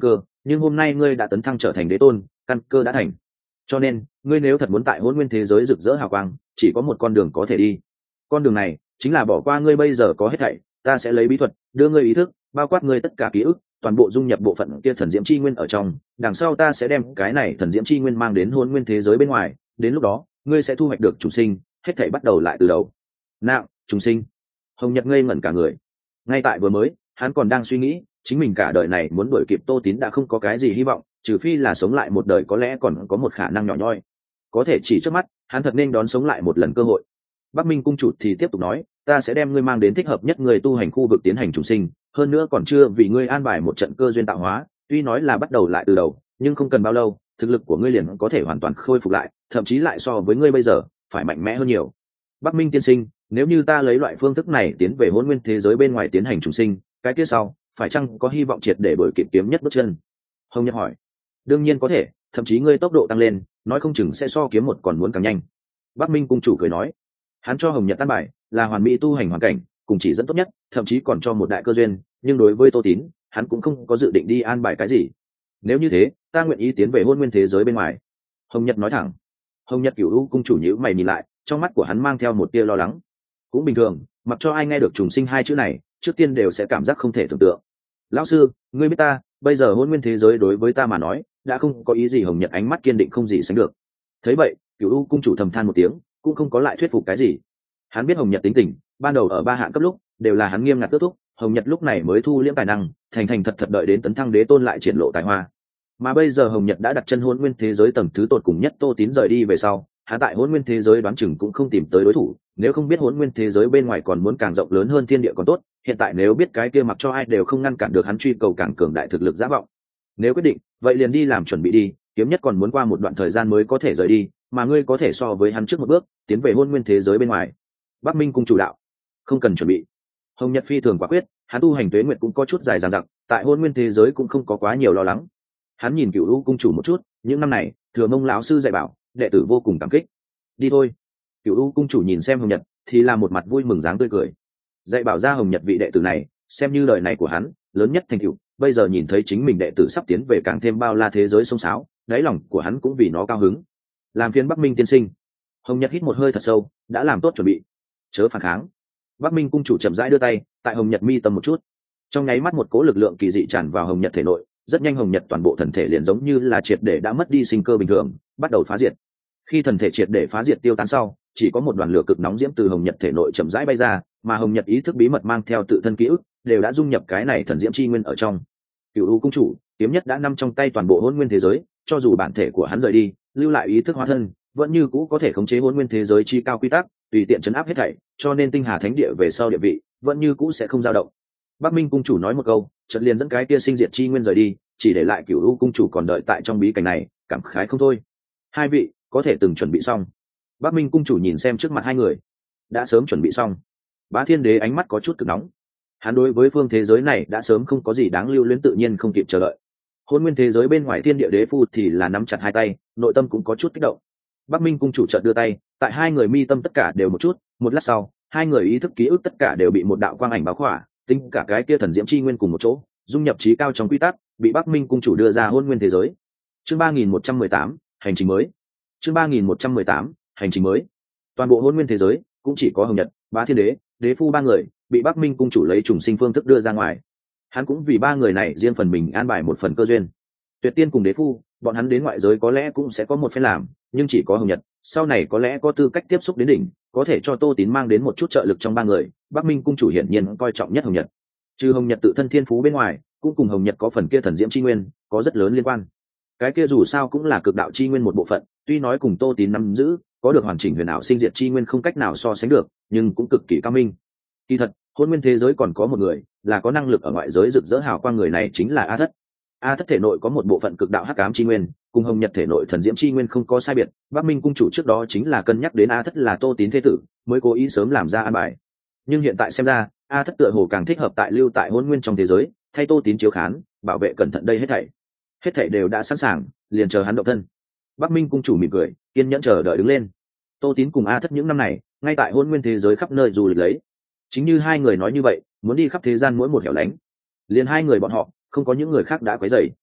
nhưng hôm nay ngươi đã tấn thăng trở thành đế tôn, căn cơ đã thành, cho nên ngươi nếu thật muốn tại hôn nguyên thế giới rực rỡ hào quang, chỉ có một con đường có thể đi. Con đường này chính là bỏ qua ngươi bây giờ có hết thảy, ta sẽ lấy bí thuật đưa ngươi ý thức, bao quát ngươi tất cả ký ức, toàn bộ dung nhập bộ phận kia thần diễm chi nguyên ở trong, đằng sau ta sẽ đem cái này thần diễm chi nguyên mang đến hôn nguyên thế giới bên ngoài, đến lúc đó ngươi sẽ thu hoạch được trùng sinh, hết thảy bắt đầu lại từ đầu. Nào, trùng sinh. Hồng Nhật ngây ngẩn cả người. Ngay tại vừa mới, hắn còn đang suy nghĩ, chính mình cả đời này muốn đuổi kịp Tô Tín đã không có cái gì hy vọng, trừ phi là sống lại một đời có lẽ còn có một khả năng nhỏ nhoi. Có thể chỉ trước mắt, hắn thật nên đón sống lại một lần cơ hội. Bắc Minh cung chủ thì tiếp tục nói, ta sẽ đem ngươi mang đến thích hợp nhất người tu hành khu vực tiến hành trùng sinh, hơn nữa còn chưa vì ngươi an bài một trận cơ duyên tạo hóa, tuy nói là bắt đầu lại từ đầu, nhưng không cần bao lâu, thực lực của ngươi liền có thể hoàn toàn khôi phục lại, thậm chí lại so với ngươi bây giờ phải mạnh mẽ hơn nhiều. Bắc Minh tiên sinh, nếu như ta lấy loại phương thức này tiến về hôn nguyên thế giới bên ngoài tiến hành trùng sinh, cái kia sau phải chăng có hy vọng triệt để đuổi kịp kiếm nhất bước chân? Hồng Nhật hỏi. Đương nhiên có thể, thậm chí ngươi tốc độ tăng lên, nói không chừng sẽ so kiếm một còn muốn càng nhanh. Bắc Minh cung chủ cười nói. Hắn cho Hồng Nhật an bài là hoàn mỹ tu hành hoàn cảnh, cùng chỉ dẫn tốt nhất, thậm chí còn cho một đại cơ duyên, nhưng đối với Tô Tín, hắn cũng không có dự định đi an bài cái gì. Nếu như thế, ta nguyện ý tiến về hôn nguyên thế giới bên ngoài. Hồng Nhật nói thẳng. Hồng Nhật Cửu U cung chủ nhíu mày nhìn lại, trong mắt của hắn mang theo một tia lo lắng. Cũng bình thường, mặc cho ai nghe được trùng sinh hai chữ này, trước tiên đều sẽ cảm giác không thể tưởng tượng. Lão sư, ngươi biết ta, bây giờ hôn nguyên thế giới đối với ta mà nói, đã không có ý gì. Hồng Nhật ánh mắt kiên định không gì sánh được. Thấy vậy, Cửu U cung chủ thầm than một tiếng, cũng không có lại thuyết phục cái gì. Hắn biết Hồng Nhật tính tình, ban đầu ở ba hạng cấp lúc đều là hắn nghiêm ngặt tước thúc, Hồng Nhật lúc này mới thu liễm tài năng, thành thành thật thật đợi đến tấn thăng đế tôn lại triển lộ tài hoa. Mà bây giờ Hồng Nhật đã đặt chân hôn nguyên thế giới tầng thứ tột cùng nhất, Tô Tín rời đi về sau, hắn tại hôn nguyên thế giới đoán chừng cũng không tìm tới đối thủ, nếu không biết hôn nguyên thế giới bên ngoài còn muốn càng rộng lớn hơn thiên địa còn tốt, hiện tại nếu biết cái kia mặc cho ai đều không ngăn cản được hắn truy cầu càng cường đại thực lực giả vọng. Nếu quyết định, vậy liền đi làm chuẩn bị đi, kiếm nhất còn muốn qua một đoạn thời gian mới có thể rời đi, mà ngươi có thể so với hắn trước một bước, tiến về hôn nguyên thế giới bên ngoài. Bắc Minh cung chủ đạo, không cần chuẩn bị. Hồng Nhật phi thường quả quyết, hắn tu hành tuế nguyệt cũng có chút dài dằng dặc, tại hôn nguyên thế giới cũng không có quá nhiều lo lắng. Hắn nhìn Cửu U cung chủ một chút, những năm này Thừa Mông lão sư dạy bảo, đệ tử vô cùng cảm kích. Đi thôi. Cửu U cung chủ nhìn xem Hồng Nhật, thì là một mặt vui mừng dáng tươi cười. Dạy bảo ra Hồng Nhật vị đệ tử này, xem như đời này của hắn lớn nhất thành tựu. Bây giờ nhìn thấy chính mình đệ tử sắp tiến về càng thêm bao la thế giới sông sáo, đáy lòng của hắn cũng vì nó cao hứng. Làm phiền Bắc Minh tiên sinh. Hồng Nhật hít một hơi thật sâu, đã làm tốt chuẩn bị. Chớ phản kháng. Bắc Minh cung chủ chậm rãi đưa tay tại Hồng Nhật mi tâm một chút, trong nháy mắt một cỗ lực lượng kỳ dị tràn vào Hồng Nhật thể nội, rất nhanh Hồng Nhật toàn bộ thần thể liền giống như là triệt để đã mất đi sinh cơ bình thường, bắt đầu phá diệt. Khi thần thể triệt để phá diệt tiêu tán sau, chỉ có một đoàn lửa cực nóng diễm từ Hồng Nhật thể nội chậm rãi bay ra, mà Hồng Nhật ý thức bí mật mang theo tự thân ký ức, đều đã dung nhập cái này thần diễm chi nguyên ở trong. Cửu U cung chủ, kiếm nhất đã nắm trong tay toàn bộ hỗn nguyên thế giới, cho dù bản thể của hắn rời đi, lưu lại ý thức hóa thân, vẫn như cũ có thể khống chế hỗn nguyên thế giới chi cao quy tắc, tùy tiện chấn áp hết thảy, cho nên Tinh Hà Thánh Địa về sau địa vị vẫn như cũ sẽ không dao động. Bắc Minh cung chủ nói một câu, chợt liền dẫn cái kia sinh diệt chi nguyên rời đi, chỉ để lại Cửu U cung chủ còn đợi tại trong bí cảnh này, cảm khái không thôi. Hai vị có thể từng chuẩn bị xong. Bắc Minh cung chủ nhìn xem trước mặt hai người, đã sớm chuẩn bị xong. Bá Thiên Đế ánh mắt có chút cực nóng. Hắn đối với phương thế giới này đã sớm không có gì đáng lưu luyến, tự nhiên không kịp chờ đợi. Hôn nguyên thế giới bên ngoài thiên địa đế phu thì là nắm chặt hai tay, nội tâm cũng có chút kích động. Bắc Minh cung chủ chợt đưa tay, tại hai người mi tâm tất cả đều một chút, một lát sau, hai người ý thức ký ức tất cả đều bị một đạo quang ảnh bao khỏa, tính cả cái kia thần diễm chi nguyên cùng một chỗ, dung nhập trí cao trong quy tắc, bị Bắc Minh cung chủ đưa ra hôn nguyên thế giới. Chương 3118, hành trình mới. Chương 3118, hành trình mới. Toàn bộ hôn nguyên thế giới cũng chỉ có Hồng Nhật, Bá Thiên Đế, đế phu ba người bị Bắc Minh cung chủ lấy trùng sinh phương thức đưa ra ngoài. Hắn cũng vì ba người này riêng phần mình an bài một phần cơ duyên. Tuyệt Tiên cùng đế phu, bọn hắn đến ngoại giới có lẽ cũng sẽ có một phen làm, nhưng chỉ có Hồng Nhật sau này có lẽ có tư cách tiếp xúc đến đỉnh, có thể cho Tô Tín mang đến một chút trợ lực trong ba người. Bắc Minh cung chủ hiển nhiên coi trọng nhất Hồng Nhật. Trừ Hồng Nhật tự thân thiên phú bên ngoài, cũng cùng Hồng Nhật có phần kia thần diễm chi nguyên có rất lớn liên quan. Cái kia dù sao cũng là cực đạo chi nguyên một bộ phận, tuy nói cùng Tô Tín nắm giữ có được hoàn chỉnh huyền ảo sinh diệt chi nguyên không cách nào so sánh được, nhưng cũng cực kỳ cao minh. Kỳ thật, hôn nguyên thế giới còn có một người là có năng lực ở ngoại giới rực rỡ hào quang, người này chính là A Thất. A Thất thể nội có một bộ phận cực đạo hắc ám chi nguyên, cùng Hồng Nhật thể nội thần diễm chi nguyên không có sai biệt. Bắc Minh cung chủ trước đó chính là cân nhắc đến A Thất là Tô Tín thế tử, mới cố ý sớm làm ra an bài. Nhưng hiện tại xem ra, A Thất tựa hồ càng thích hợp tại lưu tại hôn nguyên trong thế giới, thay Tô Tín chiếu khán, bảo vệ cẩn thận đây hết thảy đều đã sẵn sàng, liền chờ hắn động thân. Bắc Minh cung chủ mỉm cười, kiên nhẫn chờ đợi đứng lên. Tô Tín cùng A Thất những năm này ngay tại hôn nguyên thế giới khắp nơi du lịch lấy, chính như hai người nói như vậy, muốn đi khắp thế gian mỗi một hẻo lánh. Liền hai người bọn họ, không có những người khác đã quấy rầy.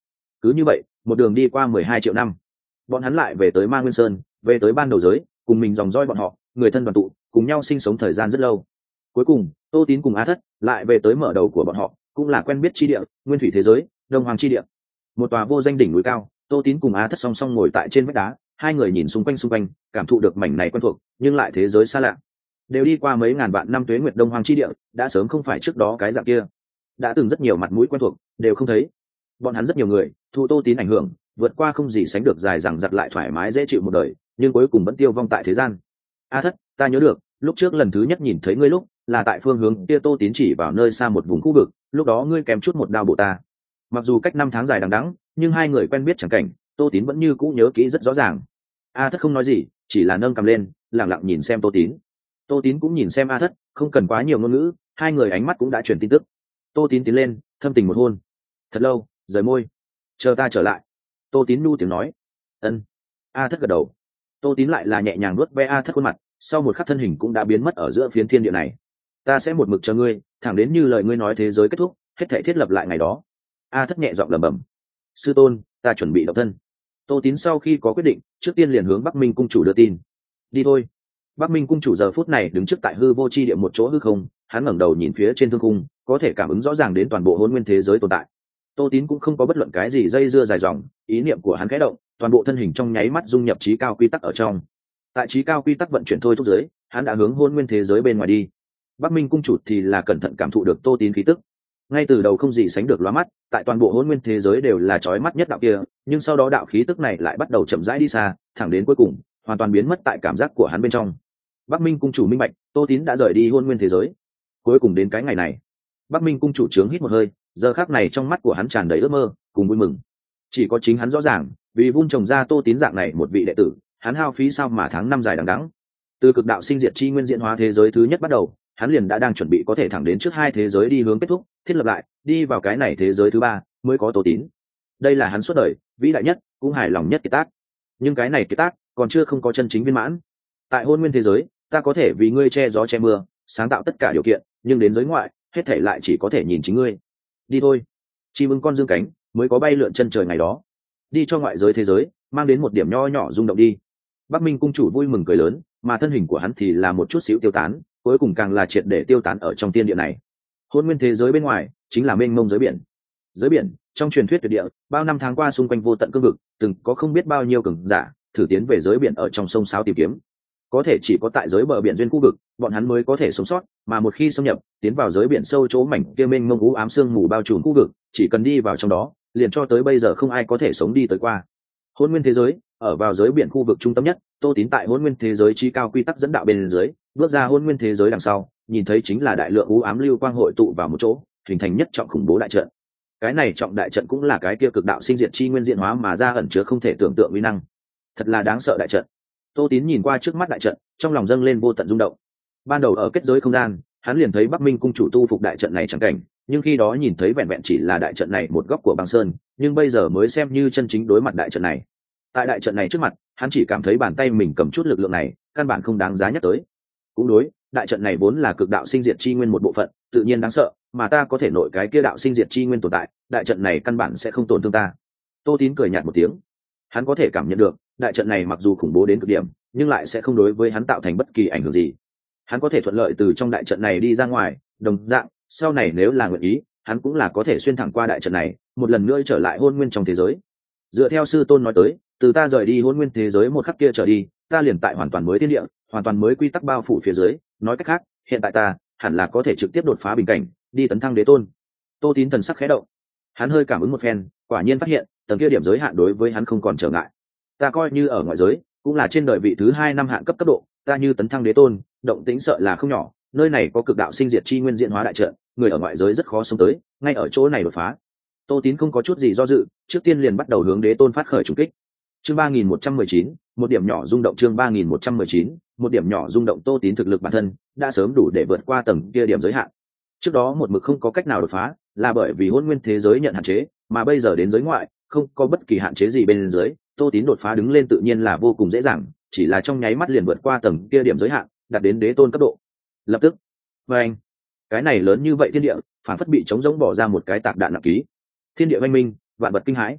cứ như vậy một đường đi qua 12 triệu năm, bọn hắn lại về tới Ma Nguyên Sơn, về tới ban đầu giới, cùng mình dòng dõi bọn họ người thân đoàn tụ cùng nhau sinh sống thời gian rất lâu. Cuối cùng Tô Tín cùng A Thất lại về tới mở đầu của bọn họ, cũng là quen biết chi địa, nguyên thủy thế giới, đông hoàng chi địa. Một tòa vô danh đỉnh núi cao, Tô Tín cùng A Thất song song ngồi tại trên vách đá, hai người nhìn xung quanh cảm thụ được mảnh này quen thuộc nhưng lại thế giới xa lạ. Đều đi qua mấy ngàn vạn năm tuế nguyệt, đông hoàng chi địa đã sớm không phải trước đó cái dạng kia, đã từng rất nhiều mặt mũi quen thuộc đều không thấy. Bọn hắn rất nhiều người thụ Tô Tín ảnh hưởng, vượt qua không gì sánh được dài dằng dặc lại thoải mái dễ chịu một đời, nhưng cuối cùng vẫn tiêu vong tại thế gian. A Thất, ta nhớ được lúc trước lần thứ nhất nhìn thấy ngươi lúc là tại phương hướng kia. Tô Tín chỉ vào nơi xa một vùng khu vực, lúc đó ngươi kèm chút một đao bổ ta. Mặc dù cách 5 tháng dài đằng đẵng, nhưng hai người quen biết chẳng cảnh, Tô Tín vẫn như cũ nhớ kỹ rất rõ ràng. A Thất không nói gì, chỉ là nâng cầm lên lẳng lặng nhìn xem Tô Tín. Tô Tín cũng nhìn xem A Thất, không cần quá nhiều ngôn ngữ, hai người ánh mắt cũng đã truyền tin tức. Tô Tín tiến lên thâm tình một hôn. Thật lâu rời môi. Chờ ta trở lại. Tô Tín nu tiếng nói. Ân. A Thất gật đầu. Tô Tín lại là nhẹ nhàng nuốt ve A Thất khuôn mặt, sau một khắc thân hình cũng đã biến mất ở giữa phiến thiên địa này. Ta sẽ một mực chờ ngươi, thẳng đến như lời ngươi nói thế giới kết thúc, hết thảy thiết lập lại ngày đó. A Thất nhẹ giọng lẩm bẩm. Sư tôn, ta chuẩn bị động thân. Tô Tín sau khi có quyết định, trước tiên liền hướng Bắc Minh cung chủ đưa tin. Đi thôi. Bắc Minh cung chủ giờ phút này đứng trước tại hư vô chi địa một chỗ hư không, hắn ngẩng đầu nhìn phía trên thương cung, có thể cảm ứng rõ ràng đến toàn bộ hỗn nguyên thế giới tồn tại. Tô Tín cũng không có bất luận cái gì dây dưa dài dòng, ý niệm của hắn khẽ động, toàn bộ thân hình trong nháy mắt dung nhập trí cao quy tắc ở trong. Tại trí cao quy tắc vận chuyển thôi thúc giới, hắn đã hướng hỗn nguyên thế giới bên ngoài đi. Bắc Minh cung chủ thì là cẩn thận cảm thụ được Tô Tín khí tức. Ngay từ đầu không gì sánh được lóa mắt, tại toàn bộ hỗn nguyên thế giới đều là chói mắt nhất đạo kia, nhưng sau đó đạo khí tức này lại bắt đầu chậm rãi đi xa, thẳng đến cuối cùng hoàn toàn biến mất tại cảm giác của hắn bên trong. Bắc Minh cung chủ minh bạch, Tô Tín đã rời đi hỗn nguyên thế giới. Cuối cùng đến cái ngày này, Bắc Minh cung chủ trướng hít một hơi, giờ khắc này trong mắt của hắn tràn đầy ước mơ cùng vui mừng. Chỉ có chính hắn rõ ràng, vì vun trồng ra Tô Tín dạng này một vị đệ tử, hắn hao phí sao mà tháng năm dài đằng đẵng. Từ cực đạo sinh diệt chi nguyên diễn hóa thế giới thứ nhất bắt đầu, hắn liền đã đang chuẩn bị có thể thẳng đến trước hai thế giới đi hướng kết thúc, thiết lập lại, đi vào cái này thế giới thứ ba mới có Tô Tín. Đây là hắn suốt đời vĩ đại nhất, cũng hài lòng nhất kiệt tác. Nhưng cái này kiệt tác còn chưa không có chân chính viên mãn. Tại hôn nguyên thế giới, ta có thể vì ngươi che gió che mưa, sáng tạo tất cả điều kiện, nhưng đến giới ngoại, hết thể lại chỉ có thể nhìn chính ngươi. Đi thôi. Chim ưng con dương cánh, mới có bay lượn chân trời ngày đó. Đi cho ngoại giới thế giới, mang đến một điểm nho nhỏ rung động đi. Bắc Minh cung chủ vui mừng cười lớn, mà thân hình của hắn thì là một chút xíu tiêu tán, cuối cùng càng là triệt để tiêu tán ở trong tiên địa này. Hôn nguyên thế giới bên ngoài chính là mênh mông giới biển. Giới biển trong truyền thuyết tuyệt địa, bao năm tháng qua xung quanh vô tận cương vực, từng có không biết bao nhiêu cường giả thử tiến về giới biển ở trong sông sáo tìm kiếm. Có thể chỉ có tại giới bờ biển duyên khu vực, bọn hắn mới có thể sống sót, mà một khi xâm nhập tiến vào giới biển sâu chỗ mảnh kia mênh mông u ám sương mù bao trùm khu vực, chỉ cần đi vào trong đó, liền cho tới bây giờ không ai có thể sống đi tới qua. Hôn nguyên thế giới ở vào giới biển khu vực trung tâm nhất, Tô Tín tại hôn nguyên thế giới chi cao quy tắc dẫn đạo bên dưới, bước ra hôn nguyên thế giới đằng sau, nhìn thấy chính là đại lượng u ám lưu quang hội tụ vào một chỗ, hình thành nhất trọng khủng bố đại trận. Cái này trọng đại trận cũng là cái kia cực đạo sinh diệt chi nguyên diện hóa mà ra ẩn chứa không thể tưởng tượng uy năng. Thật là đáng sợ đại trận. Tô Tín nhìn qua trước mắt đại trận, trong lòng dâng lên vô tận rung động. Ban đầu ở kết giới không gian, hắn liền thấy Bắc Minh cung chủ tu phục đại trận này chẳng cảnh, nhưng khi đó nhìn thấy vẹn vẹn chỉ là đại trận này một góc của băng sơn, nhưng bây giờ mới xem như chân chính đối mặt đại trận này. Tại đại trận này trước mặt, hắn chỉ cảm thấy bàn tay mình cầm chút lực lượng này, căn bản không đáng giá nhắc tới. Cũng đối, đại trận này vốn là cực đạo sinh diệt chi nguyên một bộ phận, tự nhiên đáng sợ, mà ta có thể nội cái kia đạo sinh diệt chi nguyên tồn tại, đại trận này căn bản sẽ không tổn thương ta. Tô Tín cười nhạt một tiếng. Hắn có thể cảm nhận được, đại trận này mặc dù khủng bố đến cực điểm, nhưng lại sẽ không đối với hắn tạo thành bất kỳ ảnh hưởng gì. Hắn có thể thuận lợi từ trong đại trận này đi ra ngoài, đồng dạng, sau này nếu là nguyện ý, hắn cũng là có thể xuyên thẳng qua đại trận này, một lần nữa trở lại hôn nguyên trong thế giới. Dựa theo sư tôn nói tới, từ ta rời đi hôn nguyên thế giới một khắc kia trở đi, ta liền tại hoàn toàn mới thiên địa, hoàn toàn mới quy tắc bao phủ phía dưới, nói cách khác, hiện tại ta hẳn là có thể trực tiếp đột phá bình cảnh, đi tấn thăng đế tôn. Tô Tín thần sắc khẽ động, hắn hơi cảm ứng một phen, quả nhiên phát hiện tầng kia điểm giới hạn đối với hắn không còn trở ngại. Ta coi như ở ngoại giới, cũng là trên đời vị thứ 2 năm hạn cấp cấp độ, ta như tấn thăng đế tôn, động tĩnh sợ là không nhỏ. Nơi này có cực đạo sinh diệt chi nguyên diễn hóa đại trận, người ở ngoại giới rất khó sống tới, ngay ở chỗ này đột phá. Tô Tín không có chút gì do dự, trước tiên liền bắt đầu hướng đế tôn phát khởi trùng kích. Chương 3119, một điểm nhỏ rung động. Chương 3119, một điểm nhỏ rung động. Tô Tín thực lực bản thân đã sớm đủ để vượt qua tầng kia điểm giới hạn. Trước đó một mực không có cách nào đột phá, là bởi vì hôn nguyên thế giới nhận hạn chế, mà bây giờ đến giới ngoại, không có bất kỳ hạn chế gì bên dưới, Tô Tín đột phá đứng lên tự nhiên là vô cùng dễ dàng, chỉ là trong nháy mắt liền vượt qua tầng kia điểm giới hạn, đạt đến đế tôn cấp độ. Lập tức, anh, cái này lớn như vậy thiên địa, phản phất bị trống rỗng bỏ ra một cái tạc đạn nặng ký. Thiên địa oanh minh, vạn vật kinh hãi.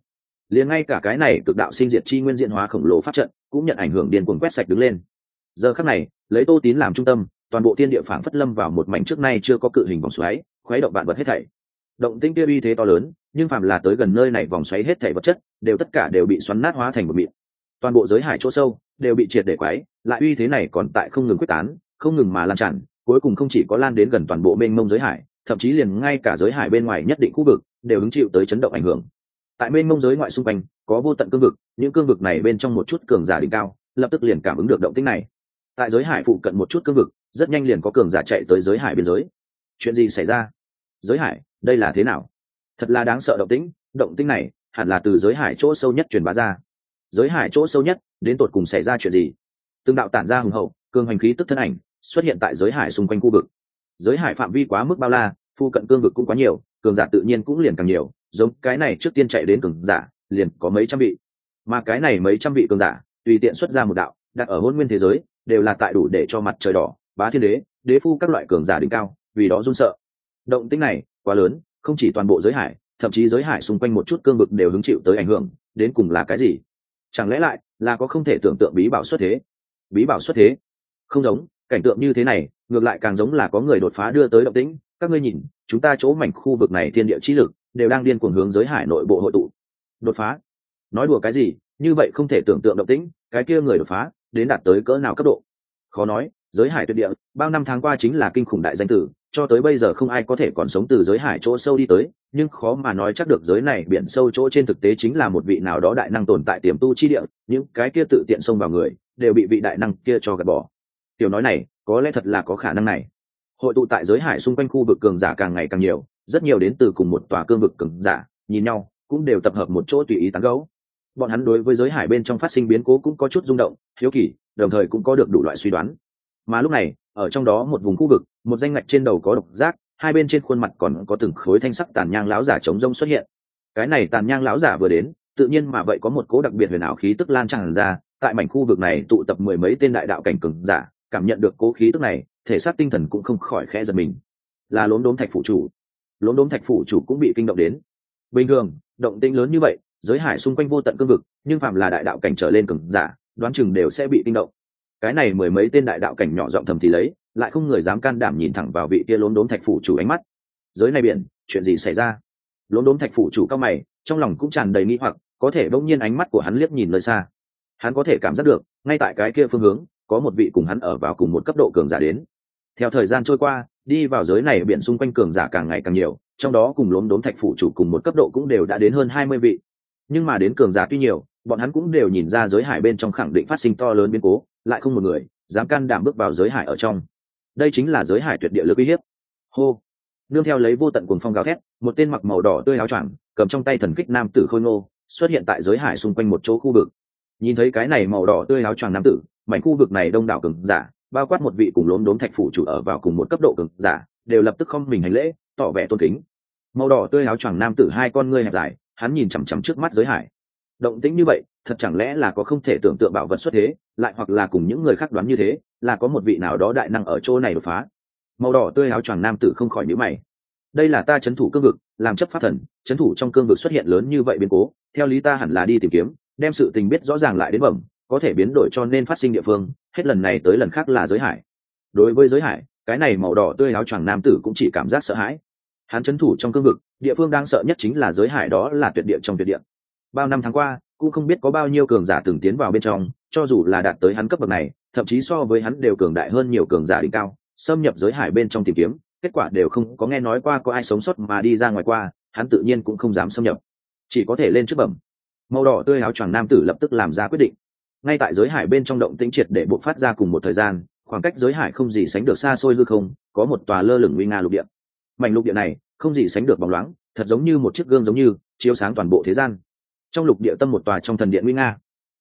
liền ngay cả cái này cực đạo sinh diệt chi nguyên diễn hóa khổng lồ pháp trận cũng nhận ảnh hưởng điên cuồng quét sạch đứng lên. Giờ khắc này, lấy Tô Tín làm trung tâm, toàn bộ thiên địa phảng phất lâm vào một mảnh trước nay chưa có cự hình vòng xoáy, khuấy động vạn vật hết thảy. Động tĩnh kia uy thế to lớn, nhưng phàm là tới gần nơi này vòng xoáy hết thảy vật chất, đều tất cả đều bị xoắn nát hóa thành một mịn. Toàn bộ giới hải chỗ sâu đều bị triệt để quấy, lại uy thế này còn tại không ngừng quyết tán, không ngừng mà lan tràn, cuối cùng không chỉ có lan đến gần toàn bộ mênh mông giới hải, thậm chí liền ngay cả giới hải bên ngoài nhất định khu vực đều hứng chịu tới chấn động ảnh hưởng. Tại mênh mông giới ngoại xung quanh có vô tận cương vực, những cương vực này bên trong một chút cường giả đỉnh cao lập tức liền cảm ứng được động tĩnh này. Tại giới hải phụ cận một chút cương vực, rất nhanh liền có cường giả chạy tới giới hải biên giới. Chuyện gì xảy ra? Giới hải, đây là thế nào? Thật là đáng sợ động tĩnh này hẳn là từ giới hải chỗ sâu nhất truyền bá ra. Giới hải chỗ sâu nhất, đến tột cùng xảy ra chuyện gì? Từng đạo tản ra hùng hậu, cường hành khí tức thân ảnh xuất hiện tại giới hải xung quanh khu vực. Giới hải phạm vi quá mức bao la, phụ cận cương vực cũng quá nhiều, cường giả tự nhiên cũng liền càng nhiều, giống cái này trước tiên chạy đến cường giả liền có mấy trăm vị, mà cái này mấy trăm vị cường giả tùy tiện xuất ra một đạo đặt ở hôn nguyên thế giới đều là tại đủ để cho mặt trời đỏ, bá thiên đế, đế phu các loại cường giả đỉnh cao vì đó run sợ. Động tĩnh này quá lớn, không chỉ toàn bộ giới hải, thậm chí giới hải xung quanh một chút cương vực đều hứng chịu tới ảnh hưởng. Đến cùng là cái gì? Chẳng lẽ lại là có không thể tưởng tượng bí bảo xuất thế? Bí bảo xuất thế? Không giống, cảnh tượng như thế này ngược lại càng giống là có người đột phá đưa tới động tĩnh. Các ngươi nhìn, chúng ta chỗ mảnh khu vực này thiên địa chi lực đều đang điên cuồng hướng giới hải nội bộ hội tụ. Đột phá? Nói đùa cái gì? Như vậy không thể tưởng tượng động tĩnh, cái kia người đột phá đến đạt tới cỡ nào cấp độ? Khó nói, giới hải tuyệt địa bao năm tháng qua chính là kinh khủng đại danh tử, cho tới bây giờ không ai có thể còn sống từ giới hải chỗ sâu đi tới, nhưng khó mà nói chắc được giới này biển sâu chỗ trên thực tế chính là một vị nào đó đại năng tồn tại tiềm tu chi địa, những cái kia tự tiện xông vào người đều bị vị đại năng kia cho gạt bỏ. Tiểu nói này có lẽ thật là có khả năng này. Hội tụ tại giới hải xung quanh khu vực cường giả càng ngày càng nhiều, rất nhiều đến từ cùng một tòa cương vực cường giả nhìn nhau cũng đều tập hợp một chỗ tùy ý tán gẫu. Bọn hắn đối với giới hải bên trong phát sinh biến cố cũng có chút rung động, hiếu kỳ, đồng thời cũng có được đủ loại suy đoán. Mà lúc này, ở trong đó một vùng khu vực, một danh ngạch trên đầu có độc giác, hai bên trên khuôn mặt còn có từng khối thanh sắc tàn nhang lão giả chống rông xuất hiện. Cái này tàn nhang lão giả vừa đến, tự nhiên mà vậy có một cố đặc biệt huyền ảo khí tức lan tràn ra, tại mảnh khu vực này tụ tập mười mấy tên đại đạo cảnh cường giả, cảm nhận được cố khí tức này, thể xác tinh thần cũng không khỏi khẽ giật mình. Là Lốm Đốm Thạch phủ chủ. Lốm Đốm Thạch phủ chủ cũng bị kinh động đến. Bình thường, động tĩnh lớn như vậy, giới hải xung quanh vô tận cương vực, nhưng phạm là đại đạo cảnh trở lên cường giả, đoán chừng đều sẽ bị kinh động. Cái này mười mấy tên đại đạo cảnh nhỏ giọng thầm thì lấy, lại không người dám can đảm nhìn thẳng vào vị kia Lốm Đốm Thạch phủ chủ ánh mắt. Giới này biển, chuyện gì xảy ra? Lốm Đốm Thạch phủ chủ cao mày, trong lòng cũng tràn đầy nghi hoặc, có thể bỗng nhiên ánh mắt của hắn liếc nhìn nơi xa. Hắn có thể cảm giác được, ngay tại cái kia phương hướng, có một vị cùng hắn ở vào cùng một cấp độ cường giả đến. Theo thời gian trôi qua, đi vào giới này biển xung quanh cường giả càng ngày càng nhiều, trong đó cùng Lốm Đốm Thạch phủ chủ cùng một cấp độ cũng đều đã đến hơn 20 vị. Nhưng mà đến cường giả tuy nhiều, bọn hắn cũng đều nhìn ra giới hải bên trong khẳng định phát sinh to lớn biến cố, lại không một người dám can đảm bước vào giới hải ở trong. Đây chính là giới hải tuyệt địa lực uy hiếp. Hô! Nương theo lấy vô tận cuồng phong gào thét, một tên mặc màu đỏ tươi áo choàng, cầm trong tay thần kích nam tử khôi ngô, xuất hiện tại giới hải xung quanh một chỗ khu vực. Nhìn thấy cái này màu đỏ tươi áo choàng nam tử, mảnh khu vực này đông đảo cường giả, bao quát một vị cùng Lốm Đốm Thạch phủ chủ ở vào cùng một cấp độ cường giả, đều lập tức không mình hành lễ, tỏ vẻ tôn kính. Màu đỏ tươi áo choàng nam tử hai con ngươi hẹp dài, hắn nhìn chằm chằm trước mắt giới hải. Động tĩnh như vậy, thật chẳng lẽ là có không thể tưởng tượng bảo vật xuất thế, lại hoặc là cùng những người khác đoán như thế, là có một vị nào đó đại năng ở chỗ này đột phá. Màu đỏ tươi áo choàng nam tử không khỏi nhíu mày. Đây là ta trấn thủ cương vực, làm chấp pháp thần, trấn thủ trong cương vực xuất hiện lớn như vậy biến cố, theo lý ta hẳn là đi tìm kiếm, đem sự tình biết rõ ràng lại đến bẩm, có thể biến đổi cho nên phát sinh địa phương, hết lần này tới lần khác là giới hải. Đối với giới hải, cái này màu đỏ tươi áo choàng nam tử cũng chỉ cảm giác sợ hãi. Hắn trấn thủ trong cương vực, địa phương đang sợ nhất chính là giới hải, đó là tuyệt địa trong tuyệt địa. Bao năm tháng qua, cũng không biết có bao nhiêu cường giả từng tiến vào bên trong, cho dù là đạt tới hắn cấp bậc này, thậm chí so với hắn đều cường đại hơn nhiều cường giả đỉnh cao, xâm nhập giới hải bên trong tìm kiếm, kết quả đều không có nghe nói qua có ai sống sót mà đi ra ngoài qua, hắn tự nhiên cũng không dám xâm nhập, chỉ có thể lên trước bẩm. Màu đỏ tươi áo choàng nam tử lập tức làm ra quyết định. Ngay tại giới hải bên trong động tĩnh triệt để bộc phát ra cùng một thời gian, khoảng cách giới hải không gì sánh được xa xôi hư không, có một tòa lơ lửng nguy nga lục địa. Mảnh lục địa này không gì sánh được bóng loáng, thật giống như một chiếc gương giống như chiếu sáng toàn bộ thế gian. Trong lục địa tâm một tòa trong thần điện nguy nga.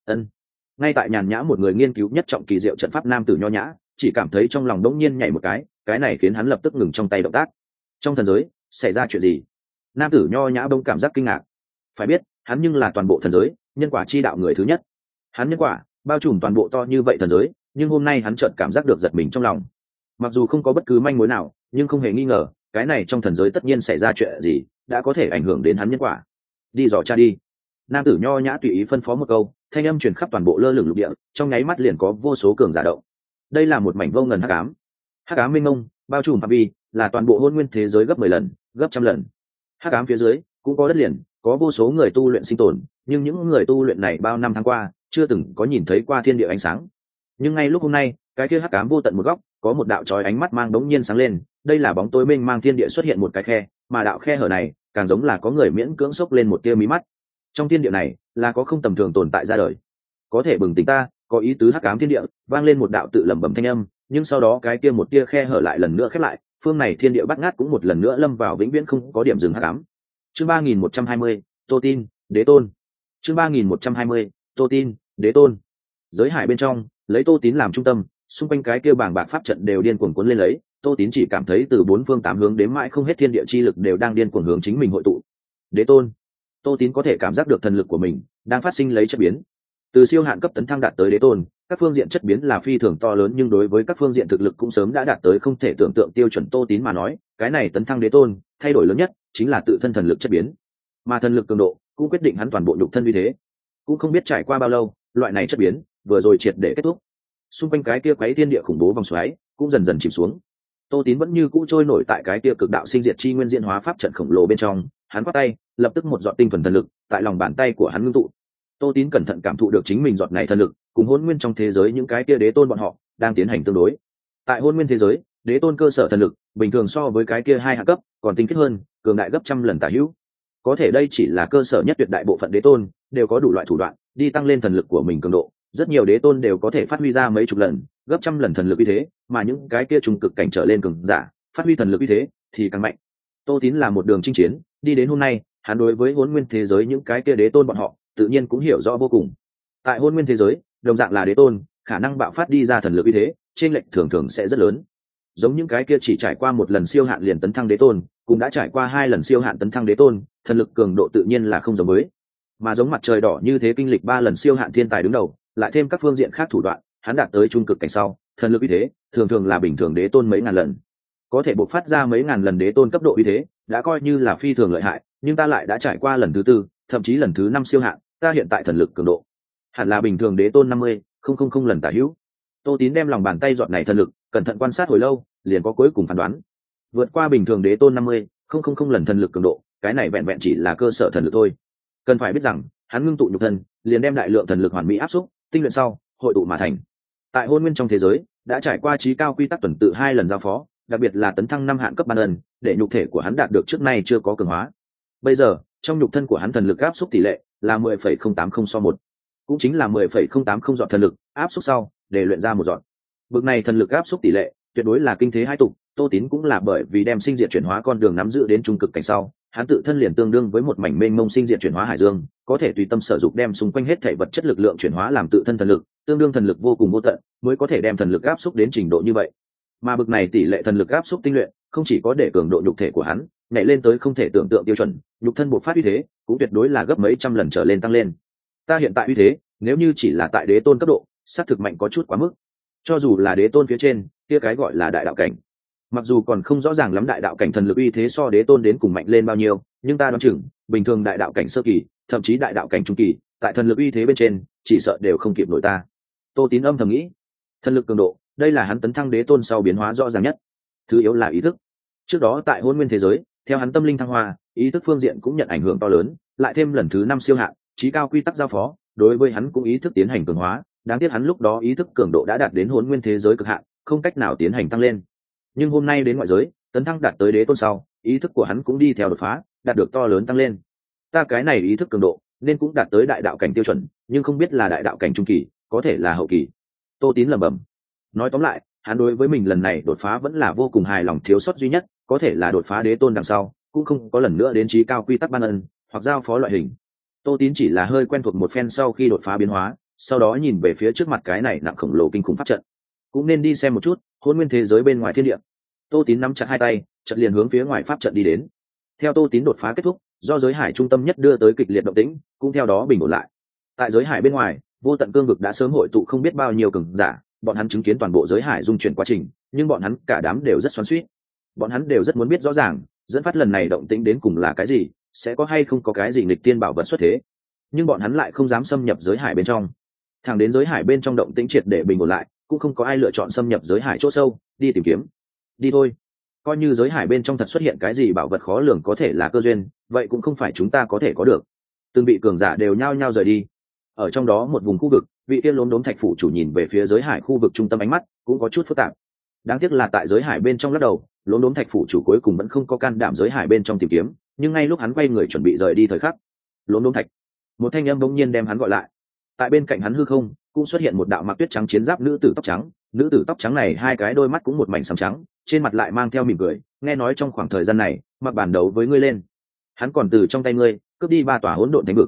Ngay tại nhàn nhã một người nghiên cứu nhất trọng kỳ diệu trận pháp nam tử nho nhã, chỉ cảm thấy trong lòng đống nhiên nhảy một cái này khiến hắn lập tức ngừng trong tay động tác. Trong thần giới xảy ra chuyện gì? Nam tử nho nhã bỗng cảm giác kinh ngạc. Phải biết, hắn nhưng là toàn bộ thần giới nhân quả chi đạo người thứ nhất. Hắn nhân quả bao trùm toàn bộ to như vậy thần giới, nhưng hôm nay hắn chợt cảm giác được giật mình trong lòng. Mặc dù không có bất cứ manh mối nào, nhưng không hề nghi ngờ, cái này trong thần giới tất nhiên xảy ra chuyện gì đã có thể ảnh hưởng đến hắn nhân quả. Đi dò tra đi. nam tử nho nhã tùy ý phân phó một câu, thanh âm truyền khắp toàn bộ lơ lửng lục địa, trong nháy mắt liền có vô số cường giả động. Đây là một mảnh vô ngần hắc ám mênh mông, bao trùm phạm vi là toàn bộ hôn nguyên thế giới gấp 10 lần, gấp trăm lần. Hắc ám phía dưới cũng có đất liền, có vô số người tu luyện sinh tồn, nhưng những người tu luyện này bao năm tháng qua chưa từng có nhìn thấy qua thiên địa ánh sáng. Nhưng ngay lúc hôm nay, cái kia hắc ám vô tận một góc, có một đạo chói ánh mắt mang đống nhiên sáng lên, đây là bóng tối mênh mang thiên địa xuất hiện một cái khe, mà đạo khe hở này càng giống là có người miễn cưỡng xốc lên một tia mí mắt. Trong thiên địa này là có không tầm thường tồn tại ra đời, có thể bừng tỉnh ta, có ý tứ hắc ám thiên địa, vang lên một đạo tự lẩm bẩm thanh âm, nhưng sau đó cái kia một tia khe hở lại lần nữa khép lại, phương này thiên địa bắt ngát cũng một lần nữa lâm vào vĩnh viễn không có điểm dừng hắc ám. Chương 3120, Tô Tin, Đế Tôn. Chương 3120, Tô Tin, Đế Tôn. Giới hải bên trong, lấy Tô Tín làm trung tâm, xung quanh cái kia bảng bạc pháp trận đều điên cuồng cuốn lên lấy, Tô Tín chỉ cảm thấy từ bốn phương tám hướng đến mãi không hết thiên địa chi lực đều đang điên cuồng hướng chính mình hội tụ. Đế Tôn. Tô Tín có thể cảm giác được thần lực của mình đang phát sinh lấy chất biến. Từ siêu hạn cấp tấn thăng đạt tới Đế Tôn, các phương diện chất biến là phi thường to lớn, nhưng đối với các phương diện thực lực cũng sớm đã đạt tới không thể tưởng tượng tiêu chuẩn. Tô Tín mà nói, cái này tấn thăng Đế Tôn, thay đổi lớn nhất chính là tự thân thần lực chất biến, mà thần lực cường độ cũng quyết định hắn toàn bộ nhục thân uy thế. Cũng không biết trải qua bao lâu, loại này chất biến vừa rồi triệt để kết thúc, xung quanh cái kia quấy thiên địa khủng bố vòng xoáy cũng dần dần chìm xuống. Tô Tín vẫn như cũ trôi nổi tại cái kia cực đạo sinh diệt chi nguyên diễn hóa pháp trận khổng lồ bên trong, hắn quát tay, lập tức một giọt tinh thuần thần lực tại lòng bàn tay của hắn ngưng tụ. Tô Tín cẩn thận cảm thụ được chính mình giọt này thần lực cùng hôn nguyên trong thế giới những cái kia đế tôn bọn họ đang tiến hành tương đối. Tại hôn nguyên thế giới, đế tôn cơ sở thần lực bình thường so với cái kia hai hạ cấp còn tinh khiết hơn, cường đại gấp trăm lần tả hữu. Có thể đây chỉ là cơ sở nhất, tuyệt đại bộ phận đế tôn đều có đủ loại thủ đoạn đi tăng lên thần lực của mình cường độ, rất nhiều đế tôn đều có thể phát huy ra mấy chục lần, gấp trăm lần thần lực uy thế, mà những cái kia trung cực cảnh trở lên cường giả phát huy thần lực uy thế thì càng mạnh. Tô Tín là một đường chinh chiến đi đến hôm nay, hắn đối với hôn nguyên thế giới những cái kia đế tôn bọn họ tự nhiên cũng hiểu rõ vô cùng. Tại hôn nguyên thế giới, đồng dạng là đế tôn, khả năng bạo phát đi ra thần lực uy thế trên lệch thường thường sẽ rất lớn. Giống những cái kia chỉ trải qua một lần siêu hạn liền tấn thăng đế tôn, cũng đã trải qua hai lần siêu hạn tấn thăng đế tôn, thần lực cường độ tự nhiên là không giống với. Mà giống mặt trời đỏ như thế kinh lịch ba lần siêu hạn thiên tài đứng đầu, lại thêm các phương diện khác thủ đoạn, hắn đạt tới trung cực cảnh sau, thần lực uy thế thường thường là bình thường đế tôn mấy ngàn lần. Có thể bộc phát ra mấy ngàn lần đế tôn cấp độ uy thế, đã coi như là phi thường lợi hại, nhưng ta lại đã trải qua lần thứ tư, thậm chí lần thứ năm siêu hạn, ta hiện tại thần lực cường độ hẳn là bình thường đế tôn 50,000 lần tả hữu. Tô Tín đem lòng bàn tay giọt này thần lực cẩn thận quan sát hồi lâu, liền có cuối cùng phán đoán. Vượt qua bình thường đế tôn 50,000 lần thần lực cường độ, cái này vẹn vẹn chỉ là cơ sở thần lực thôi. Cần phải biết rằng, hắn ngưng tụ nhục thân, liền đem đại lượng thần lực hoàn mỹ áp xúc, tinh luyện sau, hội tụ mà thành. Tại hôn nguyên trong thế giới, đã trải qua chí cao quy tắc tuần tự hai lần giao phó, đặc biệt là tấn thăng 5 hạn cấp ban ân, để nhục thể của hắn đạt được trước nay chưa có cường hóa. Bây giờ, trong nhục thân của hắn thần lực áp xúc tỷ lệ là 10,080 so 1, cũng chính là 10,080 dọn thần lực áp xúc sau để luyện ra một dọn. Bực này thần lực áp xúc tỷ lệ tuyệt đối là kinh thế hai tục. Tô Tín cũng là bởi vì đem sinh diệt chuyển hóa con đường nắm giữ đến trung cực cảnh sau, hắn tự thân liền tương đương với một mảnh mênh mông sinh diệt chuyển hóa hải dương, có thể tùy tâm sử dụng đem xung quanh hết thể vật chất lực lượng chuyển hóa làm tự thân thần lực, tương đương thần lực vô cùng vô tận, mới có thể đem thần lực áp xúc đến trình độ như vậy. Mà bực này tỷ lệ thần lực áp xúc tinh luyện, không chỉ có để cường độ nhục thể của hắn nhảy lên tới không thể tưởng tượng tiêu chuẩn, nhục thân bộc phát uy thế cũng tuyệt đối là gấp mấy trăm lần trở lên tăng lên. Ta hiện tại uy thế, nếu như chỉ là tại đế tôn cấp độ, xác thực mạnh có chút quá mức. Cho dù là đế tôn phía trên, kia cái gọi là đại đạo cảnh, mặc dù còn không rõ ràng lắm đại đạo cảnh thần lực uy thế so đế tôn đến cùng mạnh lên bao nhiêu, nhưng ta đoán chừng bình thường đại đạo cảnh sơ kỳ, thậm chí đại đạo cảnh trung kỳ, tại thần lực uy thế bên trên chỉ sợ đều không kịp nổi ta. Tô Tín âm thầm nghĩ, thần lực cường độ, đây là hắn tấn thăng đế tôn sau biến hóa rõ ràng nhất. Thứ yếu là ý thức. Trước đó tại hôn nguyên thế giới, theo hắn tâm linh thăng hoa, ý thức phương diện cũng nhận ảnh hưởng to lớn, lại thêm lần thứ 5 siêu hạn chí cao quy tắc giao phó, đối với hắn cũng ý thức tiến hành cường hóa. Đáng tiếc hắn lúc đó ý thức cường độ đã đạt đến hôn nguyên thế giới cực hạn, không cách nào tiến hành tăng lên. Nhưng hôm nay đến ngoại giới, tấn thăng đạt tới đế tôn sau, ý thức của hắn cũng đi theo đột phá, đạt được to lớn tăng lên. Ta cái này ý thức cường độ nên cũng đạt tới đại đạo cảnh tiêu chuẩn, nhưng không biết là đại đạo cảnh trung kỳ, có thể là hậu kỳ. Tô Tín lẩm bẩm. Nói tóm lại, hắn đối với mình lần này đột phá vẫn là vô cùng hài lòng, thiếu sót duy nhất có thể là đột phá đế tôn đằng sau cũng không có lần nữa đến chí cao quy tắc ban ân hoặc giao phó loại hình. Tô Tín chỉ là hơi quen thuộc một phen sau khi đột phá biến hóa, sau đó nhìn về phía trước mặt cái này nặng khổng lồ kinh khủng pháp trận, cũng nên đi xem một chút hôn nguyên thế giới bên ngoài thiên địa. Tô Tín nắm chặt hai tay, chợt liền hướng phía ngoài pháp trận đi đến. Theo Tô Tín đột phá kết thúc, do giới hải trung tâm nhất đưa tới kịch liệt động tĩnh cũng theo đó bình ổn lại. Tại giới hải bên ngoài, vô tận cương vực đã sớm hội tụ không biết bao nhiêu cường giả, bọn hắn chứng kiến toàn bộ giới hải dung chuyển quá trình, nhưng bọn hắn cả đám đều rất xoắn xuýt. Bọn hắn đều rất muốn biết rõ ràng, dẫn phát lần này động tĩnh đến cùng là cái gì, sẽ có hay không có cái gì nghịch tiên bảo vật xuất thế. nhưng bọn hắn lại không dám xâm nhập giới hải bên trong. Thẳng đến giới hải bên trong động tĩnh triệt để bình ổn lại, cũng không có ai lựa chọn xâm nhập giới hải chỗ sâu đi tìm kiếm. Đi thôi, coi như giới hải bên trong thật xuất hiện cái gì bảo vật khó lường có thể là cơ duyên, vậy cũng không phải chúng ta có thể có được. Từng vị cường giả đều nhao nhao rời đi. Ở trong đó một vùng khu vực, vị tiên lốm đốm thạch phủ chủ nhìn về phía giới hải khu vực trung tâm, ánh mắt cũng có chút phức tạp. Đáng tiếc là tại giới hải bên trong lắc đầu, lốm đốm thạch phủ chủ cuối cùng vẫn không có can đảm giới hải bên trong tìm kiếm. Nhưng ngay lúc hắn quay người chuẩn bị rời đi thời khắc, lốm đốm thạch, một thanh âm bỗng nhiên đem hắn gọi lại. Tại bên cạnh hắn hư không cũng xuất hiện một đạo mặc tuyết trắng chiến giáp nữ tử tóc trắng. Nữ tử tóc trắng này hai cái đôi mắt cũng một mảnh sẫm trắng, trên mặt lại mang theo mỉm cười. Nghe nói trong khoảng thời gian này mặc bản đấu với ngươi lên, hắn còn từ trong tay ngươi cướp đi 3 tòa hỗn độn thánh vực.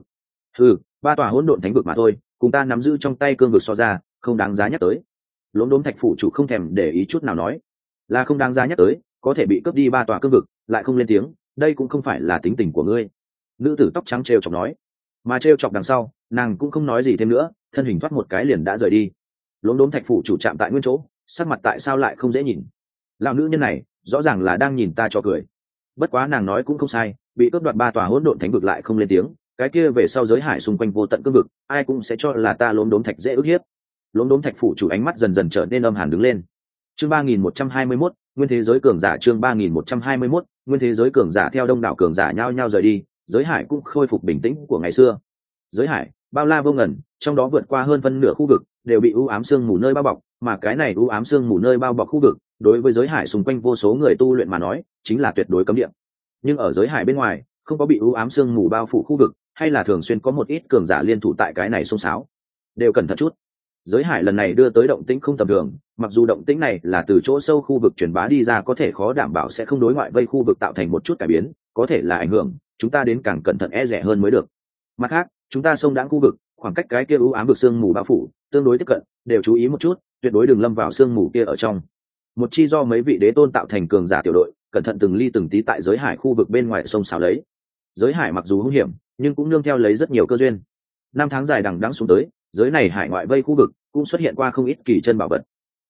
3 tòa hỗn độn thánh vực mà thôi, cùng ta nắm giữ trong tay cương vực so ra, không đáng giá nhắc tới. Lốm đốm thạch phủ chủ không thèm để ý chút nào nói, là không đáng giá nhắc tới, có thể bị cướp đi 3 tòa cương vực lại không lên tiếng, đây cũng không phải là tính tình của ngươi. Nữ tử tóc trắng trêu chọc nói, mà trêu chọc đằng sau, nàng cũng không nói gì thêm nữa, thân hình thoát một cái liền đã rời đi. Lốm đốm thạch phủ chủ chạm tại nguyên chỗ, sắc mặt tại sao lại không dễ nhìn. Lão nữ nhân này rõ ràng là đang nhìn ta cho cười. Bất quá nàng nói cũng không sai, bị cướp đoạt 3 tòa hỗn độn thánh vực lại không lên tiếng, cái kia về sau giới hải xung quanh vô tận cương vực, ai cũng sẽ cho là ta lốm đốm thạch dễ ức hiếp. Lốm đốm thạch phủ chủ ánh mắt dần dần trở nên âm hàn đứng lên. Chương 3121, nguyên thế giới cường giả. Chương 3121, nguyên thế giới cường giả. Theo đông đảo cường giả nhao nhao rời đi, giới hải cũng khôi phục bình tĩnh của ngày xưa. Giới hải bao la vô ngần, trong đó vượt qua hơn phân nửa khu vực đều bị u ám sương mù nơi bao bọc, mà cái này u ám sương mù nơi bao bọc khu vực, đối với giới hải xung quanh vô số người tu luyện mà nói, chính là tuyệt đối cấm địa. Nhưng ở giới hải bên ngoài, không có bị u ám sương mù bao phủ khu vực, hay là thường xuyên có một ít cường giả liên thủ tại cái này xông xáo. Đều cẩn thận chút. Giới hải lần này đưa tới động tĩnh không tầm thường, mặc dù động tĩnh này là từ chỗ sâu khu vực truyền bá đi ra, có thể khó đảm bảo sẽ không đối ngoại vây khu vực tạo thành một chút cải biến, có thể là ảnh hưởng, chúng ta đến càng cẩn thận e dè hơn mới được. Mặt khác, chúng ta xông đãng khu vực, khoảng cách cái kia u ám vực sương mù bao phủ tương đối tiếp cận, đều chú ý một chút, tuyệt đối đừng lâm vào sương mù kia ở trong. Một chi do mấy vị đế tôn tạo thành cường giả tiểu đội, cẩn thận từng ly từng tí tại giới hải khu vực bên ngoài sông xáo lấy. Giới hải mặc dù hung hiểm, nhưng cũng nương theo lấy rất nhiều cơ duyên. 5 tháng dài đằng đẵng xuống tới, giới này hải ngoại vây khu vực cũng xuất hiện qua không ít kỳ chân bảo vật.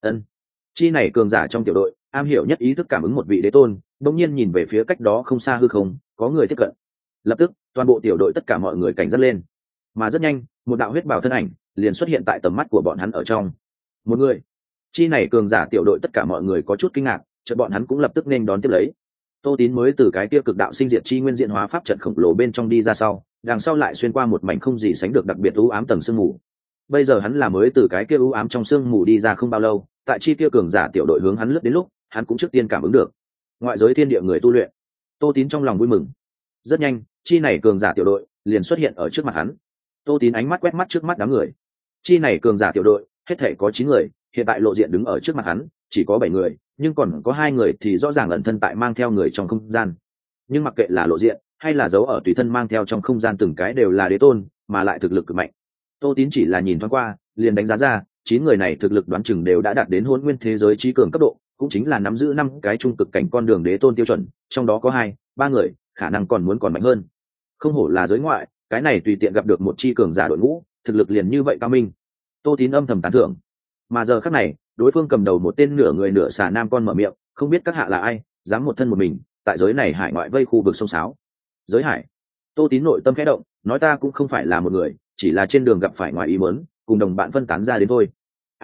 Chi này cường giả trong tiểu đội, am hiểu nhất ý thức cảm ứng một vị đế tôn, đột nhiên nhìn về phía cách đó không xa hư không, có người tiếp cận. Lập tức, toàn bộ tiểu đội tất cả mọi người cảnh giác lên. Mà rất nhanh, một đạo huyết bào thân ảnh liền xuất hiện tại tầm mắt của bọn hắn ở trong. Một người. Chi này cường giả tiểu đội tất cả mọi người có chút kinh ngạc, chợt bọn hắn cũng lập tức nên đón tiếp lấy. Tô Tín mới từ cái kia cực đạo sinh diệt chi nguyên diện hóa pháp trận khổng lồ bên trong đi ra sau, đằng sau lại xuyên qua một mảnh không gì sánh được đặc biệt u ám tầng sương mù. Bây giờ hắn là mới từ cái kia u ám trong sương mù đi ra không bao lâu, tại chi kia cường giả tiểu đội hướng hắn lướt đến lúc, hắn cũng trước tiên cảm ứng được ngoại giới thiên địa người tu luyện. Tô Tín trong lòng vui mừng. Rất nhanh, chi này cường giả tiểu đội liền xuất hiện ở trước mặt hắn. Tô Tín ánh mắt quét mắt trước mắt đám người. Chi này cường giả tiểu đội hết thể có 9 người, hiện tại lộ diện đứng ở trước mặt hắn chỉ có 7 người, nhưng còn có 2 người thì rõ ràng ẩn thân tại mang theo người trong không gian. Nhưng mặc kệ là lộ diện hay là giấu ở tùy thân mang theo trong không gian, từng cái đều là đế tôn, mà lại thực lực cực mạnh. Tô Tín chỉ là nhìn thoáng qua, liền đánh giá ra 9 người này thực lực đoán chừng đều đã đạt đến hôn nguyên thế giới trí cường cấp độ, cũng chính là nắm giữ 5 cái trung cực cảnh con đường đế tôn tiêu chuẩn, trong đó có 2-3 người khả năng còn mạnh hơn. Không hổ là giới ngoại, cái này tùy tiện gặp được một chi cường giả đội ngũ, thực lực liền như vậy cao minh. Tô Tín âm thầm tán thưởng. Mà giờ khắc này, đối phương cầm đầu một tên nửa người nửa xà nam con mở miệng, không biết các hạ là ai, dám một thân một mình tại giới này hải ngoại vây khu vực sông sáo. Giới hải. Tô Tín nội tâm khẽ động, nói ta cũng không phải là một người, chỉ là trên đường gặp phải ngoài ý muốn, cùng đồng bạn phân tán ra đến thôi.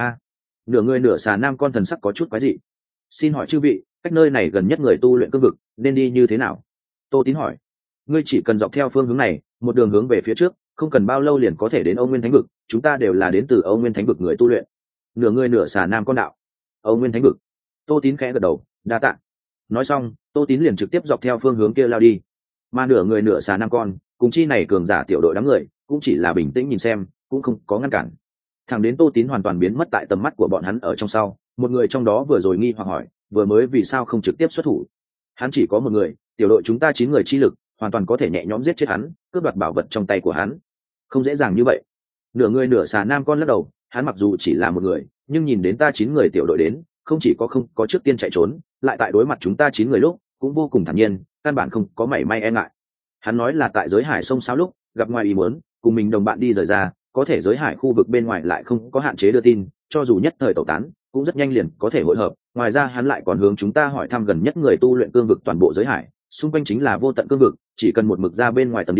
Nửa người nửa xà nam con thần sắc có chút quái dị. Xin hỏi chư vị, cách nơi này gần nhất người tu luyện cương vực nên đi như thế nào? Tô Tín hỏi. Ngươi chỉ cần dọc theo phương hướng này, một đường hướng về phía trước, không cần bao lâu liền có thể đến Âu Nguyên Thánh vực, chúng ta đều là đến từ Âu Nguyên Thánh vực người tu luyện. Nửa người nửa xà nam con đạo. Âu Nguyên Thánh vực. Tô Tín khẽ gật đầu, đa tạ. Nói xong, Tô Tín liền trực tiếp dọc theo phương hướng kia lao đi. Mà nửa người nửa xà nam con, cùng chi này cường giả tiểu đội đám người, cũng chỉ là bình tĩnh nhìn xem, cũng không có ngăn cản. Thẳng đến Tô Tín hoàn toàn biến mất tại tầm mắt của bọn hắn ở trong sau, một người trong đó vừa rồi nghi hoặc hỏi, vừa mới vì sao không trực tiếp xuất thủ? Hắn chỉ có một người, tiểu đội chúng ta 9 người chi lực, hoàn toàn có thể nhẹ nhõm giết chết hắn, cướp đoạt bảo vật trong tay của hắn. Không dễ dàng như vậy. Nửa người nửa xà nam con lắc đầu, hắn mặc dù chỉ là một người, nhưng nhìn đến ta 9 người tiểu đội đến, không có trước tiên chạy trốn, lại tại đối mặt chúng ta 9 người lúc, cũng vô cùng thản nhiên, căn bản không có mảy may e ngại. Hắn nói là tại giới hải sông sáo lúc, gặp ngoài ý muốn, cùng mình đồng bạn đi rời ra, có thể giới hải khu vực bên ngoài lại không có hạn chế đưa tin, cho dù nhất thời tẩu tán, cũng rất nhanh liền có thể hội hợp. Ngoài ra hắn lại còn hướng chúng ta hỏi thăm gần nhất người tu luyện cương vực toàn bộ giới hải, xung quanh chính là vô tận cương vực, chỉ cần một mực ra bên ngoài tầm đi,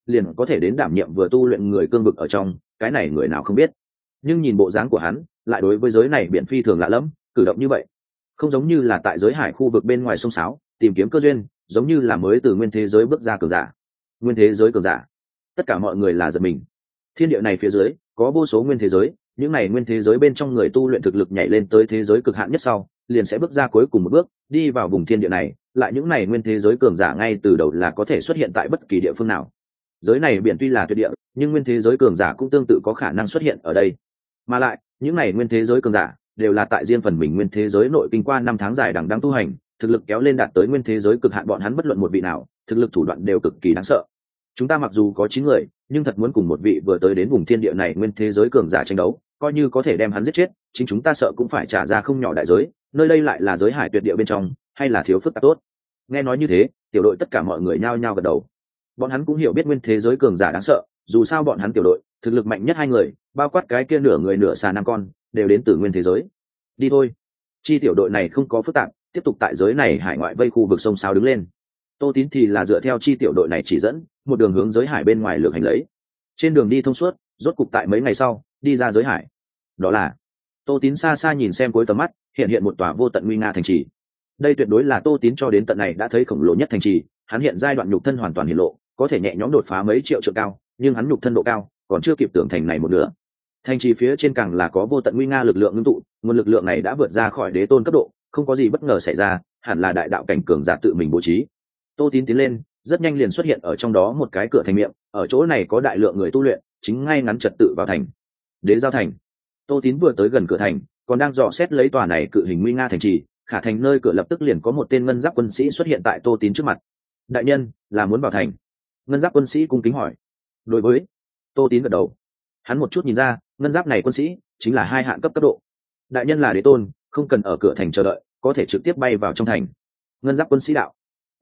liền có thể đến đảm nhiệm vừa tu luyện người cương vực ở trong, cái này người nào không biết. Nhưng nhìn bộ dáng của hắn, lại đối với giới này biển phi thường lạ lẫm, cử động như vậy không giống như là tại giới hải khu vực bên ngoài sông sáo tìm kiếm cơ duyên, giống như là mới từ nguyên thế giới bước ra cường giả. Nguyên thế giới cường giả, tất cả mọi người là giật mình. Thiên địa này phía dưới có vô số nguyên thế giới, những này nguyên thế giới bên trong người tu luyện thực lực nhảy lên tới thế giới cực hạn nhất sau, liền sẽ bước ra cuối cùng một bước, đi vào vùng thiên địa này. Lại những này nguyên thế giới cường giả ngay từ đầu là có thể xuất hiện tại bất kỳ địa phương nào. Giới này biển tuy là tuyệt địa, nhưng nguyên thế giới cường giả cũng tương tự có khả năng xuất hiện ở đây. Mà lại những này nguyên thế giới cường giả đều là tại riêng phần mình nguyên thế giới nội kinh qua 5 tháng dài đằng đang tu hành, thực lực kéo lên đạt tới nguyên thế giới cực hạn. Bọn hắn bất luận một vị nào, thực lực thủ đoạn đều cực kỳ đáng sợ. Chúng ta mặc dù có 9 người, nhưng thật muốn cùng một vị vừa tới đến vùng thiên địa này nguyên thế giới cường giả tranh đấu, coi như có thể đem hắn giết chết, chính chúng ta sợ cũng phải trả ra không nhỏ đại giới. Nơi đây lại là giới hải tuyệt địa bên trong, hay là thiếu phức tạp tốt. Nghe nói như thế, tiểu đội tất cả mọi người nhao nhao gật đầu. Bọn hắn cũng hiểu biết nguyên thế giới cường giả đáng sợ, dù sao bọn hắn tiểu đội thực lực mạnh nhất 2 người, bao quát cái kia nửa người nửa xà nam con, đều đến từ nguyên thế giới. Đi thôi. Chi tiểu đội này không có phức tạp, tiếp tục tại giới này hải ngoại vây khu vực sông sáo đứng lên. Tô Tín thì là dựa theo chi tiểu đội này chỉ dẫn, một đường hướng giới hải bên ngoài lược hành lấy. Trên đường đi thông suốt, rốt cục tại mấy ngày sau đi ra giới hải. Đó là Tô Tín xa xa nhìn xem cuối tầm mắt, hiện một tòa vô tận nguy nga thành trì. Đây tuyệt đối là Tô Tín cho đến tận này đã thấy khổng lồ nhất thành trì. Hắn hiện giai đoạn nhục thân hoàn toàn hiện lộ, có thể nhẹ nhõm đột phá mấy triệu trượng cao, nhưng hắn nhục thân độ cao còn chưa kịp tưởng thành này một nửa. Thành trì phía trên càng là có vô tận nguy nga lực lượng ngưng tụ, nguồn lực lượng này đã vượt ra khỏi đế tôn cấp độ, không có gì bất ngờ xảy ra, hẳn là đại đạo cảnh cường giả tự mình bố trí. Tô Tín tiến lên, rất nhanh liền xuất hiện ở trong đó một cái cửa thành miệng, ở chỗ này có đại lượng người tu luyện, chính ngay ngắn trật tự vào thành. Đế giao thành. Tô Tín vừa tới gần cửa thành, còn đang dò xét lấy tòa này cự hình nguy nga thành trì, khả thành nơi cửa lập tức liền có một tên ngân giáp quân sĩ xuất hiện tại Tô Tín trước mặt. Đại nhân, là muốn vào thành? Ngân giáp quân sĩ cung kính hỏi. Đối với Tô Tín gật đầu. Hắn một chút nhìn ra, ngân giáp này quân sĩ chính là 2 hạng cấp độ. Đại nhân là đế tôn, không cần ở cửa thành chờ đợi, có thể trực tiếp bay vào trong thành. Ngân giáp quân sĩ đạo.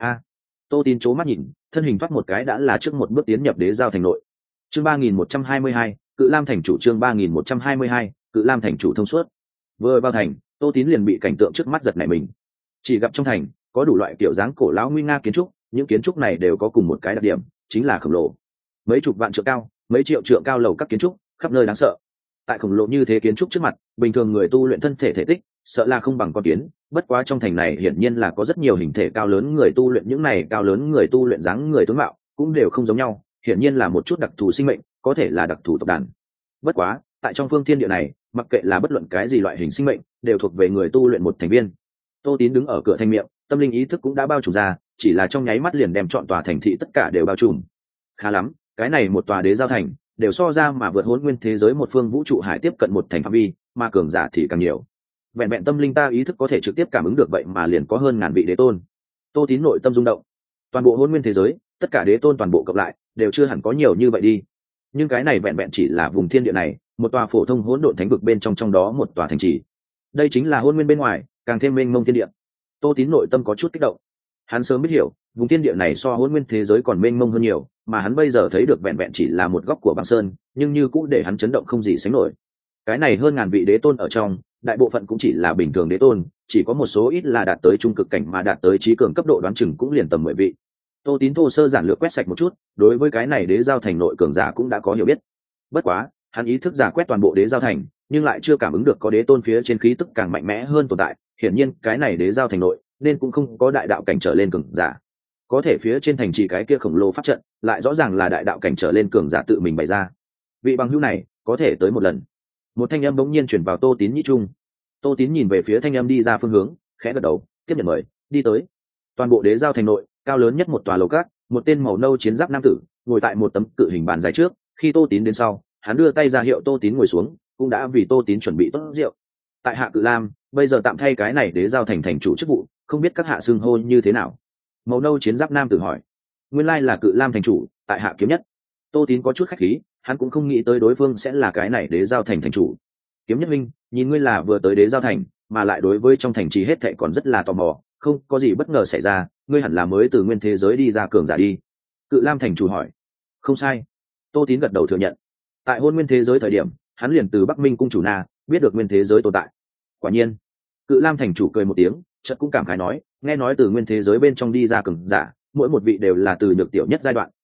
Tô Tín chố mắt nhìn, thân hình thoát một cái đã là trước một bước tiến nhập đế giao thành nội. Chương 3122, Cự Lam thành chủ. Chương 3122, Cự Lam thành chủ thông suốt. Vừa vào thành, Tô Tín liền bị cảnh tượng trước mắt giật nảy mình. Chỉ gặp trong thành có đủ loại kiểu dáng cổ lão nguy nga kiến trúc, những kiến trúc này đều có cùng một cái đặc điểm, chính là khổng lồ. Mấy chục vạn trượng cao, mấy triệu trượng cao lầu các kiến trúc, khắp nơi đáng sợ. Tại khổng lồ như thế kiến trúc trước mặt, bình thường người tu luyện thân thể thể tích sợ là không bằng con kiến. Bất quá trong thành này hiển nhiên là có rất nhiều hình thể cao lớn người tu luyện, những này cao lớn người tu luyện dáng người tướng mạo cũng đều không giống nhau, hiển nhiên là một chút đặc thù sinh mệnh, có thể là đặc thù tộc đàn. Bất quá tại trong phương thiên địa này, mặc kệ là bất luận cái gì loại hình sinh mệnh, đều thuộc về người tu luyện một thành viên. Tô Tín đứng ở cửa thành miệng, tâm linh ý thức cũng đã bao trùm ra, chỉ là trong nháy mắt liền đem trọn tòa thành thị tất cả đều bao trùm. Khá lắm, cái này một tòa đế giao thành đều so ra mà vượt hỗn nguyên thế giới một phương vũ trụ hải tiếp cận một thành phạm vi, mà cường giả thì càng nhiều. Vẹn vẹn tâm linh ta ý thức có thể trực tiếp cảm ứng được, vậy mà liền có hơn ngàn vị đế tôn. Tô Tín nội tâm rung động. Toàn bộ hỗn nguyên thế giới, tất cả đế tôn toàn bộ cộng lại đều chưa hẳn có nhiều như vậy đi. Nhưng cái này vẹn vẹn chỉ là vùng thiên địa này, một tòa phổ thông hỗn độn thánh vực bên trong đó một tòa thành trì. Đây chính là hỗn nguyên bên ngoài, càng thêm mênh mông thiên địa. Tô Tín nội tâm có chút kích động. Hắn sớm biết hiểu, vùng thiên địa này so hỗn nguyên thế giới còn mênh mông hơn nhiều, mà hắn bây giờ thấy được vẹn vẹn chỉ là một góc của băng sơn, nhưng như cũng để hắn chấn động không gì sánh nổi. Cái này hơn ngàn vị đế tôn ở trong, đại bộ phận cũng chỉ là bình thường đế tôn, chỉ có một số ít là đạt tới trung cực cảnh, mà đạt tới trí cường cấp độ đoán chừng cũng liền tầm 10 vị. Tô Tín thô sơ giản lược quét sạch một chút, đối với cái này đế giao thành nội cường giả cũng đã có hiểu biết. Bất quá, hắn ý thức giả quét toàn bộ đế giao thành, nhưng lại chưa cảm ứng được có đế tôn phía trên khí tức càng mạnh mẽ hơn tồn tại. Hiển nhiên, cái này đế giao thành nội nên cũng không có đại đạo cảnh trở lên cường giả. Có thể phía trên thành trì cái kia khổng lồ pháp trận, lại rõ ràng là đại đạo cảnh trở lên cường giả tự mình bày ra. Vị bằng hữu này, có thể tới một lần. Một thanh âm bỗng nhiên chuyển vào Tô Tín nhĩ trung. Tô Tín nhìn về phía thanh âm đi ra phương hướng, khẽ gật đầu, tiếp nhận mời, đi tới. Toàn bộ đế giao thành nội, cao lớn nhất một tòa lầu cát, một tên màu nâu chiến giáp nam tử ngồi tại một tấm cự hình bàn dài trước. Khi Tô Tín đến sau, hắn đưa tay ra hiệu Tô Tín ngồi xuống, cũng đã vì Tô Tín chuẩn bị tốt rượu. Tại hạ Cự Lam, bây giờ tạm thay cái này đế giao thành thành chủ chức vụ, không biết các hạ xưng hô như thế nào? Màu nâu chiến giáp nam tử hỏi. Nguyên lai là Cự Lam thành chủ, tại hạ Kiếm Nhất. Tô Tín có chút khách khí, hắn cũng không nghĩ tới đối phương sẽ là cái này đế giao thành thành chủ. Kiếm Nhất minh, nhìn ngươi là vừa tới đế giao thành, mà lại đối với trong thành trì hết thảy còn rất là tò mò, không có gì bất ngờ xảy ra, ngươi hẳn là mới từ nguyên thế giới đi ra cường giả đi. Cự Lam thành chủ hỏi. Không sai. Tô Tín gật đầu thừa nhận. Tại hôn nguyên thế giới thời điểm, hắn liền từ Bắc Minh cung chủ Na biết được nguyên thế giới tồn tại. Quả nhiên. Cự Lam thành chủ cười một tiếng, chợt cũng cảm khái nói, nghe nói từ nguyên thế giới bên trong đi ra cường giả, mỗi một vị đều là từ nhược tiểu nhất giai đoạn,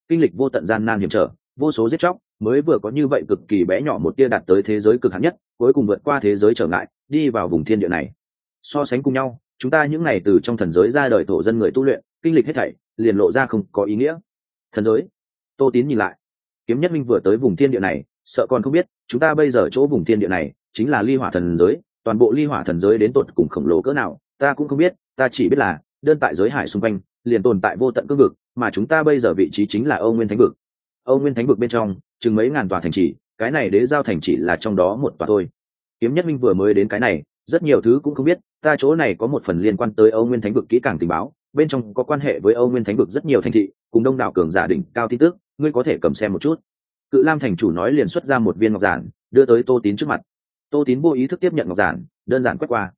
kinh lịch vô tận gian nan hiểm trở, vô số giết chóc, mới vừa có như vậy cực kỳ bé nhỏ một tia đạt tới thế giới cực hạn nhất, cuối cùng vượt qua thế giới trở ngại, đi vào vùng thiên địa này. So sánh cùng nhau, chúng ta những này từ trong thần giới ra đời thổ dân người tu luyện, kinh lịch hết thảy, liền lộ ra không có ý nghĩa. Thần giới. Tô Tín nhìn lại, Kiếm Nhất Minh vừa tới vùng thiên địa này, sợ còn không biết, chúng ta bây giờ chỗ vùng thiên địa này chính là Ly Hỏa thần giới, toàn bộ Ly Hỏa thần giới đến tột cùng khổng lồ cỡ nào, ta cũng không biết, ta chỉ biết là đơn tại giới hải xung quanh liền tồn tại vô tận cương vực, mà chúng ta bây giờ vị trí chính là Âu Nguyên Thánh vực. Âu Nguyên Thánh vực bên trong chừng mấy ngàn tòa thành trì, cái này Đế Giao thành chỉ là trong đó một tòa thôi. Kiếm Nhất Minh vừa mới đến cái này, rất nhiều thứ cũng không biết, ta chỗ này có một phần liên quan tới Âu Nguyên Thánh vực kỹ càng tình báo, bên trong có quan hệ với Âu Nguyên Thánh vực rất nhiều thành thị, cùng đông đảo cường giả đỉnh cao tin tức, ngươi có thể cầm xem một chút. Cự Lam thành chủ nói liền xuất ra một viên ngọc giản, đưa tới Tô Tín trước mặt. Tô Tín vô ý thức tiếp nhận ngọc giản, đơn giản quét qua.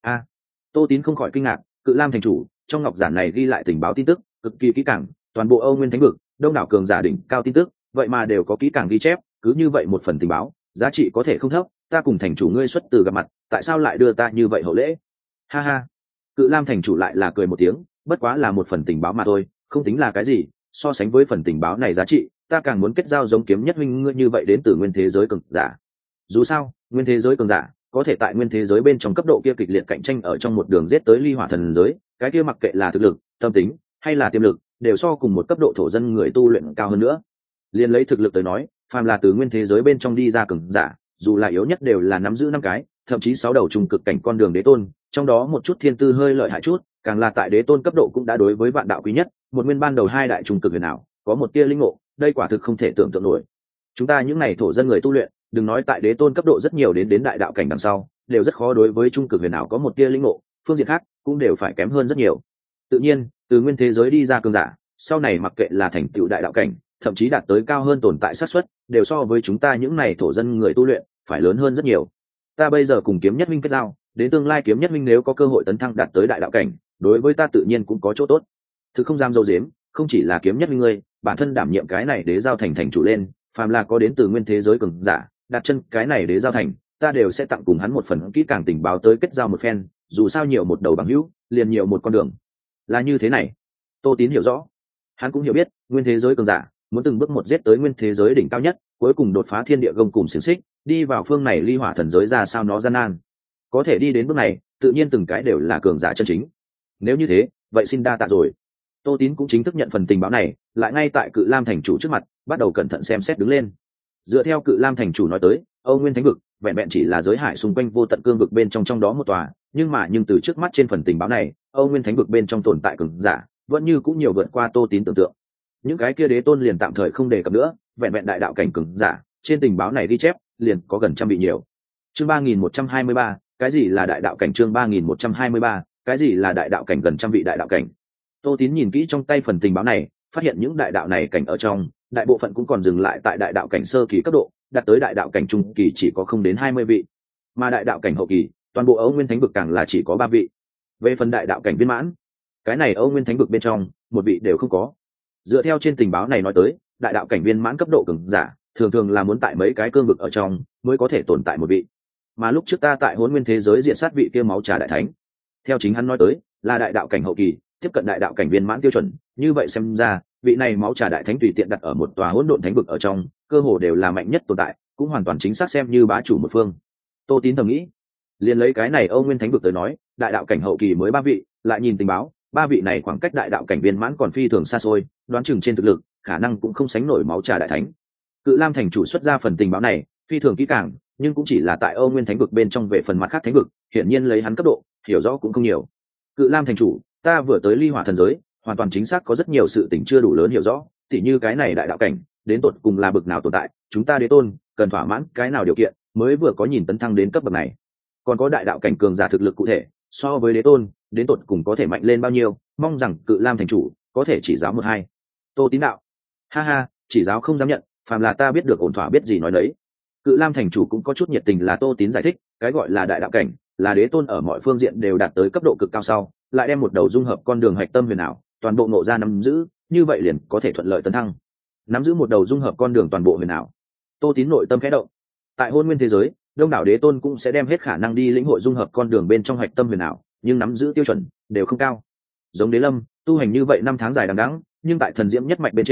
Tô Tín không khỏi kinh ngạc, Cự Lam thành chủ, trong ngọc giản này ghi lại tình báo tin tức, cực kỳ kỹ càng, toàn bộ Âu Nguyên Thánh vực, đông đảo cường giả đỉnh cao tin tức, vậy mà đều có kỹ càng ghi chép, cứ như vậy một phần tình báo, giá trị có thể không thấp, ta cùng thành chủ ngươi xuất từ gặp mặt, tại sao lại đưa ta như vậy hậu lễ? Ha ha. Cự Lam thành chủ lại là cười một tiếng, bất quá là một phần tình báo mà thôi, không tính là cái gì, so sánh với phần tình báo này giá trị, ta càng muốn kết giao giống Kiếm Nhất Minh ngươi như vậy đến từ nguyên thế giới cường giả. Dù sao, nguyên thế giới cường giả có thể tại nguyên thế giới bên trong cấp độ kia kịch liệt cạnh tranh ở trong một đường giết tới Ly Hỏa thần giới, cái kia mặc kệ là thực lực, tâm tính hay là tiềm lực, đều so cùng một cấp độ thổ dân người tu luyện cao hơn nữa. Liên lấy thực lực tới nói, phàm là từ nguyên thế giới bên trong đi ra cường giả, dù là yếu nhất đều là nắm giữ 5 cái, thậm chí 6 đầu trung cực cảnh con đường đế tôn, trong đó một chút thiên tư hơi lợi hại chút, càng là tại đế tôn cấp độ cũng đã đối với vạn đạo quý nhất, một nguyên ban đầu 2 đại trung cực huyền ảo, có một tia linh ngộ, đây quả thực không thể tưởng tượng nổi. Chúng ta những này thổ dân người tu luyện, đừng nói tại đế tôn cấp độ rất nhiều đến đại đạo cảnh đằng sau, đều rất khó đối với trung cực huyền ảo có một tia linh ngộ, phương diện khác cũng đều phải kém hơn rất nhiều. Tự nhiên, từ nguyên thế giới đi ra cường giả, sau này mặc kệ là thành tựu đại đạo cảnh, thậm chí đạt tới cao hơn tồn tại xác suất, đều so với chúng ta những này thổ dân người tu luyện phải lớn hơn rất nhiều. Ta bây giờ cùng Kiếm Nhất Minh kết giao, đến tương lai Kiếm Nhất Minh nếu có cơ hội tấn thăng đạt tới đại đạo cảnh, đối với ta tự nhiên cũng có chỗ tốt. Thực không dám dâu dếm, không chỉ là Kiếm Nhất Minh ngươi, bản thân đảm nhiệm cái này Đế Giao thành thành chủ lên, phàm là có đến từ nguyên thế giới cường giả, đặt chân cái này Đế Giao thành, ta đều sẽ tặng cùng hắn một phần kỹ càng tình báo tới kết giao một phen, dù sao nhiều một đầu bằng hữu, liền nhiều một con đường. Là như thế này. Tô Tín hiểu rõ, hắn cũng hiểu biết, nguyên thế giới cường giả muốn từng bước một giết tới nguyên thế giới đỉnh cao nhất, cuối cùng đột phá thiên địa gông cùng xiềng xích, đi vào phương này Ly Hỏa thần giới ra sao nó gian nan. Có thể đi đến bước này, tự nhiên từng cái đều là cường giả chân chính. Nếu như thế, vậy xin đa tạ rồi. Tô Tín cũng chính thức nhận phần tình báo này, lại ngay tại Cự Lam thành chủ trước mặt, bắt đầu cẩn thận xem xét đứng lên. Dựa theo Cự Lam thành chủ nói tới, Âu Nguyên Thánh vực vẹn vẹn chỉ là giới hải xung quanh vô tận cương vực bên trong đó một tòa, nhưng từ trước mắt trên phần tình báo này, Âu Nguyên Thánh vực bên trong tồn tại cường giả, vẫn như cũng nhiều vượt qua Tô Tín tưởng tượng. Những cái kia đế tôn liền tạm thời không đề cập nữa, vẹn vẹn đại đạo cảnh cường giả, trên tình báo này ghi chép, liền có gần trăm vị nhiều. Chương 3123, cái gì là đại đạo cảnh? Chương 3123, cái gì là đại đạo cảnh? Gần trăm vị đại đạo cảnh. Tô Tín nhìn kỹ trong tay phần tình báo này, phát hiện những đại đạo này cảnh ở trong, đại bộ phận cũng còn dừng lại tại đại đạo cảnh sơ kỳ cấp độ, đạt tới đại đạo cảnh trung kỳ chỉ có không đến 20 vị, mà đại đạo cảnh hậu kỳ, toàn bộ Âu Nguyên Thánh vực càng là chỉ có 3 vị. Về phần đại đạo cảnh viên mãn, cái này Âu Nguyên Thánh vực bên trong, một vị đều không có. Dựa theo trên tình báo này nói tới, đại đạo cảnh viên mãn cấp độ cường giả, thường là muốn tại mấy cái cương vực ở trong mới có thể tồn tại một vị. Mà lúc trước ta tại Hỗn Nguyên thế giới diện sát vị kia máu trà đại thánh, theo chính hắn nói tới, là đại đạo cảnh hậu kỳ, tiếp cận đại đạo cảnh viên mãn tiêu chuẩn, như vậy xem ra, vị này máu trà đại thánh tùy tiện đặt ở một tòa hỗn độn thánh vực ở trong, cơ hồ đều là mạnh nhất tồn tại, cũng hoàn toàn chính xác xem như bá chủ một phương. Tô Tín thầm nghĩ, liền lấy cái này Âu Nguyên thánh vực tới nói, đại đạo cảnh hậu kỳ mới 3 vị, lại nhìn tình báo, 3 vị này khoảng cách đại đạo cảnh viên mãn còn phi thường xa xôi, đoán chừng trên thực lực, khả năng cũng không sánh nổi máu trà đại thánh. Cự Lam thành chủ xuất ra phần tình báo này, phi thường kỹ càng, nhưng cũng chỉ là tại Âu Nguyên thánh vực bên trong, về phần mặt khác thánh vực, hiển nhiên lấy hắn cấp độ, hiểu rõ cũng không nhiều. Cự Lam thành chủ, ta vừa tới Ly Hỏa thần giới, hoàn toàn chính xác có rất nhiều sự tình chưa đủ lớn hiểu rõ, tỉ như cái này đại đạo cảnh đến tột cùng là bậc nào tồn tại, chúng ta đế tôn cần thỏa mãn cái nào điều kiện mới vừa có nhìn tấn thăng đến cấp bậc này, còn có đại đạo cảnh cường giả thực lực cụ thể so với đế tôn đến tột cùng có thể mạnh lên bao nhiêu, mong rằng Cự Lam thành chủ có thể chỉ giáo một hai. Tô Tín đạo, ha ha, chỉ giáo không dám nhận, phàm là ta biết được ổn thỏa biết gì nói đấy. Cự Lam thành chủ cũng có chút nhiệt tình, là Tô Tín giải thích, cái gọi là đại đạo cảnh là đế tôn ở mọi phương diện đều đạt tới cấp độ cực cao sau, lại đem một đầu dung hợp con đường hạch tâm huyền ảo toàn bộ ngộ ra nắm giữ, như vậy liền có thể thuận lợi tấn thăng. Nắm giữ một đầu dung hợp con đường toàn bộ huyền ảo. Tô Tín nội tâm khẽ động. Tại Hôn Nguyên thế giới, đông đảo đế tôn cũng sẽ đem hết khả năng đi lĩnh hội dung hợp con đường bên trong hạch tâm huyền ảo, nhưng nắm giữ tiêu chuẩn đều không cao. Giống Đế Lâm, tu hành như vậy 5 tháng dài đằng đẵng, nhưng tại thần diễm nhất mạch bên trên,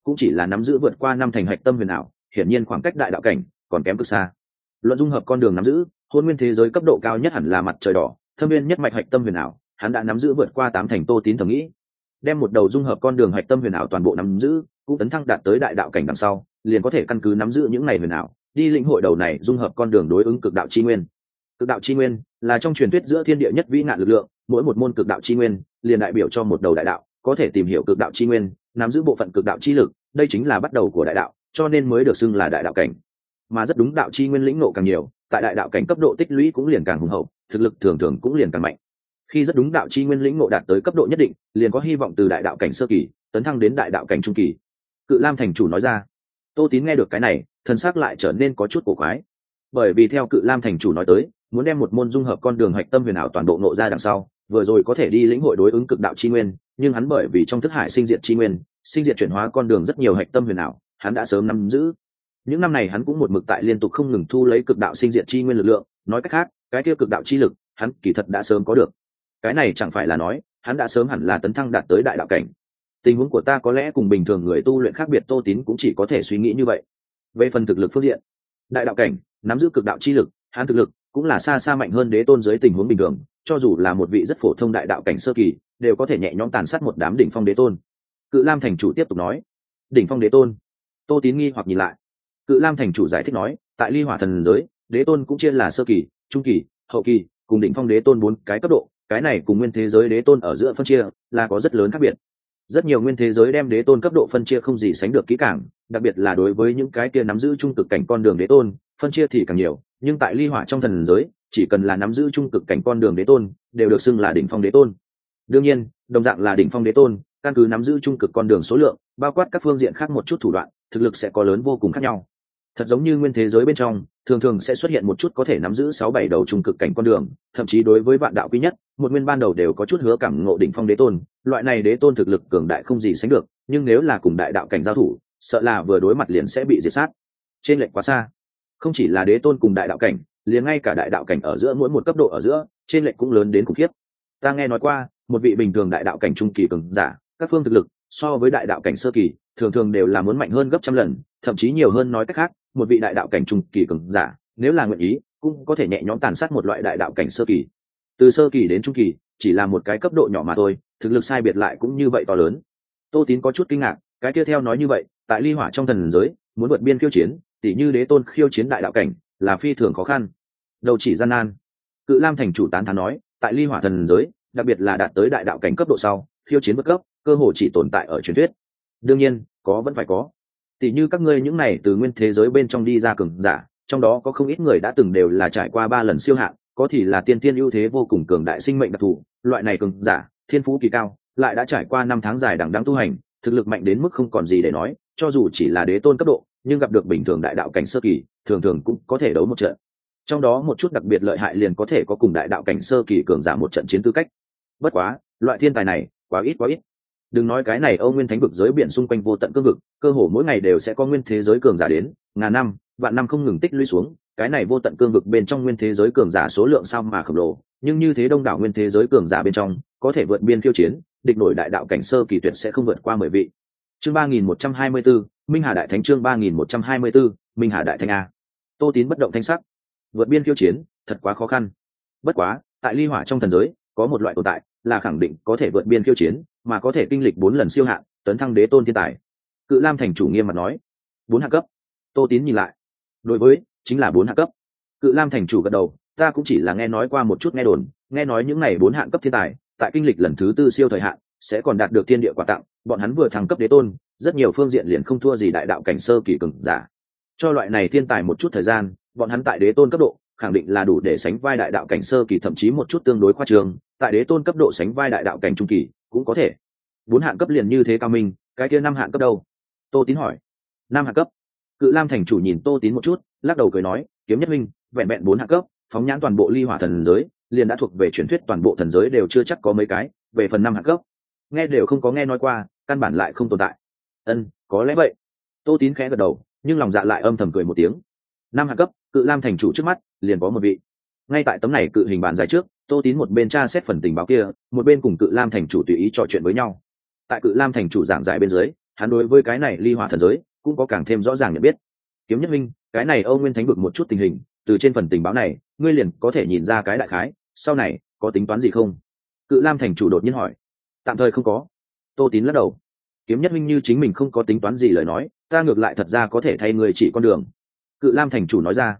cũng chỉ là nắm giữ vượt qua 5 thành hạch tâm huyền ảo, hiển nhiên khoảng cách đại đạo cảnh còn kém cực xa. Luận dung hợp con đường nắm giữ, hôn nguyên thế giới cấp độ cao nhất hẳn là mặt trời đỏ, thâm viên nhất mạch hạch tâm huyền ảo, hắn đã nắm giữ vượt qua 8 thành. Tô Tín thầm nghĩ, đem một đầu dung hợp con đường hạch tâm huyền ảo toàn bộ nắm giữ, cũng tấn thăng đạt tới đại đạo cảnh đằng sau, liền có thể căn cứ nắm giữ những này huyền ảo, đi lĩnh hội đầu này dung hợp con đường đối ứng cực đạo chi nguyên. Cực đạo chi nguyên là trong truyền thuyết giữa thiên địa nhất vĩ nạn lực lượng, mỗi một môn cực đạo chi nguyên liền đại biểu cho một đầu đại đạo, có thể tìm hiểu cực đạo chi nguyên, nắm giữ bộ phận cực đạo chi lực, đây chính là bắt đầu của đại đạo, cho nên mới được xưng là đại đạo cảnh. Mà rất đúng, đạo chi nguyên lĩnh ngộ càng nhiều, tại đại đạo cảnh cấp độ tích lũy cũng liền càng hùng hậu, thực lực thường thường cũng liền càng mạnh. Khi rất đúng đạo chi nguyên lĩnh ngộ đạt tới cấp độ nhất định, liền có hy vọng từ đại đạo cảnh sơ kỳ tấn thăng đến đại đạo cảnh trung kỳ. Cự Lam thành chủ nói ra. Tô Tín nghe được cái này, thần sắc lại trở nên có chút cổ quái, bởi vì theo Cự Lam thành chủ nói tới, muốn đem một môn dung hợp con đường hạch tâm huyền ảo toàn bộ ngộ ra đằng sau, vừa rồi có thể đi lĩnh hội đối ứng cực đạo chi nguyên, nhưng hắn bởi vì trong thức hải sinh diệt chi nguyên, sinh diệt chuyển hóa con đường rất nhiều hạch tâm huyền ảo, hắn đã sớm nắm giữ. Những năm này hắn cũng một mực tại liên tục không ngừng thu lấy cực đạo sinh diệt chi nguyên lực lượng, nói cách khác, cái kia cực đạo chi lực, hắn kỳ thật đã sớm có được. Cái này chẳng phải là nói, hắn đã sớm hẳn là tấn thăng đạt tới đại đạo cảnh. Tình huống của ta có lẽ cùng bình thường người tu luyện khác biệt, Tô Tín cũng chỉ có thể suy nghĩ như vậy. Về phần thực lực phương diện, đại đạo cảnh nắm giữ cực đạo chi lực, hắn thực lực cũng là xa xa mạnh hơn đế tôn dưới tình huống bình thường, cho dù là một vị rất phổ thông đại đạo cảnh sơ kỳ, đều có thể nhẹ nhõm tàn sát một đám đỉnh phong đế tôn. Cự Lam thành chủ tiếp tục nói. Đỉnh phong đế tôn? Tô Tín nghi hoặc nhìn lại. Cự Lam thành chủ giải thích nói, tại Ly Hỏa thần giới, đế tôn cũng chia là sơ kỳ, trung kỳ, hậu kỳ, cùng đỉnh phong đế tôn 4 cái cấp độ, cái này cùng nguyên thế giới đế tôn ở giữa phân chia là có rất lớn khác biệt. Rất nhiều nguyên thế giới đem đế tôn cấp độ phân chia không gì sánh được kỹ càng, đặc biệt là đối với những cái kia nắm giữ trung cực cảnh con đường đế tôn, phân chia thì càng nhiều, nhưng tại Ly Hỏa trong thần giới, chỉ cần là nắm giữ trung cực cảnh con đường đế tôn, đều được xưng là đỉnh phong đế tôn. Đương nhiên, đồng dạng là đỉnh phong đế tôn, căn cứ nắm giữ trung cực con đường số lượng, bao quát các phương diện khác một chút thủ đoạn, thực lực sẽ có lớn vô cùng khác nhau. Thật giống như nguyên thế giới bên trong, thường thường sẽ xuất hiện một chút có thể nắm giữ 6-7 đầu trung cực cảnh con đường, thậm chí đối với vạn đạo quý nhất, một nguyên ban đầu đều có chút hứa cảm ngộ đỉnh phong đế tôn, loại này đế tôn thực lực cường đại không gì sánh được, nhưng nếu là cùng đại đạo cảnh giao thủ, sợ là vừa đối mặt liền sẽ bị diệt sát. Trên lệch quá xa. Không chỉ là đế tôn cùng đại đạo cảnh, liền ngay cả đại đạo cảnh ở giữa mỗi một cấp độ ở giữa, trên lệch cũng lớn đến khủng khiếp. Ta nghe nói qua, một vị bình thường đại đạo cảnh trung kỳ cường giả, các phương thực lực so với đại đạo cảnh sơ kỳ, thường thường đều là muốn mạnh hơn gấp trăm lần, thậm chí nhiều hơn. Nói cách khác, một vị đại đạo cảnh trung kỳ cường giả, nếu là nguyện ý, cũng có thể nhẹ nhõm tàn sát một loại đại đạo cảnh sơ kỳ. Từ sơ kỳ đến trung kỳ, chỉ là một cái cấp độ nhỏ mà thôi, thực lực sai biệt lại cũng như vậy to lớn. Tô Tín có chút kinh ngạc, cái kia theo nói như vậy, tại Ly Hỏa trong thần giới, muốn vượt biên khiêu chiến, tỉ như đế tôn khiêu chiến đại đạo cảnh, là phi thường khó khăn, đâu chỉ gian nan. Cự Lam thành chủ tán thán nói, tại Ly Hỏa thần giới, đặc biệt là đạt tới đại đạo cảnh cấp độ sau, khiêu chiến vượt cấp, cơ hội chỉ tồn tại ở truyền thuyết. Đương nhiên, có vẫn phải có. Tỉ như các ngươi những này từ nguyên thế giới bên trong đi ra cường giả, trong đó có không ít người đã từng đều là trải qua 3 lần siêu hạn, có thì là tiên tiên ưu thế vô cùng cường đại sinh mệnh đặc thù, loại này cường giả, thiên phú kỳ cao, lại đã trải qua 5 tháng dài đằng đẵng tu hành, thực lực mạnh đến mức không còn gì để nói, cho dù chỉ là đế tôn cấp độ, nhưng gặp được bình thường đại đạo cảnh sơ kỳ, thường thường cũng có thể đấu một trận. Trong đó một chút đặc biệt lợi hại liền có thể có cùng đại đạo cảnh sơ kỳ cường giả một trận chiến tư cách. Bất quá, loại thiên tài này, quá ít. Đừng nói cái này Âu Nguyên Thánh vực giới biển xung quanh vô tận cương vực, cơ hồ mỗi ngày đều sẽ có nguyên thế giới cường giả đến, ngàn năm, vạn năm không ngừng tích lũy xuống, cái này vô tận cương vực bên trong nguyên thế giới cường giả số lượng sao mà khổng lồ, nhưng như thế đông đảo nguyên thế giới cường giả bên trong, có thể vượt biên khiêu chiến, địch nổi đại đạo cảnh sơ kỳ tuyệt sẽ không vượt qua 10 vị. Chương 3124, Minh Hà Đại Thánh. Chương 3124, Minh Hà Đại Thánh a. Tô Tín bất động thanh sắc. Vượt biên khiêu chiến, thật quá khó khăn. Bất quá, tại Ly Hỏa trong thần giới, có một loại tồn tại, là khẳng định có thể vượt biên khiêu chiến, mà có thể kinh lịch 4 lần siêu hạn, tấn thăng đế tôn thiên tài. Cự Lam thành chủ nghiêm mặt nói. 4 hạ cấp. Tô Tín nhìn lại. Đối với, chính là 4 hạ cấp. Cự Lam thành chủ gật đầu, ta cũng chỉ là nghe nói qua một chút nghe đồn, nghe nói những này 4 hạng cấp thiên tài, tại kinh lịch lần thứ 4 siêu thời hạn, sẽ còn đạt được thiên địa quà tặng, bọn hắn vừa thăng cấp đế tôn, rất nhiều phương diện liền không thua gì đại đạo cảnh sơ kỳ cường giả. Cho loại này thiên tài một chút thời gian, bọn hắn tại đế tôn cấp độ, khẳng định là đủ để sánh vai đại đạo cảnh sơ kỳ, thậm chí một chút tương đối khoa trương, tại đế tôn cấp độ sánh vai đại đạo cảnh trung kỳ, cũng có thể. 4 hạng cấp liền như thế cao minh, cái kia 5 hạng cấp đâu? Tô Tín hỏi. 5 hạng cấp. Cự Lam thành chủ nhìn Tô Tín một chút, lắc đầu cười nói, Kiếm Nhất Minh, vẹn vẹn 4 hạng cấp, phóng nhãn toàn bộ Ly Hỏa thần giới, liền đã thuộc về truyền thuyết toàn bộ thần giới đều chưa chắc có mấy cái, về phần 5 hạng cấp, nghe đều không có nghe nói qua, căn bản lại không tồn tại. Có lẽ vậy. Tô Tín khẽ gật đầu, nhưng lòng dạ lại âm thầm cười một tiếng. 5 hạng cấp, Cự Lam thành chủ trước mắt, liền có một vị. Ngay tại tấm này cự hình bàn dài trước, Tô Tín một bên tra xét phần tình báo kia, một bên cùng Cự Lam thành chủ tùy ý trò chuyện với nhau. Tại Cự Lam thành chủ giảng giải bên dưới, hắn đối với cái này ly hỏa thần giới cũng có càng thêm rõ ràng nhận biết. Kiếm Nhất Minh, cái này Âu Nguyên Thánh vực một chút tình hình, từ trên phần tình báo này ngươi liền có thể nhìn ra cái đại khái, sau này có tính toán gì không? Cự Lam thành chủ đột nhiên hỏi. Tạm thời không có. Tô Tín lắc đầu. Kiếm Nhất Minh như chính mình không có tính toán gì lời nói, ta ngược lại thật ra có thể thay người chỉ con đường. Cự Lam thành chủ nói ra.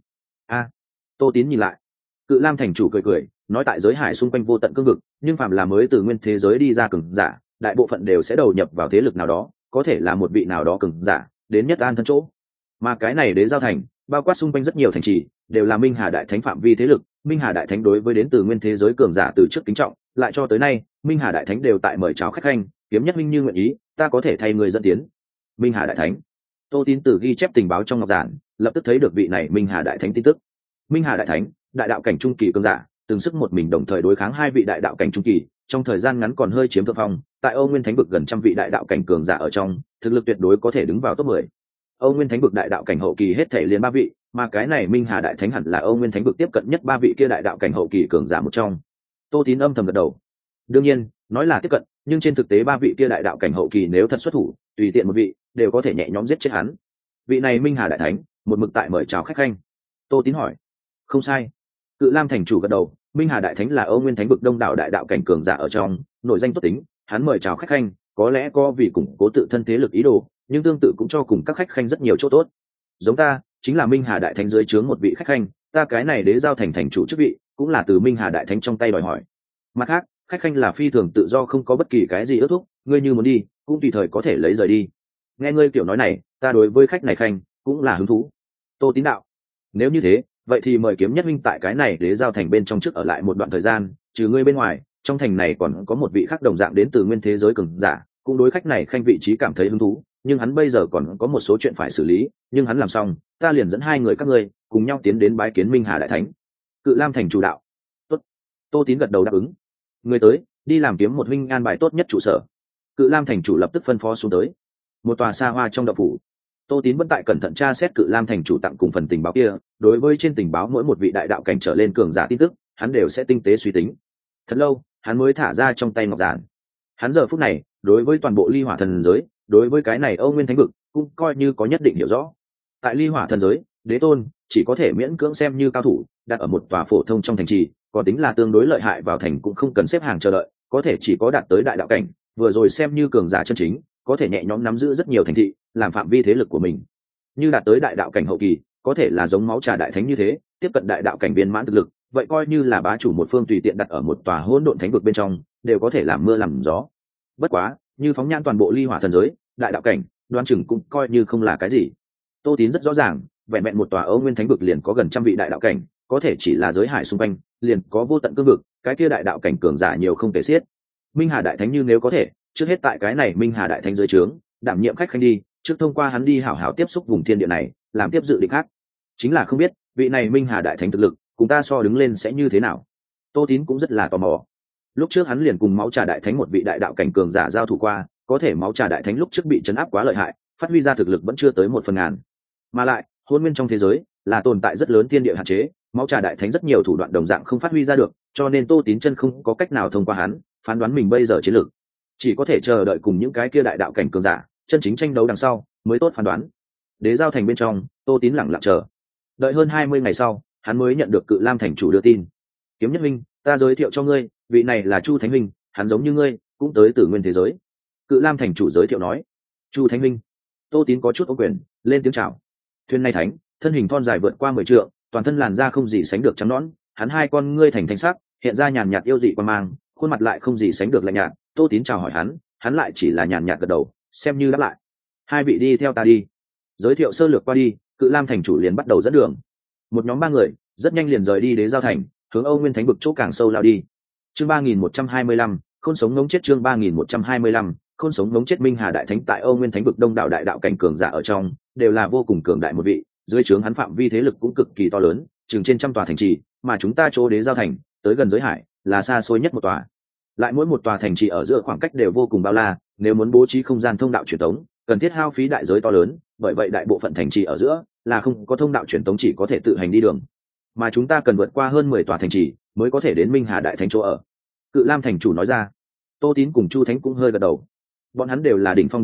Tô Tín nhìn lại. Cự Lam thành chủ cười cười, nói tại giới hải xung quanh vô tận cương vực, nhưng phàm là mới từ nguyên thế giới đi ra cường giả, đại bộ phận đều sẽ đầu nhập vào thế lực nào đó, có thể là một vị nào đó cường giả, đến nhất an thân chỗ. Mà cái này Đế Giao thành, bao quát xung quanh rất nhiều thành trì, đều là Minh Hà đại thánh phạm vi thế lực. Minh Hà đại thánh đối với đến từ nguyên thế giới cường giả từ trước kính trọng, lại cho tới nay, Minh Hà đại thánh đều tại mời chào khách khanh, Kiếm Nhất Minh như nguyện ý, ta có thể thay người dẫn tiến. Minh Hà đại thánh. Tô Tín từ ghi chép tình báo trong ngọc giản, lập tức thấy được vị này Minh Hà đại thánh tin tức. Minh Hà đại thánh, đại đạo cảnh trung kỳ cường giả, từng sức một mình đồng thời đối kháng hai vị đại đạo cảnh trung kỳ, trong thời gian ngắn còn hơi chiếm thượng phong, tại Âu Nguyên Thánh vực gần trăm vị đại đạo cảnh cường giả ở trong, thực lực tuyệt đối có thể đứng vào top 10. Âu Nguyên Thánh vực đại đạo cảnh hậu kỳ hết thể liền 3 vị, mà cái này Minh Hà đại thánh hẳn là Âu Nguyên Thánh vực tiếp cận nhất 3 vị kia đại đạo cảnh hậu kỳ cường giả một trong. Tô Tín âm thầm gật đầu. Đương nhiên, nói là tiếp cận, nhưng trên thực tế 3 vị kia đại đạo cảnh hậu kỳ nếu thật xuất thủ, tùy tiện một vị đều có thể nhẹ nhõm giết chết hắn. Vị này Minh Hà đại thánh, một mực tại mời chào khách khanh. Tô Tín hỏi. Không sai. Cự Lam thành chủ gật đầu. Minh Hà đại thánh là Âu Nguyên Thánh vực đông đảo đại đạo cảnh cường giả ở trong, nổi danh tốt tính, hắn mời chào khách khanh, có lẽ có vì củng cố tự thân thế lực ý đồ, nhưng tương tự cũng cho cùng các khách khanh rất nhiều chỗ tốt. Giống ta, chính là Minh Hà đại thánh dưới trướng một vị khách khanh, ta cái này Đế Giao thành thành chủ chức vị, cũng là từ Minh Hà đại thánh trong tay đòi hỏi. Mặt khác, khách khanh là phi thường tự do không có bất kỳ cái gì ước thúc, ngươi như muốn đi, cũng tùy thời có thể lấy rời đi. Nghe ngươi kiểu nói này, ta đối với khách này khanh cũng là hứng thú. Tô Tín đạo. Nếu như thế, vậy thì mời Kiếm Nhất Minh tại cái này Đế Giao thành bên trong trước ở lại một đoạn thời gian, trừ ngươi bên ngoài, trong thành này còn có một vị khác đồng dạng đến từ nguyên thế giới cường giả, cũng đối khách này khanh vị trí cảm thấy hứng thú, nhưng hắn bây giờ còn có một số chuyện phải xử lý, nhưng hắn làm xong, ta liền dẫn hai người các ngươi cùng nhau tiến đến bái kiến Minh Hà đại thánh. Cự Lam thành chủ đạo. Tốt. Tô Tín gật đầu đáp ứng. Người tới, đi làm kiếm một huynh an bài tốt nhất trụ sở. Cự Lam thành chủ lập tức phân phó xuống tới. Một tòa xa hoa trong động phủ. Tô Tín vẫn tại cẩn thận tra xét Cự Lam thành chủ tặng cùng phần tình báo kia, đối với trên tình báo mỗi một vị đại đạo cảnh trở lên cường giả tin tức, hắn đều sẽ tinh tế suy tính. Thật lâu, hắn mới thả ra trong tay ngọc giản. Hắn giờ phút này, đối với toàn bộ Ly Hỏa thần giới, đối với cái này Âu Nguyên Thánh vực, cũng coi như có nhất định hiểu rõ. Tại Ly Hỏa thần giới, đế tôn chỉ có thể miễn cưỡng xem như cao thủ, đặt ở một tòa phổ thông trong thành trì, có tính là tương đối lợi hại vào thành cũng không cần xếp hàng chờ đợi, có thể chỉ có đạt tới đại đạo cảnh, vừa rồi xem như cường giả chân chính, có thể nhẹ nhõm nắm giữ rất nhiều thành thị, làm phạm vi thế lực của mình. Như đạt tới đại đạo cảnh hậu kỳ, có thể là giống máu trà đại thánh như thế, tiếp cận đại đạo cảnh viên mãn thực lực, vậy coi như là bá chủ một phương tùy tiện đặt ở một tòa hỗn độn thánh vực bên trong, đều có thể làm mưa làm gió. Bất quá, như phóng nhãn toàn bộ Ly Hỏa thần giới, đại đạo cảnh, đoán chừng cũng coi như không là cái gì. Tô Tín rất rõ ràng, vẹn vẹn một tòa Âu Nguyên Thánh vực liền có gần trăm vị đại đạo cảnh, có thể chỉ là giới hải xung quanh, liền có vô tận cương vực, cái kia đại đạo cảnh cường giả nhiều không kể xiết. Minh Hà đại thánh như nếu có thể, trước hết tại cái này Minh Hà đại thánh dưới trướng, đảm nhiệm khách khanh đi, trước thông qua hắn đi hảo hảo tiếp xúc vùng thiên địa này, làm tiếp dự định khác. Chính là không biết, vị này Minh Hà đại thánh thực lực, cùng ta so đứng lên sẽ như thế nào. Tô Tín cũng rất là tò mò. Lúc trước hắn liền cùng máu trà đại thánh một vị đại đạo cảnh cường giả giao thủ qua, có thể máu trà đại thánh lúc trước bị chấn áp quá lợi hại, phát huy ra thực lực vẫn chưa tới 1/1000. Mà lại, hôn nguyên trong thế giới là tồn tại rất lớn thiên địa hạn chế, máu trà đại thánh rất nhiều thủ đoạn đồng dạng không phát huy ra được, cho nên Tô Tín chân không có cách nào thông qua hắn phán đoán mình bây giờ chiến lược, chỉ có thể chờ đợi cùng những cái kia đại đạo cảnh cường giả chân chính tranh đấu đằng sau mới tốt phán đoán. Đế Giao thành bên trong, Tô Tín lẳng lặng chờ. Đợi hơn 20 ngày sau, hắn mới nhận được Cự Lam thành chủ đưa tin. Kiếm Nhất Minh, ta giới thiệu cho ngươi, vị này là Chu Thánh Minh, hắn giống như ngươi, cũng tới từ nguyên thế giới. Cự Lam thành chủ giới thiệu nói. Chu Thánh Minh. Tô Tín có chút ô quyền, lên tiếng chào. Thuyền này thánh, thân hình thon dài vượt qua 10 trượng, toàn thân làn da không gì sánh được trắng nõn, hắn hai con ngươi thành thanh sắc, hiện ra nhàn nhạt yêu dị quan mang, khuôn mặt lại không gì sánh được lạnh nhạt. Tô Tín chào hỏi hắn lại chỉ là nhàn nhạt gật đầu, xem như đáp lại. Hai vị đi theo ta đi. Giới thiệu sơ lược qua đi, Cự Lam thành chủ liền bắt đầu dẫn đường. Một nhóm 3 người rất nhanh liền rời đi Đế Giao thành, hướng Âu Nguyên Thánh vực chỗ càng sâu lao đi. Chương 3125, khôn sống ngống chết. Chương 3125, khôn sống ngống chết. Minh Hà đại thánh tại Âu Nguyên Thánh vực đông đảo đại đạo cảnh cường giả ở trong, đều là vô cùng cường đại một vị, dưới trướng hắn phạm vi thế lực cũng cực kỳ to lớn, chừng trên trăm tòa thành trì, mà chúng ta chỗ Đế Giao thành, tới gần giới hải, là xa xôi nhất một tòa. Lại mỗi một tòa thành trì ở giữa khoảng cách đều vô cùng bao la, nếu muốn bố trí không gian thông đạo truyền tống, cần thiết hao phí đại giới to lớn, bởi vậy đại bộ phận thành trì ở giữa là không có thông đạo truyền tống, chỉ có thể tự hành đi đường. Mà chúng ta cần vượt qua hơn 10 tòa thành trì mới có thể đến Minh Hà đại thánh chỗ ở. Cự Lam thành chủ nói ra. Tô Tín cùng Chu Thánh cũng hơi gật đầu. Bọn hắn đều là đỉnh phong đế tôn,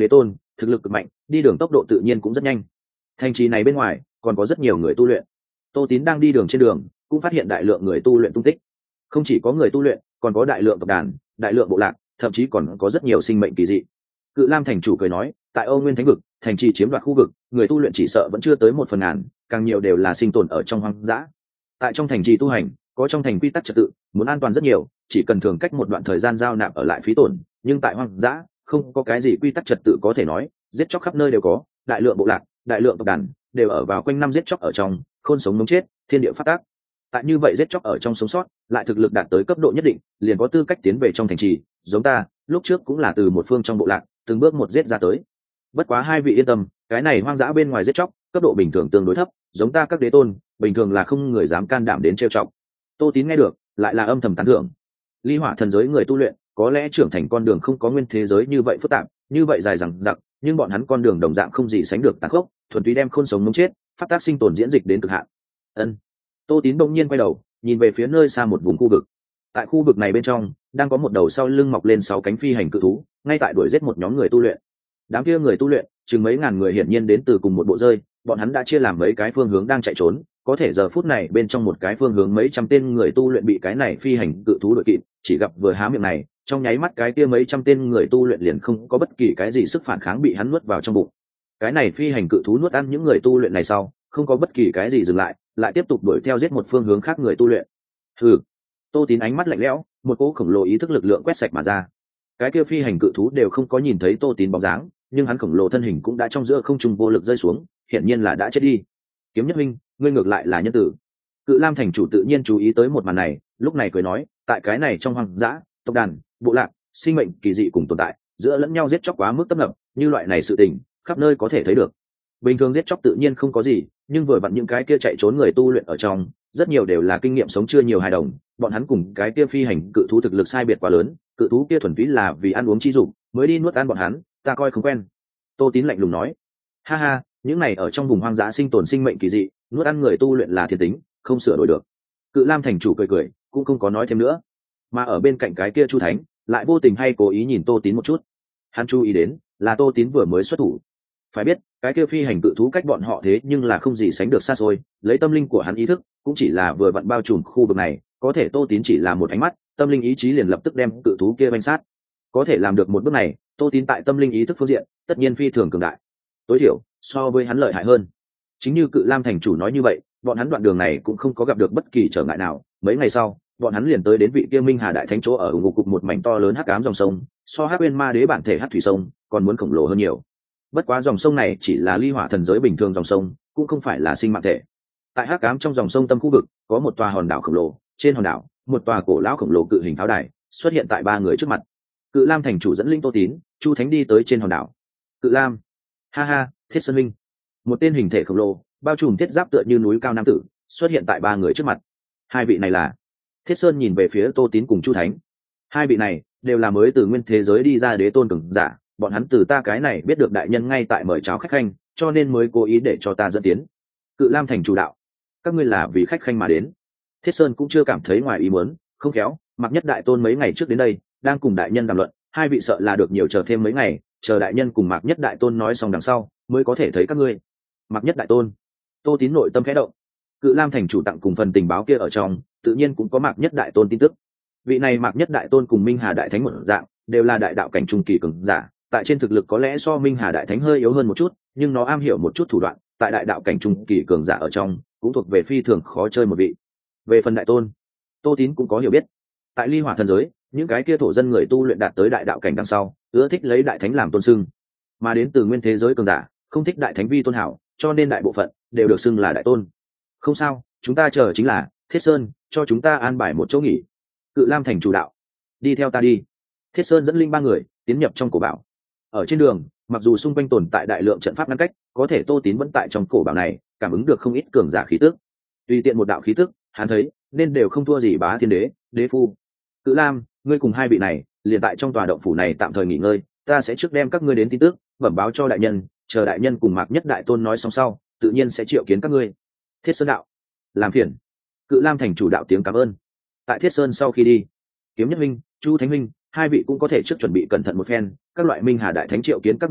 thực lực cực mạnh, đi đường tốc độ tự nhiên cũng rất nhanh. Thành trì này bên ngoài còn có rất nhiều người tu luyện. Tô Tín đang đi đường trên đường cũng phát hiện đại lượng người tu luyện tung tích. Không chỉ có người tu luyện, còn có đại lượng tộc đàn, đại lượng bộ lạc, thậm chí còn có rất nhiều sinh mệnh kỳ dị. Cự Lam thành chủ cười nói, tại Âu Nguyên Thánh vực, thành trì chiếm đoạt khu vực, người tu luyện chỉ sợ vẫn chưa tới 1/1000, càng nhiều đều là sinh tồn ở trong hoang dã. Tại trong thành trì tu hành, có trong thành quy tắc trật tự, muốn an toàn rất nhiều, chỉ cần thường cách một đoạn thời gian giao nạp ở lại phí tổn, nhưng tại hoang dã, không có cái gì quy tắc trật tự có thể nói, giết chóc khắp nơi đều có, đại lượng bộ lạc, đại lượng tộc đàn đều ở vào quanh năm giết chóc ở trong, khôn sống mống chết, thiên địa phát tác. Tại như vậy giết chóc ở trong sống sót, lại thực lực đạt tới cấp độ nhất định, liền có tư cách tiến về trong thành trì, giống ta, lúc trước cũng là từ một phương trong bộ lạc, từng bước một giết ra tới. Bất quá hai vị yên tâm, cái này hoang dã bên ngoài giết chóc, cấp độ bình thường tương đối thấp, giống ta các đế tôn, bình thường là không người dám can đảm đến trêu chọc. Tô Tín nghe được, lại là âm thầm tán thưởng. Ly Hỏa thần giới người tu luyện, có lẽ trưởng thành con đường không có nguyên thế giới như vậy phức tạp, như vậy dài dằng dặc, nhưng bọn hắn con đường đồng dạng không gì sánh được tàn khốc, thuần túy đem khôn sống mống chết, pháp tác sinh tồn diễn dịch đến cực hạn. Ân. Tô Tín bỗng nhiên quay đầu, nhìn về phía nơi xa một vùng khu vực. Tại khu vực này bên trong, đang có một đầu sau lưng mọc lên 6 cánh phi hành cự thú, ngay tại đuổi giết một nhóm người tu luyện. Đám kia người tu luyện, chừng mấy ngàn người hiển nhiên đến từ cùng một bộ rơi, bọn hắn đã chia làm mấy cái phương hướng đang chạy trốn, có thể giờ phút này bên trong một cái phương hướng mấy trăm tên người tu luyện bị cái này phi hành cự thú đuổi kịp, chỉ gặp vừa há miệng này, trong nháy mắt cái kia mấy trăm tên người tu luyện liền không có bất kỳ cái gì sức phản kháng bị hắn nuốt vào trong bụng. Cái này phi hành cự thú nuốt ăn những người tu luyện này sau, không có bất kỳ cái gì dừng lại, lại tiếp tục đuổi theo giết một phương hướng khác người tu luyện. Hừ. Tô Tín ánh mắt lạnh lẽo, một cỗ khổng lồ ý thức lực lượng quét sạch mà ra. Cái kia phi hành cự thú đều không có nhìn thấy Tô Tín bóng dáng, nhưng hắn khổng lồ thân hình cũng đã trong giữa không trung vô lực rơi xuống, hiển nhiên là đã chết đi. Kiếm Nhất Minh, ngươi ngược lại là nhân tử. Cự Lam thành chủ tự nhiên chú ý tới một màn này, lúc này cười nói, tại cái này trong hoang dã, tộc đàn, bộ lạc, sinh mệnh kỳ dị cùng tồn tại, giữa lẫn nhau giết chóc quá mức tấp nập, như loại này sự tình, khắp nơi có thể thấy được. Bình thường giết chóc tự nhiên không có gì, nhưng vừa vặn những cái kia chạy trốn người tu luyện ở trong, rất nhiều đều là kinh nghiệm sống chưa nhiều hài đồng, bọn hắn cùng cái kia phi hành cự thú thực lực sai biệt quá lớn, cự thú kia thuần túy là vì ăn uống chi dụng, mới đi nuốt ăn bọn hắn, ta coi không quen. Tô Tín lạnh lùng nói, ha ha, những này ở trong vùng hoang dã sinh tồn sinh mệnh kỳ dị, nuốt ăn người tu luyện là thiên tính, không sửa đổi được. Cự Lam thành chủ cười cười, cũng không có nói thêm nữa. Mà ở bên cạnh cái kia Chu Thánh, lại vô tình hay cố ý nhìn Tô Tín một chút. Hắn chú ý đến, là Tô Tín vừa mới xuất thủ. Phải biết, cái kia phi hành cự thú cách bọn họ thế nhưng là không gì sánh được xa xôi, lấy tâm linh của hắn ý thức, cũng chỉ là vừa vặn bao trùm khu vực này, có thể Tô Tín chỉ là một ánh mắt, tâm linh ý chí liền lập tức đem cự thú kia bánh sát. Có thể làm được một bước này, Tô Tín tại tâm linh ý thức phương diện, tất nhiên phi thường cường đại. Tối thiểu, so với hắn lợi hại hơn. Chính như Cự Lam thành chủ nói như vậy, bọn hắn đoạn đường này cũng không có gặp được bất kỳ trở ngại nào. Mấy ngày sau, bọn hắn liền tới đến vị kia Minh Hà đại thánh chỗ ở ngục cục một mảnh to lớn hắc ám dòng sông, so Hắc Uyên Ma Đế bản thể hắc thủy sông còn muốn khổng lồ hơn nhiều. Bất quá dòng sông này chỉ là Ly Hỏa thần giới bình thường dòng sông, cũng không phải là sinh mạng thể. Tại hắc ám trong dòng sông tâm khu vực, có một tòa hòn đảo khổng lồ, trên hòn đảo, một tòa cổ lão khổng lồ cự hình pháo đài xuất hiện tại ba người trước mặt. Cự Lam thành chủ dẫn linh Tô Tín, Chu Thánh đi tới trên hòn đảo. Cự Lam, ha ha, Thiết Sơn Minh, một tên hình thể khổng lồ, bao trùm thiết giáp tựa như núi cao nam tử, xuất hiện tại ba người trước mặt. Hai vị này là? Thiết Sơn nhìn về phía Tô Tín cùng Chu Thánh. Hai vị này đều là mới từ nguyên thế giới đi ra đế tôn cường giả, bọn hắn từ ta cái này biết được đại nhân ngay tại mời cháo khách khanh, cho nên mới cố ý để cho ta dẫn tiến. Cự Lam thành chủ đạo, các ngươi là vì khách khanh mà đến. Thiết Sơn cũng chưa cảm thấy ngoài ý muốn, không khéo, Mạc Nhất đại tôn mấy ngày trước đến đây, đang cùng đại nhân đàm luận, hai vị sợ là được nhiều chờ thêm mấy ngày, chờ đại nhân cùng Mạc Nhất đại tôn nói xong đằng sau, mới có thể thấy các ngươi. Mạc Nhất đại tôn. Tô Tín nội tâm khẽ động. Cự Lam thành chủ tặng cùng phần tình báo kia ở trong, tự nhiên cũng có Mạc Nhất đại tôn tin tức. Vị này Mạc Nhất đại tôn cùng Minh Hà đại thánh một dạng, đều là đại đạo cảnh trung kỳ cường giả, tại trên thực lực có lẽ so Minh Hà đại thánh hơi yếu hơn một chút, nhưng nó am hiểu một chút thủ đoạn, tại đại đạo cảnh trung kỳ cường giả ở trong, cũng thuộc về phi thường khó chơi một vị. Về phần đại tôn, Tô Tín cũng có hiểu biết. Tại Ly Hỏa thần giới, những cái kia thổ dân người tu luyện đạt tới đại đạo cảnh đằng sau, ưa thích lấy đại thánh làm tôn xưng, mà đến từ nguyên thế giới cường giả, không thích đại thánh vi tôn hảo, cho nên đại bộ phận đều được xưng là đại tôn. Không sao, chúng ta chờ chính là Thiết Sơn cho chúng ta an bài một chỗ nghỉ. Cự Lam thành chủ đạo, đi theo ta đi. Thiết Sơn dẫn linh ba người tiến nhập trong cổ bảo. Ở trên đường, mặc dù xung quanh tồn tại đại lượng trận pháp ngăn cách, có thể Tô Tín vẫn tại trong cổ bảo này cảm ứng được không ít cường giả khí tức. Tùy tiện một đạo khí tức, hắn thấy nên đều không thua gì Bá Thiên Đế, Đế Phu. Cự Lam, ngươi cùng hai vị này liền tại trong tòa động phủ này tạm thời nghỉ ngơi, ta sẽ trước đem các ngươi đến tin tức bẩm báo cho đại nhân, chờ đại nhân cùng Mạc Nhất đại tôn nói xong sau, tự nhiên sẽ triệu kiến các ngươi. Thiết Sơn đạo, làm phiền. Cự Lam thành chủ đạo tiếng cảm ơn. Tại Thiết Sơn sau khi đi, Kiếm Nhất Minh, Chu Thánh Minh, hai vị cũng có thể trước chuẩn bị cẩn thận một phen, các loại Minh Hà đại thánh triệu kiến các ngươi lúc,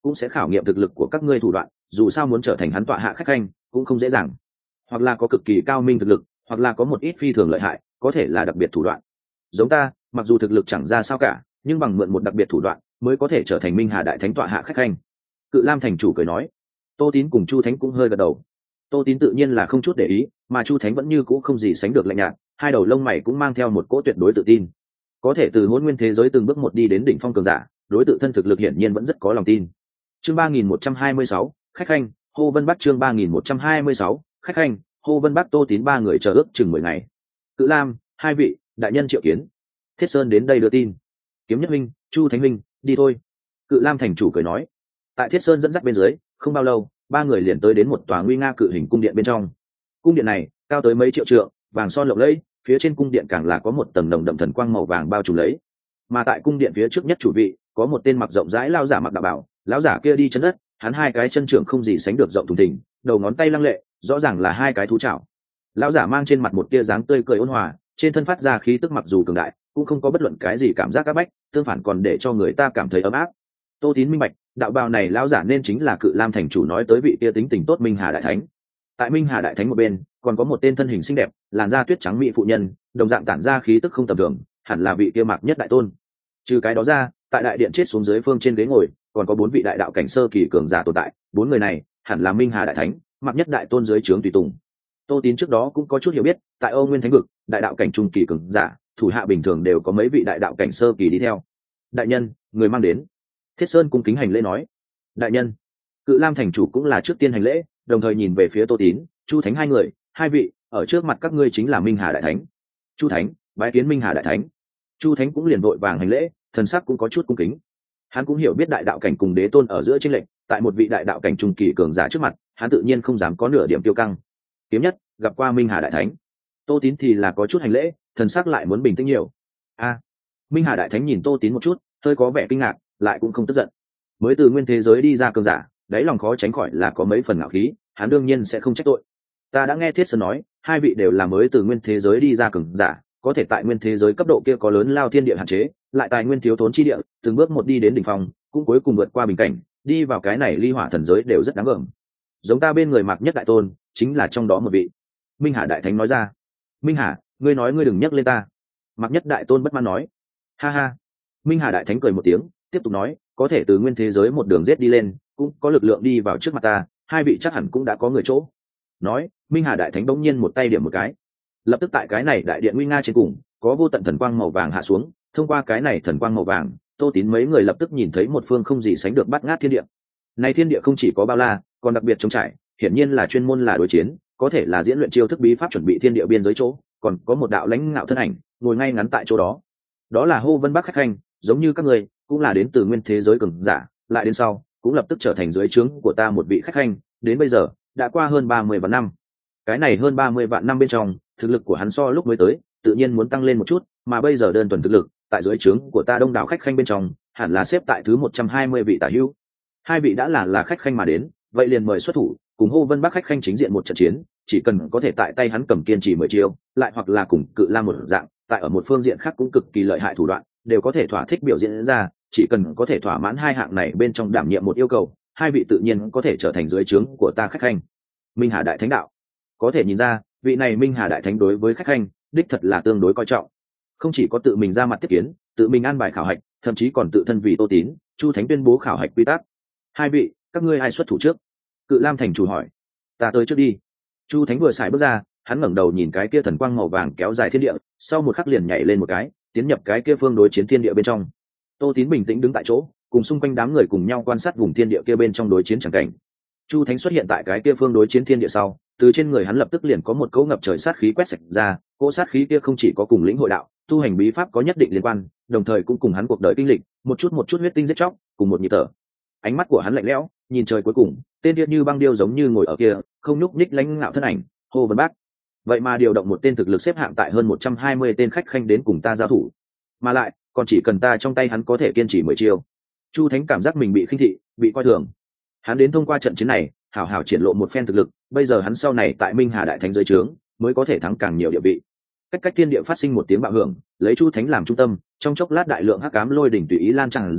cũng sẽ khảo nghiệm thực lực của các ngươi thủ đoạn, dù sao muốn trở thành hắn tọa hạ khách khanh cũng không dễ dàng, hoặc là có cực kỳ cao minh thực lực, hoặc là có một ít phi thường lợi hại, có thể là đặc biệt thủ đoạn. Giống ta, mặc dù thực lực chẳng ra sao cả, nhưng bằng mượn một đặc biệt thủ đoạn mới có thể trở thành Minh Hà đại thánh tọa hạ khách khanh. Cự Lam thành chủ cười nói. Tô Tín cùng Chu Thánh cũng hơi gật đầu. Tô Tín tự nhiên là không chút để ý, mà Chu Thánh vẫn như cũ không gì sánh được lạnh nhạt, hai đầu lông mày cũng mang theo một cỗ tuyệt đối tự tin. Có thể từ hỗn nguyên thế giới từng bước một đi đến đỉnh phong cường giả, đối tự thân thực lực hiển nhiên vẫn rất có lòng tin. Chương 3126, khách khanh, Hồ Vân Bắc. Chương 3126, khách khanh, Hồ Vân Bắc. Tô Tín ba người chờ ước chừng 10 ngày. Cự Lam, hai vị đại nhân triệu kiến. Thiết Sơn đến đây đưa tin. Kiếm Nhất Minh, Chu Thánh Minh, đi thôi. Cự Lam thành chủ cười nói. Tại Thiết Sơn dẫn dắt bên dưới, không bao lâu ba người liền tới đến một tòa nguy nga cự hình cung điện bên trong. Cung điện này cao tới mấy triệu trượng, vàng son lộng lẫy, phía trên cung điện càng là có một tầng nồng đậm thần quang màu vàng bao trùm lấy. Mà tại cung điện phía trước nhất chủ vị có một tên mặc rộng rãi lao giả mặc đạo bào, lão giả kia đi chân đất, hắn hai cái chân trưởng không gì sánh được rộng thùng thình, đầu ngón tay lăng lệ, rõ ràng là hai cái thú chảo. Lão giả mang trên mặt một tia dáng tươi cười ôn hòa, trên thân phát ra khí tức mặc dù cường đại, cũng không có bất luận cái gì cảm giác áp bách, tương phản còn để cho người ta cảm thấy ấm áp. Tô Tín minh bạch, đạo bào này lão giả nên chính là Cự Lam thành chủ nói tới vị tia tính tình tốt Minh Hà đại thánh. Tại Minh Hà đại thánh một bên, còn có một tên thân hình xinh đẹp, làn da tuyết trắng mỹ phụ nhân, đồng dạng tản ra khí tức không tầm thường, hẳn là vị kia Mạc Nhất đại tôn. Trừ cái đó ra, tại đại điện chết xuống dưới phương trên ghế ngồi, còn có 4 vị đại đạo cảnh sơ kỳ cường giả tồn tại, 4 người này hẳn là Minh Hà đại thánh, Mạc Nhất đại tôn dưới trướng tùy tùng. Tô Tín trước đó cũng có chút hiểu biết, tại Âu Nguyên Thánh vực, đại đạo cảnh trung kỳ cường giả, thủ hạ bình thường đều có mấy vị đại đạo cảnh sơ kỳ đi theo. Đại nhân, người mang đến. Thiết Sơn cung kính hành lễ nói. Đại nhân. Cự Lam thành chủ cũng là trước tiên hành lễ, đồng thời nhìn về phía Tô Tín, Chu Thánh hai người, hai vị, ở trước mặt các ngươi chính là Minh Hà đại thánh. Chu Thánh, bái kiến Minh Hà đại thánh. Chu Thánh cũng liền vội vàng hành lễ, thần sắc cũng có chút cung kính. Hắn cũng hiểu biết đại đạo cảnh cùng đế tôn ở giữa chênh lệch, tại một vị đại đạo cảnh trung kỳ cường giả trước mặt, hắn tự nhiên không dám có nửa điểm tiêu căng. Kiếm Nhất gặp qua Minh Hà đại thánh. Tô Tín thì là có chút hành lễ, thần sắc lại muốn bình tĩnh nhiều. Minh Hà đại thánh nhìn Tô Tín một chút, hơi có vẻ kinh ngạc, lại cũng không tức giận. Mới từ nguyên thế giới đi ra cường giả, đáy lòng khó tránh khỏi là có mấy phần ngạo khí, hắn đương nhiên sẽ không trách tội. Ta đã nghe Thiết Sơn nói, hai vị đều là mới từ nguyên thế giới đi ra cường giả, có thể tại nguyên thế giới cấp độ kia có lớn lao thiên địa hạn chế, lại tài nguyên thiếu thốn chi địa, từng bước một đi đến đỉnh phong, cũng cuối cùng vượt qua bình cảnh, đi vào cái này ly hỏa thần giới đều rất đáng gờm. Giống ta bên người Mạc Nhất đại tôn, chính là trong đó một vị. Minh Hà đại thánh nói ra. Minh Hà, ngươi nói ngươi đừng nhắc lên ta. Mạc Nhất đại tôn bất mãn nói. Ha ha. Minh Hà đại thánh cười một tiếng, tiếp tục nói, có thể từ nguyên thế giới một đường giết đi lên, cũng có lực lượng đi vào trước mặt ta, hai vị chắc hẳn cũng đã có người chỗ. Nói, Minh Hà đại thánh bỗng nhiên một tay điểm một cái, lập tức tại cái này đại điện nguy nga trên cùng có vô tận thần quang màu vàng hạ xuống. Thông qua cái này thần quang màu vàng, Tô Tín mấy người lập tức nhìn thấy một phương không gì sánh được bát ngát thiên địa. Này thiên địa không chỉ có bao la, còn đặc biệt trống trải, hiển nhiên là chuyên môn là đối chiến, có thể là diễn luyện chiêu thức bí pháp chuẩn bị thiên địa biên giới chỗ, còn có một đạo lãnh ngạo thân ảnh ngồi ngay ngắn tại chỗ đó. Đó là Hồ Vân Bắc khách khanh, giống như các người, cũng là đến từ nguyên thế giới cường giả, lại đến sau cũng lập tức trở thành dưới trướng của ta một vị khách khanh, đến bây giờ đã qua hơn 30 vạn năm. Cái này hơn 30 vạn năm bên trong, thực lực của hắn so lúc mới tới tự nhiên muốn tăng lên một chút, mà bây giờ đơn thuần thực lực tại dưới trướng của ta đông đảo khách khanh bên trong hẳn là xếp tại thứ 120 vị tả hữu. Hai vị đã là khách khanh mà đến, vậy liền mời xuất thủ, cùng Hồ Vân Bắc khách khanh chính diện một trận chiến, chỉ cần có thể tại tay hắn cầm kiên trì 10 chiêu, lại hoặc là cùng Cự Lam một dạng, tại ở một phương diện khác cũng cực kỳ lợi hại thủ đoạn, đều có thể thỏa thích biểu diễn ra, chỉ cần có thể thỏa mãn hai hạng này bên trong đảm nhiệm một yêu cầu, hai vị tự nhiên có thể trở thành dưới trướng của ta khách khanh. Minh Hà đại thánh đạo. Có thể nhìn ra, vị này Minh Hà đại thánh đối với khách khanh đích thật là tương đối coi trọng, không chỉ có tự mình ra mặt tiếp kiến, tự mình an bài khảo hạch, thậm chí còn tự thân vì Tô Tín, Chu Thánh tuyên bố khảo hạch quy tắc. Hai vị, các ngươi ai xuất thủ trước? Cự Lam thành chủ hỏi. Ta tới trước đi. Chu Thánh vừa xài bước ra, hắn ngẩng đầu nhìn cái kia thần quang màu vàng kéo dài thiên địa, sau một khắc liền nhảy lên một cái, tiến nhập cái kia phương đối chiến thiên địa bên trong. Tô Tín bình tĩnh đứng tại chỗ, cùng xung quanh đám người cùng nhau quan sát vùng thiên địa kia bên trong đối chiến chẳng cảnh. Chu Thánh xuất hiện tại cái kia phương đối chiến thiên địa sau, từ trên người hắn lập tức liền có một cỗ ngập trời sát khí quét sạch ra. Cỗ sát khí kia không chỉ có cùng lĩnh hội đạo, tu hành bí pháp có nhất định liên quan, đồng thời cũng cùng hắn cuộc đời kinh lịch, một chút huyết tinh giết chóc, cùng một nhịp thở. Ánh mắt của hắn lạnh lẽo, nhìn trời cuối cùng, tên điên như băng điêu giống như ngồi ở kia, không nhúc nhích lãnh ngạo thân ảnh, Hồ Vân Bắc. Vậy mà điều động một tên thực lực xếp hạng tại hơn 120 tên khách khanh đến cùng ta giao thủ, mà lại còn chỉ cần ta trong tay hắn có thể kiên trì 10 chiêu. Chu Thánh cảm giác mình bị khinh thị, bị coi thường. Hắn đến thông qua trận chiến này, hảo hảo triển lộ một phen thực lực, bây giờ hắn sau này tại Minh Hà đại thánh dưới trướng, mới có thể thắng càng nhiều địa vị. Cách thiên địa phát sinh một tiếng bạo hưởng, lấy Chu Thánh làm trung tâm, trong chốc lát đại lượng hắc ám lôi đỉnh tùy ý lan tràn ra,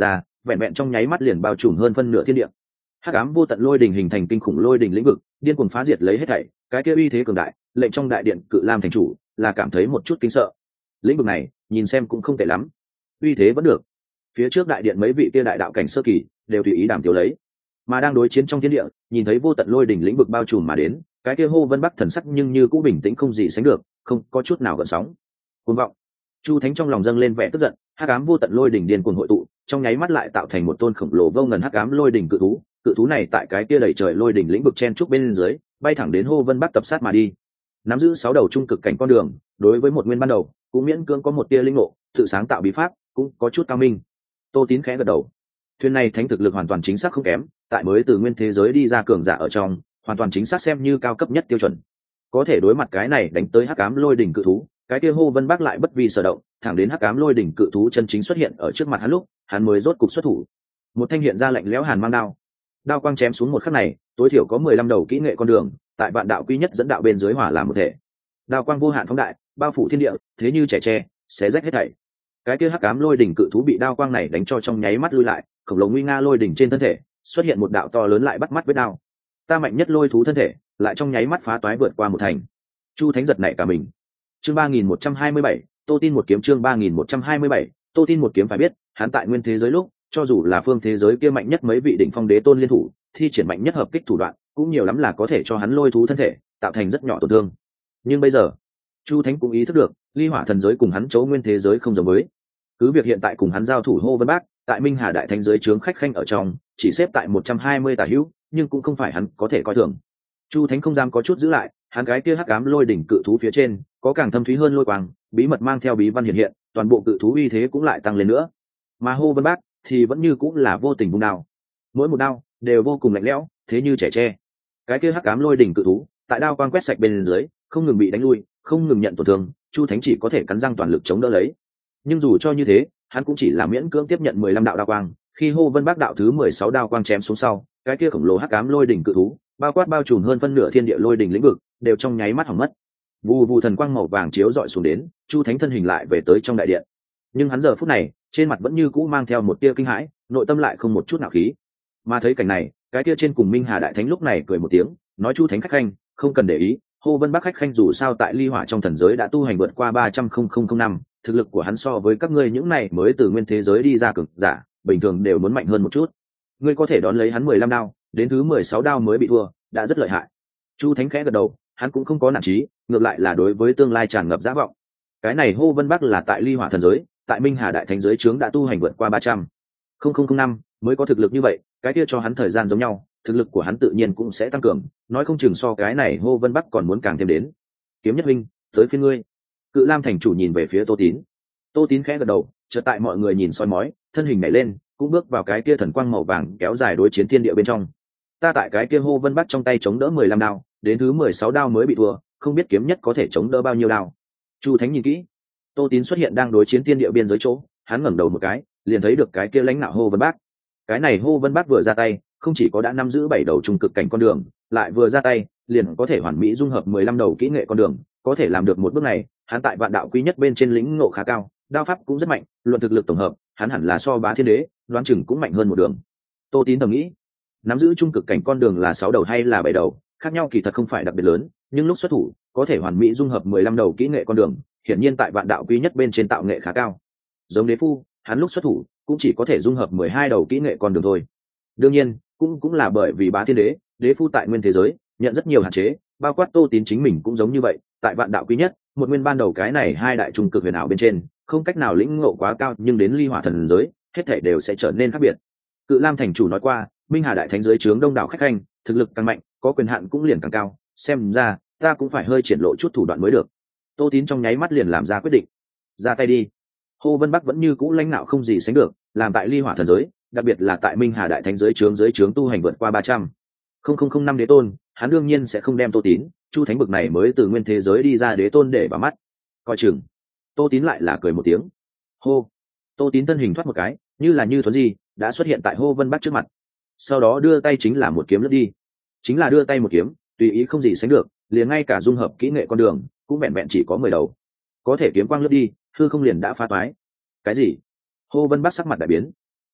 vẹn vẹn trong nháy mắt liền bao trùm hơn phân nửa thiên địa. Hắc ám vô tận lôi đình hình thành kinh khủng lôi đình lĩnh vực, điên cuồng phá diệt lấy hết thảy, cái kia uy thế cường đại, lệnh trong đại điện Cự Lam thành chủ là cảm thấy một chút kinh sợ. Lĩnh vực này, nhìn xem cũng không tệ lắm, uy thế vẫn được. Phía trước đại điện mấy vị kia đại đạo cảnh sơ kỳ đều tùy ý đàm tiếu lấy, mà đang đối chiến trong thiên địa, nhìn thấy vô tận lôi đỉnh lĩnh vực bao trùm mà đến, cái kia Hô Vân Bắc thần sắc nhưng như cũ bình tĩnh không gì sánh được, không có chút nào gợn sóng. Cuồng vọng. Chu Thánh trong lòng dâng lên vẻ tức giận, hắc ám vô tận lôi đỉnh điên cuồng hội tụ, trong nháy mắt lại tạo thành một tôn khổng lồ vô ngần hắc ám lôi đỉnh cự thú này tại cái kia đầy trời lôi đỉnh lĩnh vực chen trúc bên dưới, bay thẳng đến Hô Vân Bắc tập sát mà đi. Nắm giữ 6 đầu trung cực cảnh con đường, đối với một nguyên ban đầu, cũng miễn cưỡng có một tia linh ngộ, tự sáng tạo bí pháp, cũng có chút cao minh. Tô Tín khẽ gật đầu. Thuyền này thánh thực lực hoàn toàn chính xác không kém, tại mới từ nguyên thế giới đi ra cường giả ở trong, hoàn toàn chính xác xem như cao cấp nhất tiêu chuẩn. Có thể đối mặt cái này đánh tới hắc ám lôi đỉnh cự thú, cái kia Hô Vân Bắc lại bất vi sở động, thẳng đến hắc ám lôi đỉnh cự thú chân chính xuất hiện ở trước mặt hắn lúc, hắn mới rốt cục xuất thủ. Một thanh hiện ra lạnh lẽo hàn mang đao. Đao quang chém xuống một khắc này, tối thiểu có 15 đầu kỹ nghệ con đường, tại vạn đạo quy nhất dẫn đạo bên dưới hỏa làm một thể. Đao quang vô hạn phóng đại, bao phủ thiên địa, thế như trẻ tre, xé rách hết thảy. Cái kia hắc ám lôi đỉnh cự thú bị đao quang này đánh cho trong nháy mắt lui lại, khổng lồ nguy nga lôi đỉnh trên thân thể xuất hiện một đạo to lớn lại bắt mắt vết đao. Ta mạnh nhất lôi thú thân thể, lại trong nháy mắt phá toái vượt qua một thành. Chu Thánh giật nảy cả mình. Chương 3127, Tô Tin một kiếm. Chương 3127, Tô Tin một kiếm. Phải biết, hắn tại nguyên thế giới lúc, cho dù là phương thế giới kia mạnh nhất mấy vị đỉnh phong đế tôn liên thủ, thi triển mạnh nhất hợp kích thủ đoạn, cũng nhiều lắm là có thể cho hắn lôi thú thân thể tạo thành rất nhỏ tổn thương. Nhưng bây giờ, Chu Thánh cũng ý thức được, ly hỏa thần giới cùng hắn chấu nguyên thế giới không giống với. Cứ việc hiện tại cùng hắn giao thủ Hô Vân Bắc, tại Minh Hà đại thánh giới trướng khách khanh ở trong, chỉ xếp tại 120 tả hữu, nhưng cũng không phải hắn có thể coi thường. Chu Thánh không dám có chút giữ lại, hắn cái kia hắc ám lôi đỉnh cự thú phía trên, có càng thâm thúy hơn lôi quang, bí mật mang theo bí văn hiện hiện, toàn bộ cự thú uy thế cũng lại tăng lên nữa. Mà Hô Vân Bắc thì vẫn như cũng là vô tình vung đao, mỗi một đao đều vô cùng lạnh lẽo, thế như trẻ tre. Cái kia hắc ám lôi đỉnh cự thú, tại đao quang quét sạch bên dưới, không ngừng bị đánh lui, không ngừng nhận tổn thương, Chu Thánh chỉ có thể cắn răng toàn lực chống đỡ lấy. Nhưng dù cho như thế, hắn cũng chỉ là miễn cưỡng tiếp nhận 15 đạo đao quang, khi Hô Vân Bắc đạo thứ 16 đao quang chém xuống sau, cái kia khổng lồ hắc ám lôi đỉnh cự thú, bao quát bao trùm hơn phân nửa thiên địa lôi đỉnh lĩnh vực, đều trong nháy mắt hỏng mất. Vù vù thần quang màu vàng chiếu rọi xuống đến, Chu Thánh thân hình lại về tới trong đại điện. Nhưng hắn giờ phút này, trên mặt vẫn như cũ mang theo một tia kinh hãi, nội tâm lại không một chút nào khí. Mà thấy cảnh này, cái kia trên cùng Minh Hà đại thánh lúc này cười một tiếng, nói: Chu Thánh khách khanh, không cần để ý, Hô Vân Bắc khách khanh dù sao tại ly hỏa trong thần giới đã tu hành vượt qua 300,000 năm, thực lực của hắn so với các ngươi những này mới từ nguyên thế giới đi ra cường giả, bình thường đều muốn mạnh hơn một chút. Ngươi có thể đón lấy hắn 15 đao, đến thứ 16 đao mới bị thua, đã rất lợi hại. Chu Thánh khẽ gật đầu, hắn cũng không có nản chí, ngược lại là đối với tương lai tràn ngập dã vọng. Cái này Hô Vân Bắc là tại ly hỏa thần giới, tại Minh Hà đại thánh giới trướng đã tu hành vượt qua 300,000 năm mới có thực lực như vậy, cái kia cho hắn thời gian giống nhau, thực lực của hắn tự nhiên cũng sẽ tăng cường, nói không chừng so cái này Hô Vân Bắc còn muốn càng thêm đến. Kiếm Nhất huynh, tới phiên ngươi. Cự Lam thành chủ nhìn về phía Tô Tín. Tô Tín khẽ gật đầu, chợt tại mọi người nhìn soi mói, thân hình nhảy lên, cũng bước vào cái kia thần quang màu vàng kéo dài đối chiến thiên địa bên trong. Ta tại cái kia Hô Vân Bắc trong tay chống đỡ 15 đao, đến thứ 16 đao mới bị thua, không biết kiếm nhất có thể chống đỡ bao nhiêu đao. Chu Thánh nhìn kỹ, Tô Tín xuất hiện đang đối chiến thiên địa biên giới chỗ, hắn ngẩng đầu một cái, liền thấy được cái kia lãnh nạo Hô Vân Bắc. Cái này Hô Vân Bắc vừa ra tay, không chỉ có đã nắm giữ 7 đầu trung cực cảnh con đường, lại vừa ra tay, liền có thể hoàn mỹ dung hợp 15 đầu kỹ nghệ con đường, có thể làm được một bước này, hắn tại vạn đạo quý nhất bên trên lĩnh ngộ khá cao, đao pháp cũng rất mạnh, luận thực lực tổng hợp, hắn hẳn là so Bá Thiên Đế, đoán chừng cũng mạnh hơn một đường. Tô Tín thầm nghĩ, nắm giữ trung cực cảnh con đường là 6 đầu hay là 7 đầu, khác nhau kỳ thật không phải đặc biệt lớn, nhưng lúc xuất thủ, có thể hoàn mỹ dung hợp 15 đầu kỹ nghệ con đường, hiển nhiên tại vạn đạo quý nhất bên trên tạo nghệ khá cao. Giống Đế Phu, hắn lúc xuất thủ, cũng chỉ có thể dung hợp 12 đầu kỹ nghệ con đường thôi. Đương nhiên, cũng là bởi vì Bá Thiên Đế, Đế Phu tại nguyên thế giới nhận rất nhiều hạn chế, bao quát Tô Tín chính mình cũng giống như vậy, tại vạn đạo quý nhất, một nguyên ban đầu cái này hai đại trung cực huyền ảo bên trên, không cách nào lĩnh ngộ quá cao, nhưng đến ly hỏa thần giới, hết thảy đều sẽ trở nên khác biệt. Cự Lam thành chủ nói qua, Minh Hà đại thánh giới chướng đông đảo khách khanh, thực lực càng mạnh, có quyền hạn cũng liền càng cao, xem ra ta cũng phải hơi triển lộ chút thủ đoạn mới được. Tô Tín trong nháy mắt liền làm ra quyết định, ra tay đi. Hô Vân Bắc vẫn như cũ lãnh nạo không gì sánh được, làm tại ly hỏa thần giới, đặc biệt là tại Minh Hà đại thánh giới chướng tu hành vượt qua 300,000 năm đế tôn, hắn đương nhiên sẽ không đem Tô Tín, Chu Thánh bực này mới từ nguyên thế giới đi ra đế tôn để vào mắt. Coi chừng. Tô Tín lại là cười một tiếng. Hô. Tô Tín thân hình thoát một cái, như là như thuấn di, đã xuất hiện tại Hô Vân Bắc trước mặt. Sau đó đưa tay chính là một kiếm lướt đi. Chính là đưa tay một kiếm, tùy ý không gì sánh được, liền ngay cả dung hợp kỹ nghệ con đường, cũng vẹn vẹn chỉ có 10 đầu. Có thể kiếm quang lướt đi, hư không liền đã phá toái. Cái gì? Hô Vân Bắc sắc mặt đại biến.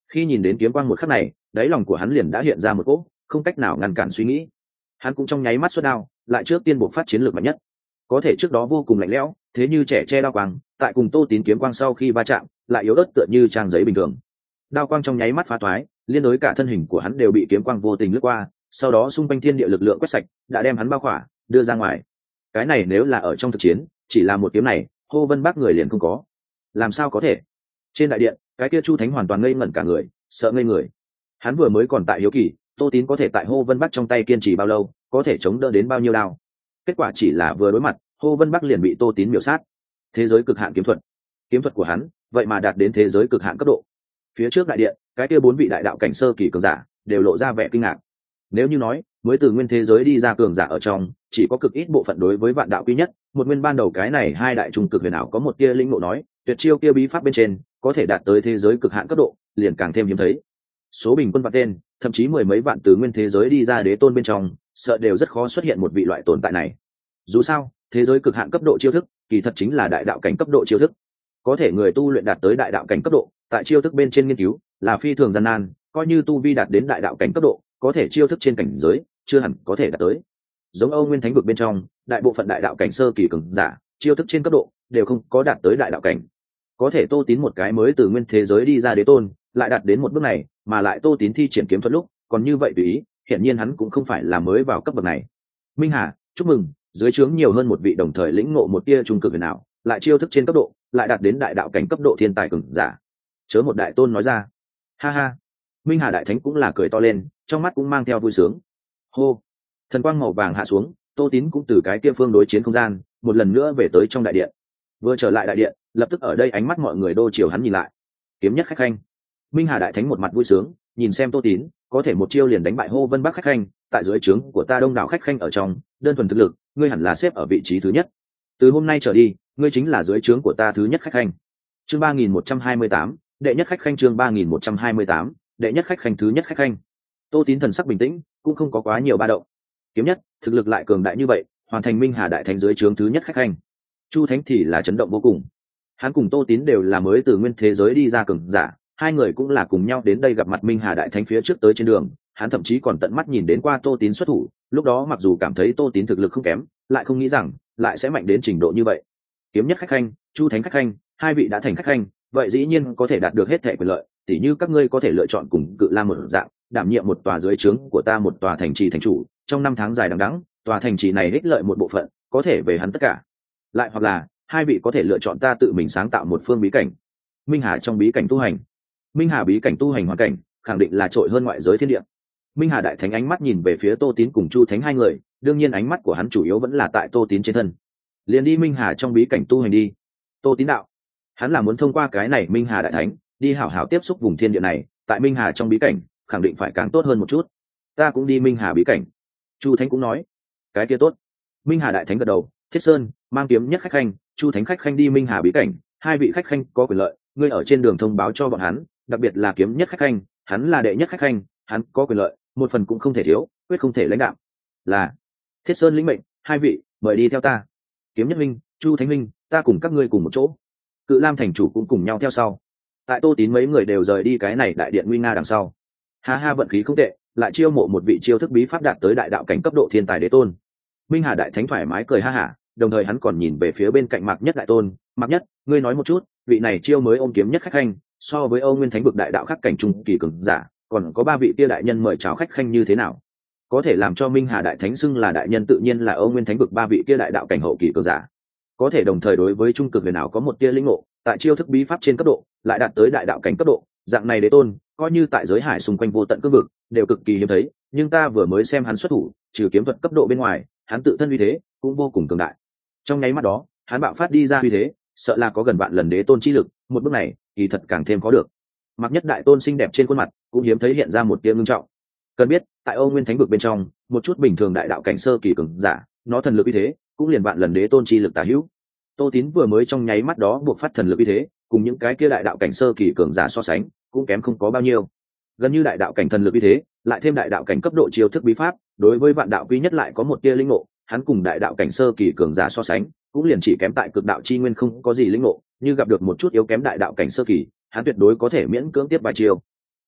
Khi nhìn đến kiếm quang một khắc này, đáy lòng của hắn liền đã hiện ra một cỗ không cách nào ngăn cản suy nghĩ. Hắn cũng trong nháy mắt xuất đao, lại trước tiên buộc phát chiến lược mạnh nhất. Có thể trước đó vô cùng lạnh lẽo, thế như trẻ che đao quang, tại cùng Tô Tín kiếm quang sau khi va chạm, lại yếu ớt tựa như trang giấy bình thường. Đao quang trong nháy mắt phá toái, liên đối cả thân hình của hắn đều bị kiếm quang vô tình lướt qua, sau đó xung quanh thiên địa lực lượng quét sạch, đã đem hắn bao khỏa, đưa ra ngoài. Cái này nếu là ở trong thực chiến, chỉ là một kiếm này, Hô Vân Bắc người liền không có. Làm sao có thể? Trên đại điện, cái kia Chu Thánh hoàn toàn ngây ngẩn cả người, sợ ngây người. Hắn vừa mới còn tại hiếu kỳ, Tô Tín có thể tại Hô Vân Bắc trong tay kiên trì bao lâu, có thể chống đỡ đến bao nhiêu đao. Kết quả chỉ là vừa đối mặt, Hô Vân Bắc liền bị Tô Tín miểu sát. Thế giới cực hạn kiếm thuật của hắn, vậy mà đạt đến thế giới cực hạn cấp độ. Phía trước đại điện, cái kia 4 vị đại đạo cảnh sơ kỳ cường giả đều lộ ra vẻ kinh ngạc. Nếu như nói mới từ nguyên thế giới đi ra cường giả ở trong, chỉ có cực ít bộ phận đối với vạn đạo quy nhất, một nguyên ban đầu cái này hai đại trung cực huyền ảo có một tia linh ngộ nói, tuyệt chiêu kia bí pháp bên trên có thể đạt tới thế giới cực hạn cấp độ, liền càng thêm hiếm thấy. Số bình quân vạn tên, thậm chí mười mấy vạn từ nguyên thế giới đi ra đế tôn bên trong, sợ đều rất khó xuất hiện một vị loại tồn tại này. Dù sao, thế giới cực hạn cấp độ chiêu thức, kỳ thật chính là đại đạo cảnh cấp độ chiêu thức. Có thể người tu luyện đạt tới đại đạo cảnh cấp độ, tại chiêu thức bên trên nghiên cứu là phi thường gian nan, coi như tu vi đạt đến đại đạo cảnh cấp độ, có thể chiêu thức trên cảnh giới chưa hẳn có thể đạt tới. Giống Âu Nguyên Thánh vực bên trong, đại bộ phận đại đạo cảnh sơ kỳ cường giả, chiêu thức trên cấp độ đều không có đạt tới đại đạo cảnh. Có thể Tô Tín một cái mới từ nguyên thế giới đi ra đế tôn, lại đạt đến một bước này, mà lại Tô Tín thi triển kiếm thuật lúc, còn như vậy tùy ý, hiển nhiên hắn cũng không phải là mới vào cấp bậc này. Minh Hà, chúc mừng, dưới trướng nhiều hơn một vị đồng thời lĩnh ngộ một tia trung cực huyền ảo, lại chiêu thức trên cấp độ, lại đạt đến đại đạo cảnh cấp độ thiên tài cường giả. Chớ một đại tôn nói ra. Ha ha. Minh Hà đại thánh cũng là cười to lên, trong mắt cũng mang theo vui sướng. Hô. Thần quang màu vàng hạ xuống, Tô Tín cũng từ cái kia phương đối chiến không gian, một lần nữa về tới trong đại điện. Vừa trở lại đại điện, lập tức ở đây ánh mắt mọi người đô chiều hắn nhìn lại. Kiếm nhất khách khanh. Minh Hà đại thánh một mặt vui sướng, nhìn xem Tô Tín, có thể một chiêu liền đánh bại Hô Vân Bắc khách khanh, tại dưới trướng của ta đông đảo khách khanh ở trong, đơn thuần thực lực, ngươi hẳn là xếp ở vị trí thứ nhất. Từ hôm nay trở đi, ngươi chính là dưới trướng của ta thứ nhất khách khanh. Chương 3128, đệ nhất khách khanh. Chương 3128, đệ nhất khách khanh. Thứ nhất khách khanh. Tô Tín thần sắc bình tĩnh, cũng không có quá nhiều ba động. Kiếm nhất, thực lực lại cường đại như vậy, hoàn thành Minh Hà đại thánh dưới trướng thứ nhất khách khanh. Chu Thánh thì là chấn động vô cùng. Hắn cùng Tô Tín đều là mới từ nguyên thế giới đi ra cường giả, hai người cũng là cùng nhau đến đây gặp mặt Minh Hà đại thánh phía trước tới trên đường, hắn thậm chí còn tận mắt nhìn đến qua Tô Tín xuất thủ, lúc đó mặc dù cảm thấy Tô Tín thực lực không kém, lại không nghĩ rằng lại sẽ mạnh đến trình độ như vậy. Kiếm nhất khách khanh, Chu Thánh khách khanh, hai vị đã thành khách khanh, vậy dĩ nhiên có thể đạt được hết thảy quyền lợi, tỉ như các ngươi có thể lựa chọn cùng Cự Lam một dạng, đảm nhiệm một tòa dưới trướng của ta một tòa thành trì thành chủ, trong năm tháng dài đằng đẵng, tòa thành trì này ích lợi một bộ phận, có thể về hắn tất cả. Lại hoặc là, hai vị có thể lựa chọn ta tự mình sáng tạo một phương bí cảnh. Minh Hà trong bí cảnh tu hành. Minh Hà bí cảnh tu hành hoàn cảnh, khẳng định là trội hơn ngoại giới thiên địa. Minh Hà đại thánh ánh mắt nhìn về phía Tô Tín cùng Chu Thánh hai người, đương nhiên ánh mắt của hắn chủ yếu vẫn là tại Tô Tín trên thân. Liền đi Minh Hà trong bí cảnh tu hành đi. Tô Tín đạo. Hắn là muốn thông qua cái này Minh Hà đại thánh, đi hảo hảo tiếp xúc vùng thiên địa này, tại Minh Hà trong bí cảnh, khẳng định phải càng tốt hơn một chút. Ta cũng đi Minh Hà bí cảnh. Chu Thánh cũng nói. Cái kia tốt. Minh Hà đại thánh gật đầu, Thiết Sơn, mang kiếm nhất khách khanh, Chu Thánh khách khanh đi Minh Hà bí cảnh, hai vị khách khanh có quyền lợi, ngươi ở trên đường thông báo cho bọn hắn, đặc biệt là kiếm nhất khách khanh, hắn là đệ nhất khách khanh, hắn có quyền lợi, một phần cũng không thể thiếu, quyết không thể lãnh đạo. Là Thiết Sơn lĩnh mệnh, hai vị mời đi theo ta. Kiếm nhất minh, Chu Thánh minh, ta cùng các ngươi cùng một chỗ. Cự Lam thành chủ cũng cùng nhau theo sau. Tại Tô Tín mấy người đều rời đi cái này đại điện nguy nga đằng sau. Ha ha, vận khí không tệ, lại chiêu mộ một vị chiêu thức bí pháp đạt tới đại đạo cảnh cấp độ thiên tài đế tôn. Minh Hà đại thánh thoải mái cười ha hả, đồng thời hắn còn nhìn về phía bên cạnh Mạc Nhất đại tôn. Mạc Nhất, ngươi nói một chút, vị này chiêu mới ôm kiếm nhất khách khanh, so với Âu Nguyên Thánh vực đại đạo khắc cảnh trung kỳ cường giả, còn có ba vị kia đại nhân mời chào khách khanh như thế nào? Có thể làm cho Minh Hà đại thánh xưng là đại nhân tự nhiên là Âu Nguyên Thánh vực ba vị kia đại đạo cảnh hậu kỳ cường giả. Có thể đồng thời đối với trung cực huyền ảo có một tia linh ngộ, tại chiêu thức bí pháp trên cấp độ, lại đạt tới đại đạo cảnh cấp độ, dạng này đế tôn, coi như tại giới hải xung quanh vô tận cương vực, đều cực kỳ hiếm thấy, nhưng ta vừa mới xem hắn xuất thủ, trừ kiếm thuật cấp độ bên ngoài, hắn tự thân uy thế cũng vô cùng cường đại. Trong nháy mắt đó, hắn bạo phát đi ra uy thế, sợ là có gần vạn lần đế tôn chi lực, một bước này, kỳ thật càng thêm có được. Mặc Nhất đại tôn xinh đẹp trên khuôn mặt, cũng hiếm thấy hiện ra một tia ngưng trọng. Cần biết, tại Âu Nguyên Thánh vực bên trong, một chút bình thường đại đạo cảnh sơ kỳ cường giả, nó thần lực uy thế, cũng liền vạn lần đế tôn chi lực tả hữu. Tô Tín vừa mới trong nháy mắt đó buộc phát thần lực uy thế, cùng những cái kia đại đạo cảnh sơ kỳ cường giả so sánh, cũng kém không có bao nhiêu. Gần như đại đạo cảnh thần lực uy thế, lại thêm đại đạo cảnh cấp độ chiêu thức bí pháp, đối với vạn đạo quy nhất lại có một tia linh ngộ, hắn cùng đại đạo cảnh sơ kỳ cường giả so sánh, cũng liền chỉ kém tại cực đạo chi nguyên không có gì linh ngộ, như gặp được một chút yếu kém đại đạo cảnh sơ kỳ, hắn tuyệt đối có thể miễn cưỡng tiếp vài chiêu.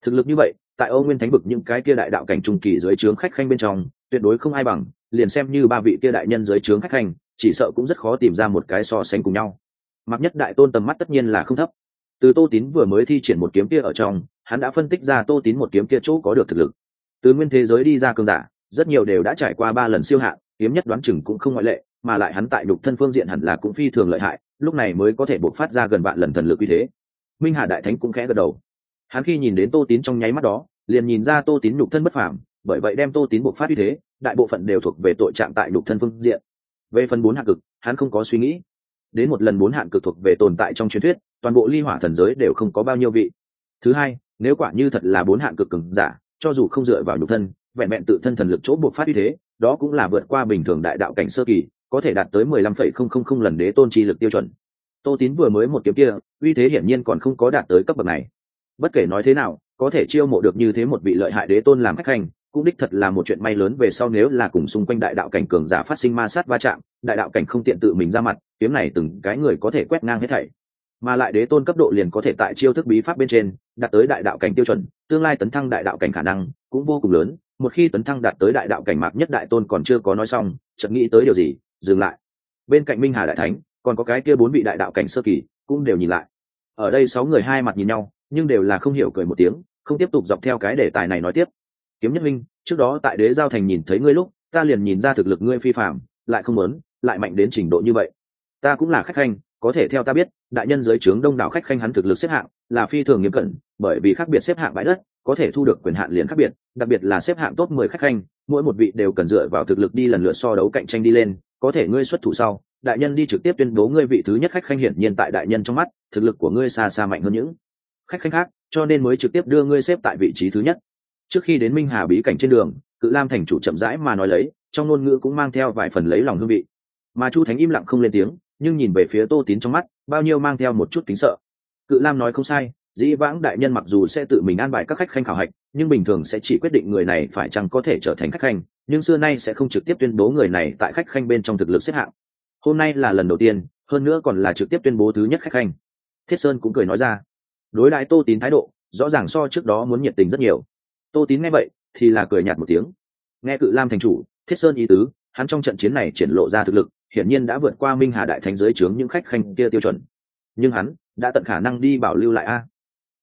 Thực lực như vậy tại Âu Nguyên Thánh vực những cái kia đại đạo cảnh trung kỳ dưới trướng khách khanh bên trong tuyệt đối không ai bằng, liền xem như ba vị kia đại nhân dưới trướng khách khanh chỉ sợ cũng rất khó tìm ra một cái so sánh cùng nhau. Mặc Nhất Đại Tôn tầm mắt tất nhiên là không thấp, từ Tô Tín vừa mới thi triển một kiếm kia ở trong, hắn đã phân tích ra Tô Tín một kiếm kia chỗ có được thực lực. Từ nguyên thế giới đi ra cường giả rất nhiều đều đã trải qua 3 lần siêu hạn, kiếm nhất đoán chừng cũng không ngoại lệ, mà lại hắn tại đục thân phương diện hẳn là cũng phi thường lợi hại, lúc này mới có thể bộc phát ra gần vạn lần thần lực uy thế. Minh Hà Đại Thánh cũng khẽ gật đầu. Hắn khi nhìn đến Tô Tín trong nháy mắt đó, liền nhìn ra Tô Tín nhục thân bất phàm, bởi vậy đem Tô Tín bộc phát uy thế, đại bộ phận đều thuộc về tội trạng tại nhục thân phương diện. Về phần 4 hạng cực, hắn không có suy nghĩ. Đến một lần 4 hạng cực thuộc về tồn tại trong truyền thuyết, toàn bộ ly hỏa thần giới đều không có bao nhiêu vị. Thứ hai, nếu quả như thật là 4 hạng cực cường giả, cho dù không dựa vào nhục thân, vẹn vẹn tự thân thần lực chỗ bộc phát uy thế, đó cũng là vượt qua bình thường đại đạo cảnh sơ kỳ, có thể đạt tới 15,000 lần đế tôn chi lực tiêu chuẩn. Tô Tín vừa mới một kiếm kia, uy thế hiển nhiên còn không có đạt tới cấp bậc này. Bất kể nói thế nào, có thể chiêu mộ được như thế một vị lợi hại đế tôn làm khách hành, cũng đích thật là một chuyện may lớn về sau, nếu là cùng xung quanh đại đạo cảnh cường giả phát sinh ma sát va chạm, đại đạo cảnh không tiện tự mình ra mặt, kiếm này từng cái người có thể quét ngang hết thảy. Mà lại đế tôn cấp độ liền có thể tại chiêu thức bí pháp bên trên đạt tới đại đạo cảnh tiêu chuẩn, tương lai tấn thăng đại đạo cảnh khả năng cũng vô cùng lớn. Một khi tấn thăng đạt tới đại đạo cảnh Mạc Nhất Đại Tôn còn chưa có nói xong, chợt nghĩ tới điều gì, dừng lại. Bên cạnh Minh Hà Đại Thánh còn có cái kia 4 vị đại đạo cảnh sơ kỳ cũng đều nhìn lại. Ở đây 6 người hai mặt nhìn nhau, nhưng đều là không hiểu cười một tiếng, không tiếp tục dọc theo cái đề tài này nói tiếp. Kiếm Nhất Minh, trước đó tại Đế Giao Thành nhìn thấy ngươi lúc, ta liền nhìn ra thực lực ngươi phi phàm, lại không muốn lại mạnh đến trình độ như vậy. Ta cũng là khách khanh, có thể theo ta biết, đại nhân dưới trướng đông đảo khách khanh hắn thực lực xếp hạng là phi thường nghiêm cẩn, bởi vì khác biệt xếp hạng bãi đất, có thể thu được quyền hạn liền khác biệt, đặc biệt là xếp hạng top 10 khách khanh, mỗi một vị đều cần dựa vào thực lực đi lần lượt so đấu cạnh tranh đi lên, có thể ngươi xuất thủ sau, đại nhân đi trực tiếp tuyên bố ngươi vị thứ nhất khách khanh, hiển nhiên tại đại nhân trong mắt, thực lực của ngươi xa xa mạnh hơn những khách khanh khác, cho nên mới trực tiếp đưa ngươi xếp tại vị trí thứ nhất. Trước khi đến Minh Hà bí cảnh trên đường, Cự Lam thành chủ chậm rãi mà nói lấy, trong ngôn ngữ cũng mang theo vài phần lấy lòng hương vị. Mà Chu Thánh im lặng không lên tiếng, nhưng nhìn về phía Tô Tín trong mắt bao nhiêu mang theo một chút kính sợ. Cự Lam nói không sai, dĩ vãng đại nhân mặc dù sẽ tự mình an bài các khách khanh khảo hạch, nhưng bình thường sẽ chỉ quyết định người này phải chăng có thể trở thành khách khanh, nhưng xưa nay sẽ không trực tiếp tuyên bố người này tại khách khanh bên trong thực lực xếp hạng. Hôm nay là lần đầu tiên, hơn nữa còn là trực tiếp tuyên bố thứ nhất khách khanh. Thiết Sơn cũng cười nói ra, đối đãi Tô Tín thái độ rõ ràng so trước đó muốn nhiệt tình rất nhiều. Tô Tín nghe vậy thì là cười nhạt một tiếng. Nghe Cự Lam thành chủ, Thiết Sơn ý tứ, hắn trong trận chiến này triển lộ ra thực lực hiển nhiên đã vượt qua Minh Hà Đại Thánh dưới trướng những khách khanh kia tiêu chuẩn, nhưng hắn đã tận khả năng đi bảo lưu lại a.